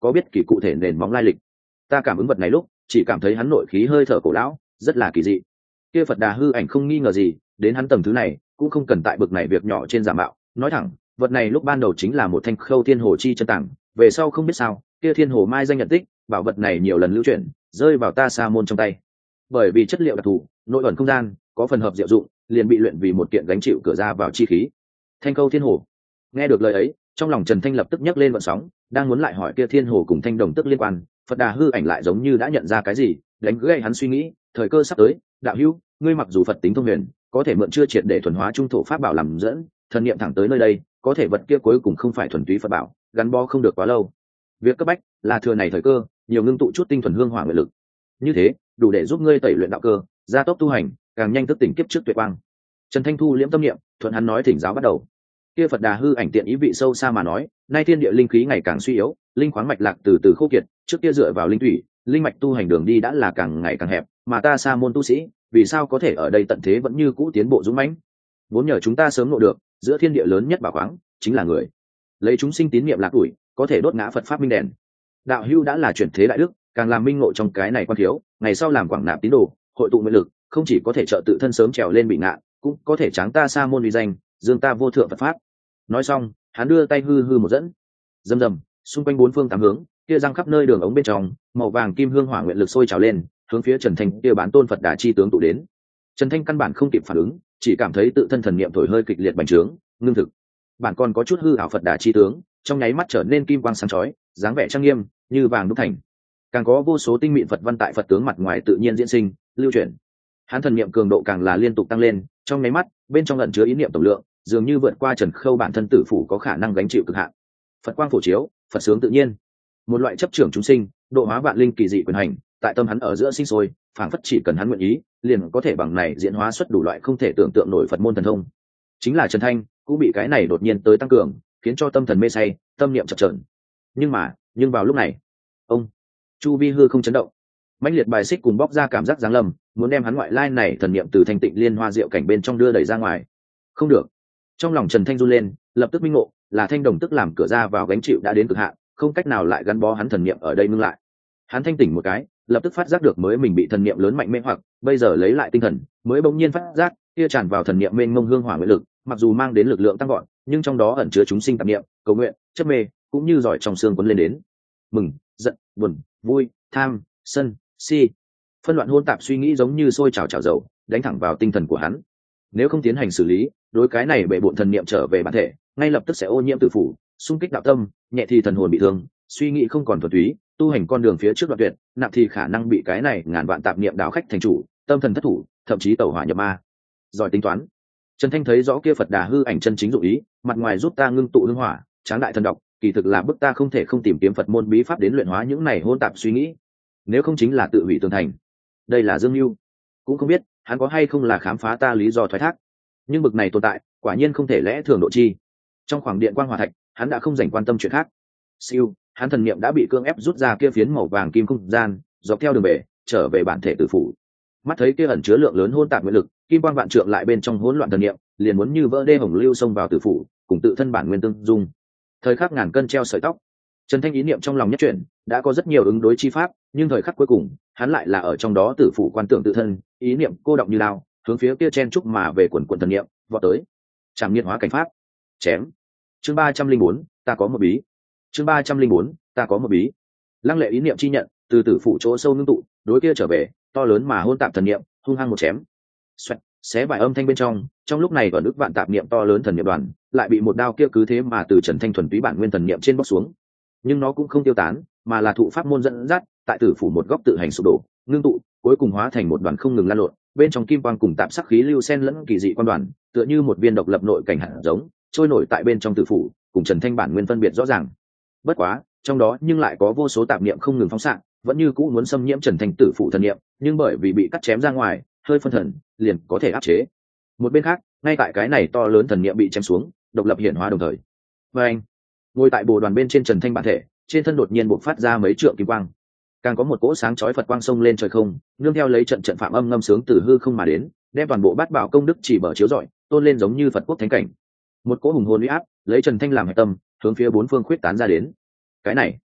có biết kỳ cụ thể nền móng lai lịch. Ta cảm ứng vật này lúc chỉ cảm thấy hắn nội khí hơi thở cổ lão, rất là kỳ dị. Kia Phật Đà hư ảnh không nghi ngờ gì, đến hắn tầng thứ này cũng không cần tại bực này việc nhỏ trên giả mạo. Nói thẳng, vật này lúc ban đầu chính là một thanh khâu thiên hồ chi chân tảng, về sau không biết sao kia thiên hồ mai danh nhận tích, bảo vật này nhiều lần lưu chuyển, rơi vào ta sa môn trong tay. Bởi vì chất liệu đặc thù, nội ẩn không gian, có phần hợp diệu dụng, liền bị luyện vì một kiện gánh chịu cửa ra vào chi khí. Thanh khâu thiên hồ. Nghe được lời ấy, trong lòng Trần Thanh lập tức nhấc lên vận sóng, đang muốn lại hỏi kia thiên hồ cùng thanh đồng tức liên quan, Phật Đà hư ảnh lại giống như đã nhận ra cái gì, đánh gãy hắn suy nghĩ, thời cơ sắp tới. Đạo hữu, ngươi mặc dù Phật tính thông huyền, có thể mượn chưa triệt để thuần hóa trung thổ pháp bảo làm dẫn, thần niệm thẳng tới nơi đây, có thể vật kia cuối cùng không phải thuần túy Phật bảo, gắn bó không được quá lâu. Việc cấp bách là thừa này thời cơ, nhiều ngưng tụ chút tinh thuần hương hỏa nguyện lực. Như thế, đủ để giúp ngươi tẩy luyện đạo cơ, gia tốc tu hành, càng nhanh thức tỉnh kiếp trước tuyệt quang. Trần Thanh thu liễm tâm niệm, thuận hắn nói thỉnh giáo bắt đầu. Kia Phật Đà hư ảnh tiện ý vị sâu xa mà nói, nay thiên địa linh khí ngày càng suy yếu, linh khoáng mạch lạc từ từ khô kiệt, trước kia dựa vào linh thủy, linh mạch tu hành đường đi đã là càng ngày càng hẹp, mà ta sa môn tu sĩ, vì sao có thể ở đây tận thế vẫn như cũ tiến bộ dũng mãnh? Vốn nhờ chúng ta sớm ngộ được, giữa thiên địa lớn nhất bảo khoáng chính là người. Lấy chúng sinh tín niệm lạc đuổi, có thể đốt ngã Phật pháp minh đèn. Đạo hữu đã là chuyển thế đại đức, càng làm minh ngộ trong cái này quan thiếu, ngày sau làm quảng nạp tín đồ, hội tụ nguyện lực, không chỉ có thể trợ tự thân sớm trèo lên bị ngạn, cũng có thể tráng ta sa môn uy danh, dương ta vô thượng Phật pháp. Nói xong, hắn đưa tay hư hư một dẫn, rầm rầm, xung quanh bốn phương tám hướng, kia răng khắp nơi đường ống bên trong, màu vàng kim hương hỏa nguyện lực sôi trào lên, hướng phía Trần Thanh kia bán tôn Phật Đà chi tướng tụ đến. Trần Thanh căn bản không kịp phản ứng, chỉ cảm thấy tự thân thần niệm thổi hơi kịch liệt bành trướng, ngưng thực. Bản còn có chút hư ảo Phật Đà chi tướng, trong nháy mắt trở nên kim quang sáng chói, dáng vẻ trang nghiêm, như vàng đúc thành. Càng có vô số tinh mịn Phật văn tại Phật tướng mặt ngoài tự nhiên diễn sinh, lưu chuyển. Hắn thần niệm cường độ càng là liên tục tăng lên, trong nháy mắt, bên trong ẩn chứa ý niệm tổng lượng, dường như vượt qua Trần Khâu bản thân tử phủ có khả năng gánh chịu cực hạn. Phật quang phổ chiếu, Phật sướng tự nhiên. Một loại chấp trưởng chúng sinh, độ hóa vạn linh kỳ dị quyền hành, tại tâm hắn ở giữa sinh sôi, phảng phất chỉ cần hắn nguyện ý, liền có thể bằng này diễn hóa xuất đủ loại không thể tưởng tượng nổi Phật môn thần thông. Chính là Trần Thanh, cũng bị cái này đột nhiên tới tăng cường, khiến cho tâm thần mê say, tâm niệm chập chờn. Nhưng vào lúc này, ông chu vi hư không chấn động, mãnh liệt bài xích cùng bóc ra cảm giác giáng lâm, muốn đem hắn ngoại lai này thần niệm từ thanh tịnh liên hoa diệu cảnh bên trong đưa đẩy ra ngoài. Không được. Trong lòng Trần Thanh run lên, lập tức minh ngộ, là thanh đồng tức làm cửa ra vào gánh chịu đã đến cực hạn, không cách nào lại gắn bó hắn thần niệm ở đây ngưng lại. Hắn thanh tỉnh một cái, lập tức phát giác được mới mình bị thần niệm lớn mạnh mê hoặc, bây giờ lấy lại tinh thần, mới bỗng nhiên phát giác, kia tràn vào thần niệm mênh mông hương hỏa nguyện lực, mặc dù mang đến lực lượng tăng gọn, nhưng trong đó ẩn chứa chúng sinh tạp niệm, cầu nguyện, chấp mê, cũng như giỏi trong xương cuốn lên đến. Mừng, giận, buồn, vui, tham, sân, si, phân loạn hỗn tạp suy nghĩ giống như sôi trào trào dầu, đánh thẳng vào tinh thần của hắn. Nếu không tiến hành xử lý, đối cái này bệ bội thần niệm trở về bản thể, ngay lập tức sẽ ô nhiễm tự phủ, xung kích đạo tâm, nhẹ thì thần hồn bị thương, suy nghĩ không còn thuần túy, tu hành con đường phía trước đoạn tuyệt, nặng thì khả năng bị cái này ngàn vạn tạp niệm đảo khách thành chủ, tâm thần thất thủ, thậm chí tẩu hỏa nhập ma. Giỏi tính toán. Trần Thanh thấy rõ kia Phật Đà hư ảnh chân chính dụng ý, mặt ngoài giúp ta ngưng tụ hương hỏa, tráng đại thần độc, kỳ thực là bức ta không thể không tìm kiếm Phật môn bí pháp đến luyện hóa những này hỗn tạp suy nghĩ. Nếu không chính là tự hủy tường thành. Đây là Dương Nưu, cũng không biết hắn có hay không là khám phá ta lý do thoái thác. Nhưng bực này tồn tại, quả nhiên không thể lẽ thường độ chi. Trong khoảng điện quang hỏa thạch, hắn đã không dành quan tâm chuyện khác. Siêu, hắn thần niệm đã bị cưỡng ép rút ra kia phiến màu vàng kim không gian, dọc theo đường bể trở về bản thể tử phủ. Mắt thấy kia ẩn chứa lượng lớn hỗn tạp nguyện lực, kim quang vạn trượng lại bên trong hỗn loạn thần niệm, liền muốn như vỡ đê hồng lưu xông vào tử phủ, cùng tự thân bản nguyên tương dung. Thời khắc ngàn cân treo sợi tóc, Trần Thanh ý niệm trong lòng nhất chuyển, đã có rất nhiều ứng đối chi pháp, nhưng thời khắc cuối cùng, hắn lại là ở trong đó tử phủ quan tưởng tự thân, ý niệm cô động như lao, hướng phía kia chen trúc mà về quần thần niệm, vọt tới. Trảm nghiệt hóa cảnh pháp. Chém. Chương 304, ta có một bí. Chương 304, ta có một bí. Lăng lệ ý niệm chi nhận, từ tử phủ chỗ sâu ngưng tụ, đối kia trở về, to lớn mà hôn tạp thần niệm, hung hăng một chém. Xoẹt, xé vài âm thanh bên trong lúc này ở nước vạn tạp niệm to lớn thần niệm đoàn, lại bị một đao kia cứ thế mà từ Trần Thanh thuần túy bản nguyên thần niệm trên bóc xuống. Nhưng nó cũng không tiêu tán, mà là thụ pháp môn dẫn dắt, tại tử phủ một góc tự hành sụp đổ, ngưng tụ, cuối cùng hóa thành một đoàn không ngừng lan lộn, bên trong kim quang cùng tạp sắc khí lưu xen lẫn kỳ dị quan đoàn, tựa như một viên độc lập nội cảnh hạt giống, trôi nổi tại bên trong tử phủ, cùng Trần Thanh bản nguyên phân biệt rõ ràng. Bất quá, trong đó nhưng lại có vô số tạp niệm không ngừng phóng xạ, vẫn như cũ muốn xâm nhiễm Trần Thanh tử phủ thần niệm, nhưng bởi vì bị cắt chém ra ngoài, hơi phân thần, liền có thể áp chế. Một bên khác, ngay tại cái này to lớn thần niệm bị chém xuống, độc lập hiển hóa đồng thời. Và anh, ngồi tại bồ đoàn bên trên Trần Thanh bản thể, trên thân đột nhiên bộc phát ra mấy trượng kim quang, càng có một cỗ sáng chói Phật quang sông lên trời không, nương theo lấy trận phạm âm ngâm sướng từ hư không mà đến, đem toàn bộ bát bảo công đức chỉ bờ chiếu rọi, tôn lên giống như Phật quốc thánh cảnh. Một cỗ hùng hồn uy áp, lấy Trần Thanh làm hệ tâm, hướng phía bốn phương khuyết tán ra đến. Cái này,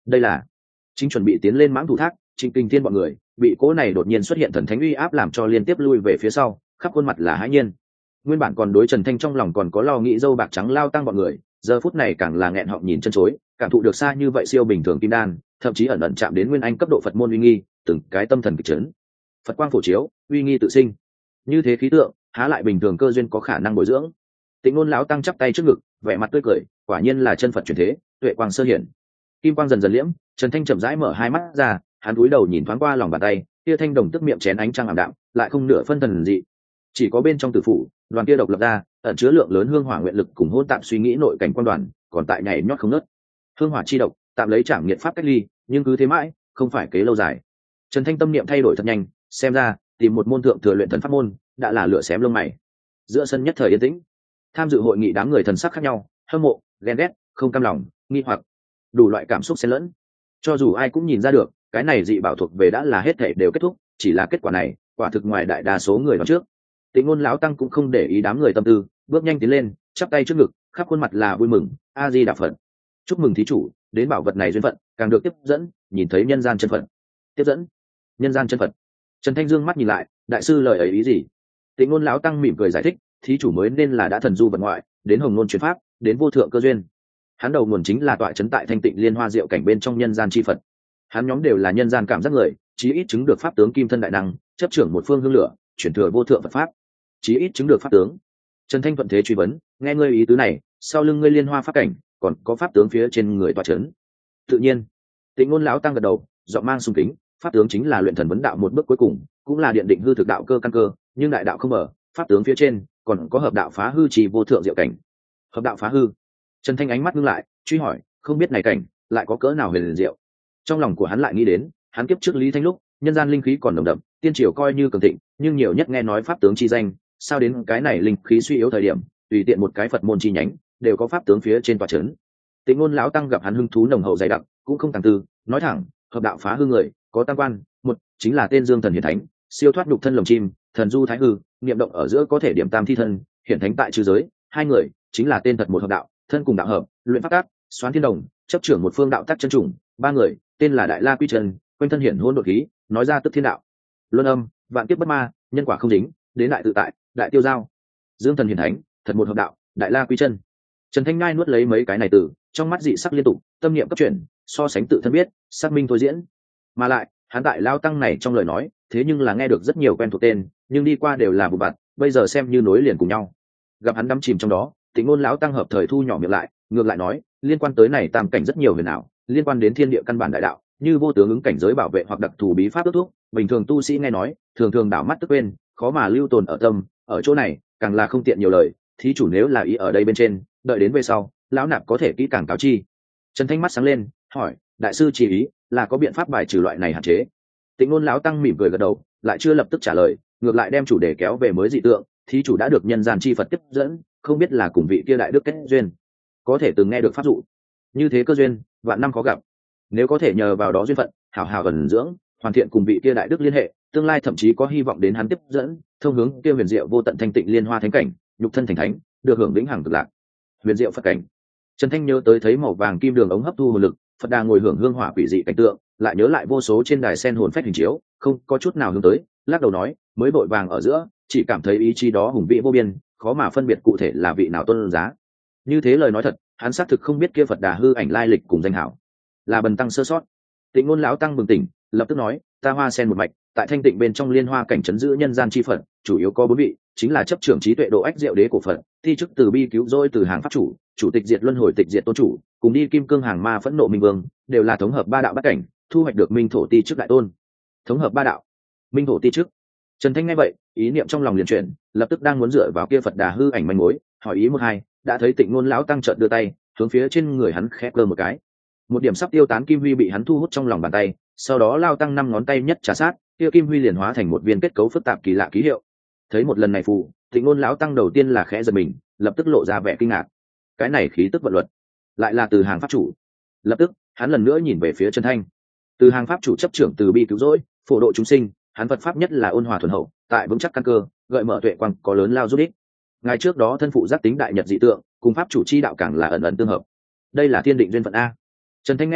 đây là chính chuẩn bị tiến lên mãng thủ thác, Trịnh Kinh Thiên bọn người bị cỗ này đột nhiên xuất hiện thần thánh uy áp làm cho liên tiếp lui về phía sau, khắp khuôn mặt là hãi nhiên. Nguyên bản còn đối Trần Thanh trong lòng còn có lo nghĩ dâu bạc trắng lao tăng bọn người, giờ phút này càng là nghẹn họng nhìn chân chối, cảm thụ được xa như vậy siêu bình thường kim đan, thậm chí ẩn ẩn chạm đến nguyên anh cấp độ Phật môn uy nghi, từng cái tâm thần kịch chấn. Phật quang phổ chiếu, uy nghi tự sinh. Như thế khí tượng, há lại bình thường cơ duyên có khả năng bồi dưỡng. Tịnh Ngôn lão tăng chắp tay trước ngực, vẻ mặt tươi cười, quả nhiên là chân Phật chuyển thế, tuệ quang sơ hiển. Kim quang dần dần liễm, Trần Thanh chậm rãi mở hai mắt ra, hắn cúi đầu nhìn thoáng qua lòng bàn tay, kia thanh đồng tức miệng chén ánh trăng ảm đạm, lại không nửa phân thần dị. Chỉ có bên trong tử phủ, đoàn kia độc lập ra, ẩn chứa lượng lớn hương hỏa nguyện lực cùng hỗn tạp suy nghĩ nội cảnh quan đoàn, còn tại nhảy nhót không ngớt. Hương hỏa chi độc, tạm lấy trảm nghiệt pháp cách ly, nhưng cứ thế mãi, không phải kế lâu dài. Trần Thanh tâm niệm thay đổi thật nhanh, xem ra tìm một môn thượng thừa luyện thần pháp môn, đã là lựa xém lông mày. Giữa sân nhất thời yên tĩnh, tham dự hội nghị đám người thần sắc khác nhau, hâm mộ, ghen ghét, không cam lòng, nghi hoặc, đủ loại cảm xúc xen lẫn. Cho dù ai cũng nhìn ra được, cái này dị bảo thuộc về đã là hết thảy đều kết thúc, chỉ là kết quả này, quả thực ngoài đại đa số người đoán trước. Tịnh Ngôn lão tăng cũng không để ý đám người tâm tư, bước nhanh tiến lên, chắp tay trước ngực, khắp khuôn mặt là vui mừng, a di đà phật. Chúc mừng thí chủ, đến bảo vật này duyên phận, càng được tiếp dẫn, nhìn thấy nhân gian chân phận. Tiếp dẫn, nhân gian chân phận. Trần Thanh Dương mắt nhìn lại, đại sư lời ấy ý gì? Tịnh Ngôn lão tăng mỉm cười giải thích, thí chủ mới nên là đã thần du vật ngoại, đến hồng ngôn truyền pháp, đến vô thượng cơ duyên. Hắn đầu nguồn chính là tọa trấn tại Thanh Tịnh Liên Hoa Diệu cảnh bên trong nhân gian chi phật. Hắn nhóm đều là nhân gian cảm giác người, chí ít chứng được pháp tướng kim thân đại năng, chấp trưởng một phương hương lửa, chuyển thừa vô thượng Phật pháp. Chí ít chứng được pháp tướng. Trần Thanh thuận thế truy vấn, nghe ngươi ý tứ này, sau lưng ngươi liên hoa pháp cảnh, còn có pháp tướng phía trên người tọa trấn. Tự nhiên. Tịnh Ngôn lão tăng gật đầu, giọng mang sùng kính, pháp tướng chính là luyện thần vấn đạo một bước cuối cùng, cũng là điện định hư thực đạo cơ căn cơ, nhưng đại đạo không mở, pháp tướng phía trên còn có hợp đạo phá hư trì vô thượng diệu cảnh. Hợp đạo phá hư. Trần Thanh ánh mắt ngưng lại, truy hỏi, không biết này cảnh lại có cỡ nào huyền diệu. Trong lòng của hắn lại nghĩ đến, hắn kiếp trước Lý Thanh lúc, nhân gian linh khí còn nồng đậm, tiên triều coi như cường thịnh, nhưng nhiều nhất nghe nói pháp tướng chi danh, sao đến cái này linh khí suy yếu thời điểm, tùy tiện một cái Phật môn chi nhánh, đều có pháp tướng phía trên tòa trấn. Tịnh Ngôn lão tăng gặp hắn hứng thú nồng hậu dày đặc, cũng không tàng tư, nói thẳng, hợp đạo phá hư người, có tam quan, một chính là tên Dương Thần Hiển Thánh, siêu thoát nhục thân lồng chim, thần du thái hư, niệm động ở giữa có thể điểm tam thi thân, hiển thánh tại trừ giới. Hai người chính là tên thật một hợp đạo, thân cùng đạo hợp, luyện pháp tác, xoán thiên đồng, chấp trưởng một phương đạo tác chân trùng. Ba người tên là Đại La Quy Chân, quanh thân hiển hôn đột khí, nói ra tức thiên đạo, luân âm, vạn kiếp bất ma, nhân quả không dính, đến đại tự tại, đại tiêu giao. Dương Thần Hiển Thánh, thật một hợp đạo, Đại La Quy Chân. Trần Thanh Ngai nuốt lấy mấy cái này từ, trong mắt dị sắc liên tục, tâm niệm cấp chuyển, so sánh tự thân biết, xác minh thôi diễn. Mà lại, hắn tại lao tăng này trong lời nói, thế nhưng là nghe được rất nhiều quen thuộc tên, nhưng đi qua đều là vụ vặt, bây giờ xem như nối liền cùng nhau. Gặp hắn đắm chìm trong đó, Tịnh Ngôn lão tăng hợp thời thu nhỏ miệng lại, ngược lại nói, liên quan tới này tam cảnh rất nhiều huyền ảo, liên quan đến thiên địa căn bản đại đạo, như vô tướng ứng cảnh giới bảo vệ hoặc đặc thù bí pháp ước thúc, bình thường tu sĩ nghe nói, thường thường đảo mắt tức quên, khó mà lưu tồn ở tâm, ở chỗ này, càng là không tiện nhiều lời, thí chủ nếu là ý ở đây bên trên, đợi đến về sau, lão nạp có thể kỹ càng cáo chi. Trần Thanh mắt sáng lên, hỏi, đại sư chỉ ý là có biện pháp bài trừ loại này hạn chế. Tịnh Ngôn lão tăng mỉm cười gật đầu, lại chưa lập tức trả lời, ngược lại đem chủ đề kéo về mới dị tượng, thí chủ đã được nhân gian chi Phật tiếp dẫn, không biết là cùng vị kia đại đức kết duyên, có thể từng nghe được pháp dụ, như thế cơ duyên vạn năm khó gặp, nếu có thể nhờ vào đó duyên phận, hảo hảo ẩn dưỡng, hoàn thiện cùng vị kia đại đức liên hệ, tương lai thậm chí có hy vọng đến hắn tiếp dẫn, thông hướng kia huyền diệu vô tận thanh tịnh liên hoa thánh cảnh, nhục thân thành thánh, được hưởng vĩnh hằng cực lạc. Huyền diệu Phật cảnh. Trần Thanh nhớ tới thấy màu vàng kim đường ống hấp thu hồn lực, Phật Đà ngồi hưởng hương hỏa quỷ dị cảnh tượng, lại nhớ lại vô số trên đài sen hồn phách hình chiếu, không có chút nào hướng tới, lắc đầu nói, mới vội vàng ở giữa, chỉ cảm thấy ý chí đó hùng vĩ vô biên, khó mà phân biệt cụ thể là vị nào tôn giá. Như thế lời nói thật, hắn xác thực không biết kia Phật Đà hư ảnh lai lịch cùng danh hảo, là bần tăng sơ sót. Tịnh Ngôn lão tăng bừng tỉnh, lập tức nói, ta hoa sen một mạch, tại thanh tịnh bên trong liên hoa cảnh trấn giữ nhân gian chi Phật, chủ yếu có bốn vị, chính là chấp trưởng trí tuệ độ ách diệu đế của Phật, thi chức từ bi cứu rỗi từ hàng pháp chủ, chủ tịch diệt luân hồi tịch diệt tôn chủ, cùng đi kim cương hàng ma phẫn nộ minh vương, đều là thống hợp ba đạo bát cảnh, thu hoạch được minh thổ ti chức đại tôn. Thống hợp ba đạo, minh thổ ti chức. Trần Thanh nghe vậy, ý niệm trong lòng liền chuyển, lập tức đang muốn dựa vào kia Phật Đà hư ảnh manh mối, hỏi ý một hai, đã thấy Tịnh Ngôn lão tăng chợt đưa tay, hướng phía trên người hắn khẽ cơ một cái. Một điểm sắp tiêu tán kim huy bị hắn thu hút trong lòng bàn tay, sau đó lao tăng năm ngón tay nhất trà sát, kia kim huy liền hóa thành một viên kết cấu phức tạp kỳ lạ ký hiệu. Thấy một lần này phù, Tịnh Ngôn lão tăng đầu tiên là khẽ giật mình, lập tức lộ ra vẻ kinh ngạc. Cái này khí tức vận luật, lại là từ hàng pháp chủ. Lập tức, hắn lần nữa nhìn về phía Trần Thanh. Từ hàng pháp chủ chấp trưởng từ bi cứu rỗi, phổ độ chúng sinh, hắn Phật pháp nhất là ôn hòa thuần hậu, tại vững chắc căn cơ, gợi mở tuệ quang có lớn lao giúp ích. Ngày trước đó thân phụ giác tính đại nhật dị tượng, cùng pháp chủ chi đạo càng là ẩn ẩn tương hợp. Đây là thiên định duyên phận a. Trần Thanh nghe vậy,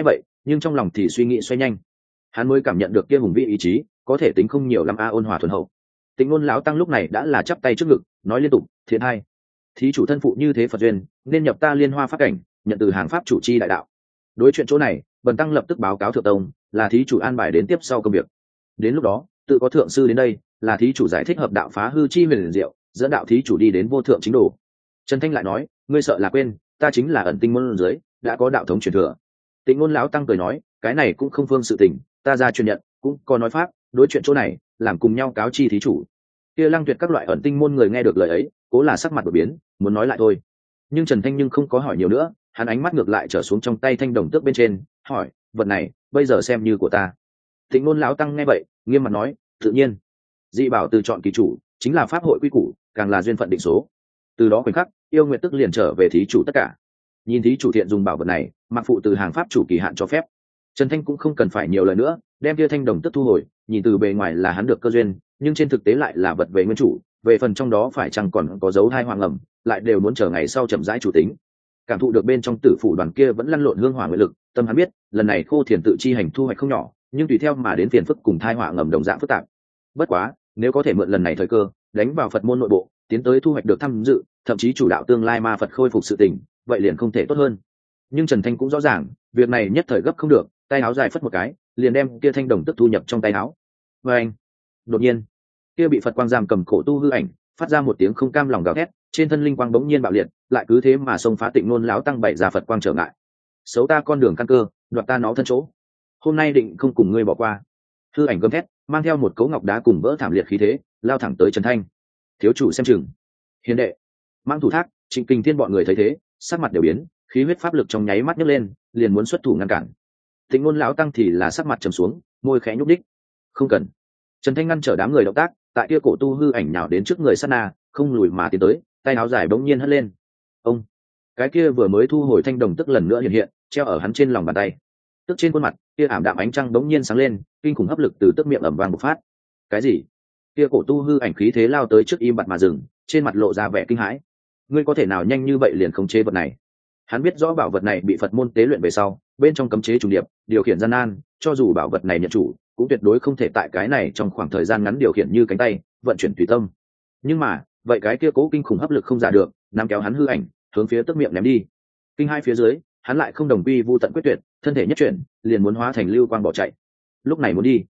nhưng trong lòng thì suy nghĩ xoay nhanh. Hắn mới cảm nhận được kia hùng vĩ ý chí có thể tính không nhiều lắm ôn hòa thuần hậu. Tịnh Ngôn lão tăng lúc này đã là chắp tay trước ngực nói liên tục thiện hai, thí chủ thân phụ như thế Phật duyên nên nhập ta Liên Hoa pháp cảnh, nhận từ hàng pháp chủ chi đại đạo. Đối chuyện chỗ này Bần tăng lập tức báo cáo thượng tông, là thí chủ an bài đến tiếp sau công việc. Đến lúc đó tự có thượng sư đến đây, là thí chủ giải thích hợp đạo phá hư chi huyền diệu, dẫn đạo thí chủ đi đến vô thượng chính đồ. Trần Thanh lại nói, ngươi sợ là quên, ta chính là ẩn tinh môn dưới đã có đạo thống truyền thừa. Tịnh Ngôn lão tăng cười nói, cái này cũng không phương sự tình, ta ra truyền nhận cũng có nói pháp, đối chuyện chỗ này làm cùng nhau cáo chi thí chủ. Kia Lăng Tuyệt các loại ẩn tinh môn người nghe được lời ấy, cố là sắc mặt đổi biến, muốn nói lại thôi. Nhưng Trần Thanh nhưng không có hỏi nhiều nữa, hắn ánh mắt ngược lại trở xuống trong tay thanh đồng tước bên trên, hỏi, vật này bây giờ xem như của ta. Tịnh Ngôn lão tăng nghe vậy, nghiêm mặt nói, tự nhiên. Dị bảo từ chọn kỳ chủ, chính là pháp hội quy củ, càng là duyên phận định số. Từ đó khoảnh khắc, yêu nguyệt tức liền trở về thí chủ tất cả. Nhìn thí chủ thiện dùng bảo vật này, mặc phụ từ hàng pháp chủ kỳ hạn cho phép. Trần Thanh cũng không cần phải nhiều lời nữa, đem kia thanh đồng tức thu hồi, nhìn từ bề ngoài là hắn được cơ duyên, nhưng trên thực tế lại là vật về nguyên chủ, về phần trong đó phải chăng còn có dấu thai hoàng ẩm, lại đều muốn chờ ngày sau chậm rãi chủ tính. Cảm thụ được bên trong tử phủ đoàn kia vẫn lăn lộn hương hỏa nguyện lực, tâm hắn biết, lần này Khô Thiền tự chi hành thu hoạch không nhỏ, nhưng tùy theo mà đến phiền phức cùng thai họa ngầm đồng dạng phức tạp. Bất quá, nếu có thể mượn lần này thời cơ, đánh vào Phật môn nội bộ, tiến tới thu hoạch được tham dự, thậm chí chủ đạo tương lai ma Phật khôi phục sự tình, vậy liền không thể tốt hơn. Nhưng Trần Thanh cũng rõ ràng, việc này nhất thời gấp không được, tay áo dài phất một cái, liền đem kia thanh đồng tức thu nhập trong tay áo. Và anh, đột nhiên, kia bị Phật quang giam cầm cổ tu hư ảnh, phát ra một tiếng không cam lòng gào thét, trên thân linh quang bỗng nhiên bạo liệt, lại cứ thế mà xông phá Tịnh Ngôn lão tăng bày ra Phật quang trở ngại. Xấu ta con đường căn cơ, đoạt ta nó thân chỗ. Hôm nay định không cùng ngươi bỏ qua. Hư ảnh gầm thét, mang theo một cấu ngọc đá cùng vỡ thảm liệt khí thế, lao thẳng tới Trần Thanh. Thiếu chủ xem chừng. Hiền đệ, Mang Thủ Thác, Trịnh Kinh Thiên bọn người thấy thế, sắc mặt đều biến, khí huyết pháp lực trong nháy mắt nhấc lên, liền muốn xuất thủ ngăn cản. Tịnh Ngôn lão tăng thì là sắc mặt trầm xuống, môi khẽ nhúc đích. Không cần. Trần Thanh ngăn trở đám người động tác, tại kia cổ tu hư ảnh nhào đến trước người sát na, không lùi mà tiến tới, tay áo dài bỗng nhiên hất lên. Ông, cái kia vừa mới thu hồi thanh đồng tức lần nữa hiện hiện, treo ở hắn trên lòng bàn tay. Tức trên khuôn mặt, kia ảm đạm ánh trăng bỗng nhiên sáng lên, kinh khủng hấp lực từ tức miệng ầm vang bộc phát. Cái gì? Kia cổ tu hư ảnh khí thế lao tới trước im bặt mà dừng, trên mặt lộ ra vẻ kinh hãi. Ngươi có thể nào nhanh như vậy liền khống chế vật này? Hắn biết rõ bảo vật này bị Phật môn tế luyện về sau, bên trong cấm chế trùng điệp, điều khiển gian nan, cho dù bảo vật này nhận chủ, cũng tuyệt đối không thể tại cái này trong khoảng thời gian ngắn điều khiển như cánh tay, vận chuyển tùy tâm. Nhưng mà, vậy cái kia cố kinh khủng hấp lực không giả được, nắm kéo hắn hư ảnh, hướng phía tức miệng ném đi. Kinh hai phía dưới, hắn lại không đồng quy vu tận quyết tuyệt, thân thể nhất chuyển, liền muốn hóa thành lưu quang bỏ chạy. Lúc này muốn đi.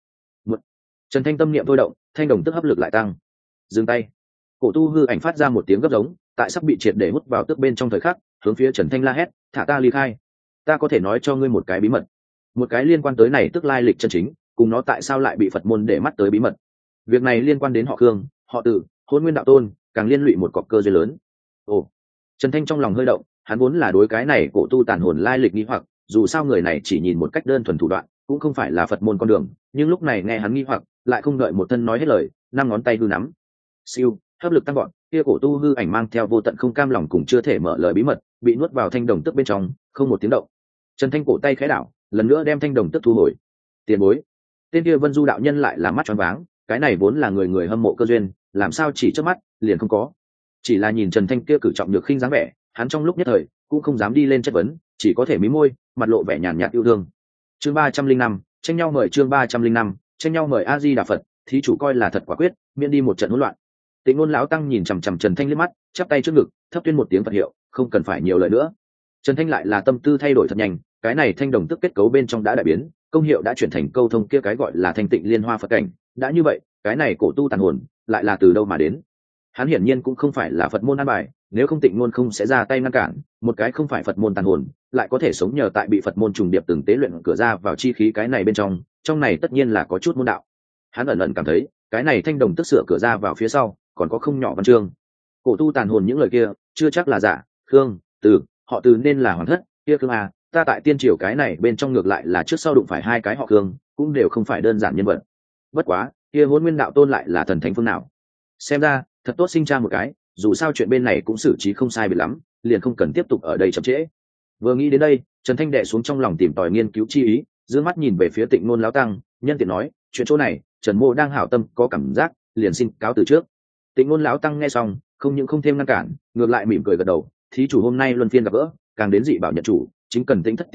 Trần Thanh tâm niệm thôi động, thanh đồng tức hấp lực lại tăng. Dừng tay. Cổ tu hư ảnh phát ra một tiếng gấp giống, tại sắp bị triệt để hút vào tức bên trong thời khắc, hướng phía Trần Thanh la hét, thả ta ly khai. Ta có thể nói cho ngươi một cái bí mật, một cái liên quan tới này tức lai lịch chân chính, cùng nó tại sao lại bị Phật môn để mắt tới bí mật. Việc này liên quan đến họ Khương, họ Tử, Hôn Nguyên đạo tôn, càng liên lụy một cọc cơ duyên lớn. Ồ, Trần Thanh trong lòng hơi động, hắn vốn là đối cái này cổ tu tàn hồn lai lịch nghi hoặc, dù sao người này chỉ nhìn một cách đơn thuần thủ đoạn, cũng không phải là Phật môn con đường, nhưng lúc này nghe hắn nghi hoặc, lại không đợi một thân nói hết lời, năm ngón tay hư nắm. Siêu, hấp lực tăng gọn, kia cổ tu hư ảnh mang theo vô tận không cam lòng cùng chưa thể mở lời bí mật, bị nuốt vào thanh đồng tức bên trong, không một tiếng động. Trần Thanh cổ tay khẽ đảo, lần nữa đem thanh đồng tức thu hồi. Tiền bối, tên kia Vân Du đạo nhân lại là mắt choáng váng, cái này vốn là người người hâm mộ cơ duyên, làm sao chỉ trước mắt liền không có. Chỉ là nhìn Trần Thanh kia cử trọng được khinh dáng vẻ, hắn trong lúc nhất thời cũng không dám đi lên chất vấn, chỉ có thể mím môi, mặt lộ vẻ nhàn nhạt yêu thương. Chương 305, tranh nhau mời chương 305, tranh nhau mời A Di Đà Phật, thí chủ coi là thật quả quyết, miễn đi một trận hỗn loạn. Tịnh Ngôn lão tăng nhìn chằm chằm Trần Thanh liếc mắt, chắp tay trước ngực, thấp tuyên một tiếng Phật hiệu, không cần phải nhiều lời nữa. Trần Thanh lại là tâm tư thay đổi thật nhanh, cái này thanh đồng tức kết cấu bên trong đã đại biến, công hiệu đã chuyển thành câu thông kia cái gọi là thanh tịnh liên hoa Phật cảnh, đã như vậy, cái này cổ tu tàn hồn lại là từ đâu mà đến? Hắn hiển nhiên cũng không phải là Phật môn an bài, nếu không Tịnh Ngôn không sẽ ra tay ngăn cản, một cái không phải Phật môn tàn hồn, lại có thể sống nhờ tại bị Phật môn trùng điệp từng tế luyện cửa ra vào chi khí cái này bên trong này tất nhiên là có chút môn đạo. Hắn ẩn ẩn cảm thấy, cái này thanh đồng tức sửa cửa ra vào phía sau, còn có không nhỏ văn chương. Cổ tu tàn hồn những lời kia, chưa chắc là giả, Khương, Từ, họ Từ nên là hoàng thất, kia Khương à, ta tại tiên triều cái này bên trong ngược lại là trước sau đụng phải hai cái họ Khương, cũng đều không phải đơn giản nhân vật. Bất quá, kia Hôn Nguyên đạo tôn lại là thần thánh phương nào? Xem ra, thật tốt sinh ra một cái, dù sao chuyện bên này cũng xử trí không sai biệt lắm, liền không cần tiếp tục ở đây chậm trễ. Vừa nghĩ đến đây, Trần Thanh đệ xuống trong lòng tìm tòi nghiên cứu chi ý, dương mắt nhìn về phía Tịnh Ngôn lão tăng, nhân tiện nói, chuyện chỗ này, Trần Mô đang hảo tâm có cảm giác, liền xin cáo từ trước. Tịnh Ngôn lão tăng nghe xong, không những không thêm ngăn cản, ngược lại mỉm cười gật đầu, thí chủ hôm nay luân phiên gặp gỡ, càng đến dị bảo nhận chủ, chính cần tĩnh thất tiềm tu,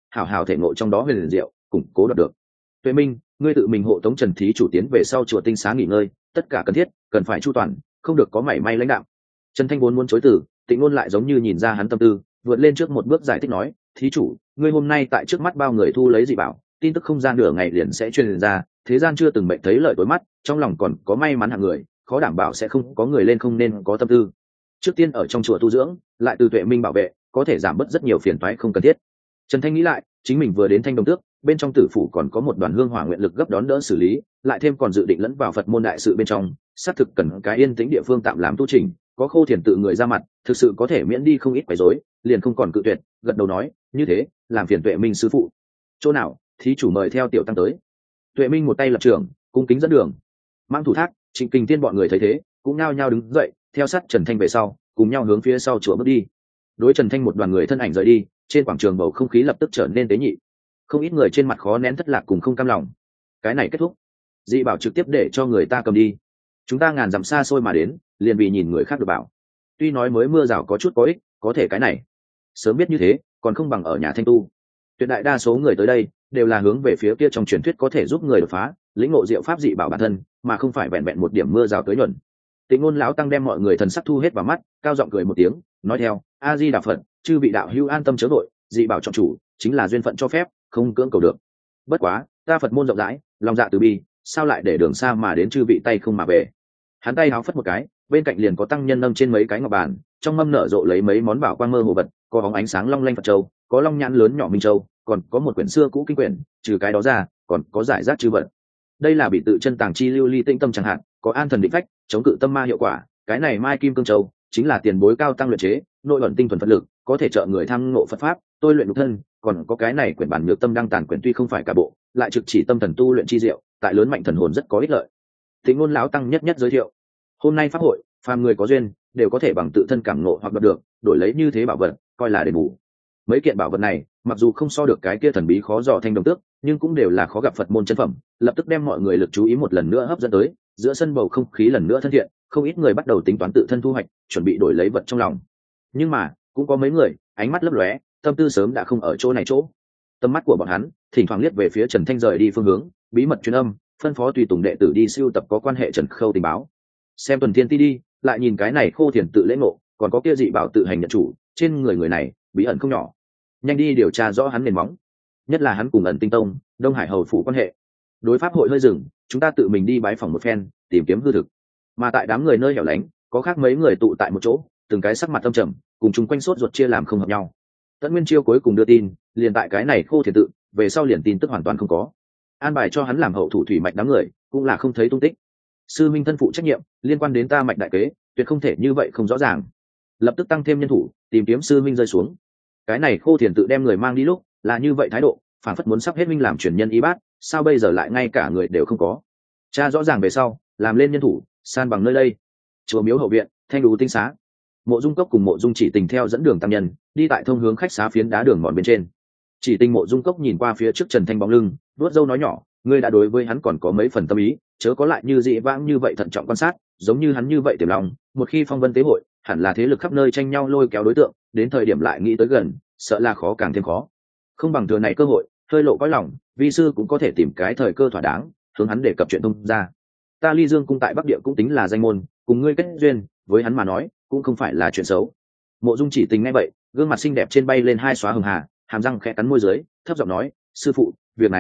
hảo hảo thể ngộ trong đó huyền liền diệu, củng cố đoạt được. Tuệ Minh, ngươi tự mình hộ tống Trần thí chủ tiến về sau chùa Tinh Xá nghỉ ngơi, tất cả cần thiết cần phải chu toàn, không được có mảy may lãnh đạo. Trần Thanh vốn muốn chối từ, Tịnh Ngôn lại giống như nhìn ra hắn tâm tư, vượt lên trước một bước giải thích nói, thí chủ, ngươi hôm nay tại trước mắt bao người thu lấy dị bảo, tin tức không gian nửa ngày liền sẽ truyền ra, thế gian chưa từng mệnh thấy lợi tối mắt, trong lòng còn có may mắn hạng người, khó đảm bảo sẽ không có người lên không nên có tâm tư. Trước tiên ở trong chùa tu dưỡng, lại từ Tuệ Minh bảo vệ, có thể giảm bớt rất nhiều phiền toái không cần thiết. Trần Thanh nghĩ lại, chính mình vừa đến Thanh Đồng Tước, bên trong tử phủ còn có một đoàn hương hỏa nguyện lực gấp đón đỡ xử lý, lại thêm còn dự định lẫn vào Phật môn đại sự bên trong, xác thực cần cái yên tĩnh địa phương tạm làm tu trình, có Khô Thiền tự người ra mặt, thực sự có thể miễn đi không ít quấy rối, liền không còn cự tuyệt, gật đầu nói, như thế, làm phiền Tuệ Minh sư phụ. Chỗ nào, thí chủ mời theo tiểu tăng tới. Tuệ Minh một tay lập trường, cung kính dẫn đường. Mang thủ thác, Trịnh Kình Thiên bọn người thấy thế, cũng nao nhao đứng dậy, theo sát Trần Thanh về sau, cùng nhau hướng phía sau chùa bước đi. Đối Trần Thanh một đoàn người thân ảnh rời đi, trên quảng trường bầu không khí lập tức trở nên tế nhị. Không ít người trên mặt khó nén thất lạc cùng không cam lòng. Cái này kết thúc, dị bảo trực tiếp để cho người ta cầm đi. Chúng ta ngàn dặm xa xôi mà đến, liền vì nhìn người khác được bảo. Tuy nói mới mưa rào có chút có ích, có thể cái này sớm biết như thế, còn không bằng ở nhà thanh tu. Tuyệt đại đa số người tới đây đều là hướng về phía kia trong truyền thuyết có thể giúp người đột phá, lĩnh ngộ diệu pháp dị bảo bản thân, mà không phải vẹn vẹn một điểm mưa rào tới nhuận. Tịnh Ngôn lão tăng đem mọi người thần sắc thu hết vào mắt, cao giọng cười một tiếng, nói theo, A Di Đà Phật, chư vị đạo hữu an tâm chớ vội, dị bảo trọng chủ, chính là duyên phận cho phép, không cưỡng cầu được. Bất quá, ta Phật môn rộng rãi, lòng dạ từ bi, sao lại để đường xa mà đến chư vị tay không mà về. Hắn tay háo phất một cái, bên cạnh liền có tăng nhân nâng trên mấy cái ngọc bàn, trong mâm nở rộ lấy mấy món bảo quang mơ hồ vật, có bóng ánh sáng long lanh Phật châu, có long nhãn lớn nhỏ minh châu, còn có một quyển xưa cũ kinh quyển, trừ cái đó ra, còn có giải rác chư vật. Đây là bị tự chân tàng chi lưu ly tinh tâm chẳng hạn, có an thần định phách, chống cự tâm ma hiệu quả. Cái này mai kim cương châu chính là tiền bối cao tăng luyện chế, nội ẩn tinh thuần Phật lực, có thể trợ người tham ngộ Phật pháp, tôi luyện nhục thân. Còn có cái này quyển bản nhược tâm đăng tàn quyển tuy không phải cả bộ, lại trực chỉ tâm thần tu luyện chi diệu, tại lớn mạnh thần hồn rất có ích lợi. Tịnh Ngôn lão tăng nhất nhất giới thiệu, hôm nay pháp hội, phàm người có duyên đều có thể bằng tự thân cảm ngộ hoặc đoạt được, đổi lấy như thế bảo vật, coi là đền bù. Mấy kiện bảo vật này, mặc dù không so được cái kia thần bí khó dò Thanh Đồng Tước, nhưng cũng đều là khó gặp Phật môn chân phẩm, lập tức đem mọi người lực chú ý một lần nữa hấp dẫn tới, giữa sân bầu không khí lần nữa thân thiện, không ít người bắt đầu tính toán tự thân thu hoạch, chuẩn bị đổi lấy vật trong lòng. Nhưng mà, cũng có mấy người, ánh mắt lấp lóe, tâm tư sớm đã không ở chỗ này chỗ. Tâm mắt của bọn hắn, thỉnh thoảng liếc về phía Trần Thanh rời đi phương hướng, bí mật truyền âm, phân phó tùy tùng đệ tử đi siêu tập có quan hệ Trần Khâu tình báo. Xem Tuần Thiên Ti đi, lại nhìn cái này Khô Thiền tự lễ ngộ, còn có kia dị bảo tự hành nhận chủ, trên người này, bí ẩn không nhỏ. Nhanh đi điều tra rõ hắn nền móng, nhất là hắn cùng Ẩn Tinh Tông, Đông Hải hầu phủ quan hệ. Đối pháp hội hơi dừng, chúng ta tự mình đi bái phỏng một phen, tìm kiếm hư thực. Mà tại đám người nơi hẻo lánh, có khác mấy người tụ tại một chỗ, từng cái sắc mặt tâm trầm, cùng chung quanh sốt ruột chia làm không hợp nhau. Tẫn Nguyên Chiêu cuối cùng đưa tin, liền tại cái này Khô Thiền tự, về sau liền tin tức hoàn toàn không có. An bài cho hắn làm hậu thủ thủy mạch đám người, cũng là không thấy tung tích. Sư minh thân phụ trách nhiệm, liên quan đến ta mạch đại kế, tuyệt không thể như vậy không rõ ràng. Lập tức tăng thêm nhân thủ, tìm kiếm sư minh rơi xuống. Cái này Khô Thiền tự đem người mang đi lúc, là như vậy thái độ, phản phất muốn sắp hết minh làm truyền nhân y bát, sao bây giờ lại ngay cả người đều không có. Cha rõ ràng về sau, làm lên nhân thủ, san bằng nơi đây. Chùa miếu hậu viện, Thanh Đú Tinh Xá. Mộ Dung Cốc cùng Mộ Dung Chỉ Tình theo dẫn đường tăng nhân, đi tại thông hướng khách xá phiến đá đường mòn bên trên. Chỉ Tình Mộ Dung Cốc nhìn qua phía trước Trần Thanh bóng lưng, vuốt râu nói nhỏ, ngươi đã đối với hắn còn có mấy phần tâm ý, chớ có lại như dị vãng như vậy thận trọng quan sát, giống như hắn như vậy tiềm lòng, một khi phong vân tế hội, hẳn là thế lực khắp nơi tranh nhau lôi kéo đối tượng, đến thời điểm lại nghĩ tới gần, sợ là khó càng thêm khó. Không bằng thừa này cơ hội, hơi lộ cõi lòng, vi sư cũng có thể tìm cái thời cơ thỏa đáng, hướng hắn để cập chuyện thông ra. Ta Ly Dương cung tại Bắc Địa cũng tính là danh môn, cùng ngươi kết duyên, với hắn mà nói, cũng không phải là chuyện xấu. Mộ Dung Chỉ Tình nghe vậy, gương mặt xinh đẹp trên bay lên hai xóa hường hà, hàm răng khẽ cắn môi dưới, thấp giọng nói, sư phụ,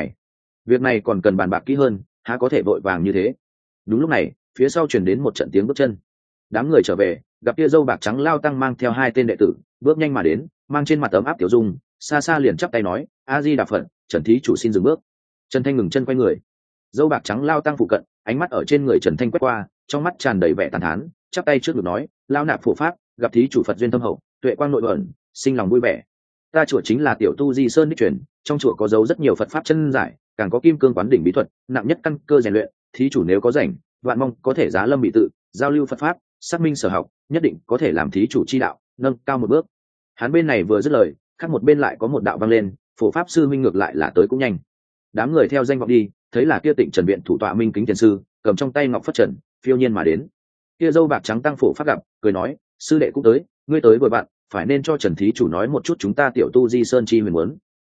việc này còn cần bàn bạc kỹ hơn, há có thể vội vàng như thế. Đúng lúc này, phía sau truyền đến một trận tiếng bước chân. Đám người trở về, gặp kia dâu bạc trắng lao tăng mang theo hai tên đệ tử, bước nhanh mà đến, mang trên mặt ấm áp tiểu dung, xa xa liền chắp tay nói, A Di Đà Phật, Trần thí chủ xin dừng bước. Trần Thanh ngừng chân quay người, dâu bạc trắng lao tăng phụ cận, ánh mắt ở trên người Trần Thanh quét qua, trong mắt tràn đầy vẻ tàn thán, chắp tay trước ngực nói, lao nạp phổ pháp, gặp thí chủ Phật duyên thâm hậu, tuệ quang nội ẩn, sinh lòng vui vẻ. Ta chùa chính là tiểu tu Di Sơn đích truyền, trong chùa có dấu rất nhiều Phật pháp chân giải, càng có kim cương quán đỉnh bí thuật, nặng nhất căn cơ rèn luyện, thí chủ nếu có rảnh, vạn mong có thể giá lâm bị tự, giao lưu Phật pháp, xác minh sở học, nhất định có thể làm thí chủ chi đạo nâng cao một bước. Hắn bên này vừa dứt lời, khác một bên lại có một đạo vang lên, phổ pháp sư minh ngược lại là tới cũng nhanh. Đám người theo danh vọng đi, thấy là kia Tịnh Trần viện thủ tọa Minh Kính Tiền sư, cầm trong tay ngọc phất trần, phiêu nhiên mà đến. Kia dâu bạc trắng tăng phổ pháp gặp, cười nói, sư đệ cũng tới, ngươi tới vừa bạn, phải nên cho Trần thí chủ nói một chút chúng ta tiểu tu Di Sơn chi huyền muốn.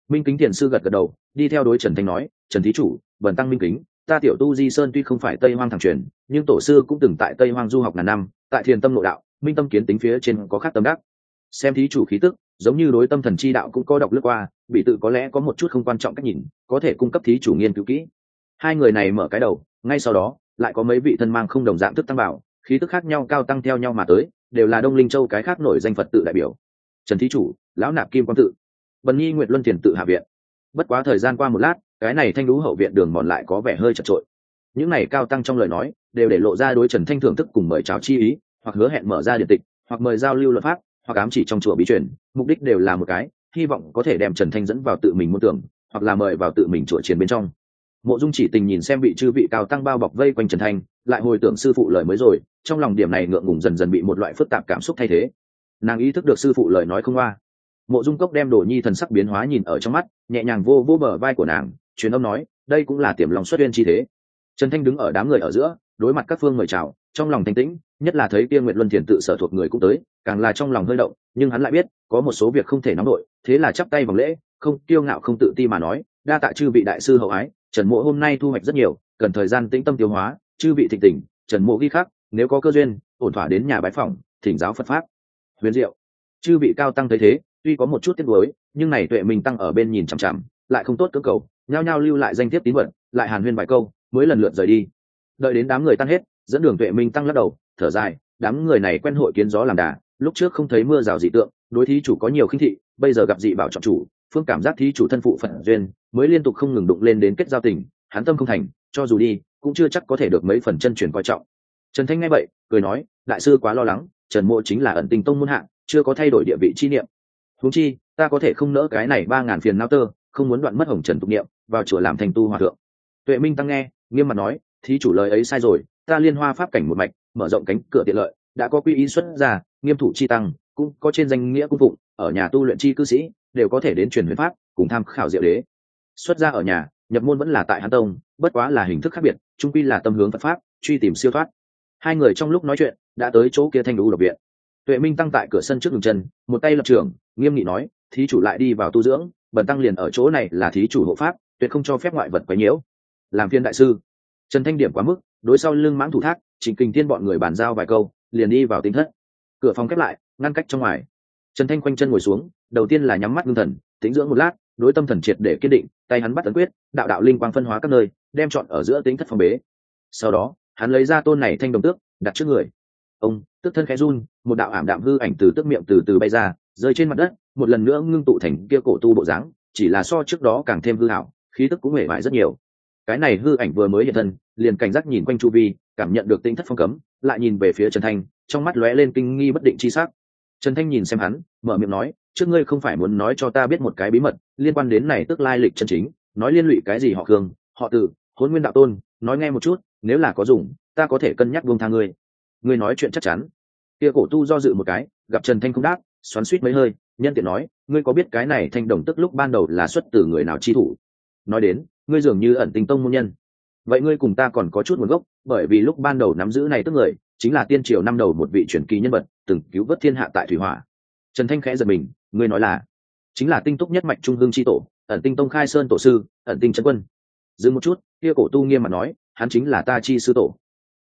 Minh Kính Thiền sư gật gật đầu, đi theo đối Trần Thanh nói: Trần thí chủ, bần tăng Minh Kính, ta tiểu tu Di Sơn tuy không phải Tây Hoang thẳng truyền, nhưng tổ sư cũng từng tại Tây Hoang du học ngàn năm, tại Thiền Tâm nội đạo, minh tâm kiến tính phía trên có khác tâm đắc. Xem thí chủ khí tức, giống như đối tâm thần chi đạo cũng có đọc lướt qua, bị tự có lẽ có một chút không quan trọng cách nhìn, có thể cung cấp thí chủ nghiên cứu kỹ. Hai người này mở cái đầu, ngay sau đó lại có mấy vị thân mang không đồng dạng thức tăng bảo, khí tức khác nhau cao tăng theo nhau mà tới, đều là Đông Linh Châu cái khác nổi danh Phật tự đại biểu. Trần thí chủ, lão nạp Kim Quang tự, Bần Nhi Nguyệt Luân Thiền tự hạ viện. Bất quá thời gian qua một lát, cái này thanh lũ hậu viện đường mòn lại có vẻ hơi chật trội. Những này cao tăng trong lời nói đều để lộ ra đối Trần Thanh thưởng thức cùng mời chào chi ý, hoặc hứa hẹn mở ra điện tịch, hoặc mời giao lưu luật pháp, hoặc ám chỉ trong chùa bí truyền, mục đích đều là một cái, hy vọng có thể đem Trần Thanh dẫn vào tự mình môn tưởng, hoặc là mời vào tự mình chùa chiến bên trong. Mộ Dung Chỉ Tình nhìn xem vị chư vị cao tăng bao bọc vây quanh Trần Thanh, lại hồi tưởng sư phụ lời mới rồi, trong lòng điểm này ngượng ngùng dần dần bị một loại phức tạp cảm xúc thay thế. Nàng ý thức được sư phụ lời nói không qua. Mộ Dung Cốc đem Đồ Nhi thần sắc biến hóa nhìn ở trong mắt, nhẹ nhàng vô vô bờ vai của nàng, truyền âm nói: đây cũng là tiềm lòng xuất duyên chi thế. Trần Thanh đứng ở đám người ở giữa, đối mặt các phương mời chào, trong lòng thanh tĩnh, nhất là thấy Tiên Nguyệt Luân Thiền tự sở thuộc người cũng tới, càng là trong lòng hơi động, nhưng hắn lại biết có một số việc không thể nóng đội, thế là chắp tay vòng lễ, không kiêu ngạo không tự ti mà nói: đa tạ chư vị đại sư hậu ái, Trần Mộ hôm nay thu hoạch rất nhiều, cần thời gian tĩnh tâm tiêu hóa, chư vị thịnh tỉnh, Trần Mộ ghi khắc, nếu có cơ duyên, ổn thỏa đến nhà bái phỏng, thỉnh giáo Phật pháp. Huyền diệu. Chư vị cao tăng thấy thế, tuy có một chút tiếc nuối, nhưng này Tuệ Minh tăng ở bên nhìn chằm chằm, lại không tốt cưỡng cầu, nhao nhao lưu lại danh thiếp tín vật, lại hàn huyên vài câu, mới lần lượt rời đi. Đợi đến đám người tan hết, dẫn đường Tuệ Minh tăng lắc đầu, thở dài, đám người này quen hội kiến gió làm đà, lúc trước không thấy mưa rào dị tượng, đối thí chủ có nhiều khinh thị, bây giờ gặp dị bảo trọng chủ, phương cảm giác thí chủ thân phụ phận duyên, mới liên tục không ngừng đụng lên đến kết giao tình, hắn tâm không thành, cho dù đi, cũng chưa chắc có thể được mấy phần chân truyền coi trọng. Trần Thanh nghe vậy, cười nói: đại sư quá lo lắng, Trần Mộ chính là ẩn tình tông môn hạng, chưa có thay đổi địa vị chi niệm. Huống chi, ta có thể không nỡ cái này 3000 phiền não tơ, không muốn đoạn mất hồng trần tục niệm, vào chùa làm thành tu hòa thượng. Tuệ Minh tăng nghe, nghiêm mặt nói: thí chủ lời ấy sai rồi, ta liên hoa pháp cảnh một mạch, mở rộng cánh cửa tiện lợi, đã có quy y xuất ra, nghiêm thủ chi tăng, cũng có trên danh nghĩa cung phụng, ở nhà tu luyện chi cư sĩ đều có thể đến truyền huyền pháp, cùng tham khảo diệu đế. Xuất ra ở nhà, nhập môn vẫn là tại Hán Tông, bất quá là hình thức khác biệt, chung quy là tâm hướng Phật pháp, truy tìm siêu thoát. Hai người trong lúc nói chuyện, đã tới chỗ kia thanh đũ độc viện. Tuệ Minh tăng tại cửa sân trước ngừng chân, một tay lập trường, nghiêm nghị nói: thí chủ lại đi vào tu dưỡng, bần tăng liền ở chỗ này là thí chủ hộ pháp, tuyệt không cho phép ngoại vật quấy nhiễu. Làm phiên đại sư. Trần Thanh điểm quá mức, đối sau lưng mãng thủ thác, Trịnh Kình Thiên bọn người bàn giao vài câu, liền đi vào tinh thất. Cửa phòng khép lại, ngăn cách trong ngoài. Trần Thanh quanh chân ngồi xuống, đầu tiên là nhắm mắt ngưng thần, tĩnh dưỡng một lát, đối tâm thần triệt để kiên định, tay hắn bắt ấn quyết, đạo đạo linh quang phân hóa các nơi, đem chọn ở giữa tinh thất phòng bế. Sau đó, hắn lấy ra tôn này thanh đồng tước, đặt trước người. Ông tức thân khẽ run, một đạo ảm đạm hư ảnh từ tước miệng từ từ bay ra, rơi trên mặt đất, một lần nữa ngưng tụ thành kia cổ tu bộ dáng, chỉ là so trước đó càng thêm hư ảo, khí tức cũng hề bại rất nhiều. Cái này hư ảnh vừa mới hiện thân, liền cảnh giác nhìn quanh chu vi, cảm nhận được tinh thất phong cấm, lại nhìn về phía Trần Thanh, trong mắt lóe lên kinh nghi bất định chi sắc. Trần Thanh nhìn xem hắn, mở miệng nói: trước ngươi không phải muốn nói cho ta biết một cái bí mật liên quan đến này tức lai lịch chân chính, nói liên lụy cái gì họ Khương, họ Từ, Hỗn Nguyên đạo tôn, nói nghe một chút, nếu là có dùng, ta có thể cân nhắc buông tha ngươi. Ngươi nói chuyện chắc chắn. Kia cổ tu do dự một cái, gặp Trần Thanh không đáp, xoắn xuýt mấy hơi, nhân tiện nói: ngươi có biết cái này thanh đồng tức lúc ban đầu là xuất từ người nào chi thủ? Nói đến, ngươi dường như ẩn tình tông môn nhân. Vậy ngươi cùng ta còn có chút nguồn gốc, bởi vì lúc ban đầu nắm giữ này tức người, chính là tiên triều năm đầu một vị truyền kỳ nhân vật, từng cứu vớt thiên hạ tại thủy hỏa. Trần Thanh khẽ giật mình, ngươi nói là chính là tinh túc nhất mạch trung hương chi tổ, ẩn tinh tông khai sơn tổ sư, ẩn tinh chân quân. Dừng một chút, kia cổ tu nghiêm mặt nói: hắn chính là ta chi sư tổ.